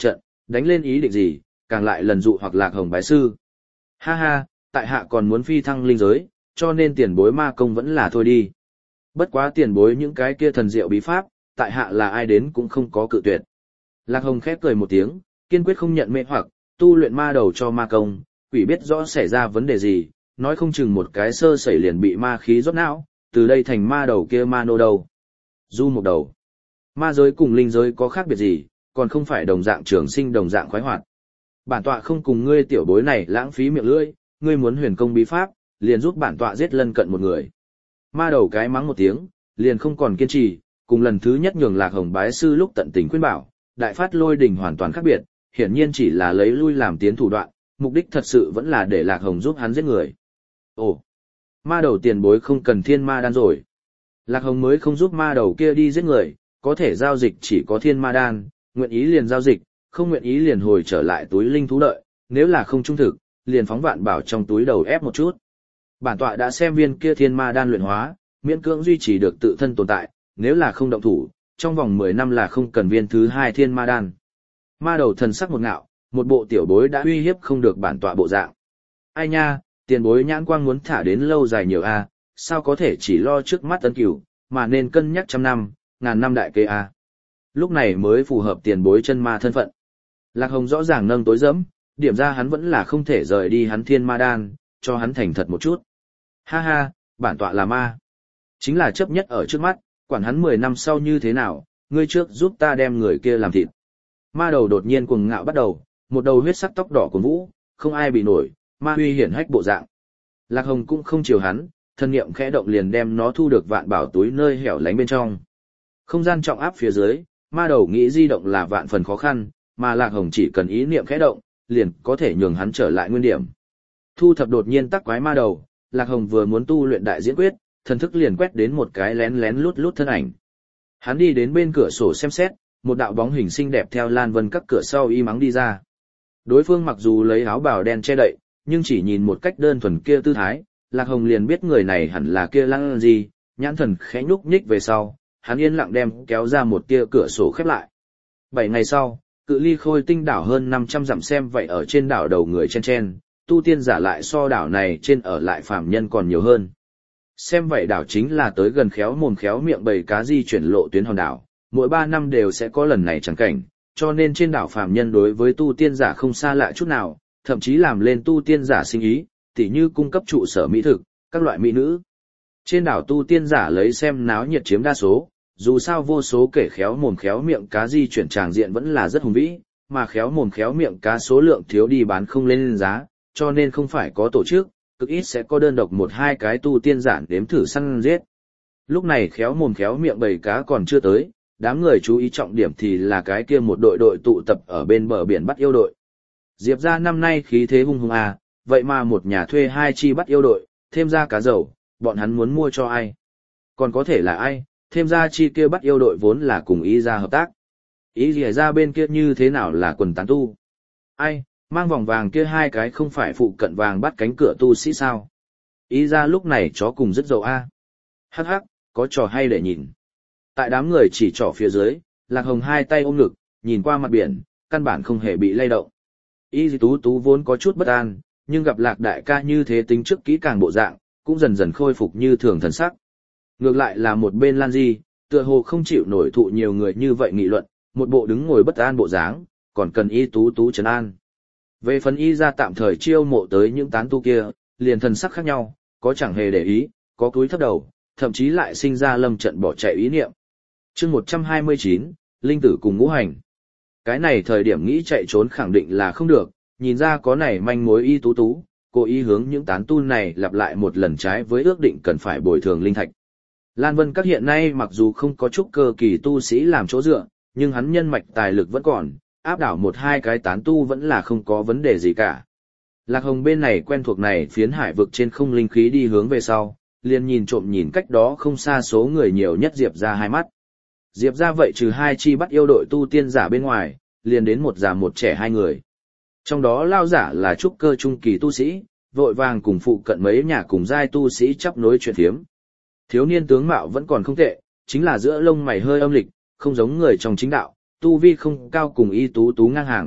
Đánh lên ý định gì, càng lại lần dụ hoặc Lạc Hồng bái sư. Ha ha, tại hạ còn muốn phi thăng linh giới, cho nên tiền bối ma công vẫn là thôi đi. Bất quá tiền bối những cái kia thần diệu bí pháp, tại hạ là ai đến cũng không có cự tuyệt. Lạc Hồng khép cười một tiếng, kiên quyết không nhận mê hoặc, tu luyện ma đầu cho ma công, quỷ biết rõ xảy ra vấn đề gì, nói không chừng một cái sơ sẩy liền bị ma khí rót não, từ đây thành ma đầu kia ma nô đầu. Du một đầu. Ma giới cùng linh giới có khác biệt gì, còn không phải đồng dạng trường sinh đồng dạng khoái hoạt. Bản tọa không cùng ngươi tiểu bối này lãng phí miệng lưỡi, ngươi muốn huyền công bí pháp, liền giúp bản tọa giết lân cận một người. Ma đầu cái mắng một tiếng, liền không còn kiên trì, cùng lần thứ nhất nhường Lạc Hồng bái sư lúc tận tình khuyên bảo, đại phát lôi đình hoàn toàn khác biệt, hiển nhiên chỉ là lấy lui làm tiến thủ đoạn, mục đích thật sự vẫn là để Lạc Hồng giúp hắn giết người. Ồ, ma đầu tiền bối không cần thiên ma đan rồi. Lạc Hồng mới không giúp ma đầu kia đi giết người, có thể giao dịch chỉ có thiên ma đan, nguyện ý liền giao dịch, không nguyện ý liền hồi trở lại túi linh thú đợi, nếu là không trung thực, liền phóng vạn bảo trong túi đầu ép một chút. Bản tọa đã xem viên kia thiên ma đan luyện hóa, miễn cưỡng duy trì được tự thân tồn tại, nếu là không động thủ, trong vòng mười năm là không cần viên thứ hai thiên ma đan. Ma đầu thần sắc một ngạo, một bộ tiểu bối đã uy hiếp không được bản tọa bộ dạng. Ai nha, tiền bối nhãn quang muốn thả đến lâu dài nhiều a, sao có thể chỉ lo trước mắt ân cửu, mà nên cân nhắc trăm năm, ngàn năm đại kế a. Lúc này mới phù hợp tiền bối chân ma thân phận. Lạc Hồng rõ ràng nâng tối dẫm, điểm ra hắn vẫn là không thể rời đi hắn thiên ma đan, cho hắn thành thật một chút. Ha ha, bản tọa là ma. Chính là chấp nhất ở trước mắt, quản hắn mười năm sau như thế nào, ngươi trước giúp ta đem người kia làm thịt. Ma đầu đột nhiên cuồng ngạo bắt đầu, một đầu huyết sắc tóc đỏ của vũ, không ai bị nổi, ma huy hiển hách bộ dạng. Lạc Hồng cũng không chiều hắn, thân niệm khẽ động liền đem nó thu được vạn bảo túi nơi hẻo lánh bên trong. Không gian trọng áp phía dưới, ma đầu nghĩ di động là vạn phần khó khăn, mà Lạc Hồng chỉ cần ý niệm khẽ động, liền có thể nhường hắn trở lại nguyên điểm. Thu thập đột nhiên tắc quái ma đầu, Lạc Hồng vừa muốn tu luyện đại diễn quyết, thần thức liền quét đến một cái lén lén lút lút thân ảnh. Hắn đi đến bên cửa sổ xem xét, một đạo bóng hình xinh đẹp theo lan vân các cửa sau y mắng đi ra. Đối phương mặc dù lấy áo bào đen che đậy, nhưng chỉ nhìn một cách đơn thuần kia tư thái, Lạc Hồng liền biết người này hẳn là kia Lăng gì, nhãn thần khẽ nhúc nhích về sau, hắn yên lặng đem kéo ra một tia cửa sổ khép lại. Bảy ngày sau, cự ly Khôi Tinh đảo hơn năm trăm dặm xem vậy ở trên đảo đầu người chen chen, tu tiên giả lại so đảo này trên ở lại phàm nhân còn nhiều hơn. Xem vậy đảo chính là tới gần khéo mồm khéo miệng bầy cá di chuyển lộ tuyến hòn đảo, mỗi ba năm đều sẽ có lần này chẳng cảnh, cho nên trên đảo phàm nhân đối với tu tiên giả không xa lạ chút nào, thậm chí làm lên tu tiên giả sinh ý, tỉ như cung cấp trụ sở mỹ thực, các loại mỹ nữ. Trên đảo tu tiên giả lấy xem náo nhiệt chiếm đa số, dù sao vô số kể khéo mồm khéo miệng cá di chuyển tràng diện vẫn là rất hùng vĩ, mà khéo mồm khéo miệng cá số lượng thiếu đi bán không lên giá, cho nên không phải có tổ chức, cực ít sẽ có đơn độc một hai cái tu tiên giả đếm thử săn giết. Lúc này khéo mồm khéo miệng bầy cá còn chưa tới, đám người chú ý trọng điểm thì là cái kia một đội đội tụ tập ở bên bờ biển bắt yêu đội. Diệp ra năm nay khí thế hung hung à, vậy mà một nhà thuê hai chi bắt yêu đội, thêm ra cá dầu, bọn hắn muốn mua cho ai? Còn có thể là ai? Thêm ra chi kia bắt yêu đội vốn là cùng ý ra hợp tác. Ý gì ra bên kia như thế nào là quần tán tu? Ai, mang vòng vàng kia hai cái không phải phụ cận vàng bắt cánh cửa tu sĩ sao? Ý ra lúc này chó cùng rất dầu a. Hắc hắc, có trò hay để nhìn. Tại đám người chỉ trỏ phía dưới, Lạc Hồng hai tay ôm ngực, nhìn qua mặt biển, căn bản không hề bị lay động. Y tú tú vốn có chút bất an, nhưng gặp Lạc đại ca như thế tính trước kỹ càng bộ dạng, cũng dần dần khôi phục như thường thần sắc. Ngược lại là một bên Lan Di, tựa hồ không chịu nổi thụ nhiều người như vậy nghị luận, một bộ đứng ngồi bất an bộ dáng, còn cần y tú tú trấn an. Về phần y ra tạm thời chiêu mộ tới những tán tu kia, liền thần sắc khác nhau, có chẳng hề để ý, có cúi thấp đầu, thậm chí lại sinh ra lâm trận bỏ chạy ý niệm. Chương một trăm hai mươi chín, Linh tử cùng ngũ hành. Cái này thời điểm nghĩ chạy trốn khẳng định là không được, nhìn ra có này manh mối y tú tú, cố ý hướng những tán tu này lặp lại một lần trái với ước định cần phải bồi thường linh thạch. Lan Vân Các hiện nay mặc dù không có chút cơ kỳ tu sĩ làm chỗ dựa, nhưng hắn nhân mạch tài lực vẫn còn, áp đảo một hai cái tán tu vẫn là không có vấn đề gì cả. Lạc Hồng bên này quen thuộc này phiến hải vực trên không linh khí đi hướng về sau, liền nhìn trộm nhìn cách đó không xa số người nhiều nhất Diệp ra hai mắt. Diệp ra vậy trừ hai chi bắt yêu đội tu tiên giả bên ngoài, liền đến một già một trẻ hai người. Trong đó lao giả là trúc cơ trung kỳ tu sĩ, vội vàng cùng phụ cận mấy nhà cùng giai tu sĩ chấp nối chuyện thiếm. Thiếu niên tướng mạo vẫn còn không tệ, chính là giữa lông mày hơi âm lịch, không giống người trong chính đạo, tu vi không cao cùng y tú tú ngang hàng,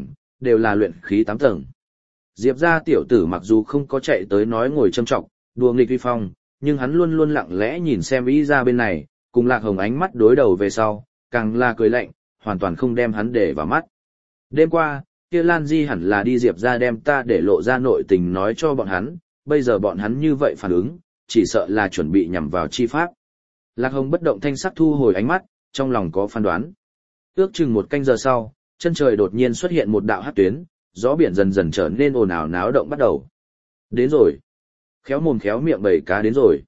đều là luyện khí tám tầng. Diệp gia tiểu tử mặc dù không có chạy tới nói ngồi châm trọng, đùa nghịch vi phong, nhưng hắn luôn luôn lặng lẽ nhìn xem Y ra bên này, cùng Lạc Hồng ánh mắt đối đầu về sau, càng là cười lạnh, hoàn toàn không đem hắn để vào mắt. Đêm qua, kia Lan Di hẳn là đi Diệp ra đem ta để lộ ra nội tình nói cho bọn hắn, bây giờ bọn hắn như vậy phản ứng, chỉ sợ là chuẩn bị nhằm vào chi pháp. Lạc Hồng bất động thanh sắc thu hồi ánh mắt, trong lòng có phán đoán. Ước chừng một canh giờ sau, chân trời đột nhiên xuất hiện một đạo hắc tuyến, gió biển dần dần trở nên ồn ào náo động bắt đầu. Đến rồi. Khéo mồm khéo miệng bầy cá đến rồi.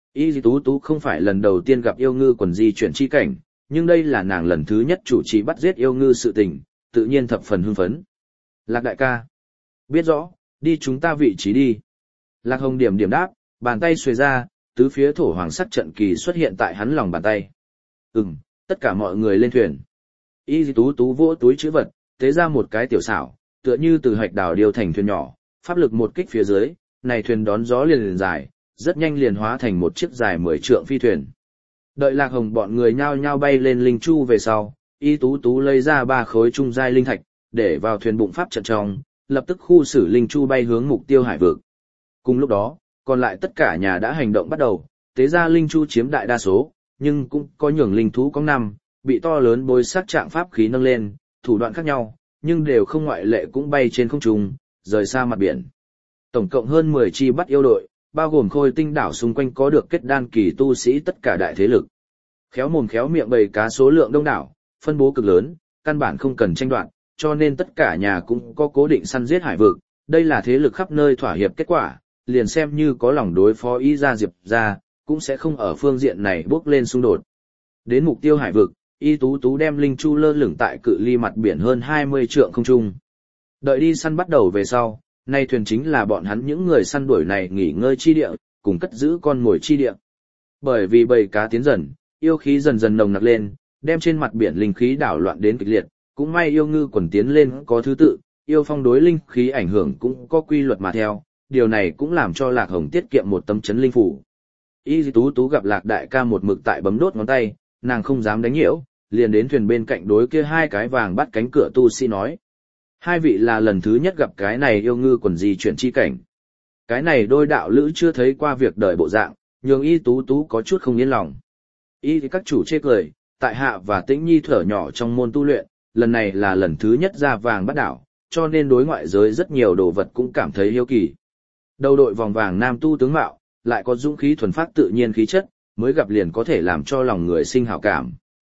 Y Tú Tú không phải lần đầu tiên gặp yêu ngư quần di chuyển chi cảnh, nhưng đây là nàng lần thứ nhất chủ trì bắt giết yêu ngư sự tình, tự nhiên thập phần hưng phấn. Lạc đại ca. Biết rõ, đi chúng ta vị trí đi. Lạc Hồng điểm điểm đáp, bàn tay xuề ra, tứ phía thổ hoàng sắc trận kỳ xuất hiện tại hắn lòng bàn tay. Ừm, tất cả mọi người lên thuyền. Y Tú Tú vỗ túi chữ vật, tế ra một cái tiểu xảo, tựa như từ hạch đào điều thành thuyền nhỏ, pháp lực một kích phía dưới, này thuyền đón gió liền liền dài, rất nhanh liền hóa thành một chiếc dài mười trượng phi thuyền. Đợi Lạc Hồng bọn người nhao nhao bay lên linh chu về sau, Y Tú Tú lấy ra ba khối trung giai linh thạch, để vào thuyền bụng pháp trận trong, lập tức khu xử linh chu bay hướng mục tiêu hải vực. Cùng lúc đó, còn lại tất cả nhà đã hành động bắt đầu, tế ra linh chu chiếm đại đa số, nhưng cũng có nhường linh thú có năm, bị to lớn bối sắc trạng pháp khí nâng lên, thủ đoạn khác nhau, nhưng đều không ngoại lệ cũng bay trên không trung, rời xa mặt biển. Tổng cộng hơn mười chi bắt yêu đội, bao gồm Khôi Tinh đảo xung quanh có được kết đan kỳ tu sĩ tất cả đại thế lực. Khéo mồm khéo miệng bầy cá số lượng đông đảo, phân bố cực lớn, căn bản không cần tranh đoạt, cho nên tất cả nhà cũng có cố định săn giết hải vực, đây là thế lực khắp nơi thỏa hiệp kết quả, liền xem như có lòng đối phó ý ra Diệp ra, cũng sẽ không ở phương diện này bước lên xung đột. Đến mục tiêu hải vực, Y Tú Tú đem linh chu lơ lửng tại cự ly mặt biển hơn hai mươi trượng không trung. Đợi đi săn bắt đầu về sau, nay thuyền chính là bọn hắn những người săn đuổi này nghỉ ngơi chi địa, cùng cất giữ con mồi chi địa. Bởi vì bầy cá tiến dần, yêu khí dần dần nồng nặc lên, đem trên mặt biển linh khí đảo loạn đến kịch liệt, cũng may yêu ngư quần tiến lên có thứ tự, yêu phong đối linh khí ảnh hưởng cũng có quy luật mà theo, điều này cũng làm cho Lạc Hồng tiết kiệm một tấm chấn linh phủ. Y Tú Tú gặp Lạc đại ca một mực tại bấm đốt ngón tay, nàng không dám đánh nhiễu, liền đến thuyền bên cạnh đối kia hai cái vàng bắt cánh cửa tu sĩ nói. Hai vị là lần thứ nhất gặp cái này yêu ngư quần di chuyển chi cảnh. Cái này đôi đạo lữ chưa thấy qua việc đời bộ dạng, nhường Y Tú Tú có chút không yên lòng. Y thì các chủ chê cười, tại hạ và Tĩnh Nhi thở nhỏ trong môn tu luyện, lần này là lần thứ nhất ra vàng bắt đảo, cho nên đối ngoại giới rất nhiều đồ vật cũng cảm thấy hiếu kỳ. Đầu đội vòng vàng nam tu tướng mạo, lại có dũng khí thuần phát tự nhiên khí chất, mới gặp liền có thể làm cho lòng người sinh hảo cảm.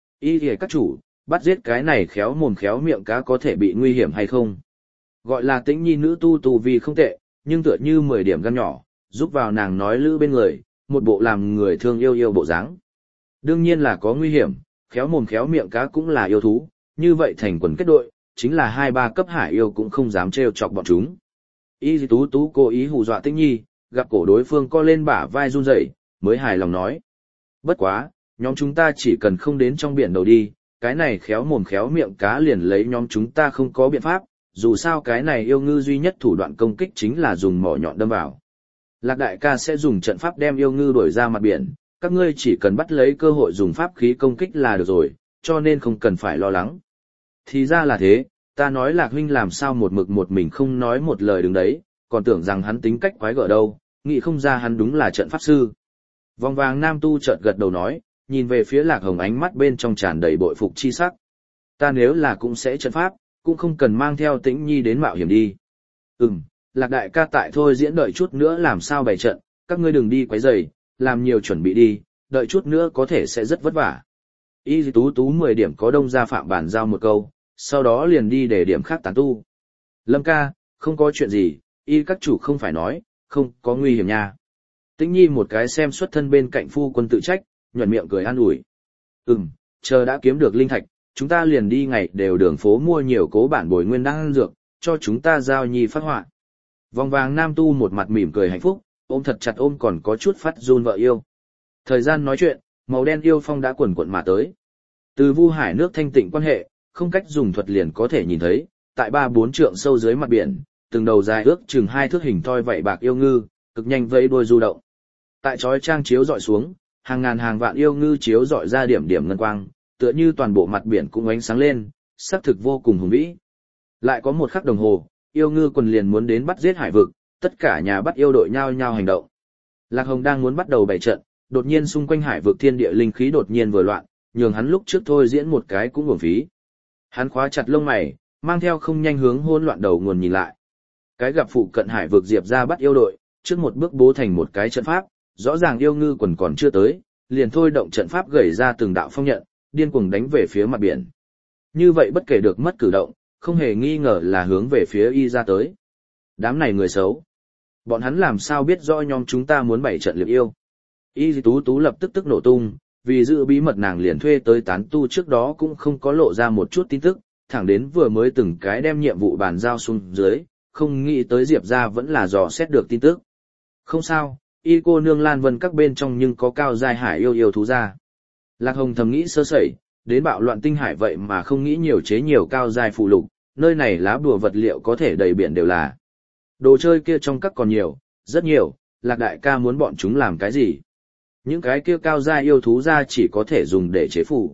Y thì các chủ, bắt giết cái này khéo mồm khéo miệng cá có thể bị nguy hiểm hay không? Gọi là Tĩnh Nhi nữ tu tu vì không tệ, nhưng tựa như mười điểm gan nhỏ, giúp vào nàng nói lữ bên người, một bộ làm người thương yêu yêu bộ dáng. Đương nhiên là có nguy hiểm, khéo mồm khéo miệng cá cũng là yêu thú, như vậy thành quần kết đội, chính là hai ba cấp hải yêu cũng không dám trêu chọc bọn chúng. Y Tú Tú cố ý hù dọa Tĩnh Nhi, gặp cổ đối phương co lên bả vai run rẩy, mới hài lòng nói. Bất quá, nhóm chúng ta chỉ cần không đến trong biển đầu đi, cái này khéo mồm khéo miệng cá liền lấy nhóm chúng ta không có biện pháp, dù sao cái này yêu ngư duy nhất thủ đoạn công kích chính là dùng mỏ nhọn đâm vào. Lạc đại ca sẽ dùng trận pháp đem yêu ngư đuổi ra mặt biển, các ngươi chỉ cần bắt lấy cơ hội dùng pháp khí công kích là được rồi, cho nên không cần phải lo lắng. Thì ra là thế, ta nói Lạc huynh làm sao một mực một mình không nói một lời đứng đấy, còn tưởng rằng hắn tính cách quái gở đâu, nghĩ không ra hắn đúng là trận pháp sư. Vòng vàng nam tu chợt gật đầu nói, nhìn về phía Lạc Hồng ánh mắt bên trong tràn đầy bội phục chi sắc. Ta nếu là cũng sẽ trận pháp, cũng không cần mang theo Tĩnh Nhi đến mạo hiểm đi. Ừm, Lạc đại ca tại thôi diễn đợi chút nữa làm sao bày trận, các ngươi đừng đi quấy rầy, làm nhiều chuẩn bị đi, đợi chút nữa có thể sẽ rất vất vả. Y Tú Tú mười điểm có đông ra phạm bàn giao một câu, sau đó liền đi để điểm khác tán tu. Lâm ca, không có chuyện gì, y các chủ không phải nói, không có nguy hiểm nha. Tĩnh Nhi một cái xem xuất thân bên cạnh phu quân tự trách, nhuận miệng cười an ủi. Ừm, chờ đã kiếm được linh thạch, chúng ta liền đi ngày đều đường phố mua nhiều cố bản bồi nguyên đan dược, cho chúng ta giao nhi phát họa. Vòng vàng nam tu một mặt mỉm cười hạnh phúc, ôm thật chặt ôm còn có chút phát run vợ yêu. Thời gian nói chuyện, màu đen yêu phong đã quần quận mà tới. Từ Vu Hải nước thanh tịnh quan hệ, không cách dùng thuật liền có thể nhìn thấy, tại ba bốn trượng sâu dưới mặt biển, từng đầu dài ước chừng hai thước hình thoi vậy bạc yêu ngư, cực nhanh vẫy đuôi du động. Tại chói trang chiếu dọi xuống, hàng ngàn hàng vạn yêu ngư chiếu dọi ra điểm điểm ngân quang, tựa như toàn bộ mặt biển cũng ánh sáng lên, sắc thực vô cùng hùng vĩ. Lại có một khắc đồng hồ, yêu ngư quần liền muốn đến bắt giết hải vực, tất cả nhà bắt yêu đội nhao nhao hành động. Lạc Hồng đang muốn bắt đầu bày trận, đột nhiên xung quanh hải vực thiên địa linh khí đột nhiên vừa loạn, nhường hắn lúc trước thôi diễn một cái cũng uổng phí. Hắn khóa chặt lông mày, mang theo không nhanh hướng hỗn loạn đầu nguồn nhìn lại. Cái gặp phụ cận hải vực Diệp ra bắt yêu đội, trước một bước bố thành một cái trận pháp, rõ ràng yêu ngư quần còn chưa tới, liền thôi động trận pháp gẩy ra từng đạo phong nhận, điên cuồng đánh về phía mặt biển. Như vậy bất kể được mất cử động, không hề nghi ngờ là hướng về phía y ra tới. Đám này người xấu. Bọn hắn làm sao biết rõ nhóm chúng ta muốn bày trận liệp yêu. Y tú tú lập tức tức nổ tung, vì giữ bí mật nàng liền thuê tới tán tu trước đó cũng không có lộ ra một chút tin tức, thẳng đến vừa mới từng cái đem nhiệm vụ bàn giao xuống dưới, không nghĩ tới Diệp ra vẫn là dò xét được tin tức. Không sao, y cô nương Lan Vân các bên trong nhưng có cao giai hải yêu yêu thú ra. Lạc Hồng thầm nghĩ sơ sẩy, đến bạo loạn tinh hải vậy mà không nghĩ nhiều chế nhiều cao giai phụ lục, nơi này lá bùa vật liệu có thể đầy biển đều là. Đồ chơi kia trong các còn nhiều, rất nhiều, Lạc đại ca muốn bọn chúng làm cái gì? Những cái kia cao giai yêu thú ra chỉ có thể dùng để chế phủ.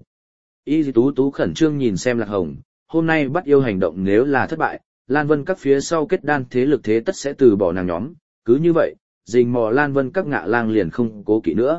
Y tú tú khẩn trương nhìn xem Lạc Hồng, hôm nay bắt yêu hành động nếu là thất bại, Lan Vân các phía sau kết đan thế lực thế tất sẽ từ bỏ nàng nhóm, cứ như vậy, rình mò Lan Vân các ngạ lang liền không cố kỵ nữa.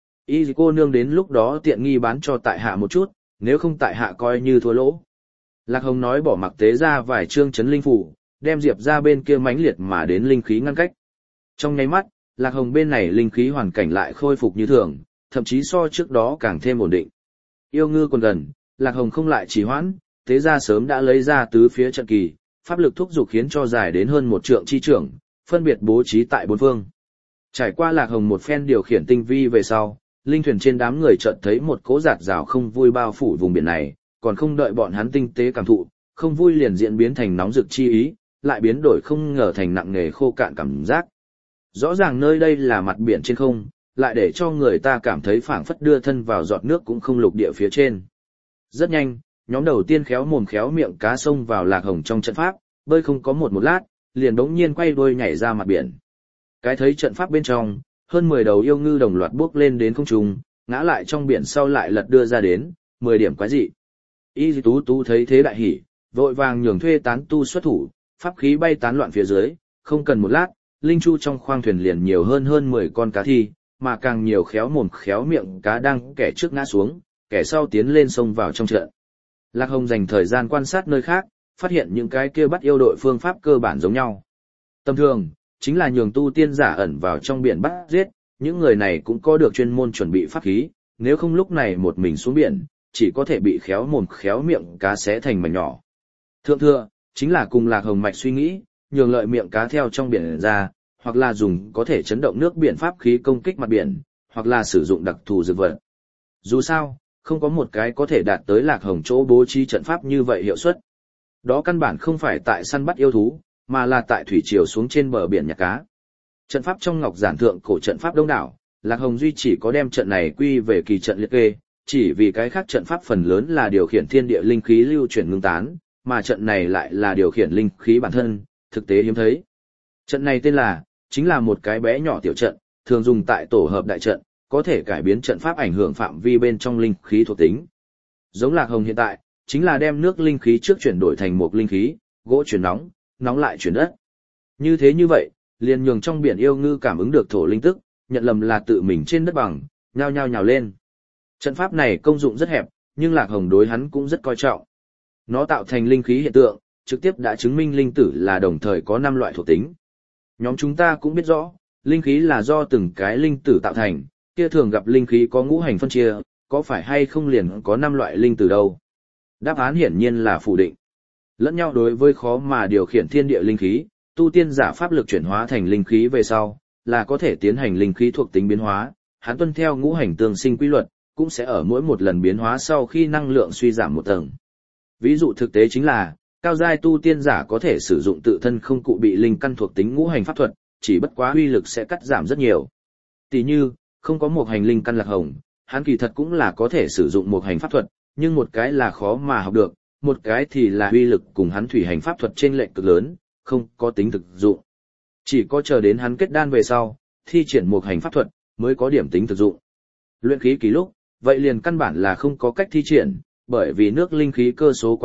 Y cô nương đến lúc đó tiện nghi bán cho tại hạ một chút, nếu không tại hạ coi như thua lỗ. Lạc Hồng nói bỏ mặc tế ra vài chương chấn linh phủ, đem Diệp ra bên kia mãnh liệt mà đến linh khí ngăn cách. Trong nháy mắt, Lạc Hồng bên này linh khí hoàn cảnh lại khôi phục như thường, thậm chí so trước đó càng thêm ổn định. Yêu ngư còn gần, Lạc Hồng không lại trì hoãn, tế ra sớm đã lấy ra tứ phía trận kỳ, pháp lực thúc dục khiến cho dài đến hơn một trượng chi trưởng, phân biệt bố trí tại bốn phương. Trải qua Lạc Hồng một phen điều khiển tinh vi về sau, linh thuyền trên đám người chợt thấy một cỗ giạt rào không vui bao phủ vùng biển này, còn không đợi bọn hắn tinh tế cảm thụ, không vui liền diễn biến thành nóng rực chi ý, lại biến đổi không ngờ thành nặng nề khô cạn cảm giác. Rõ ràng nơi đây là mặt biển trên không, lại để cho người ta cảm thấy phảng phất đưa thân vào giọt nước cũng không lục địa phía trên. Rất nhanh, nhóm đầu tiên khéo mồm khéo miệng cá sông vào Lạc Hồng trong trận pháp, bơi không có một một lát, liền đống nhiên quay đuôi nhảy ra mặt biển. Cái thấy trận pháp bên trong, hơn mười đầu yêu ngư đồng loạt bước lên đến không trung, ngã lại trong biển sau lại lật đưa ra đến, mười điểm quái dị. Y tú tú thấy thế đại hỉ, vội vàng nhường thuê tán tu xuất thủ, pháp khí bay tán loạn phía dưới, không cần một lát, linh chu trong khoang thuyền liền nhiều hơn hơn mười con cá thi, mà càng nhiều khéo mồm khéo miệng cá đang kẻ trước ngã xuống, kẻ sau tiến lên sông vào trong trận. Lạc Hồng dành thời gian quan sát nơi khác, phát hiện những cái kia bắt yêu đội phương pháp cơ bản giống nhau. Tầm thường, chính là nhường tu tiên giả ẩn vào trong biển bắt giết, những người này cũng có được chuyên môn chuẩn bị pháp khí, nếu không lúc này một mình xuống biển, chỉ có thể bị khéo mồm khéo miệng cá xé thành mảnh nhỏ. Thượng thừa, chính là cùng Lạc Hồng mạch suy nghĩ, nhường lợi miệng cá theo trong biển ra, hoặc là dùng có thể chấn động nước biển pháp khí công kích mặt biển, hoặc là sử dụng đặc thù dược vật. Dù sao, không có một cái có thể đạt tới Lạc Hồng chỗ bố trí trận pháp như vậy hiệu suất. Đó căn bản không phải tại săn bắt yêu thú, mà là tại thủy triều xuống trên bờ biển nhặt cá. Trận pháp trong ngọc giản thượng cổ trận pháp đông đảo, Lạc Hồng duy chỉ có đem trận này quy về kỳ trận liệt kê, chỉ vì cái khác trận pháp phần lớn là điều khiển thiên địa linh khí lưu chuyển ngưng tán, mà trận này lại là điều khiển linh khí bản thân, thực tế hiếm thấy. Trận này tên là, chính là một cái bé nhỏ tiểu trận, thường dùng tại tổ hợp đại trận, có thể cải biến trận pháp ảnh hưởng phạm vi bên trong linh khí thuộc tính. Giống Lạc Hồng hiện tại, chính là đem nước linh khí trước chuyển đổi thành một linh khí, gỗ chuyển nóng, nóng lại chuyển đất. Như thế như vậy, liền nhường trong biển yêu ngư cảm ứng được thổ linh tức, nhận lầm là tự mình trên đất bằng, nhao nhao nhào lên. Trận pháp này công dụng rất hẹp, nhưng Lạc Hồng đối hắn cũng rất coi trọng. Nó tạo thành linh khí hiện tượng, trực tiếp đã chứng minh linh tử là đồng thời có năm loại thuộc tính. Nhóm chúng ta cũng biết rõ, linh khí là do từng cái linh tử tạo thành, kia thường gặp linh khí có ngũ hành phân chia, có phải hay không liền có năm loại linh tử đâu? Đáp án hiển nhiên là phủ định. Lẫn nhau đối với khó mà điều khiển thiên địa linh khí, tu tiên giả pháp lực chuyển hóa thành linh khí về sau, là có thể tiến hành linh khí thuộc tính biến hóa, hắn tuân theo ngũ hành tương sinh quy luật, cũng sẽ ở mỗi một lần biến hóa sau khi năng lượng suy giảm một tầng. Ví dụ thực tế chính là, cao giai tu tiên giả có thể sử dụng tự thân không cụ bị linh căn thuộc tính ngũ hành pháp thuật, chỉ bất quá uy lực sẽ cắt giảm rất nhiều. Tỷ như, không có một hành linh căn Lạc Hồng, hắn kỳ thật cũng là có thể sử dụng một hành pháp thuật, nhưng một cái là khó mà học được, một cái thì là uy lực cùng hắn thủy hành pháp thuật trên lệch cực lớn, không có tính thực dụng. Chỉ có chờ đến hắn kết đan về sau, thi triển một hành pháp thuật, mới có điểm tính thực dụng. Luyện khí kỳ lúc, vậy liền căn bản là không có cách thi triển, bởi vì nước linh khí cơ số quá ít,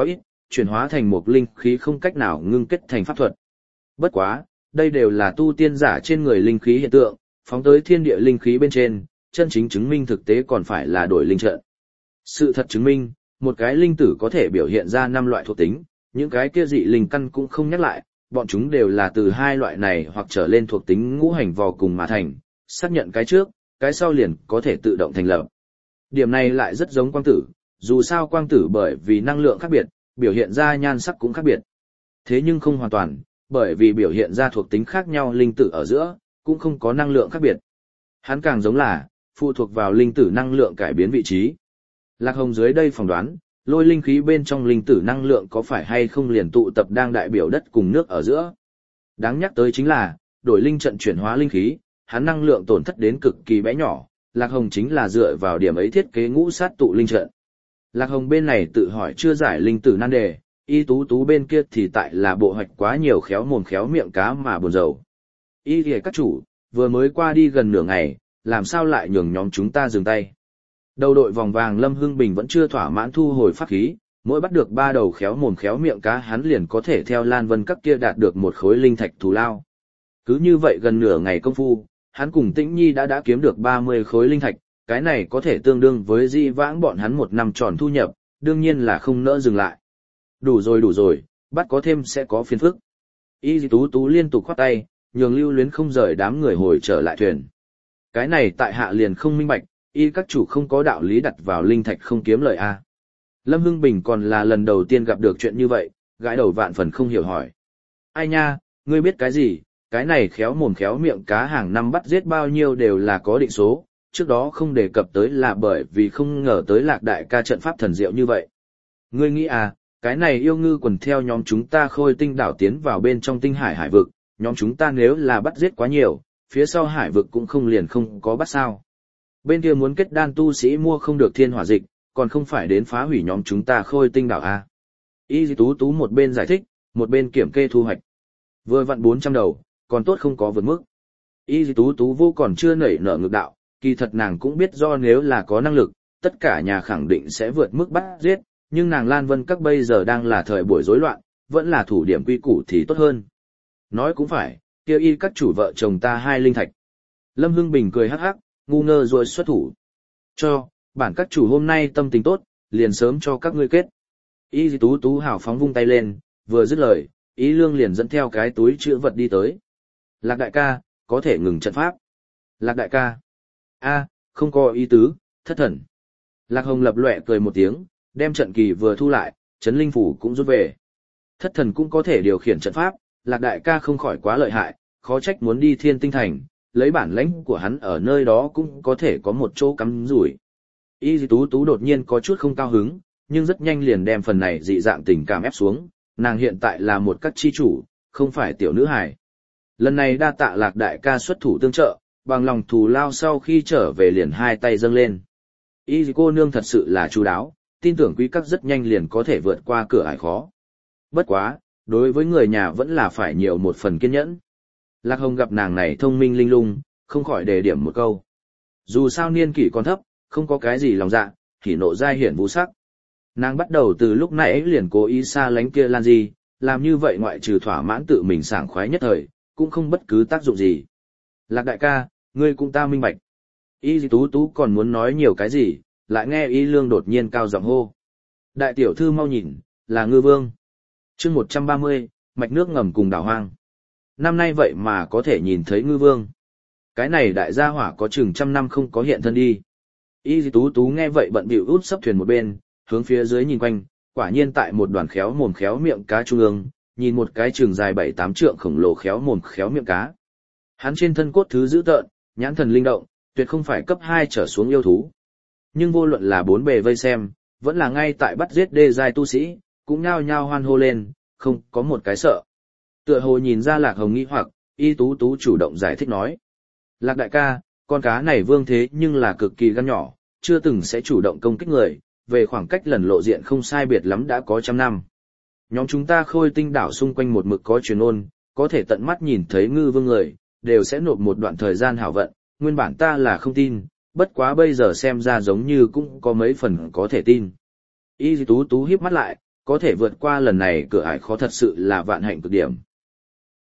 chuyển hóa thành một linh khí không cách nào ngưng kết thành pháp thuật. Bất quá, đây đều là tu tiên giả trên người linh khí hiện tượng, phóng tới thiên địa linh khí bên trên, chân chính chứng minh thực tế còn phải là đổi linh trận. Sự thật chứng minh, một cái linh tử có thể biểu hiện ra năm loại thuộc tính, những cái kia dị linh căn cũng không nhắc lại, bọn chúng đều là từ hai loại này hoặc trở lên thuộc tính ngũ hành vò cùng mà thành, xác nhận cái trước, cái sau liền có thể tự động thành lập. Điểm này lại rất giống quang tử, dù sao quang tử bởi vì năng lượng khác biệt, biểu hiện ra nhan sắc cũng khác biệt. Thế nhưng không hoàn toàn, bởi vì biểu hiện ra thuộc tính khác nhau linh tử ở giữa, cũng không có năng lượng khác biệt. Hắn càng giống là, phụ thuộc vào linh tử năng lượng cải biến vị trí. Lạc Hồng dưới đây phỏng đoán, lôi linh khí bên trong linh tử năng lượng có phải hay không liền tụ tập đang đại biểu đất cùng nước ở giữa. Đáng nhắc tới chính là, đổi linh trận chuyển hóa linh khí, hắn năng lượng tổn thất đến cực kỳ bé nhỏ, Lạc Hồng chính là dựa vào điểm ấy thiết kế ngũ sát tụ linh trận. Lạc Hồng bên này tự hỏi chưa giải linh tử nan đề, Y Tú Tú bên kia thì tại là bộ hoạch quá nhiều khéo mồm khéo miệng cá mà buồn rầu. Y thì các chủ, vừa mới qua đi gần nửa ngày, làm sao lại nhường nhóm chúng ta dừng tay. Đầu đội vòng vàng Lâm Hưng Bình vẫn chưa thỏa mãn thu hồi pháp khí, mỗi bắt được ba đầu khéo mồm khéo miệng cá hắn liền có thể theo Lan Vân các kia đạt được một khối linh thạch thù lao. Cứ như vậy gần nửa ngày công phu, hắn cùng Tĩnh Nhi đã đã kiếm được ba mươi khối linh thạch, cái này có thể tương đương với di vãng bọn hắn một năm tròn thu nhập, đương nhiên là không nỡ dừng lại. Đủ rồi đủ rồi, bắt có thêm sẽ có phiền phức. Y Tú Tú liên tục khoát tay, nhường Lưu Luyến không rời đám người hồi trở lại thuyền. Cái này tại hạ liền không minh bạch, y các chủ không có đạo lý đặt vào linh thạch không kiếm lời a. Lâm Hưng Bình còn là lần đầu tiên gặp được chuyện như vậy, gãi đầu vạn phần không hiểu hỏi. Ai nha, ngươi biết cái gì, cái này khéo mồm khéo miệng cá hàng năm bắt giết bao nhiêu đều là có định số, trước đó không đề cập tới là bởi vì không ngờ tới Lạc đại ca trận pháp thần diệu như vậy. Ngươi nghĩ à, cái này yêu ngư quần theo nhóm chúng ta khôi tinh đảo tiến vào bên trong tinh hải hải vực, nhóm chúng ta nếu là bắt giết quá nhiều, phía sau hải vực cũng không liền không có bắt sao. Bên kia muốn kết đan tu sĩ mua không được thiên hỏa dịch, còn không phải đến phá hủy nhóm chúng ta khôi tinh đảo à. Y Tú Tú một bên giải thích, một bên kiểm kê thu hoạch. Vừa vặn bốn trăm đầu, còn tốt không có vượt mức. Y Tú Tú vô còn chưa nảy nở ngược đạo, kỳ thật nàng cũng biết do nếu là có năng lực, tất cả nhà khẳng định sẽ vượt mức bắt giết, nhưng nàng Lan Vân các bây giờ đang là thời buổi rối loạn, vẫn là thủ điểm quy củ thì tốt hơn. Nói cũng phải, kêu y các chủ vợ chồng ta hai linh thạch. Lâm Hưng Bình cười hắc hắc, ngu ngơ rồi xuất thủ. Cho, bản các chủ hôm nay tâm tình tốt, liền sớm cho các ngươi kết. Y Tú Tú hào phóng vung tay lên, vừa dứt lời, Ý Lương liền dẫn theo cái túi chữ vật đi tới. Lạc đại ca, có thể ngừng trận pháp. Lạc đại ca. A, không có ý tứ, thất thần. Lạc Hồng lập lệ cười một tiếng, đem trận kỳ vừa thu lại, chấn linh phủ cũng rút về. Thất thần cũng có thể điều khiển trận pháp, Lạc đại ca không khỏi quá lợi hại, khó trách muốn đi Thiên Tinh Thành, lấy bản lãnh của hắn ở nơi đó cũng có thể có một chỗ cắm rủi. Y Tú Tú đột nhiên có chút không cao hứng, nhưng rất nhanh liền đem phần này dị dạng tình cảm ép xuống, nàng hiện tại là một các chi chủ, không phải tiểu nữ hài. Lần này đa tạ Lạc đại ca xuất thủ tương trợ, bằng lòng thù lao sau khi trở về liền hai tay dâng lên. Y cô nương thật sự là chu đáo, tin tưởng quý các rất nhanh liền có thể vượt qua cửa ải khó. Bất quá, đối với người nhà vẫn là phải nhiều một phần kiên nhẫn. Lạc Hồng gặp nàng này thông minh linh lung, không khỏi đề điểm một câu. Dù sao niên kỷ còn thấp, không có cái gì lòng dạ, thì nộ giai hiển vũ sắc. Nàng bắt đầu từ lúc nãy liền cố ý xa lánh kia Lan Di, làm như vậy ngoại trừ thỏa mãn tự mình sảng khoái nhất thời, cũng không bất cứ tác dụng gì. Lạc đại ca, ngươi cũng ta minh bạch. Y Tú Tú còn muốn nói nhiều cái gì, lại nghe Y Lương đột nhiên cao giọng hô. Đại tiểu thư mau nhìn, là ngư vương. chương một trăm ba mươi, mạch nước ngầm cùng đảo hoang. Năm nay vậy mà có thể nhìn thấy ngư vương. Cái này đại gia hỏa có chừng trăm năm không có hiện thân đi. Y Tú Tú nghe vậy bận bịu út sấp thuyền một bên, hướng phía dưới nhìn quanh, quả nhiên tại một đoàn khéo mồm khéo miệng cá trung ương, nhìn một cái chừng dài bảy tám trượng khổng lồ khéo mồm khéo miệng cá. Hắn trên thân cốt thứ dữ tợn, nhãn thần linh động, tuyệt không phải cấp hai trở xuống yêu thú. Nhưng vô luận là bốn bề vây xem, vẫn là ngay tại bắt giết đê giai tu sĩ, cũng nhao nhao hoan hô lên, không có một cái sợ. Tựa hồ nhìn ra Lạc Hồng nghi hoặc, Y Tú Tú chủ động giải thích nói. Lạc đại ca, con cá này vương thế nhưng là cực kỳ gan nhỏ, chưa từng sẽ chủ động công kích người, về khoảng cách lần lộ diện không sai biệt lắm đã có trăm năm. Nhóm chúng ta khôi tinh đảo xung quanh một mực có truyền ôn, có thể tận mắt nhìn thấy ngư vương người, đều sẽ nộp một đoạn thời gian hảo vận, nguyên bản ta là không tin, bất quá bây giờ xem ra giống như cũng có mấy phần có thể tin. Y Tú Tú híp mắt lại, có thể vượt qua lần này cửa ải khó thật sự là vạn hạnh cực điểm.